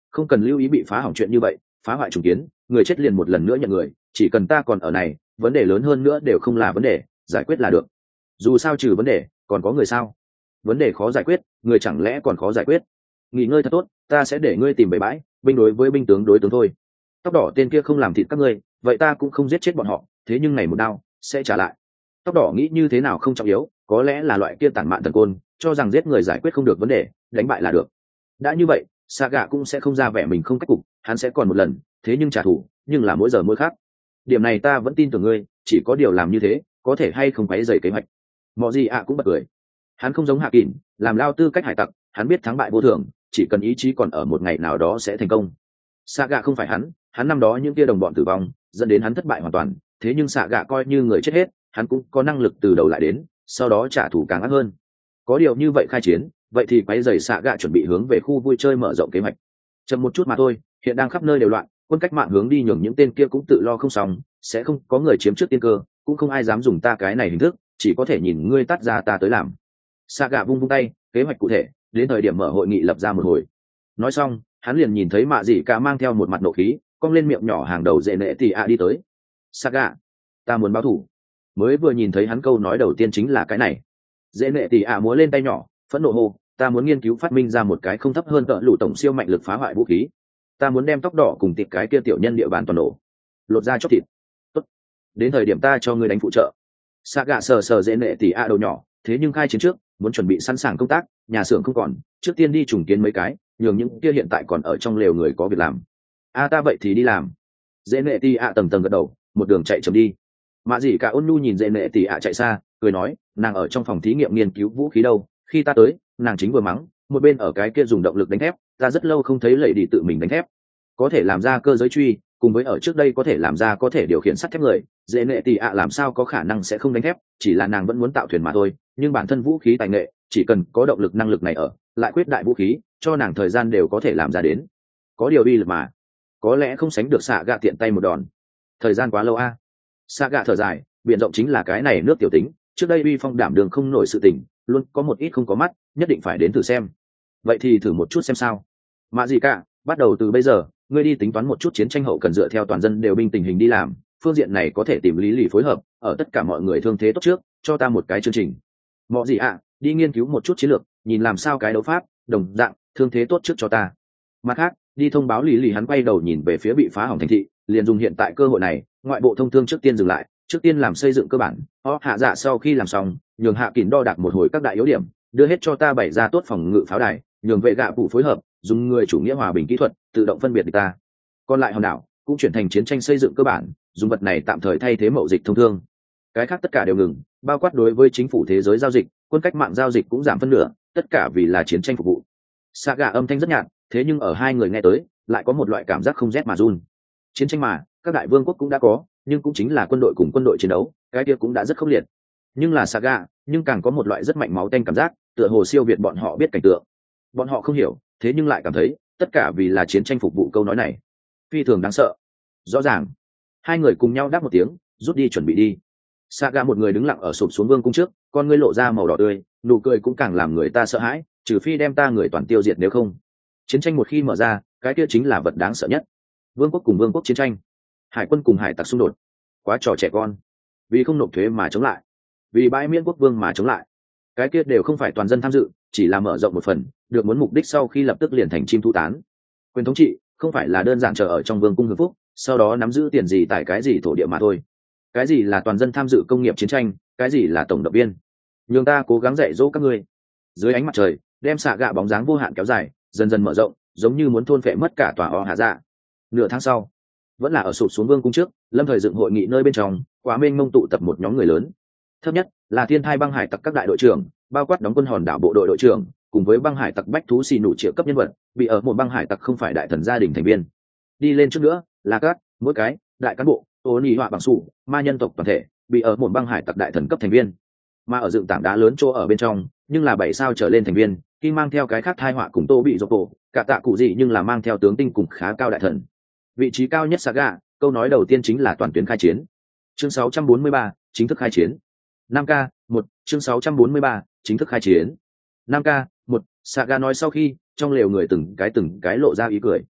Speaker 1: không cần lưu ý bị phá hỏng chuyện như vậy, phá hoại trùng kiến, người chết liền một lần nữa nhận người, chỉ cần ta còn ở này, vấn đề lớn hơn nữa đều không là vấn đề, giải quyết là được. Dù sao trừ vấn đề còn có người sao? Vấn đề khó giải quyết, người chẳng lẽ còn khó giải quyết? Nghỉ ngơi thật tốt, ta sẽ để ngươi tìm bể bãi, binh đối với binh tướng đối tướng thôi. Tóc đỏ tên kia không làm thịt các ngươi, vậy ta cũng không giết chết bọn họ, thế nhưng này một đao sẽ trả lại. Tóc đỏ nghĩ như thế nào không trọng yếu, có lẽ là loại kia tản mạn thần côn, cho rằng giết người giải quyết không được vấn đề, đánh bại là được. Đã như vậy, Saga cũng sẽ không ra vẻ mình không cách cục, hắn sẽ còn một lần, thế nhưng trả thù, nhưng là mỗi giờ mỗi khác. Điểm này ta vẫn tin tưởng ngươi, chỉ có điều làm như thế, có thể hay không quấy rầy kế hoạch. Mọ gì ạ cũng bật cười. Hắn không giống Hạ Kình, làm lao tư cách hải tặc, hắn biết thắng bại vô thường, chỉ cần ý chí còn ở một ngày nào đó sẽ thành công. Saga không phải hắn, hắn năm đó những kia đồng bọn tử vong, dẫn đến hắn thất bại hoàn toàn, thế nhưng Saga coi như người chết hết, hắn cũng có năng lực từ đầu lại đến, sau đó trả thù càng ác hơn. Có điều như vậy khai chiến, vậy thì quấy rầy Saga chuẩn bị hướng về khu vui chơi mở rộng kế hoạch. Chậm một chút mà thôi, hiện đang khắp nơi đều loạn, quân cách mạng hướng đi nhường những tên kia cũng tự lo không xong, sẽ không có người chiếm trước tiên cơ, cũng không ai dám dùng ta cái này hình thức, chỉ có thể nhìn ngươi tắt ra ta tới làm. Saga vung vung tay, kế hoạch cụ thể, đến thời điểm mở hội nghị lập ra một hồi. Nói xong, hắn liền nhìn thấy Mạ Dị Cả mang theo một mặt nộ khí, cong lên miệng nhỏ hàng đầu dễ nệ tì ạ đi tới. Saga, ta muốn báo thù. Mới vừa nhìn thấy hắn câu nói đầu tiên chính là cái này. Dễ nệ tì ạ múa lên tay nhỏ, phẫn nộ hô, ta muốn nghiên cứu phát minh ra một cái không thấp hơn cỡ lũ tổng siêu mạnh lực phá hoại vũ khí. Ta muốn đem tóc đỏ cùng tiệp cái kia tiểu nhân địa bàn toàn nổ, lột ra chóc thịt. Tốt, đến thời điểm ta cho ngươi đánh phụ trợ. Saga sờ sờ dễ nệ tì ạ đầu nhỏ, thế nhưng khai chiến trước, muốn chuẩn bị sẵn sàng công tác, nhà xưởng không còn, trước tiên đi trùng kiến mấy cái, nhường những kia hiện tại còn ở trong lều người có việc làm. A ta vậy thì đi làm. Dễ nệ tì ạ tầng tầng gật đầu, một đường chạy chậm đi. Mạ Dị Cả ôn nhu nhìn dễ nệ tì ạ chạy xa, cười nói, nàng ở trong phòng thí nghiệm nghiên cứu vũ khí đâu, khi ta tới, nàng chính vừa mắng, một bên ở cái kia dùng động lực đánh thép, ta rất lâu không thấy lệ đi tự mình đánh thép, có thể làm ra cơ giới truy, cùng với ở trước đây có thể làm ra có thể điều khiển sắt thép người, dễ nệ tì ạ làm sao có khả năng sẽ không đánh thép, chỉ là nàng vẫn muốn tạo thuyền mà thôi, nhưng bản thân vũ khí tài nghệ, chỉ cần có động lực năng lực này ở, lại quyết đại vũ khí, cho nàng thời gian đều có thể làm ra đến. Có điều uy lực mà, có lẽ không sánh được xạ gạ tiện tay một đòn. Thời gian quá lâu a. À? Xạ gạ thở dài, biển rộng chính là cái này nước tiểu tính, trước đây uy phong đảm đường không nổi sự tình, luôn có một ít không có mắt, nhất định phải đến thử xem. Vậy thì thử một chút xem sao. Mạ Dị Cả, bắt đầu từ bây giờ, ngươi đi tính toán một chút chiến tranh hậu cần dựa theo toàn dân đều binh tình hình đi làm, phương diện này có thể tìm lý lì phối hợp, ở tất cả mọi người thương thế tốt trước, cho ta một cái chương trình. Mọ Dị ạ, đi nghiên cứu một chút chiến lược, nhìn làm sao cái đấu pháp, đồng dạng, thương thế tốt trước cho ta. Mặt khác, đi thông báo lý lì. Hắn quay đầu nhìn về phía bị phá hỏng thành thị, liền dùng hiện tại cơ hội này, ngoại bộ thông thương trước tiên dừng lại, trước tiên làm xây dựng cơ bản. Họ hạ dạ sau khi làm xong, nhường Hạ Kình đo đạc một hồi các đại yếu điểm, đưa hết cho ta bày ra tốt phòng ngự pháo đài, nhường vệ gạ phụ phối hợp, dùng người chủ nghĩa hòa bình kỹ thuật tự động phân biệt địch ta. Còn lại hòn đảo cũng chuyển thành chiến tranh xây dựng cơ bản, dùng vật này tạm thời thay thế mậu dịch thông thương. Cái khác tất cả đều ngừng, bao quát đối với chính phủ thế giới giao dịch, quân cách mạng giao dịch cũng giảm phân nửa, tất cả vì là chiến tranh phục vụ. Saga âm thanh rất nhạt, thế nhưng ở hai người nghe tới, lại có một loại cảm giác không rét mà run. Chiến tranh mà, các đại vương quốc cũng đã có, nhưng cũng chính là quân đội cùng quân đội chiến đấu, cái kia cũng đã rất khốc liệt. Nhưng là Saga, nhưng càng có một loại rất mạnh máu tanh cảm giác, tựa hồ siêu việt bọn họ biết cảnh tượng. Bọn họ không hiểu, thế nhưng lại cảm thấy, tất cả vì là chiến tranh phục vụ. Câu nói này phi thường đáng sợ. Rõ ràng, hai người cùng nhau đáp một tiếng, rút đi chuẩn bị đi. Saga một người đứng lặng ở sụp xuống vương cung trước, con ngươi lộ ra màu đỏ tươi, nụ cười cũng càng làm người ta sợ hãi, trừ phi đem ta người toàn tiêu diệt, nếu không, chiến tranh một khi mở ra, cái kia chính là vật đáng sợ nhất. Vương quốc cùng vương quốc chiến tranh, hải quân cùng hải tặc xung đột, quá trò trẻ con. Vì không nộp thuế mà chống lại, vì bãi miễn quốc vương mà chống lại, cái kia đều không phải toàn dân tham dự, chỉ là mở rộng một phần, được muốn mục đích sau khi lập tức liền thành chim thu tán. Quyền thống trị không phải là đơn giản chờ ở trong vương cung hưởng phúc, sau đó nắm giữ tiền gì tại cái gì thổ địa mà thôi. Cái gì là toàn dân tham dự công nghiệp chiến tranh, cái gì là tổng động viên. Nhường ta cố gắng dạy dỗ các ngươi. Dưới ánh mặt trời, đem xạ gạ bóng dáng vô hạn kéo dài, dần dần mở rộng, giống như muốn thôn phệ mất cả tòa o hạ dạ. Nửa tháng sau, vẫn là ở sụp xuống vương cung trước, lâm thời dựng hội nghị nơi bên trong, quá mênh mông tụ tập một nhóm người lớn. Thấp nhất là thiên thai băng hải tặc các đại đội trưởng, bao quát đóng quân hòn đảo bộ đội đội trưởng, cùng với băng hải tặc bách thú xì nụ triệu cấp nhân vật, bị ở một băng hải tặc không phải đại thần gia đình thành viên. Đi lên trước nữa là các mỗi cái đại cán bộ, ô nhị họa bằng sủ, ma nhân tộc toàn thể, bị ở một băng hải tặc đại thần cấp thành viên. Mà ở dựng tảng đá lớn chỗ ở bên trong, nhưng là bảy sao trở lên thành viên, khi mang theo cái khác thai họa cùng tô bị dọc tổ, cả tạ cụ gì nhưng là mang theo tướng tinh cùng khá cao đại thần. Vị trí cao nhất Saga, câu nói đầu tiên chính là toàn tuyến khai chiến. Chương sáu trăm bốn mươi ba, chính thức khai chiến. năm k một, chương sáu trăm bốn mươi ba, chính thức khai chiến. năm k một, Saga nói sau khi, trong lều người từng cái từng cái lộ ra ý cười.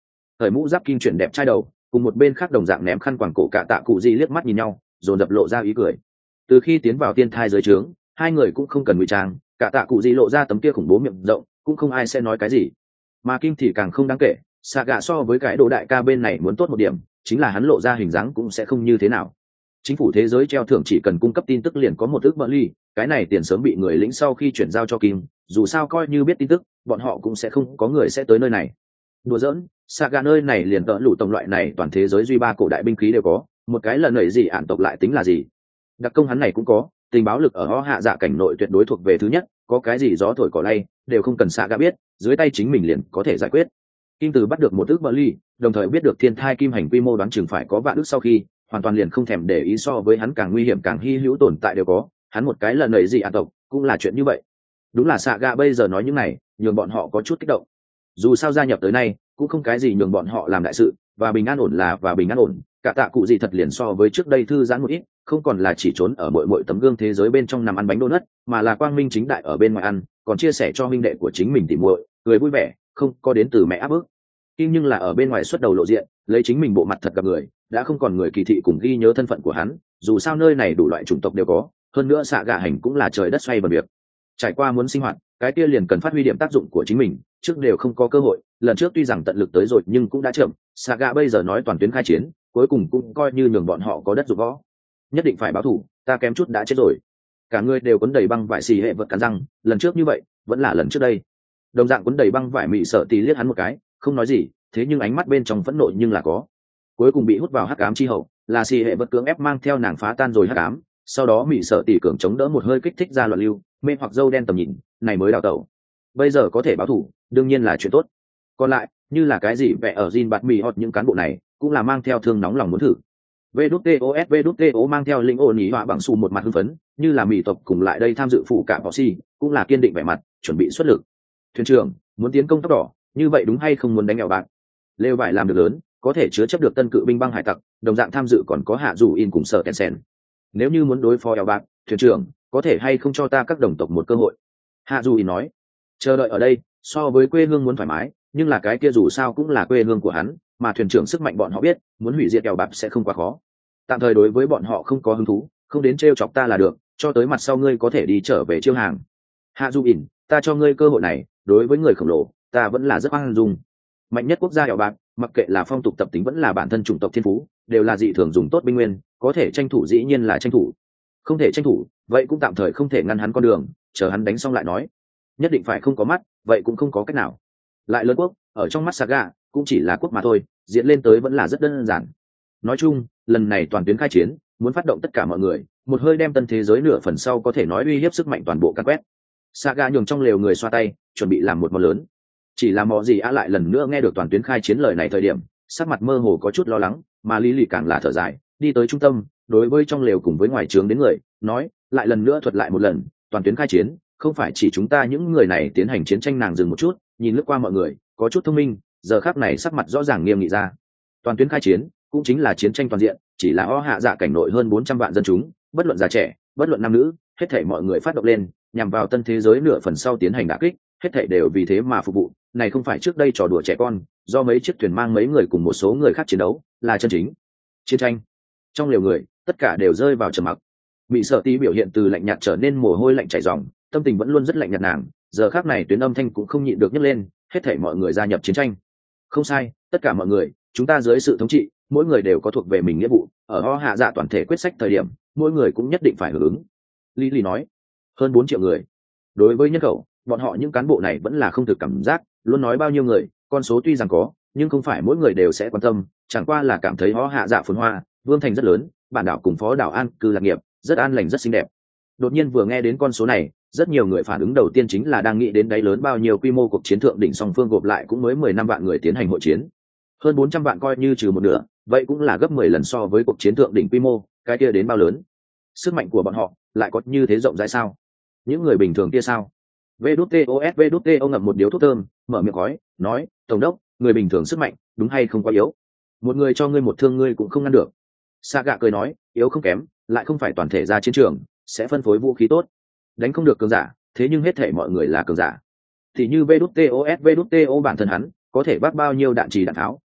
Speaker 1: thời mũ giáp kim chuyển đẹp trai đầu cùng một bên khác đồng dạng ném khăn quàng cổ cả tạ cụ di liếc mắt nhìn nhau rồi đập lộ ra ý cười. Từ khi tiến vào tiên thai giới trướng, hai người cũng không cần ngụy trang, cả tạ cụ di lộ ra tấm kia khủng bố miệng rộng, cũng không ai sẽ nói cái gì. Mà Kim thì càng không đáng kể, xạ gạ so với cái đồ đại ca bên này muốn tốt một điểm, chính là hắn lộ ra hình dáng cũng sẽ không như thế nào. Chính phủ thế giới treo thưởng chỉ cần cung cấp tin tức liền có một ước bờ ly, cái này tiền sớm bị người lĩnh sau khi chuyển giao cho Kim, dù sao coi như biết tin tức, bọn họ cũng sẽ không có người sẽ tới nơi này. Đùa giỡn, xạ gạ nơi này liền tợ lũ tổng loại này toàn thế giới duy ba cổ đại binh khí đều có, một cái lần nảy gì ản tộc lại tính là gì? Đặc công hắn này cũng có, tình báo lực ở ho hạ dạ cảnh nội tuyệt đối thuộc về thứ nhất, có cái gì gió thổi cỏ lay đều không cần xạ gạ biết, dưới tay chính mình liền có thể giải quyết. Kim từ bắt được một ước bờ ly, đồng thời biết được thiên thai kim hành quy mô đoán chừng phải có vạn ước sau khi, hoàn toàn liền không thèm để ý so với hắn càng nguy hiểm càng hy hữu tồn tại đều có, hắn một cái lần nảy gì ản tộc cũng là chuyện như vậy. Đúng là xạ gạ bây giờ nói những này, nhường bọn họ có chút kích động. Dù sao gia nhập tới nay, cũng không cái gì nhường bọn họ làm đại sự, và bình an ổn là và bình an ổn, cả tạ cụ gì thật liền so với trước đây thư giãn một ít, không còn là chỉ trốn ở mỗi mỗi tấm gương thế giới bên trong nằm ăn bánh đô nất, mà là quang minh chính đại ở bên ngoài ăn, còn chia sẻ cho huynh đệ của chính mình tỉ muội, cười vui vẻ, không có đến từ mẹ áp bức. Kim nhưng là ở bên ngoài xuất đầu lộ diện, lấy chính mình bộ mặt thật gặp người, đã không còn người kỳ thị cùng ghi nhớ thân phận của hắn, dù sao nơi này đủ loại chủng tộc đều có, hơn nữa xạ gạ hành cũng là trời đất xoay vần việc. Trải qua muốn sinh hoạt, cái kia liền cần phát huy điểm tác dụng của chính mình, trước đều không có cơ hội, lần trước tuy rằng tận lực tới rồi nhưng cũng đã chậm, Saga bây giờ nói toàn tuyến khai chiến, cuối cùng cũng coi như nhường bọn họ có đất dụng võ. Nhất định phải báo thù, ta kém chút đã chết rồi. Cả người đều cuốn đầy băng vải xì hệ vật cắn răng, lần trước như vậy, vẫn là lần trước đây. Đồng dạng cuốn đầy băng vải mị sợ tí liếc hắn một cái, không nói gì, thế nhưng ánh mắt bên trong phẫn nộ nhưng là có. Cuối cùng bị hút vào hắc ám chi hậu, là xì hệ vật cưỡng ép mang theo nàng phá tan rồi hắc ám, sau đó mị sợ tỷ cường chống đỡ một hơi kích thích ra loạn lưu, mê hoặc dâu đen tầm nhìn, này mới đào tẩu. Bây giờ có thể báo thù, đương nhiên là chuyện tốt. Còn lại, như là cái gì vẽ ở Jin bạt mì hoặc những cán bộ này, cũng là mang theo thương nóng lòng muốn thử. vê đê tê o ét vê đê tê o mang theo linh ôn ý họa bằng xù một mặt hưng phấn, như là mỹ tộc cùng lại đây tham dự phụ cả Bossy, cũng là kiên định vẻ mặt, chuẩn bị xuất lực. Thuyền trưởng, muốn tiến công tốc đỏ, như vậy đúng hay không muốn đánh nghèo bạn? Lêu vải làm được lớn, có thể chứa chấp được tân cự binh băng hải tặc, đồng dạng tham dự còn có hạ dù in cùng sở Tencent. Nếu như muốn đối phó eo bạc, thuyền trưởng, có thể hay không cho ta các đồng tộc một cơ hội? Hạ dù in nói, chờ đợi ở đây, so với quê hương muốn thoải mái, nhưng là cái kia dù sao cũng là quê hương của hắn, mà thuyền trưởng sức mạnh bọn họ biết, muốn hủy diệt eo bạc sẽ không quá khó. Tạm thời đối với bọn họ không có hứng thú, không đến trêu chọc ta là được, cho tới mặt sau ngươi có thể đi trở về chiêu hàng. Hạ dù in, ta cho ngươi cơ hội này, đối với người khổng lồ, ta vẫn là rất hoan dung. Mạnh nhất quốc gia eo bạc, mặc kệ là phong tục tập tính vẫn là bản thân chủng tộc thiên phú, đều là dị thường dùng tốt binh nguyên, có thể tranh thủ dĩ nhiên là tranh thủ, không thể tranh thủ, vậy cũng tạm thời không thể ngăn hắn con đường, chờ hắn đánh xong lại nói. Nhất định phải không có mắt, vậy cũng không có cách nào. Lại lớn quốc, ở trong mắt Saga, cũng chỉ là quốc mà thôi, diễn lên tới vẫn là rất đơn giản. Nói chung, lần này toàn tuyến khai chiến, muốn phát động tất cả mọi người, một hơi đem tân thế giới nửa phần sau có thể nói uy hiếp sức mạnh toàn bộ căn quét. Saga nhường trong lều người xoa tay, chuẩn bị làm một món lớn. Chỉ là mò gì á lại lần nữa nghe được toàn tuyến khai chiến lời này thời điểm, sắc mặt mơ hồ có chút lo lắng, mà Lý Lì càng là thở dài, đi tới trung tâm, đối với trong lều cùng với ngoài trướng đến người, nói, lại lần nữa thuật lại một lần, toàn tuyến khai chiến, không phải chỉ chúng ta những người này tiến hành chiến tranh. Nàng dừng một chút, nhìn lướt qua mọi người, có chút thông minh, giờ khắc này sắc mặt rõ ràng nghiêm nghị ra. Toàn tuyến khai chiến, cũng chính là chiến tranh toàn diện, chỉ là o hạ dạ cảnh nội hơn bốn trăm vạn dân chúng, bất luận già trẻ, bất luận nam nữ, hết thảy mọi người phát động lên, nhằm vào tân thế giới nửa phần sau tiến hành đả kích, hết thảy đều vì thế mà phục vụ, này không phải trước đây trò đùa trẻ con, do mấy chiếc thuyền mang mấy người cùng một số người khác chiến đấu, là chân chính chiến tranh. Trong liều người, tất cả đều rơi vào trầm mặc. Bị sợ tí biểu hiện từ lạnh nhạt trở nên mồ hôi lạnh chảy ròng, tâm tình vẫn luôn rất lạnh nhạt nàng, giờ khắc này tuyến âm thanh cũng không nhịn được nhấc lên, hết thảy mọi người gia nhập chiến tranh. Không sai, tất cả mọi người, chúng ta dưới sự thống trị, mỗi người đều có thuộc về mình nghĩa vụ, ở ho hạ dạ toàn thể quyết sách thời điểm, mỗi người cũng nhất định phải hưởng ứng. Lý Lý nói, hơn bốn triệu người. Đối với nhân khẩu, bọn họ những cán bộ này vẫn là không thực cảm giác, luôn nói bao nhiêu người, con số tuy rằng có, nhưng không phải mỗi người đều sẽ quan tâm, chẳng qua là cảm thấy ho hạ dạ phồn hoa, vương thành rất lớn, bản đảo cùng phó đảo an cư lạc nghiệp, rất an lành rất xinh đẹp. Đột nhiên vừa nghe đến con số này, rất nhiều người phản ứng đầu tiên chính là đang nghĩ đến đáy lớn bao nhiêu quy mô cuộc chiến thượng đỉnh song phương gộp lại cũng mới mười năm vạn người tiến hành hội chiến. Hơn bốn trăm vạn coi như trừ một nửa, vậy cũng là gấp mười lần so với cuộc chiến thượng đỉnh quy mô, cái kia đến bao lớn. Sức mạnh của bọn họ lại có như thế rộng rãi sao? Những người bình thường kia sao? vê đê tê o ét vê đê tê o ngậm một điếu thuốc thơm, mở miệng khói, nói, tổng đốc, người bình thường sức mạnh, đúng hay không quá yếu? Một người cho ngươi một thương ngươi cũng không ngăn được. Saga cười nói, yếu không kém, lại không phải toàn thể ra chiến trường, sẽ phân phối vũ khí tốt. Đánh không được cường giả, thế nhưng hết thể mọi người là cường giả. Thì như vê đê tê o ét vê đê tê o bản thân hắn, có thể bắt bao nhiêu đạn trì đạn tháo.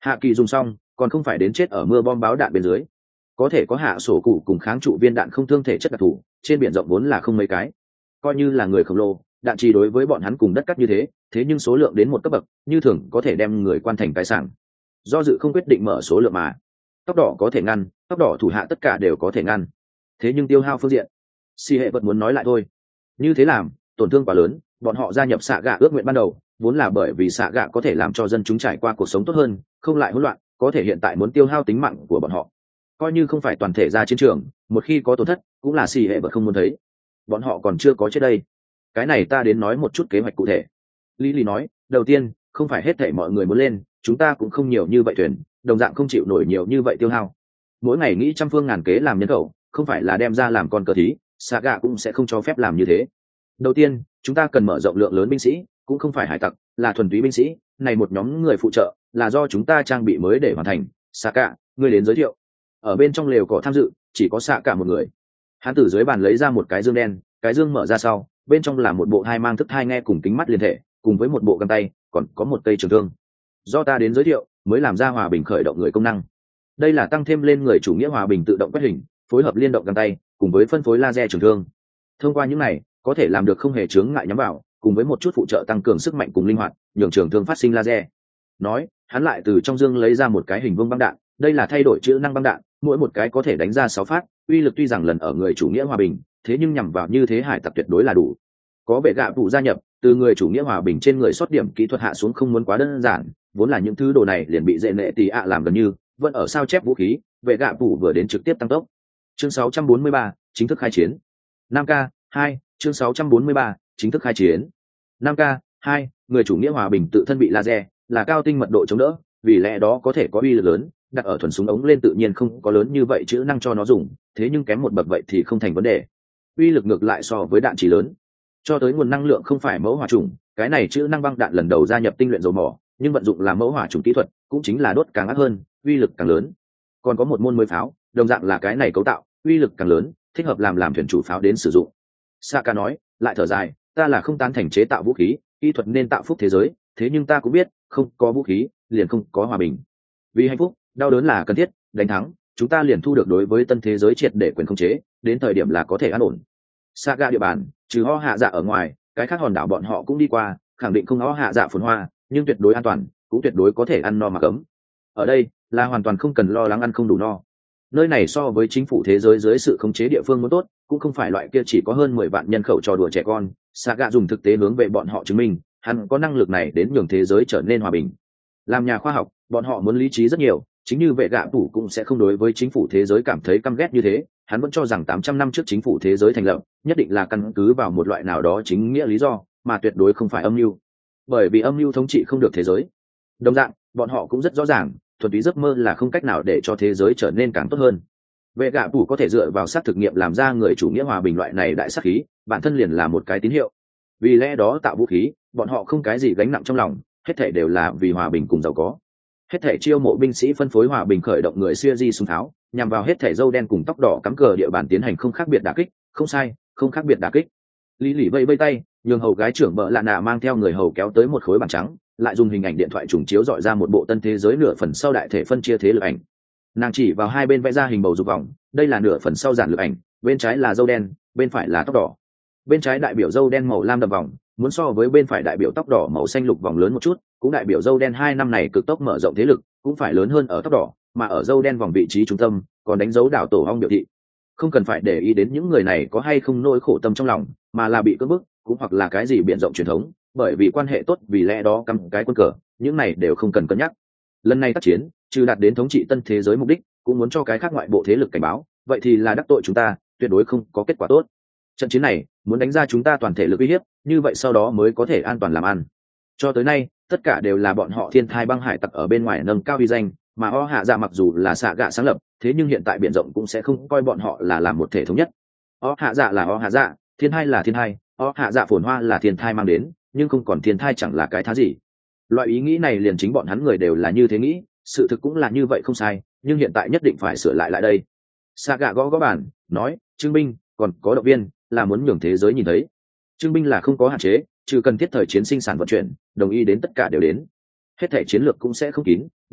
Speaker 1: hạ kỳ dùng xong còn không phải đến chết ở mưa bom báo đạn bên dưới. Có thể có hạ sổ cụ cùng kháng trụ viên đạn không thương thể chất đặc thù, trên biển rộng vốn là không mấy cái. Coi như là người khổng lồ, đạn trì đối với bọn hắn cùng đất cắt như thế, thế nhưng số lượng đến một cấp bậc, như thường có thể đem người quan thành cái sảng. Do dự không quyết định mở số lượng mà. Tóc đỏ có thể ngăn, tóc đỏ thủ hạ tất cả đều có thể ngăn. Thế nhưng tiêu hao phương diện, si hệ vẫn muốn nói lại thôi. Như thế làm, tổn thương quá lớn, bọn họ gia nhập xạ gạ ước nguyện ban đầu, vốn là bởi vì xạ gạ có thể làm cho dân chúng trải qua cuộc sống tốt hơn, không lại hỗn loạn, có thể hiện tại muốn tiêu hao tính mạng của bọn họ. Coi như không phải toàn thể ra chiến trường, một khi có tổn thất, cũng là si hệ vẫn không muốn thấy. Bọn họ còn chưa có chết đây. Cái này ta đến nói một chút kế hoạch cụ thể. Lý Lý nói, đầu tiên, không phải hết thảy mọi người muốn lên, chúng ta cũng không nhiều như vậy thuyền, đồng dạng không chịu nổi nhiều như vậy tiêu hao. Mỗi ngày nghĩ trăm phương ngàn kế làm nhân khẩu, không phải là đem ra làm con cờ thí, Saga cũng sẽ không cho phép làm như thế. Đầu tiên, chúng ta cần mở rộng lượng lớn binh sĩ, cũng không phải hải tặc, là thuần túy binh sĩ, này một nhóm người phụ trợ, là do chúng ta trang bị mới để hoàn thành. Saga, ngươi đến giới thiệu. Ở bên trong lều cỏ tham dự, chỉ có Saga một người. Hắn từ dưới bàn lấy ra một cái dương đen, cái dương mở ra sau, bên trong là một bộ hai mang thức hai nghe cùng kính mắt liên thể, cùng với một bộ găng tay, còn có một cây trường thương. Do ta đến giới thiệu, mới làm ra hòa bình khởi động người công năng. Đây là tăng thêm lên người chủ nghĩa hòa bình tự động quét hình, phối hợp liên động găng tay, cùng với phân phối laser trường thương. Thông qua những này, có thể làm được không hề chướng ngại nhắm vào, cùng với một chút phụ trợ tăng cường sức mạnh cùng linh hoạt, nhường trường thương phát sinh laser. Nói, hắn lại từ trong dương lấy ra một cái hình vuông băng đạn, đây là thay đổi chữ năng băng đạn, mỗi một cái có thể đánh ra sáu phát, uy lực tuy rằng lần ở người chủ nghĩa hòa bình, thế nhưng nhằm vào như thế hải tặc tuyệt đối là đủ. Có vẻ gạ phụ gia nhập, từ người chủ nghĩa hòa bình trên người sót điểm kỹ thuật hạ xuống không muốn quá đơn giản, vốn là những thứ đồ này liền bị dễ nệ tỷ ạ làm gần như vẫn ở sao chép vũ khí, vệ gạ phụ vừa đến trực tiếp tăng tốc. Chương sáu trăm bốn mươi ba, chính thức khai chiến. năm K hai, chương sáu trăm bốn mươi ba, chính thức khai chiến. năm K hai, người chủ nghĩa hòa bình tự thân bị laser, là cao tinh mật độ chống đỡ, vì lẽ đó có thể có uy lực lớn, đặt ở thuần súng ống lên tự nhiên không có lớn như vậy chữ năng cho nó dùng, thế nhưng kém một bậc vậy thì không thành vấn đề. Uy lực ngược lại so với đạn chỉ lớn. Cho tới nguồn năng lượng không phải mẫu hỏa trùng, cái này chữ năng băng đạn lần đầu gia nhập tinh luyện dầu mỏ, nhưng vận dụng là mẫu hỏa trùng kỹ thuật, cũng chính là đốt càng ác hơn, uy lực càng lớn. Còn có một môn mới pháo, đồng dạng là cái này cấu tạo, uy lực càng lớn, thích hợp làm làm thuyền chủ pháo đến sử dụng. Saka nói, lại thở dài, ta là không tán thành chế tạo vũ khí, kỹ thuật nên tạo phúc thế giới, thế nhưng ta cũng biết, không có vũ khí, liền không có hòa bình. Vì hạnh phúc, đau đớn là cần thiết, đánh thắng, chúng ta liền thu được đối với tân thế giới triệt để quyền khống chế, đến thời điểm là có thể an ổn. Saga địa bàn, trừ ho hạ dạ ở ngoài, cái khác hòn đảo bọn họ cũng đi qua, khẳng định không ho hạ dạ phồn hoa, nhưng tuyệt đối an toàn, cũng tuyệt đối có thể ăn no mà cấm. Ở đây là hoàn toàn không cần lo lắng ăn không đủ no. Nơi này so với chính phủ thế giới dưới sự khống chế địa phương muốn tốt, cũng không phải loại kia chỉ có hơn mười vạn nhân khẩu trò đùa trẻ con. Saga dùng thực tế hướng về bọn họ chứng minh, hắn có năng lực này đến nhường thế giới trở nên hòa bình. Làm nhà khoa học, bọn họ muốn lý trí rất nhiều, chính như vệ gạ tủ cũng sẽ không đối với chính phủ thế giới cảm thấy căm ghét như thế. Hắn vẫn cho rằng tám trăm năm trước chính phủ thế giới thành lập, nhất định là căn cứ vào một loại nào đó chính nghĩa lý do, mà tuyệt đối không phải âm mưu. Bởi vì âm mưu thống trị không được thế giới. Đồng dạng, bọn họ cũng rất rõ ràng, thuần túy giấc mơ là không cách nào để cho thế giới trở nên càng tốt hơn. Vệ gạ tủ có thể dựa vào sát thực nghiệm làm ra người chủ nghĩa hòa bình loại này đại sát khí, bản thân liền là một cái tín hiệu. Vì lẽ đó tạo vũ khí, bọn họ không cái gì gánh nặng trong lòng, hết thảy đều là vì hòa bình cùng giàu có. Hết thảy chiêu mộ binh sĩ phân phối hòa bình khởi động người siêu di súng tháo, nhằm vào hết thảy dâu đen cùng tóc đỏ cắm cờ địa bàn tiến hành không khác biệt đả kích, không sai, không khác biệt đả kích. Lý Lỉ vây vây tay, nhường hầu gái trưởng bợ lạ nạ mang theo người hầu kéo tới một khối bảng trắng, lại dùng hình ảnh điện thoại trùng chiếu dọi ra một bộ tân thế giới nửa phần sau đại thể phân chia thế lực ảnh. Nàng chỉ vào hai bên vẽ ra hình bầu dục vòng, đây là nửa phần sau giản lược ảnh, bên trái là dâu đen, bên phải là tóc đỏ. Bên trái đại biểu dâu đen màu lam đậm vòng, muốn so với bên phải đại biểu tóc đỏ màu xanh lục vòng lớn một chút, cũng đại biểu dâu đen hai năm này cực tốc mở rộng thế lực, cũng phải lớn hơn ở tóc đỏ, mà ở dâu đen vòng vị trí trung tâm, còn đánh dấu đảo tổ ong biểu thị. Không cần phải để ý đến những người này có hay không nỗi khổ tâm trong lòng, mà là bị cưỡng bức, cũng hoặc là cái gì biện rộng truyền thống, bởi vì quan hệ tốt vì lẽ đó cắm cái quân cờ, những này đều không cần cân nhắc. Lần này tác chiến, trừ đạt đến thống trị tân thế giới mục đích, cũng muốn cho cái khác ngoại bộ thế lực cảnh báo, vậy thì là đắc tội chúng ta, tuyệt đối không có kết quả tốt. Trận chiến này muốn đánh ra chúng ta toàn thể lực uy hiếp, như vậy sau đó mới có thể an toàn làm ăn. Cho tới nay, tất cả đều là bọn họ thiên thai băng hải tặc ở bên ngoài nâng cao uy danh, mà o hạ dạ mặc dù là xạ gạ sáng lập, thế nhưng hiện tại biển rộng cũng sẽ không coi bọn họ là làm một thể thống nhất. O hạ dạ là o hạ dạ, thiên thai là thiên thai, o hạ dạ phồn hoa là thiên thai mang đến, nhưng không còn thiên thai chẳng là cái thá gì. Loại ý nghĩ này liền chính bọn hắn người đều là như thế nghĩ, sự thực cũng là như vậy không sai, nhưng hiện tại nhất định phải sửa lại lại đây. Xạ gạ gõ gõ bàn, nói, trưng binh, còn có động viên, là muốn nhường thế giới nhìn thấy. Trưng binh là không có hạn chế, trừ cần thiết thời chiến sinh sản vận chuyển, đồng ý đến tất cả đều đến. Hết thể chiến lược cũng sẽ không kín,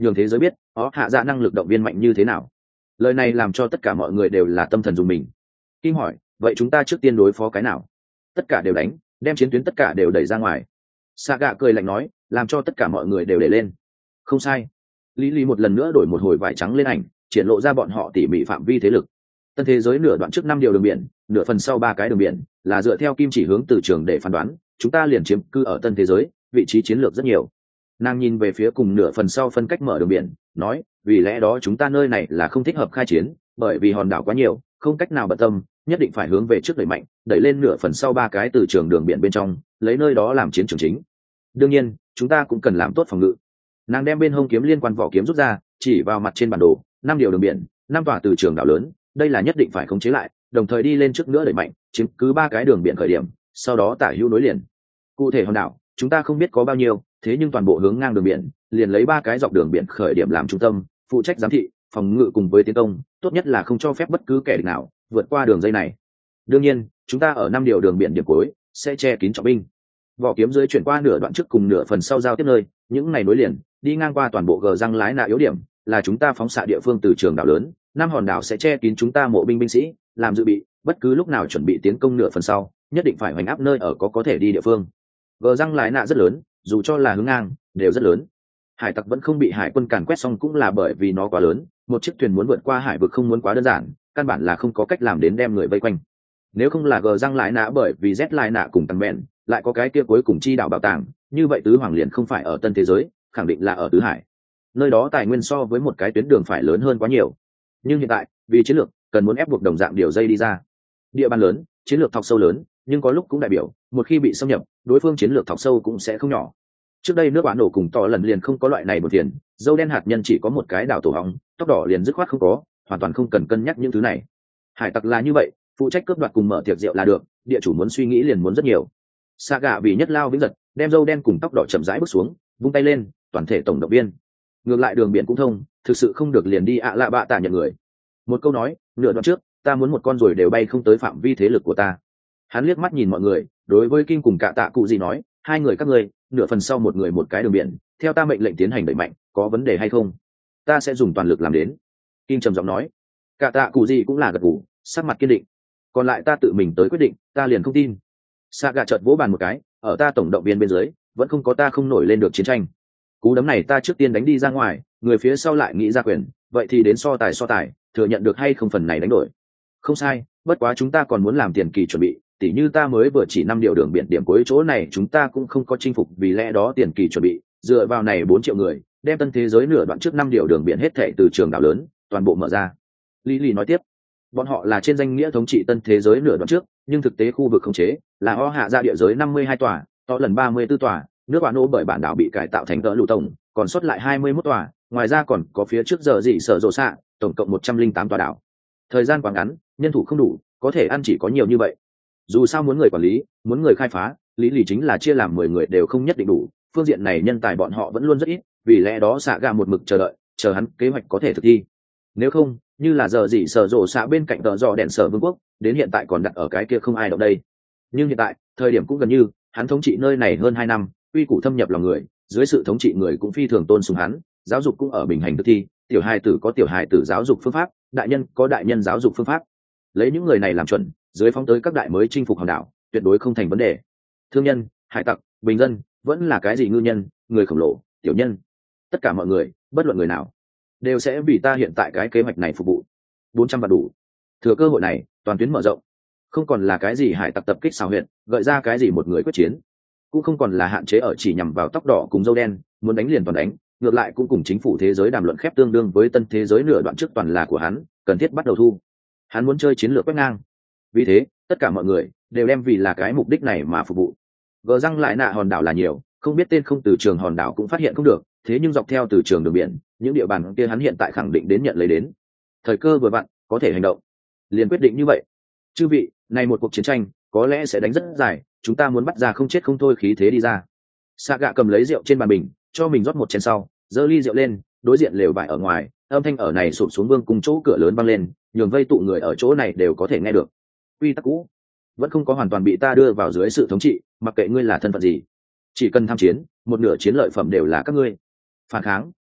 Speaker 1: nhường thế giới biết ó hạ dạ năng lực động viên mạnh như thế nào. Lời này làm cho tất cả mọi người đều là tâm thần dùng mình. Kim hỏi, vậy chúng ta trước tiên đối phó cái nào? Tất cả đều đánh, đem chiến tuyến tất cả đều đẩy ra ngoài. Saga cười lạnh nói, làm cho tất cả mọi người đều đẩy lên. Không sai. Lý Lý một lần nữa đổi một hồi vải trắng lên ảnh, triển lộ ra bọn họ tỉ mỉ phạm vi thế lực. Tân thế giới nửa đoạn trước năm điều đường biển, nửa phần sau ba cái đường biển, là dựa theo kim chỉ hướng từ trường để phán đoán, chúng ta liền chiếm cư ở tân thế giới, vị trí chiến lược rất nhiều. Nàng nhìn về phía cùng nửa phần sau phân cách mở đường biển, nói, vì lẽ đó chúng ta nơi này là không thích hợp khai chiến, bởi vì hòn đảo quá nhiều, không cách nào bận tâm, nhất định phải hướng về trước đẩy mạnh, đẩy lên nửa phần sau ba cái từ trường đường biển bên trong, lấy nơi đó làm chiến trường chính. Đương nhiên, chúng ta cũng cần làm tốt phòng ngự. Nàng đem bên hông kiếm liên quan vỏ kiếm rút ra, chỉ vào mặt trên bản đồ, năm điều đường biển, năm tòa từ trường đảo lớn, đây là nhất định phải khống chế lại, đồng thời đi lên trước nữa đẩy mạnh, chiếm cứ ba cái đường biển khởi điểm, sau đó tả hữu nối liền. Cụ thể hòn đảo, chúng ta không biết có bao nhiêu, thế nhưng toàn bộ hướng ngang đường biển, liền lấy ba cái dọc đường biển khởi điểm làm trung tâm, phụ trách giám thị, phòng ngự cùng với tiến công, tốt nhất là không cho phép bất cứ kẻ địch nào vượt qua đường dây này. Đương nhiên, chúng ta ở năm điều đường biển điểm cuối sẽ che kín trọng binh. Vỏ kiếm dưới chuyển qua nửa đoạn trước cùng nửa phần sau giao tiếp nơi, những này nối liền, đi ngang qua toàn bộ gờ răng lái nạ yếu điểm, là chúng ta phóng xạ địa phương từ trường đảo lớn, năm hòn đảo sẽ che kín chúng ta mộ binh binh sĩ, làm dự bị, bất cứ lúc nào chuẩn bị tiến công nửa phần sau, nhất định phải hoành áp nơi ở có có thể đi địa phương. Gờ răng lái nạ rất lớn, dù cho là hướng ngang, đều rất lớn. Hải tặc vẫn không bị hải quân càn quét xong cũng là bởi vì nó quá lớn, một chiếc thuyền muốn vượt qua hải vực không muốn quá đơn giản, căn bản là không có cách làm đến đem người vây quanh. Nếu không là gờ răng lái nạ bởi vì z lái nạ cùng tăng bèn, lại có cái kia cuối cùng chi đảo bảo tàng, như vậy tứ hoàng liền không phải ở tân thế giới, khẳng định là ở tứ hải. Nơi đó tài nguyên so với một cái tuyến đường phải lớn hơn quá nhiều. Nhưng hiện tại, vì chiến lược, cần muốn ép buộc đồng dạng điều dây đi ra. Địa bàn lớn, chiến lược thọc sâu lớn, nhưng có lúc cũng đại biểu, một khi bị xâm nhập, đối phương chiến lược thọc sâu cũng sẽ không nhỏ. Trước đây nước bán nổ cùng tỏ lần liền không có loại này một tiền, dâu đen hạt nhân chỉ có một cái đảo tổ hóng, tóc đỏ liền dứt khoát không có, hoàn toàn không cần cân nhắc những thứ này. Hải tặc là như vậy, phụ trách cướp đoạt cùng mở tiệc rượu là được, địa chủ muốn suy nghĩ liền muốn rất nhiều. Saga vì nhất lao vĩnh giật, đem dâu đen cùng tóc đỏ chậm rãi bước xuống, vung tay lên, toàn thể tổng động viên. Ngược lại đường biển cũng thông, thực sự không được liền đi ạ lạ bạ tạ nhận người. Một câu nói, nửa đoạn trước, ta muốn một con rồi đều bay không tới phạm vi thế lực của ta. Hắn liếc mắt nhìn mọi người, đối với Kim cùng Cạ Tạ Cụ gì nói, hai người các ngươi, nửa phần sau một người một cái đường biển, theo ta mệnh lệnh tiến hành đẩy mạnh, có vấn đề hay không? Ta sẽ dùng toàn lực làm đến. Kim trầm giọng nói. Cạ Tạ Cụ gì cũng là gật gù, sắc mặt kiên định. Còn lại ta tự mình tới quyết định, ta liền không tin. Saga chợt vỗ bàn một cái, ở ta tổng động viên bên dưới, vẫn không có ta không nổi lên được chiến tranh. Cú đấm này ta trước tiên đánh đi ra ngoài, người phía sau lại nghĩ ra quyền, vậy thì đến so tài so tài, thừa nhận được hay không phần này đánh đổi. Không sai, bất quá chúng ta còn muốn làm tiền kỳ chuẩn bị, tỉ như ta mới vừa chỉ năm điều đường biển điểm cuối chỗ này chúng ta cũng không có chinh phục, vì lẽ đó tiền kỳ chuẩn bị, dựa vào này bốn triệu người, đem tân thế giới nửa đoạn trước năm điều đường biển hết thảy từ trường đảo lớn, toàn bộ mở ra. Lý Lý nói tiếp, bọn họ là trên danh nghĩa thống trị tân thế giới nửa đoạn trước, nhưng thực tế khu vực khống chế là ho hạ ra địa giới năm mươi hai tòa, to lần ba mươi tư tòa, nước bạn nô bởi bản đảo bị cải tạo thành cỡ lũ tổng, còn sót lại hai mươi mốt tòa, ngoài ra còn có phía trước giờ dị sở rộ xạ, tổng cộng một trăm linh tám tòa đảo. Thời gian quá ngắn, nhân thủ không đủ, có thể ăn chỉ có nhiều như vậy. Dù sao muốn người quản lý, muốn người khai phá, lý lì chính là chia làm mười người đều không nhất định đủ, phương diện này nhân tài bọn họ vẫn luôn rất ít, vì lẽ đó xạ gà một mực chờ đợi, chờ hắn kế hoạch có thể thực thi. Nếu không, như là giờ gì sở rộ xạ bên cạnh tờ dò đèn sở vương quốc, đến hiện tại còn đặt ở cái kia không ai động đây. Nhưng hiện tại, thời điểm cũng gần như, hắn thống trị nơi này hơn hai năm, uy củ thâm nhập lòng người, dưới sự thống trị người cũng phi thường tôn sùng hắn, giáo dục cũng ở bình hành thực thi, tiểu hài tử có tiểu hài tử giáo dục phương pháp, đại nhân có đại nhân giáo dục phương pháp. Lấy những người này làm chuẩn, dưới phóng tới các đại mới chinh phục hòn đảo, tuyệt đối không thành vấn đề. Thương nhân, hải tặc, bình dân, vẫn là cái gì ngư nhân, người khổng lồ, tiểu nhân, tất cả mọi người, bất luận người nào, đều sẽ vì ta hiện tại cái kế hoạch này phục vụ. Bốn trăm vạn đủ. Thừa cơ hội này, toàn tuyến mở rộng, không còn là cái gì hải tặc tập kích xào huyệt, gợi ra cái gì một người quyết chiến, cũng không còn là hạn chế ở chỉ nhằm vào tóc đỏ cùng dâu đen, muốn đánh liền toàn đánh, ngược lại cũng cùng chính phủ thế giới đàm luận khép tương đương với tân thế giới nửa đoạn trước toàn là của hắn, cần thiết bắt đầu thu. Hắn muốn chơi chiến lược quét ngang. Vì thế, tất cả mọi người đều đem vì là cái mục đích này mà phục vụ. Gờ răng lại nạ hòn đảo là nhiều, không biết tên không từ trường hòn đảo cũng phát hiện không được, thế nhưng dọc theo từ trường đường biển, những địa bàn kia hắn hiện tại khẳng định đến nhận lấy đến. Thời cơ vừa vặn, có thể hành động. Liền quyết định như vậy. Chư vị, này một cuộc chiến tranh, có lẽ sẽ đánh rất dài, chúng ta muốn bắt ra không chết không thôi khí thế đi ra. Saga cầm lấy rượu trên bàn bình, cho mình rót một chén sau, giơ ly rượu lên, đối diện lều vải ở ngoài, âm thanh ở này sụp xuống vương cùng chỗ cửa lớn vang lên, nhường vây tụ người ở chỗ này đều có thể nghe được. Quy tắc cũ vẫn không có hoàn toàn bị ta đưa vào dưới sự thống trị, mặc kệ ngươi là thân phận gì, chỉ cần tham chiến, một nửa chiến lợi phẩm đều là các ngươi. Phản kháng, công kích,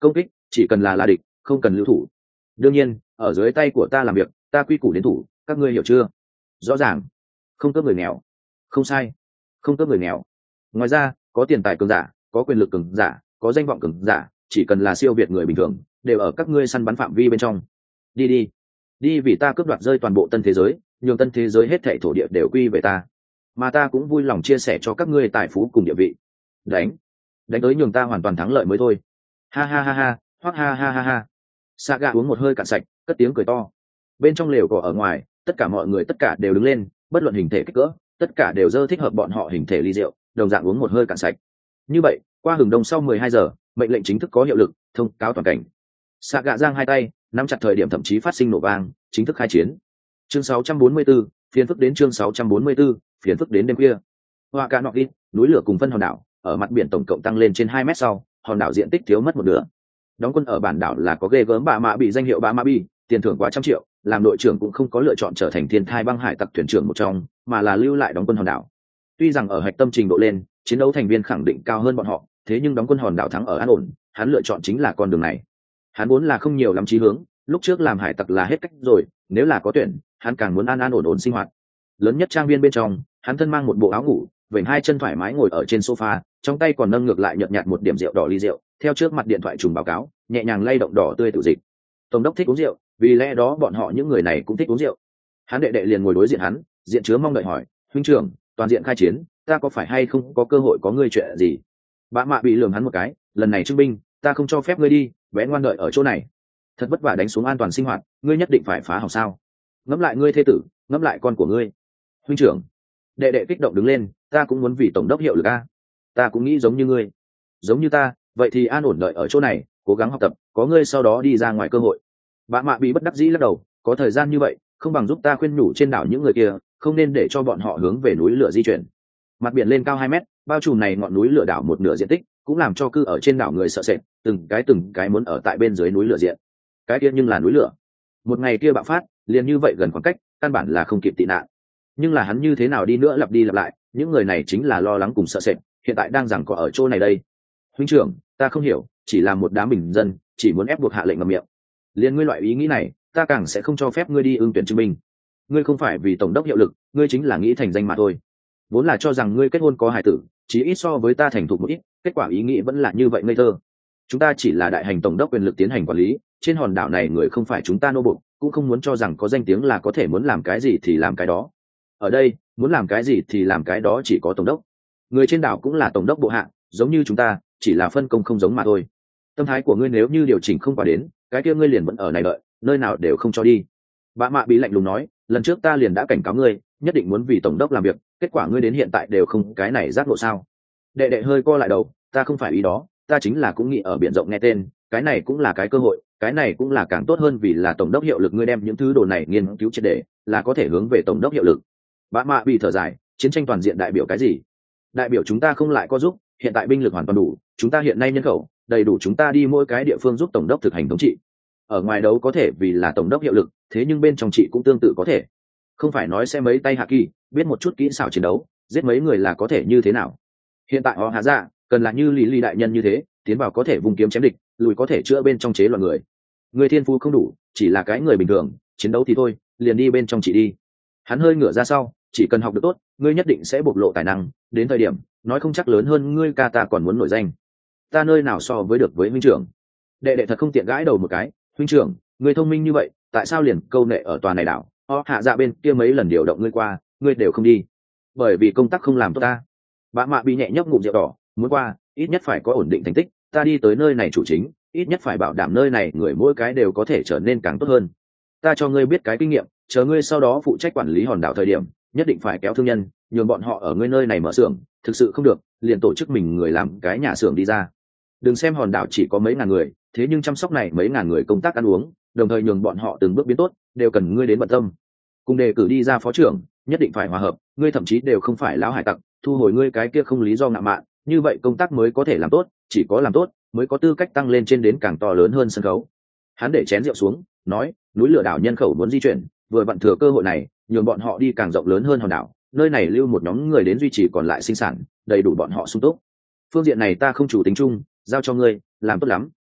Speaker 1: chỉ cần là là địch không cần lưu thủ. Đương nhiên ở dưới tay của ta làm việc, ta quy củ đến thủ, các ngươi hiểu chưa? Rõ ràng. Không cướp người nghèo. Không sai, không cướp người nghèo. Ngoài ra có tiền tài cường giả, có quyền lực cường giả, có danh vọng cường giả, chỉ cần là siêu việt người bình thường đều ở các ngươi săn bắn phạm vi bên trong. Đi đi đi, vì ta cướp đoạt rơi toàn bộ tân thế giới, nhường tân thế giới hết thảy thổ địa đều quy về ta, mà ta cũng vui lòng chia sẻ cho các ngươi tài phú cùng địa vị. Đánh đánh tới nhường ta hoàn toàn thắng lợi mới thôi. Ha ha ha ha, hoặc ha ha ha ha. Saga uống một hơi cạn sạch, cất tiếng cười to. Bên trong lều cỏ ở ngoài, tất cả mọi người tất cả đều đứng lên, bất luận hình thể kích cỡ, tất cả đều dơ thích hợp bọn họ hình thể ly rượu, đồng dạng uống một hơi cạn sạch. Như vậy, qua hừng đông sau mười hai giờ, mệnh lệnh chính thức có hiệu lực, thông cáo toàn cảnh. Saga giang hai tay, nắm chặt thời điểm thậm chí phát sinh nổ vang, chính thức khai chiến. Chương sáu trăm bốn mươi tư, phiền phức đến chương sáu trăm bốn mươi tư, phiền phức đến đêm khuya. Hoa Ca Nọ Gin, núi lửa cùng phân hòn đảo, ở mặt biển tổng cộng tăng lên trên hai mét sau, hòn đảo diện tích thiếu mất một nửa. Đóng quân ở bản đảo là có ghê gớm bạ mạ bị danh hiệu bạ mạ bị, tiền thưởng quá trăm triệu, làm đội trưởng cũng không có lựa chọn trở thành thiên thai băng hải tặc thuyền trưởng một trong, mà là lưu lại đóng quân hòn đảo. Tuy rằng ở hạch tâm trình độ lên, chiến đấu thành viên khẳng định cao hơn bọn họ, thế nhưng đóng quân hòn đảo thắng ở an ổn, hắn lựa chọn chính là con đường này. Hắn muốn là không nhiều lắm chí hướng, lúc trước làm hải tặc là hết cách rồi, nếu là có tuyển, hắn càng muốn an an ổn ổn sinh hoạt. Lớn nhất trang viên bên trong, hắn thân mang một bộ áo ngủ, vểnh hai chân thoải mái ngồi ở trên sofa, trong tay còn nâng ngược lại nhợt nhạt một điểm rượu đỏ ly rượu, theo trước mặt điện thoại trùng báo cáo, nhẹ nhàng lay động đỏ tươi tự dịch. Tổng đốc thích uống rượu, vì lẽ đó bọn họ những người này cũng thích uống rượu. Hắn đệ đệ liền ngồi đối diện hắn, diện chứa mong đợi hỏi, huynh trưởng, toàn diện khai chiến, ta có phải hay không có cơ hội có ngươi chuyện gì? Bạ mạ bị lườm hắn một cái, lần này trưng binh, ta không cho phép ngươi đi, bé ngoan đợi ở chỗ này. Thật vất vả đánh xuống an toàn sinh hoạt, ngươi nhất định phải phá hỏng sao? Ngẫm lại ngươi thê tử, ngẫm lại con của ngươi. Huynh trưởng, đệ đệ kích động đứng lên, ta cũng muốn vì tổng đốc hiệu lực a. Ta cũng nghĩ giống như ngươi, giống như ta, vậy thì an ổn đợi ở chỗ này, cố gắng học tập, có ngươi sau đó đi ra ngoài cơ hội. Bạ mạ bị bất đắc dĩ lắc đầu, có thời gian như vậy, không bằng giúp ta khuyên nhủ trên đảo những người kia, không nên để cho bọn họ hướng về núi lửa di chuyển. Mặt biển lên cao hai mét, bao trùm này ngọn núi lửa đảo một nửa diện tích, cũng làm cho cư ở trên đảo người sợ sệt, từng cái từng cái muốn ở tại bên dưới núi lửa diện. Cái kia nhưng là núi lửa. Một ngày kia bạo phát, liền như vậy gần khoảng cách, căn bản là không kịp tị nạn. Nhưng là hắn như thế nào đi nữa lặp đi lặp lại, những người này chính là lo lắng cùng sợ sệt, hiện tại đang giằng co ở chỗ này đây. Huynh trưởng, ta không hiểu, chỉ là một đám bình dân, chỉ muốn ép buộc hạ lệnh ngậm miệng. Liên ngươi loại ý nghĩ này, ta càng sẽ không cho phép ngươi đi ưng tuyển chứng minh. Ngươi không phải vì tổng đốc hiệu lực, ngươi chính là nghĩ thành danh mà thôi. Vốn là cho rằng ngươi kết hôn có hài tử, chỉ ít so với ta thành thục một ít, kết quả ý nghĩ vẫn là như vậy ngây thơ. Chúng ta chỉ là đại hành tổng đốc quyền lực tiến hành quản lý, trên hòn đảo này người không phải chúng ta nô bộc, cũng không muốn cho rằng có danh tiếng là có thể muốn làm cái gì thì làm cái đó. Ở đây, muốn làm cái gì thì làm cái đó chỉ có tổng đốc. Người trên đảo cũng là tổng đốc bộ hạ, giống như chúng ta, chỉ là phân công không giống mà thôi. Tâm thái của ngươi nếu như điều chỉnh không qua đến, cái kia ngươi liền vẫn ở này đợi, nơi nào đều không cho đi. Bạ mạ bị lạnh lùng nói, lần trước ta liền đã cảnh cáo ngươi, nhất định muốn vì tổng đốc làm việc, kết quả ngươi đến hiện tại đều không cái này giác ngộ sao? Đệ đệ hơi co lại đầu, ta không phải ý đó, ta chính là cũng nghĩ ở biển rộng nghe tên, cái này cũng là cái cơ hội, cái này cũng là càng tốt hơn vì là tổng đốc hiệu lực, ngươi đem những thứ đồ này nghiên cứu triệt để, là có thể hướng về tổng đốc hiệu lực. Bạ mạ bị thở dài, chiến tranh toàn diện đại biểu cái gì? Đại biểu chúng ta không lại có giúp, hiện tại binh lực hoàn toàn đủ, chúng ta hiện nay nhân khẩu đầy đủ chúng ta đi mỗi cái địa phương giúp tổng đốc thực hành thống trị. Ở ngoài đấu có thể vì là tổng đốc hiệu lực, thế nhưng bên trong trị cũng tương tự có thể. Không phải nói sẽ mấy tay hạ kỳ, biết một chút kỹ xảo chiến đấu, giết mấy người là có thể như thế nào. Hiện tại họ hạ dạ cần là như lý lý đại nhân như thế, tiến vào có thể vùng kiếm chém địch, lùi có thể chữa bên trong chế loạn người. Người thiên phú không đủ, chỉ là cái người bình thường, chiến đấu thì thôi, liền đi bên trong trị đi. Hắn hơi ngửa ra sau, chỉ cần học được tốt, ngươi nhất định sẽ bộc lộ tài năng, đến thời điểm nói không chắc lớn hơn ngươi ca ta còn muốn nổi danh. Ta nơi nào so với được với huynh trưởng? Đệ đệ thật không tiện gãi đầu một cái, huynh trưởng, ngươi thông minh như vậy, tại sao liền câu nệ ở tòa này đảo? Họ hạ dạ bên kia mấy lần điều động ngươi qua, ngươi đều không đi, bởi vì công tác không làm tốt ta. Bạ mạ bị nhẹ nhấp ngụm rượu đỏ, muốn qua, ít nhất phải có ổn định thành tích, ta đi tới nơi này chủ chính, ít nhất phải bảo đảm nơi này người mỗi cái đều có thể trở nên càng tốt hơn. Ta cho ngươi biết cái kinh nghiệm, chờ ngươi sau đó phụ trách quản lý hòn đảo thời điểm, nhất định phải kéo thương nhân, nhường bọn họ ở ngươi nơi này mở xưởng, thực sự không được, liền tổ chức mình người làm cái nhà xưởng đi ra. Đừng xem hòn đảo chỉ có mấy ngàn người, thế nhưng chăm sóc này mấy ngàn người công tác ăn uống, đồng thời nhường bọn họ từng bước biến tốt, đều cần ngươi đến bận tâm. Cùng đề cử đi ra phó trưởng, nhất định phải hòa hợp, ngươi thậm chí đều không phải lão hải tặc, thu hồi ngươi cái kia không lý do ngạo mạn, như vậy công tác mới có thể làm tốt, chỉ có làm tốt mới có tư cách tăng lên trên đến càng to lớn hơn sân khấu. Hắn để chén rượu xuống, nói, núi lửa đảo nhân khẩu muốn di chuyển, vừa vặn thừa cơ hội này, nhường bọn họ đi càng rộng lớn hơn hòn đảo, nơi này lưu một nhóm người đến duy trì còn lại sinh sản, đầy đủ bọn họ sung túc. Phương diện này ta không chủ tính chung, giao cho ngươi, làm tốt lắm,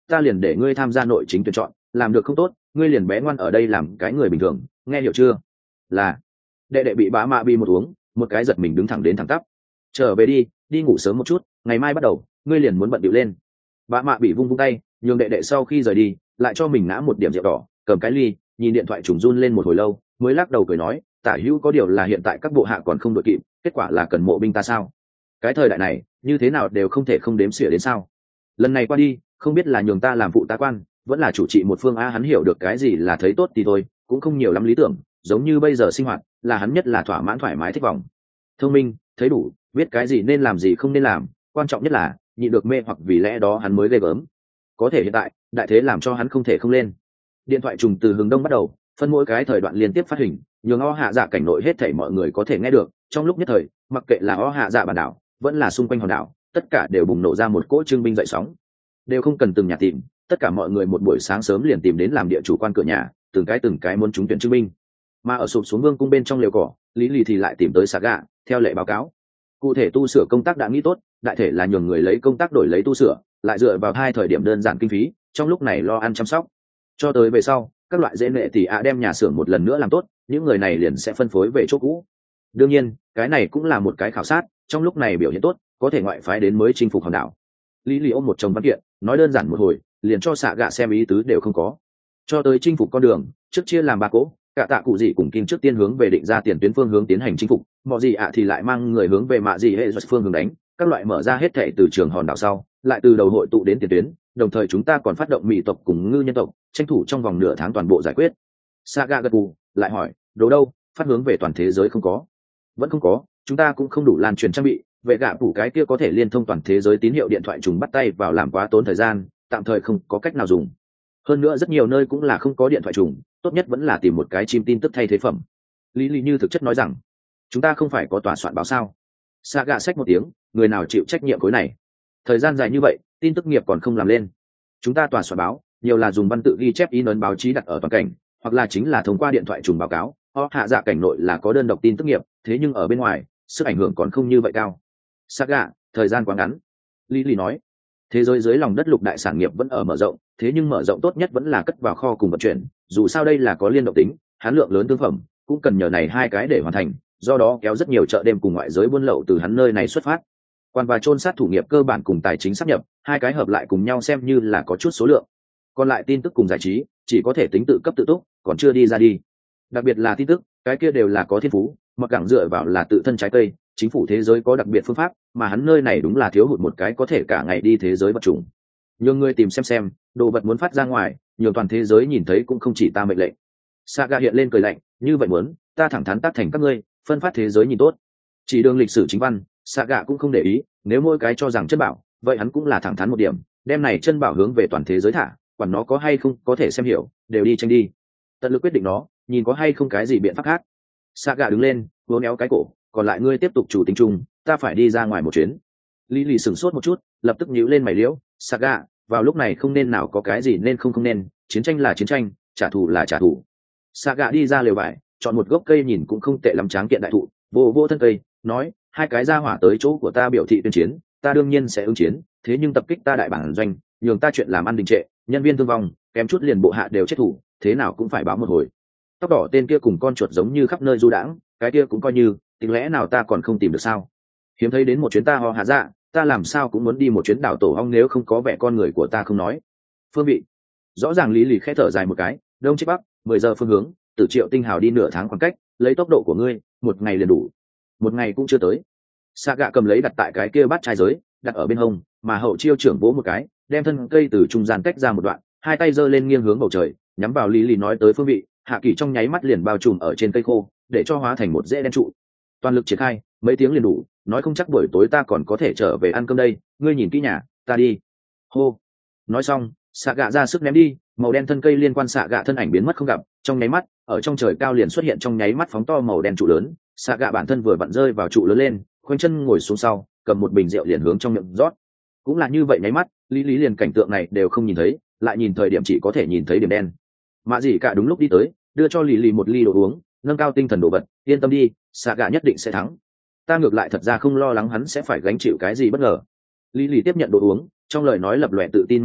Speaker 1: ta liền để ngươi tham gia nội chính tuyển chọn, làm được không tốt ngươi liền bé ngoan ở đây làm cái người bình thường, nghe hiểu chưa? Là. Đệ đệ bị bá mạ bi một uống một cái giật mình đứng thẳng đến thẳng tắp. Trở về đi, đi ngủ sớm một chút, ngày mai bắt đầu ngươi liền muốn bận điệu lên. Bá mạ bị vung vung tay nhường đệ đệ sau khi rời đi lại cho mình ngã một điểm rượu đỏ, cầm cái ly nhìn điện thoại trùng run lên một hồi lâu mới lắc đầu cười nói, tả hữu có điều là hiện tại các bộ hạ còn không đội kịp, kết quả là cần mộ binh ta sao? Cái thời đại này như thế nào đều không thể không đếm xỉa đến sao? Lần này qua đi không biết là nhường ta làm phụ tá quan vẫn là chủ trị một phương a, hắn hiểu được cái gì là thấy tốt thì thôi, cũng không nhiều lắm lý tưởng, giống như bây giờ sinh hoạt là hắn nhất là thỏa mãn thoải mái thích vọng. Thông minh thấy đủ, biết cái gì nên làm gì không nên làm, quan trọng nhất là nhịn được mê hoặc, vì lẽ đó hắn mới ghê gớm. Có thể hiện tại đại thế làm cho hắn không thể không lên. Điện thoại trùng từ hướng đông bắt đầu phân mỗi cái thời đoạn liên tiếp phát hình, nhường o hạ dạ cảnh nội hết thảy mọi người có thể nghe được. Trong lúc nhất thời mặc kệ là o hạ dạ bản đảo vẫn là xung quanh hòn đảo, tất cả đều bùng nổ ra một cỗ trưng binh dậy sóng, đều không cần từng nhà tìm, tất cả mọi người một buổi sáng sớm liền tìm đến làm địa chủ quan cửa nhà, từng cái từng cái muốn trúng tuyển trưng binh. Mà ở sụp xuống vương cung bên trong lều cỏ, lý lì thì lại tìm tới Saga, theo lệ báo cáo cụ thể tu sửa công tác đã nghĩ tốt, đại thể là nhường người lấy công tác đổi lấy tu sửa, lại dựa vào hai thời điểm đơn giản kinh phí, trong lúc này lo ăn chăm sóc cho tới về sau các loại dễ nệ thì ạ đem nhà xưởng một lần nữa làm tốt, những người này liền sẽ phân phối về chỗ cũ. Đương nhiên cái này cũng là một cái khảo sát, trong lúc này biểu hiện tốt có thể ngoại phái đến mới chinh phục hòn đảo. lý lì ôm một chồng văn kiện nói đơn giản một hồi liền cho xạ gạ xem ý tứ đều không có. Cho tới chinh phục con đường trước chia làm ba cỗ, cả tạ cụ gì cùng kim trước tiên hướng về định ra tiền tuyến phương hướng tiến hành chinh phục, mọi gì ạ thì lại mang người hướng về mạ gì hệ phương hướng đánh, các loại mở ra hết thệ từ trường hòn đảo sau lại từ đầu hội tụ đến tiền tuyến, đồng thời chúng ta còn phát động mỹ tộc cùng ngư nhân tộc tranh thủ trong vòng nửa tháng toàn bộ giải quyết. Saga gật gù lại hỏi, đồ đâu, phát hướng về toàn thế giới không có? Vẫn không có, chúng ta cũng không đủ lan truyền trang bị, vệ gạ phủ cái kia có thể liên thông toàn thế giới tín hiệu điện thoại trùng bắt tay vào làm quá tốn thời gian, tạm thời không có cách nào dùng. Hơn nữa rất nhiều nơi cũng là không có điện thoại trùng, tốt nhất vẫn là tìm một cái chim tin tức thay thế phẩm. Lý Lý như thực chất nói rằng, chúng ta không phải có tòa soạn báo sao? Saga xách một tiếng, người nào chịu trách nhiệm khối này? Thời gian dài như vậy tin tức nghiệp còn không làm lên. Chúng ta tòa soạn báo nhiều là dùng văn tự ghi chép in ấn báo chí đặt ở toàn cảnh, hoặc là chính là thông qua điện thoại trùng báo cáo. Họ hạ dạ cảnh nội là có đơn độc tin tức nghiệp, thế nhưng ở bên ngoài sức ảnh hưởng còn không như vậy cao. Saga, thời gian quá ngắn. Lý Lý nói, thế giới dưới lòng đất lục đại sản nghiệp vẫn ở mở rộng, thế nhưng mở rộng tốt nhất vẫn là cất vào kho cùng vận chuyển, dù sao đây là có liên động tính, hắn lượng lớn thương phẩm cũng cần nhờ này hai cái để hoàn thành, do đó kéo rất nhiều chợ đêm cùng ngoại giới buôn lậu từ hắn nơi này xuất phát. Quan và chôn sát thủ nghiệp cơ bản cùng tài chính sáp nhập, hai cái hợp lại cùng nhau xem như là có chút số lượng. Còn lại tin tức cùng giải trí chỉ có thể tính tự cấp tự túc, còn chưa đi ra đi. Đặc biệt là tin tức, cái kia đều là có thiên phú, mặc gẳng dựa vào là tự thân trái cây, chính phủ thế giới có đặc biệt phương pháp, mà hắn nơi này đúng là thiếu hụt một cái có thể cả ngày đi thế giới vật chủng. Nhường ngươi tìm xem xem, đồ vật muốn phát ra ngoài, nhiều toàn thế giới nhìn thấy cũng không chỉ ta mệnh lệnh. Saga hiện lên cười lạnh, như vậy muốn, ta thẳng thắn tác thành các ngươi, phân phát thế giới nhìn tốt. Chỉ đường lịch sử chính văn, Saga cũng không để ý, nếu mỗi cái cho rằng chân bảo, vậy hắn cũng là thẳng thắn một điểm, đem này chân bảo hướng về toàn thế giới thả, quản nó có hay không có thể xem hiểu, đều đi tranh đi. Tận lực quyết định nó, nhìn có hay không cái gì biện pháp khác. Saga đứng lên, vỗ néo cái cổ, còn lại ngươi tiếp tục chủ tính chung, ta phải đi ra ngoài một chuyến. Lý Lì sửng sốt một chút, lập tức nhíu lên mày liễu, Saga, vào lúc này không nên nào có cái gì nên không không nên, chiến tranh là chiến tranh, trả thù là trả thù. Saga đi ra lều vải, chọn một gốc cây nhìn cũng không tệ lắm tráng kiện đại thụ, vô vô thân cây, nói, hai cái ra hỏa tới chỗ của ta biểu thị tuyên chiến, ta đương nhiên sẽ ứng chiến, thế nhưng tập kích ta đại bản doanh, nhường ta chuyện làm ăn đình trệ, nhân viên thương vong, kém chút liền bộ hạ đều chết thủ, thế nào cũng phải báo một hồi. Tóc đỏ tên kia cùng con chuột giống như khắp nơi du đãng, cái kia cũng coi như, tính lẽ nào ta còn không tìm được sao? Hiếm thấy đến một chuyến ta ho hạ dạ, ta làm sao cũng muốn đi một chuyến đảo tổ ong, nếu không có vẻ con người của ta không nói. Phương vị, rõ ràng Lý Lì khẽ thở dài một cái, đông chí bắc, mười giờ phương hướng, Tử Triệu tinh hào đi nửa tháng khoảng cách, lấy tốc độ của ngươi, một ngày liền đủ. Một ngày cũng chưa tới. Saga cầm lấy đặt tại cái kia bát trai giới, đặt ở bên hông, mà hậu chiêu trưởng vỗ một cái, đem thân cây từ trung gian tách ra một đoạn, hai tay giơ lên nghiêng hướng bầu trời, nhắm vào Lý Lì nói tới phương vị, hạ kỳ trong nháy mắt liền bao trùm ở trên cây khô, để cho hóa thành một rễ đen trụ. Toàn lực triển khai, mấy tiếng liền đủ, nói không chắc buổi tối ta còn có thể trở về ăn cơm đây, ngươi nhìn kỹ nhà, ta đi. Hô. Nói xong, Saga ra sức ném đi, màu đen thân cây liên quan Saga thân ảnh biến mất không gặp, trong nháy mắt, ở trong trời cao liền xuất hiện trong nháy mắt phóng to màu đen trụ lớn, Saga bản thân vừa vặn rơi vào trụ lớn lên, khoanh chân ngồi xuống sau, cầm một bình rượu liền hướng trong miệng rót. Cũng là như vậy nháy mắt, Lý Lý liền cảnh tượng này đều không nhìn thấy, lại nhìn thời điểm chỉ có thể nhìn thấy điểm đen. Mạ gì cả đúng lúc đi tới, đưa cho Lý Lý một ly đồ uống, nâng cao tinh thần đồ vật, yên tâm đi, Saga nhất định sẽ thắng. Ta ngược lại thật ra không lo lắng hắn sẽ phải gánh chịu cái gì bất ngờ. Lý Lý tiếp nhận đồ uống, trong lời nói lập lòe tự tin mãnh liệt,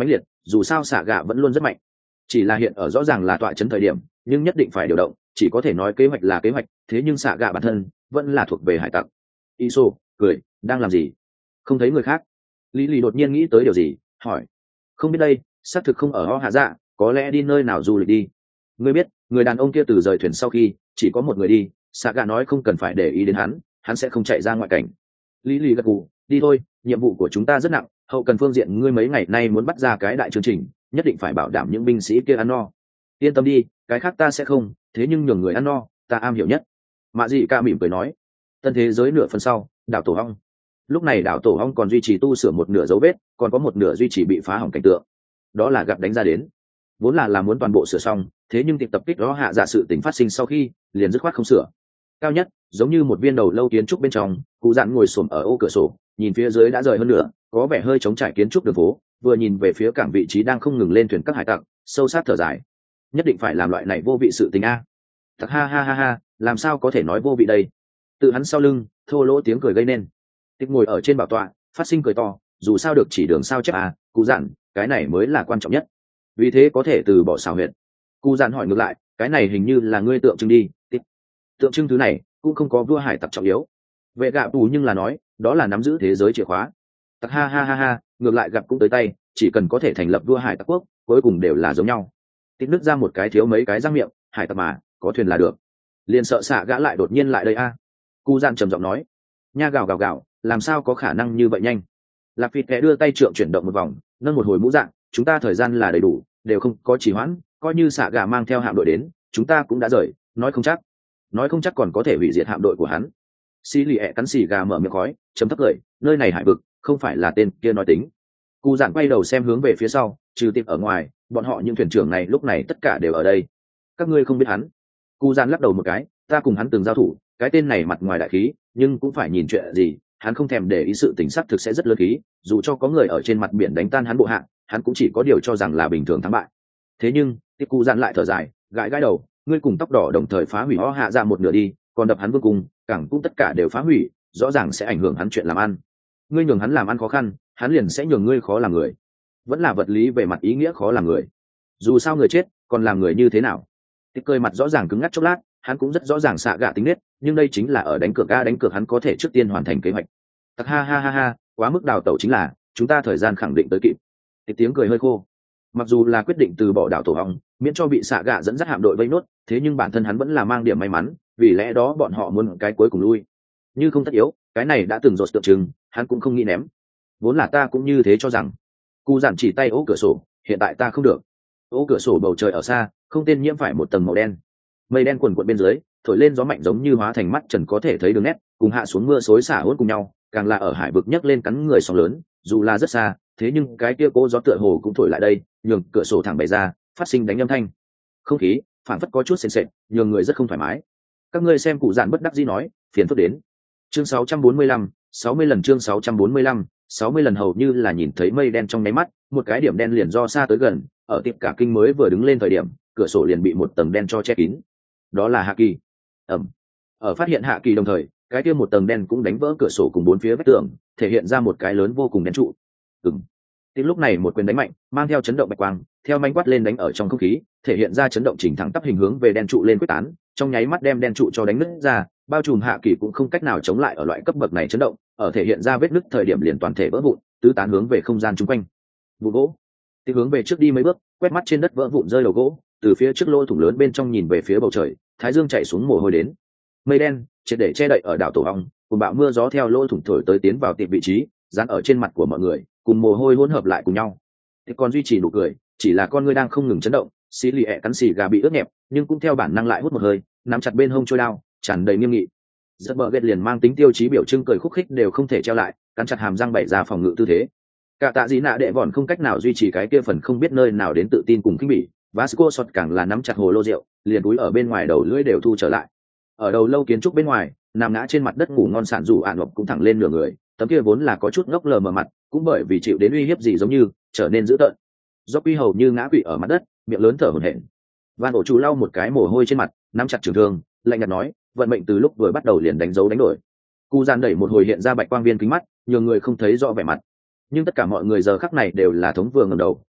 Speaker 1: dù sao xạ gạ vẫn luôn rất mạnh. Chỉ là hiện ở rõ ràng là tọa chấn thời điểm, nhưng nhất định phải điều động, chỉ có thể nói kế hoạch là kế hoạch, thế nhưng xạ gạ bản thân vẫn là thuộc về hải tặc. Iso cười, đang làm gì? Không thấy người khác. Lý Lì đột nhiên nghĩ tới điều gì, hỏi. Không biết đây, xác thực không ở Ho Hạ Dạ, có lẽ đi nơi nào du lịch đi. Ngươi biết, người đàn ông kia từ rời thuyền sau khi chỉ có một người đi, xạ gạ nói không cần phải để ý đến hắn, hắn sẽ không chạy ra ngoại cảnh. Lý Lì gật gù, đi thôi, nhiệm vụ của chúng ta rất nặng, hậu cần phương diện ngươi mấy ngày nay muốn bắt ra cái đại chương trình, nhất định phải bảo đảm những binh sĩ kia ăn no. Yên tâm đi, cái khác ta sẽ không, thế nhưng nhường người ăn no, ta am hiểu nhất. Mạ Dị Ca mỉm cười nói. Tân thế giới nửa phần sau, đảo Tổ Hong. Lúc này đảo Tổ Hong còn duy trì tu sửa một nửa dấu vết, còn có một nửa duy trì bị phá hỏng cảnh tượng. Đó là gặp đánh ra đến. Vốn là là muốn toàn bộ sửa xong, thế nhưng tiệp tập kích đó hạ dạ sự tình phát sinh sau khi, liền dứt khoát không sửa. Cao nhất, giống như một viên đầu lâu kiến trúc bên trong, cụ dặn ngồi xổm ở ô cửa sổ, nhìn phía dưới đã rời hơn nửa, có vẻ hơi trống trải kiến trúc đường phố, vừa nhìn về phía cảng vị trí đang không ngừng lên thuyền các hải tặc, sâu sát thở dài. Nhất định phải làm loại này vô vị sự tình a. Thật ha ha ha ha, làm sao có thể nói vô vị đây? Tự hắn sau lưng, thô lỗ tiếng cười gây nên. Tiếp ngồi ở trên bảo tọa, phát sinh cười to, dù sao được chỉ đường sao chép à, cụ dặn, cái này mới là quan trọng nhất. Vì thế có thể từ bỏ xảo huyệt. Cụ dặn hỏi ngược lại, cái này hình như là ngươi tượng trưng đi. Tiếp. Tượng trưng thứ này cũng không có vua hải tặc trọng yếu. Vệ gạ tù nhưng là nói, đó là nắm giữ thế giới chìa khóa. Tặc ha ha ha ha, ngược lại gặp cũng tới tay, chỉ cần có thể thành lập vua hải tặc quốc, cuối cùng đều là giống nhau. Tiếp nứt ra một cái thiếu mấy cái răng miệng, hải tặc mà, có thuyền là được. Liền sợ xạ gã lại đột nhiên lại đây a. À. Cụ dặn trầm giọng nói, nha gào gào gào, làm sao có khả năng như vậy nhanh? Lạc Phịt kẽ đưa tay trượng chuyển động một vòng, nâng một hồi mũ dạng, chúng ta thời gian là đầy đủ, đều không có trì hoãn, coi như xạ gà mang theo hạm đội đến, chúng ta cũng đã rời, nói không chắc, nói không chắc còn có thể hủy diệt hạm đội của hắn. Xí lì ẹ cắn xì gà mở miệng khói, chấm thấp cười, nơi này hải vực, không phải là tên kia nói tính. Cụ dặn quay đầu xem hướng về phía sau, trừ tiệp ở ngoài, bọn họ những thuyền trưởng này lúc này tất cả đều ở đây. Các ngươi không biết hắn. Cụ dặn lắc đầu một cái, ta cùng hắn từng giao thủ, cái tên này mặt ngoài đại khí, nhưng cũng phải nhìn chuyện gì, hắn không thèm để ý sự tình sắc thực sẽ rất lớn khí, dù cho có người ở trên mặt biển đánh tan hắn bộ hạng, hắn cũng chỉ có điều cho rằng là bình thường thắng bại. Thế nhưng tiếp cụ dặn lại thở dài, gãi gãi đầu, ngươi cùng tóc đỏ đồng thời phá hủy Ho Hạ Dạ một nửa đi, còn đập hắn vương cung, cảng cũng tất cả đều phá hủy, rõ ràng sẽ ảnh hưởng hắn chuyện làm ăn. Ngươi nhường hắn làm ăn khó khăn, hắn liền sẽ nhường ngươi khó làm người. Vẫn là vật lý về mặt ý nghĩa khó làm người. Dù sao người chết, còn làm người như thế nào? Tiếp cười mặt rõ ràng cứng ngắc chốc lát, hắn cũng rất rõ ràng xạ gạ tính nết, nhưng đây chính là ở đánh cược ga đánh cược hắn có thể trước tiên hoàn thành kế hoạch. Tặc ha ha ha ha, quá mức đào tẩu chính là, chúng ta thời gian khẳng định tới kịp. Tiếp tiếng cười hơi khô. Mặc dù là quyết định từ bỏ đảo Tổ Hong, miễn cho bị xạ gạ dẫn dắt hạm đội vây nốt, thế nhưng bản thân hắn vẫn là mang điểm may mắn, vì lẽ đó bọn họ muốn cái cuối cùng lui. Như không tất yếu, cái này đã từng rột tượng trưng, hắn cũng không nghĩ ném. Vốn là ta cũng như thế cho rằng. Cụ giản chỉ tay ố cửa sổ, hiện tại ta không được. Ố cửa sổ bầu trời ở xa, không tên nhiễm phải một tầng màu đen. Mây đen quần quật bên dưới, thổi lên gió mạnh giống như hóa thành mắt trần có thể thấy đường nét, cùng hạ xuống mưa xối xả hỗn cùng nhau, càng là ở hải vực nhấc lên cắn người sóng lớn, dù là rất xa, thế nhưng cái kia cố gió tựa hồ cũng thổi lại đây, nhường cửa sổ thẳng bày ra, phát sinh đánh âm thanh. Không khí phản phất có chút sền sệt, nhường người rất không thoải mái. Các ngươi xem cụ giản bất đắc dĩ nói, phiền phức đến. Chương sáu trăm bốn mươi lăm, sáu mươi lần chương sáu trăm bốn mươi lăm, sáu mươi lần hầu như là nhìn thấy mây đen trong nháy mắt, một cái điểm đen liền do xa tới gần, ở tiệp cả kinh mới vừa đứng lên thời điểm, cửa sổ liền bị một tầng đen cho che kín. Đó là Hạ Kỳ. Ẩm. Ở phát hiện Hạ Kỳ đồng thời, cái kia một tầng đen cũng đánh vỡ cửa sổ cùng bốn phía vách tường, thể hiện ra một cái lớn vô cùng đen trụ. Ừm. Tiếp lúc này một quyền đánh mạnh, mang theo chấn động bạch quang, theo manh quát lên đánh ở trong không khí, thể hiện ra chấn động chỉnh thẳng tắp hình hướng về đen trụ lên quyết tán, trong nháy mắt đem đen trụ cho đánh nứt ra, bao trùm Hạ Kỳ cũng không cách nào chống lại ở loại cấp bậc này chấn động, ở thể hiện ra vết nứt thời điểm liền toàn thể vỡ vụn, tứ tán hướng về không gian chung quanh. Vụ gỗ. Tiếp hướng về trước đi mấy bước, quét mắt trên đất vỡ vụn rơi đầu gỗ, từ phía trước lỗ thủng lớn bên trong nhìn về phía bầu trời, thái dương chạy xuống mồ hôi đến. Mây đen triệt để che đậy ở đảo Tổ Hong, cùng bão mưa gió theo lỗ thủng thổi tới tiến vào tiệm vị trí, dán ở trên mặt của mọi người, cùng mồ hôi hỗn hợp lại cùng nhau. Thì còn duy trì nụ cười, chỉ là con ngươi đang không ngừng chấn động, xí lì ẹ cắn xì gà bị ướt nhẹp, nhưng cũng theo bản năng lại hút một hơi, nắm chặt bên hông trôi đao, tràn đầy nghiêm nghị. Rất bờ ghét liền mang tính tiêu chí biểu trưng cười khúc khích đều không thể treo lại, cắn chặt hàm răng bày ra phòng ngự tư thế. Cả tạ dĩ nạ đệ vòn không cách nào duy trì cái kia phần không biết nơi nào đến tự tin cùng khinh bỉ, Vasco sọt càng là nắm chặt hồ lô rượu, liền túi ở bên ngoài đầu lưỡi đều thu trở lại. Ở đầu lâu kiến trúc bên ngoài, nằm ngã trên mặt đất ngủ ngon sản rủ ạn ngọc cũng thẳng lên nửa người, tấm kia vốn là có chút ngốc lờ mờ mặt, cũng bởi vì chịu đến uy hiếp gì giống như trở nên dữ tợn. Do quy hầu như ngã quỵ ở mặt đất, miệng lớn thở hổn hển. Van ổ chủ lau một cái mồ hôi trên mặt, nắm chặt trường thương, lạnh nhạt nói, vận mệnh từ lúc vừa bắt đầu liền đánh dấu đánh đổi. Cu gian đẩy một hồi hiện ra bạch quang viên kính mắt, nhiều người không thấy rõ vẻ mặt, nhưng tất cả mọi người giờ khắc này đều là thống vừa ngẩng đầu,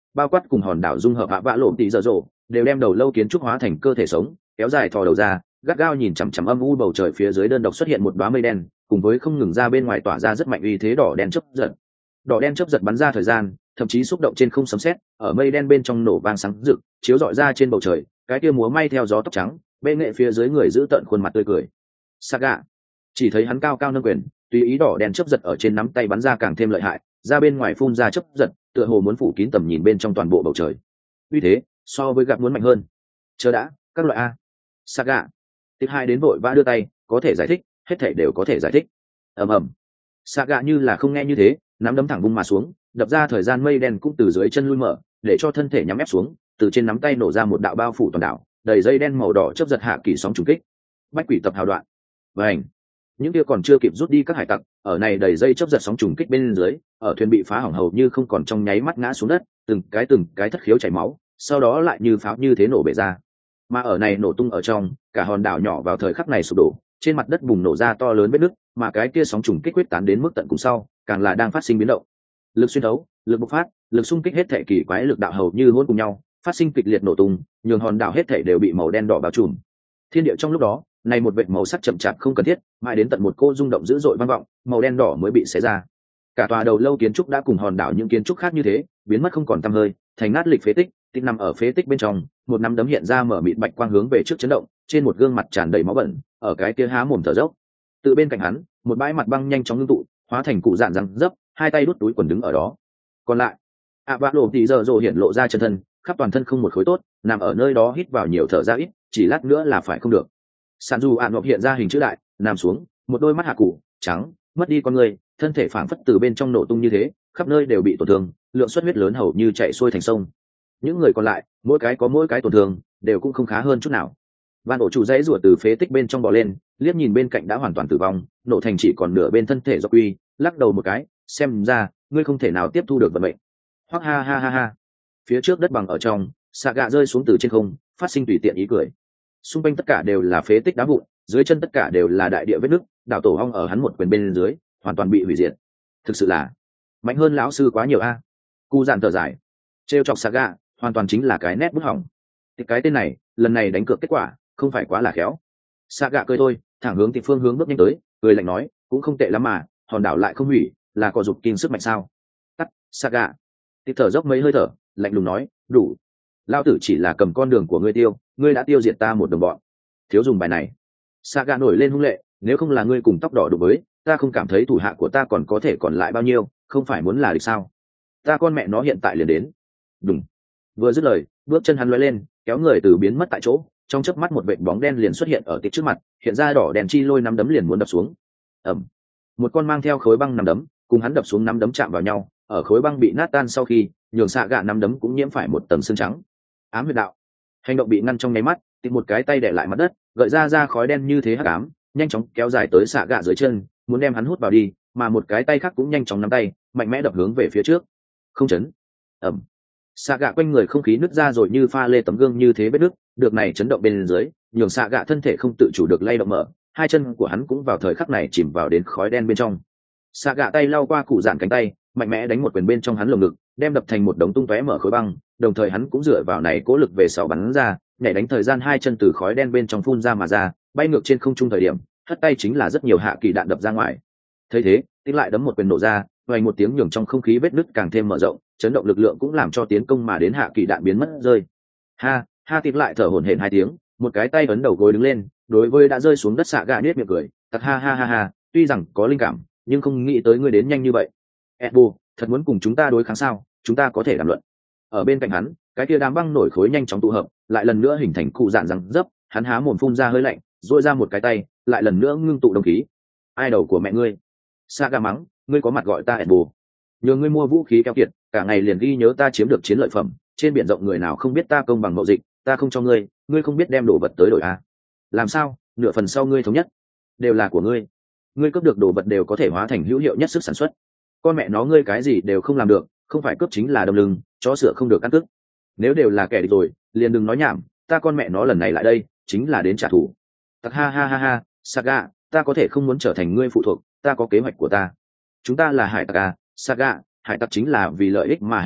Speaker 1: bao quát cùng hòn đảo dung hợp hạ vã lộ tỷ dở dộ đều đem đầu lâu kiến trúc hóa thành cơ thể sống, kéo dài thò đầu ra, gắt gao nhìn chằm chằm âm u bầu trời phía dưới đơn độc xuất hiện một đóa mây đen, cùng với không ngừng ra bên ngoài tỏa ra rất mạnh uy thế đỏ đen chớp giật. Đỏ đen chớp giật bắn ra thời gian, thậm chí xúc động trên không sấm sét, ở mây đen bên trong nổ vang sáng rực, chiếu rọi ra trên bầu trời, cái kia múa may theo gió tóc trắng, bên nghệ phía dưới người giữ tận khuôn mặt tươi cười. Saga, chỉ thấy hắn cao cao nâng quyền, tùy ý đỏ đen chớp giật ở trên nắm tay bắn ra càng thêm lợi hại, ra bên ngoài phun ra chớp giật, tựa hồ muốn phủ kín tầm nhìn bên trong toàn bộ bầu trời. Uy thế so với gặp muốn mạnh hơn. Chờ đã, các loại a. Saga, tiếp hai đến vội vã đưa tay, có thể giải thích, hết thảy đều có thể giải thích. Ầm ầm. Saga như là không nghe như thế, nắm đấm thẳng vung mà xuống, đập ra thời gian mây đen cũng từ dưới chân lui mở, để cho thân thể nhắm ép xuống, từ trên nắm tay nổ ra một đạo bao phủ toàn đảo, đầy dây đen màu đỏ chớp giật hạ kỳ sóng trùng kích. Bách quỷ tập hào đoạn. Vành. Những kia còn chưa kịp rút đi các hải tặc, ở này đầy dây chớp giật sóng trùng kích bên dưới, ở thuyền bị phá hỏng hầu như không còn trong nháy mắt ngã xuống đất, từng cái từng cái thất khiếu chảy máu, sau đó lại như pháo như thế nổ bể ra. Mà ở này nổ tung ở trong, cả hòn đảo nhỏ vào thời khắc này sụp đổ, trên mặt đất bùng nổ ra to lớn vết nứt, mà cái kia sóng trùng kích quyết tán đến mức tận cùng sau, càng là đang phát sinh biến động. Lực xuyên thấu, lực bộc phát, lực xung kích hết thể kỳ quái lực đạo hầu như hỗn cùng nhau, phát sinh kịch liệt nổ tung, nhường hòn đảo hết thể đều bị màu đen đỏ bao trùm. Thiên địa trong lúc đó, này một vệt màu sắc chậm chạp không cần thiết, mãi đến tận một cô rung động dữ dội vang vọng, màu đen đỏ mới bị xé ra. Cả tòa đầu lâu kiến trúc đã cùng hòn đảo những kiến trúc khác như thế, biến mất không còn tăm hơi, thành nát lịch phế tích, tích nằm ở phế tích bên trong, một nắm đấm hiện ra mở mịt bạch quang hướng về trước chấn động, trên một gương mặt tràn đầy máu bẩn, ở cái kia há mồm thở dốc. Từ bên cạnh hắn, một bãi mặt băng nhanh chóng ngưng tụ, hóa thành cụ dạn răng dấp, hai tay đút túi quần đứng ở đó. Còn lại, ạ vạ lộ thì giờ rồ hiện lộ ra chân thân, khắp toàn thân không một khối tốt, nằm ở nơi đó hít vào nhiều thở ra ít, chỉ lát nữa là phải không được. Sàn dù ạn ngọc hiện ra hình chữ đại, nằm xuống, một đôi mắt hạ cụ trắng, mất đi con người, thân thể phảng phất từ bên trong nổ tung như thế, khắp nơi đều bị tổn thương, lượng xuất huyết lớn hầu như chảy xuôi thành sông. Những người còn lại, mỗi cái có mỗi cái tổn thương, đều cũng không khá hơn chút nào. Van ổ chủ dãy rủa từ phế tích bên trong bò lên, liếc nhìn bên cạnh đã hoàn toàn tử vong, nổ thành chỉ còn nửa bên thân thể do quy, lắc đầu một cái, xem ra ngươi không thể nào tiếp thu được vận mệnh. Hoắc ha ha ha ha. Phía trước đất bằng ở trong, xạ gạ rơi xuống từ trên không, phát sinh tùy tiện ý cười. Xung quanh tất cả đều là phế tích đá vụn, dưới chân tất cả đều là đại địa vết nứt, đảo tổ hong ở hắn một quyền bên dưới, hoàn toàn bị hủy diệt. Thực sự là mạnh hơn lão sư quá nhiều a. Cu dạn thở dài, trêu chọc xạ gạ, hoàn toàn chính là cái nét bút hỏng. Thì cái tên này, lần này đánh cược kết quả, không phải quá là khéo. Xạ gạ cười thôi, thẳng hướng thì phương hướng bước nhanh tới, cười lạnh nói, cũng không tệ lắm mà, hòn đảo lại không hủy, là có dục kinh sức mạnh sao? Tắt, xạ gạ. Thì thở dốc mấy hơi thở, lạnh lùng nói, đủ. Lao tử chỉ là cầm con đường của ngươi tiêu, ngươi đã tiêu diệt ta một đồng bọn. Thiếu dùng bài này. Saga nổi lên hung lệ, nếu không là ngươi cùng tóc đỏ đụng với, ta không cảm thấy thủ hạ của ta còn có thể còn lại bao nhiêu, không phải muốn là địch sao? Ta con mẹ nó hiện tại liền đến. Đùng. Vừa dứt lời, bước chân hắn lóe lên, kéo người từ biến mất tại chỗ, trong chớp mắt một vệt bóng đen liền xuất hiện ở tít trước mặt, hiện ra đỏ đèn chi lôi nắm đấm liền muốn đập xuống. Ầm. Một con mang theo khối băng nắm đấm, cùng hắn đập xuống nắm đấm chạm vào nhau, ở khối băng bị nát tan sau khi, nhường xạ gạ nắm đấm cũng nhiễm phải một tầng xương trắng. Ám huyệt đạo. Hành động bị ngăn trong nháy mắt, tìm một cái tay đè lại mặt đất, gợi ra ra khói đen như thế hắc ám, nhanh chóng kéo dài tới xạ gạ dưới chân, muốn đem hắn hút vào đi, mà một cái tay khác cũng nhanh chóng nắm tay, mạnh mẽ đập hướng về phía trước. Không chấn. Ầm. Xạ gạ quanh người không khí nứt ra rồi như pha lê tấm gương như thế vết nứt, được này chấn động bên dưới, nhường xạ gạ thân thể không tự chủ được lay động mở, hai chân của hắn cũng vào thời khắc này chìm vào đến khói đen bên trong. Xạ gạ tay lau qua cụ dạn cánh tay, mạnh mẽ đánh một quyền bên trong hắn lồng ngực, đem đập thành một đống tung tóe mở khối băng, đồng thời hắn cũng dựa vào này cố lực về sau bắn ra, nhảy đánh thời gian hai chân từ khói đen bên trong phun ra mà ra, bay ngược trên không trung thời điểm, hất tay chính là rất nhiều hạ kỳ đạn đập ra ngoài. Thấy thế, tiến lại đấm một quyền nổ ra, vang một tiếng nhường trong không khí vết nứt càng thêm mở rộng, chấn động lực lượng cũng làm cho tiến công mà đến hạ kỳ đạn biến mất rơi. Ha, ha tiến lại thở hổn hển hai tiếng, một cái tay ấn đầu gối đứng lên, đối với đã rơi xuống đất xạ gà nết miệng cười, tặc ha ha ha ha, tuy rằng có linh cảm, nhưng không nghĩ tới ngươi đến nhanh như vậy. Edbu, thật muốn cùng chúng ta đối kháng sao? Chúng ta có thể đàm luận. Ở bên cạnh hắn, cái kia đám băng nổi khối nhanh chóng tụ hợp, lại lần nữa hình thành cụ dạn răng dấp, hắn há mồm phun ra hơi lạnh, duỗi ra một cái tay, lại lần nữa ngưng tụ đồng khí. Ai đầu của mẹ ngươi? Saga mắng, ngươi có mặt gọi ta Edbu. Nhờ ngươi mua vũ khí keo kiệt, cả ngày liền ghi nhớ ta chiếm được chiến lợi phẩm, trên biển rộng người nào không biết ta công bằng mậu dịch, ta không cho ngươi, ngươi không biết đem đồ vật tới đổi à? Làm sao? Nửa phần sau ngươi thống nhất, đều là của ngươi. Ngươi cướp được đồ vật đều có thể hóa thành hữu hiệu nhất sức sản xuất. Con mẹ nó ngươi cái gì đều không làm được, không phải cướp chính là đâm lưng, chó sửa không được ăn cướp. Nếu đều là kẻ địch rồi, liền đừng nói nhảm, ta con mẹ nó lần này lại đây, chính là đến trả thù. Tặc ha ha ha ha, Saga, ta có thể không muốn trở thành ngươi phụ thuộc, ta có kế hoạch của ta. Chúng ta là hải tặc à, Saga, hải tặc chính là vì lợi ích mà hành động,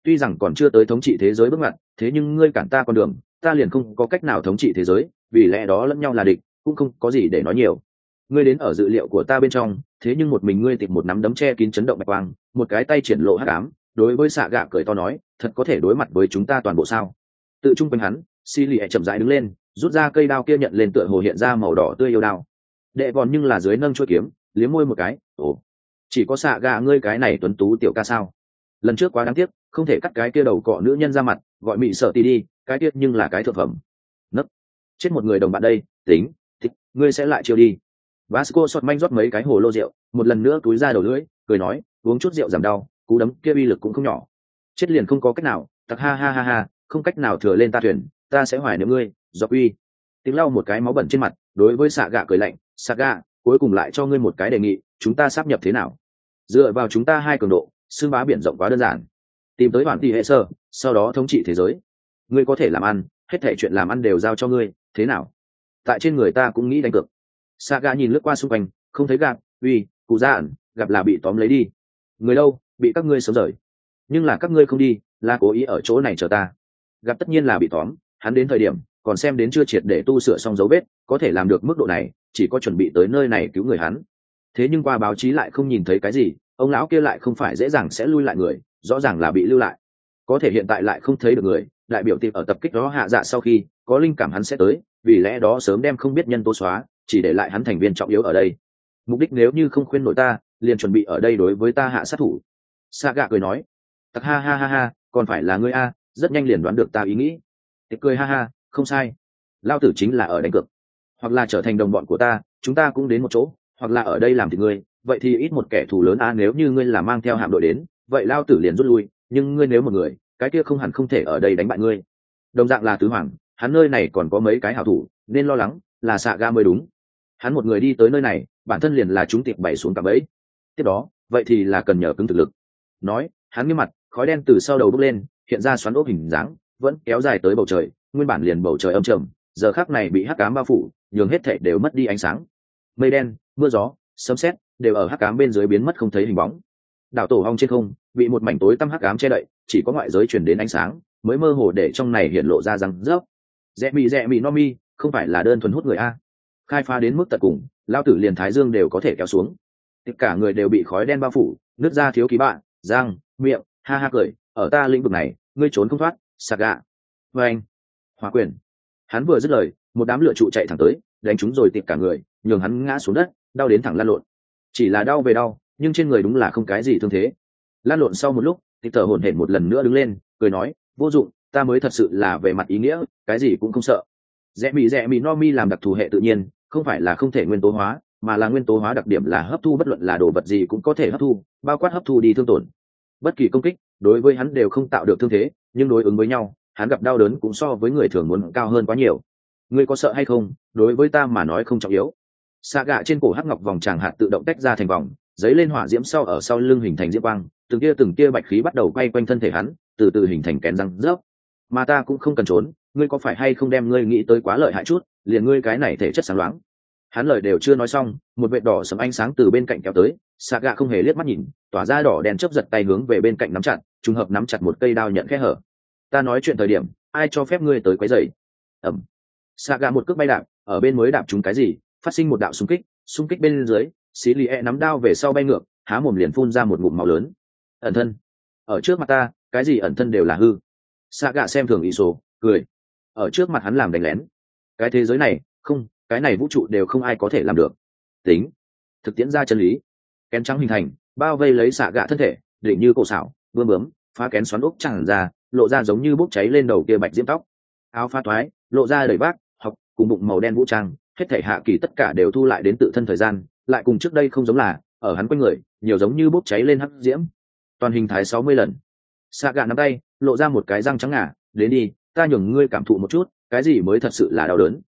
Speaker 1: tuy rằng còn chưa tới thống trị thế giới bước ngoặt, thế nhưng ngươi cản ta con đường, ta liền không có cách nào thống trị thế giới, vì lẽ đó lẫn nhau là địch, cũng không có gì để nói nhiều. Ngươi đến ở dự liệu của ta bên trong, thế nhưng một mình ngươi tìm một nắm đấm che kín chấn động bạch quang, một cái tay triển lộ hắc ám, đối với xạ gạ cười to nói, thật có thể đối mặt với chúng ta toàn bộ sao? Tự trung quanh hắn, xì lì chậm rãi đứng lên, rút ra cây đao kia nhận lên tựa hồ hiện ra màu đỏ tươi yêu đao. Đệ vòn nhưng là dưới nâng chuôi kiếm, liếm môi một cái, ồ, chỉ có xạ gạ ngươi cái này tuấn tú tiểu ca sao? Lần trước quá đáng tiếc, không thể cắt cái kia đầu cọ nữ nhân ra mặt, gọi mị sợ tì đi, cái kia nhưng là cái thượng phẩm. Nấc, chết một người đồng bạn đây, tính, thích, ngươi sẽ lại chiêu đi. Vasco sọt manh rót mấy cái hồ lô rượu, một lần nữa túi ra đầu lưỡi, cười nói, uống chút rượu giảm đau, cú đấm kia uy lực cũng không nhỏ. Chết liền không có cách nào, tặc ha ha ha ha, không cách nào thừa lên ta thuyền, ta sẽ hoài niệm ngươi, do uy. Tiếng lau một cái máu bẩn trên mặt, đối với xạ gạ cười lạnh, xạ gạ, cuối cùng lại cho ngươi một cái đề nghị, chúng ta sáp nhập thế nào? Dựa vào chúng ta hai cường độ, xương bá biển rộng quá đơn giản. Tìm tới bản tỷ hệ sơ, sau đó thống trị thế giới. Ngươi có thể làm ăn, hết thảy chuyện làm ăn đều giao cho ngươi, thế nào? Tại trên người ta cũng nghĩ đánh cược. Saga nhìn lướt qua xung quanh, không thấy gặp, uy, cụ ra ẩn, gặp là bị tóm lấy đi. Người đâu, bị các ngươi sớm rời. Nhưng là các ngươi không đi, là cố ý ở chỗ này chờ ta. Gặp tất nhiên là bị tóm, hắn đến thời điểm, còn xem đến chưa triệt để tu sửa xong dấu vết, có thể làm được mức độ này, chỉ có chuẩn bị tới nơi này cứu người hắn. Thế nhưng qua báo chí lại không nhìn thấy cái gì, ông lão kia lại không phải dễ dàng sẽ lui lại người, rõ ràng là bị lưu lại. Có thể hiện tại lại không thấy được người, đại biểu tìm ở tập kích đó hạ dạ sau khi có linh cảm hắn sẽ tới, vì lẽ đó sớm đem không biết nhân tố xóa, chỉ để lại hắn thành viên trọng yếu ở đây. Mục đích nếu như không khuyên nổi ta, liền chuẩn bị ở đây đối với ta hạ sát thủ. Saga cười nói, tặc ha ha ha ha, còn phải là ngươi a, rất nhanh liền đoán được ta ý nghĩ. Tiệp cười ha ha, không sai, lao tử chính là ở đánh cược, hoặc là trở thành đồng bọn của ta, chúng ta cũng đến một chỗ, hoặc là ở đây làm thì ngươi, vậy thì ít một kẻ thù lớn a. Nếu như ngươi là mang theo hạm đội đến, vậy lao tử liền rút lui, nhưng ngươi nếu một người, cái kia không hẳn không thể ở đây đánh bại ngươi. Đồng dạng là tứ hoàng, hắn nơi này còn có mấy cái hảo thủ, nên lo lắng là Saga mới đúng. Hắn một người đi tới nơi này, bản thân liền là chúng tiệp bày xuống cạm bẫy. Tiếp đó, vậy thì là cần nhờ cứng thực lực. Nói, hắn nghiêm mặt, khói đen từ sau đầu bốc lên, hiện ra xoắn ốc hình dáng, vẫn kéo dài tới bầu trời, nguyên bản liền bầu trời âm trầm, giờ khắc này bị hắc ám bao phủ, nhường hết thảy đều mất đi ánh sáng. Mây đen, mưa gió, sấm sét đều ở hắc ám bên dưới biến mất không thấy hình bóng. Đảo tổ hong trên không bị một mảnh tối tăm hắc ám che đậy, chỉ có ngoại giới truyền đến ánh sáng mới mơ hồ để trong này hiện lộ ra răng rớp. Rẽ mị rẽ mị no mi, không phải là đơn thuần hút người a. Khai phá đến mức tận cùng, lao tử liền thái dương đều có thể kéo xuống. Tất cả người đều bị khói đen bao phủ, nứt ra thiếu ký bạn, răng, miệng, ha ha cười, ở ta lĩnh vực này, ngươi trốn không thoát, Saga. Và anh, Hỏa quyền. Hắn vừa dứt lời, một đám lửa trụ chạy thẳng tới, đánh chúng rồi tiệp cả người, nhường hắn ngã xuống đất, đau đến thẳng lăn lộn. Chỉ là đau về đau, nhưng trên người đúng là không cái gì thương thế. Lăn lộn sau một lúc, tiệp thở hổn hển một lần nữa đứng lên, cười nói, vô dụng, ta mới thật sự là về mặt ý nghĩa, cái gì cũng không sợ. Rẽ mị rẽ mị no mi làm đặc thù hệ tự nhiên, không phải là không thể nguyên tố hóa, mà là nguyên tố hóa đặc điểm là hấp thu, bất luận là đồ vật gì cũng có thể hấp thu, bao quát hấp thu đi thương tổn. Bất kỳ công kích đối với hắn đều không tạo được thương thế, nhưng đối ứng với nhau, hắn gặp đau đớn cũng so với người thường muốn cao hơn quá nhiều. Ngươi có sợ hay không, đối với ta mà nói không trọng yếu. Saga trên cổ hắc ngọc vòng tràng hạt tự động tách ra thành vòng, giấy lên hỏa diễm sau ở sau lưng hình thành diễm quang, từng kia từng kia bạch khí bắt đầu quay quanh thân thể hắn, từ từ hình thành kén răng rớp. Mà ta cũng không cần trốn, ngươi có phải hay không đem ngươi nghĩ tới quá lợi hại chút, liền ngươi cái này thể chất sáng loáng. Hắn lời đều chưa nói xong, một vệt đỏ sẫm ánh sáng từ bên cạnh kéo tới, Saga không hề liếc mắt nhìn, tỏa ra đỏ đèn chớp giật tay hướng về bên cạnh nắm chặt, trùng hợp nắm chặt một cây đao nhận khe hở. Ta nói chuyện thời điểm, ai cho phép ngươi tới quấy rầy? Ầm. Saga một cước bay đạp, ở bên mới đạp trúng cái gì, phát sinh một đạo xung kích, xung kích bên dưới, xí lì e nắm đao về sau bay ngược, há mồm liền phun ra một ngụm máu lớn. Ẩn thân. Ở trước mặt ta, cái gì ẩn thân đều là hư. Saga xem thường ý số, cười. Ở trước mặt hắn làm đánh lén. Cái thế giới này, không, cái này vũ trụ đều không ai có thể làm được. Tính. Thực tiễn ra chân lý. Kén trắng hình thành, bao vây lấy Saga thân thể, định như cổ xảo, bướm bướm, phá kén xoắn ốc tràn ra, lộ ra giống như bốc cháy lên đầu kia bạch diễm tóc. Áo pha toái, lộ ra đầy vác, học, cùng bụng màu đen vũ trang, hết thảy hạ kỳ tất cả đều thu lại đến tự thân thời gian, lại cùng trước đây không giống là, ở hắn quanh người, nhiều giống như bốc cháy lên hắc diễm. Toàn hình thái sáu mươi lần. Saga nắm tay, lộ ra một cái răng trắng ngà, đến đi, ta nhường ngươi cảm thụ một chút, cái gì mới thật sự là đau đớn.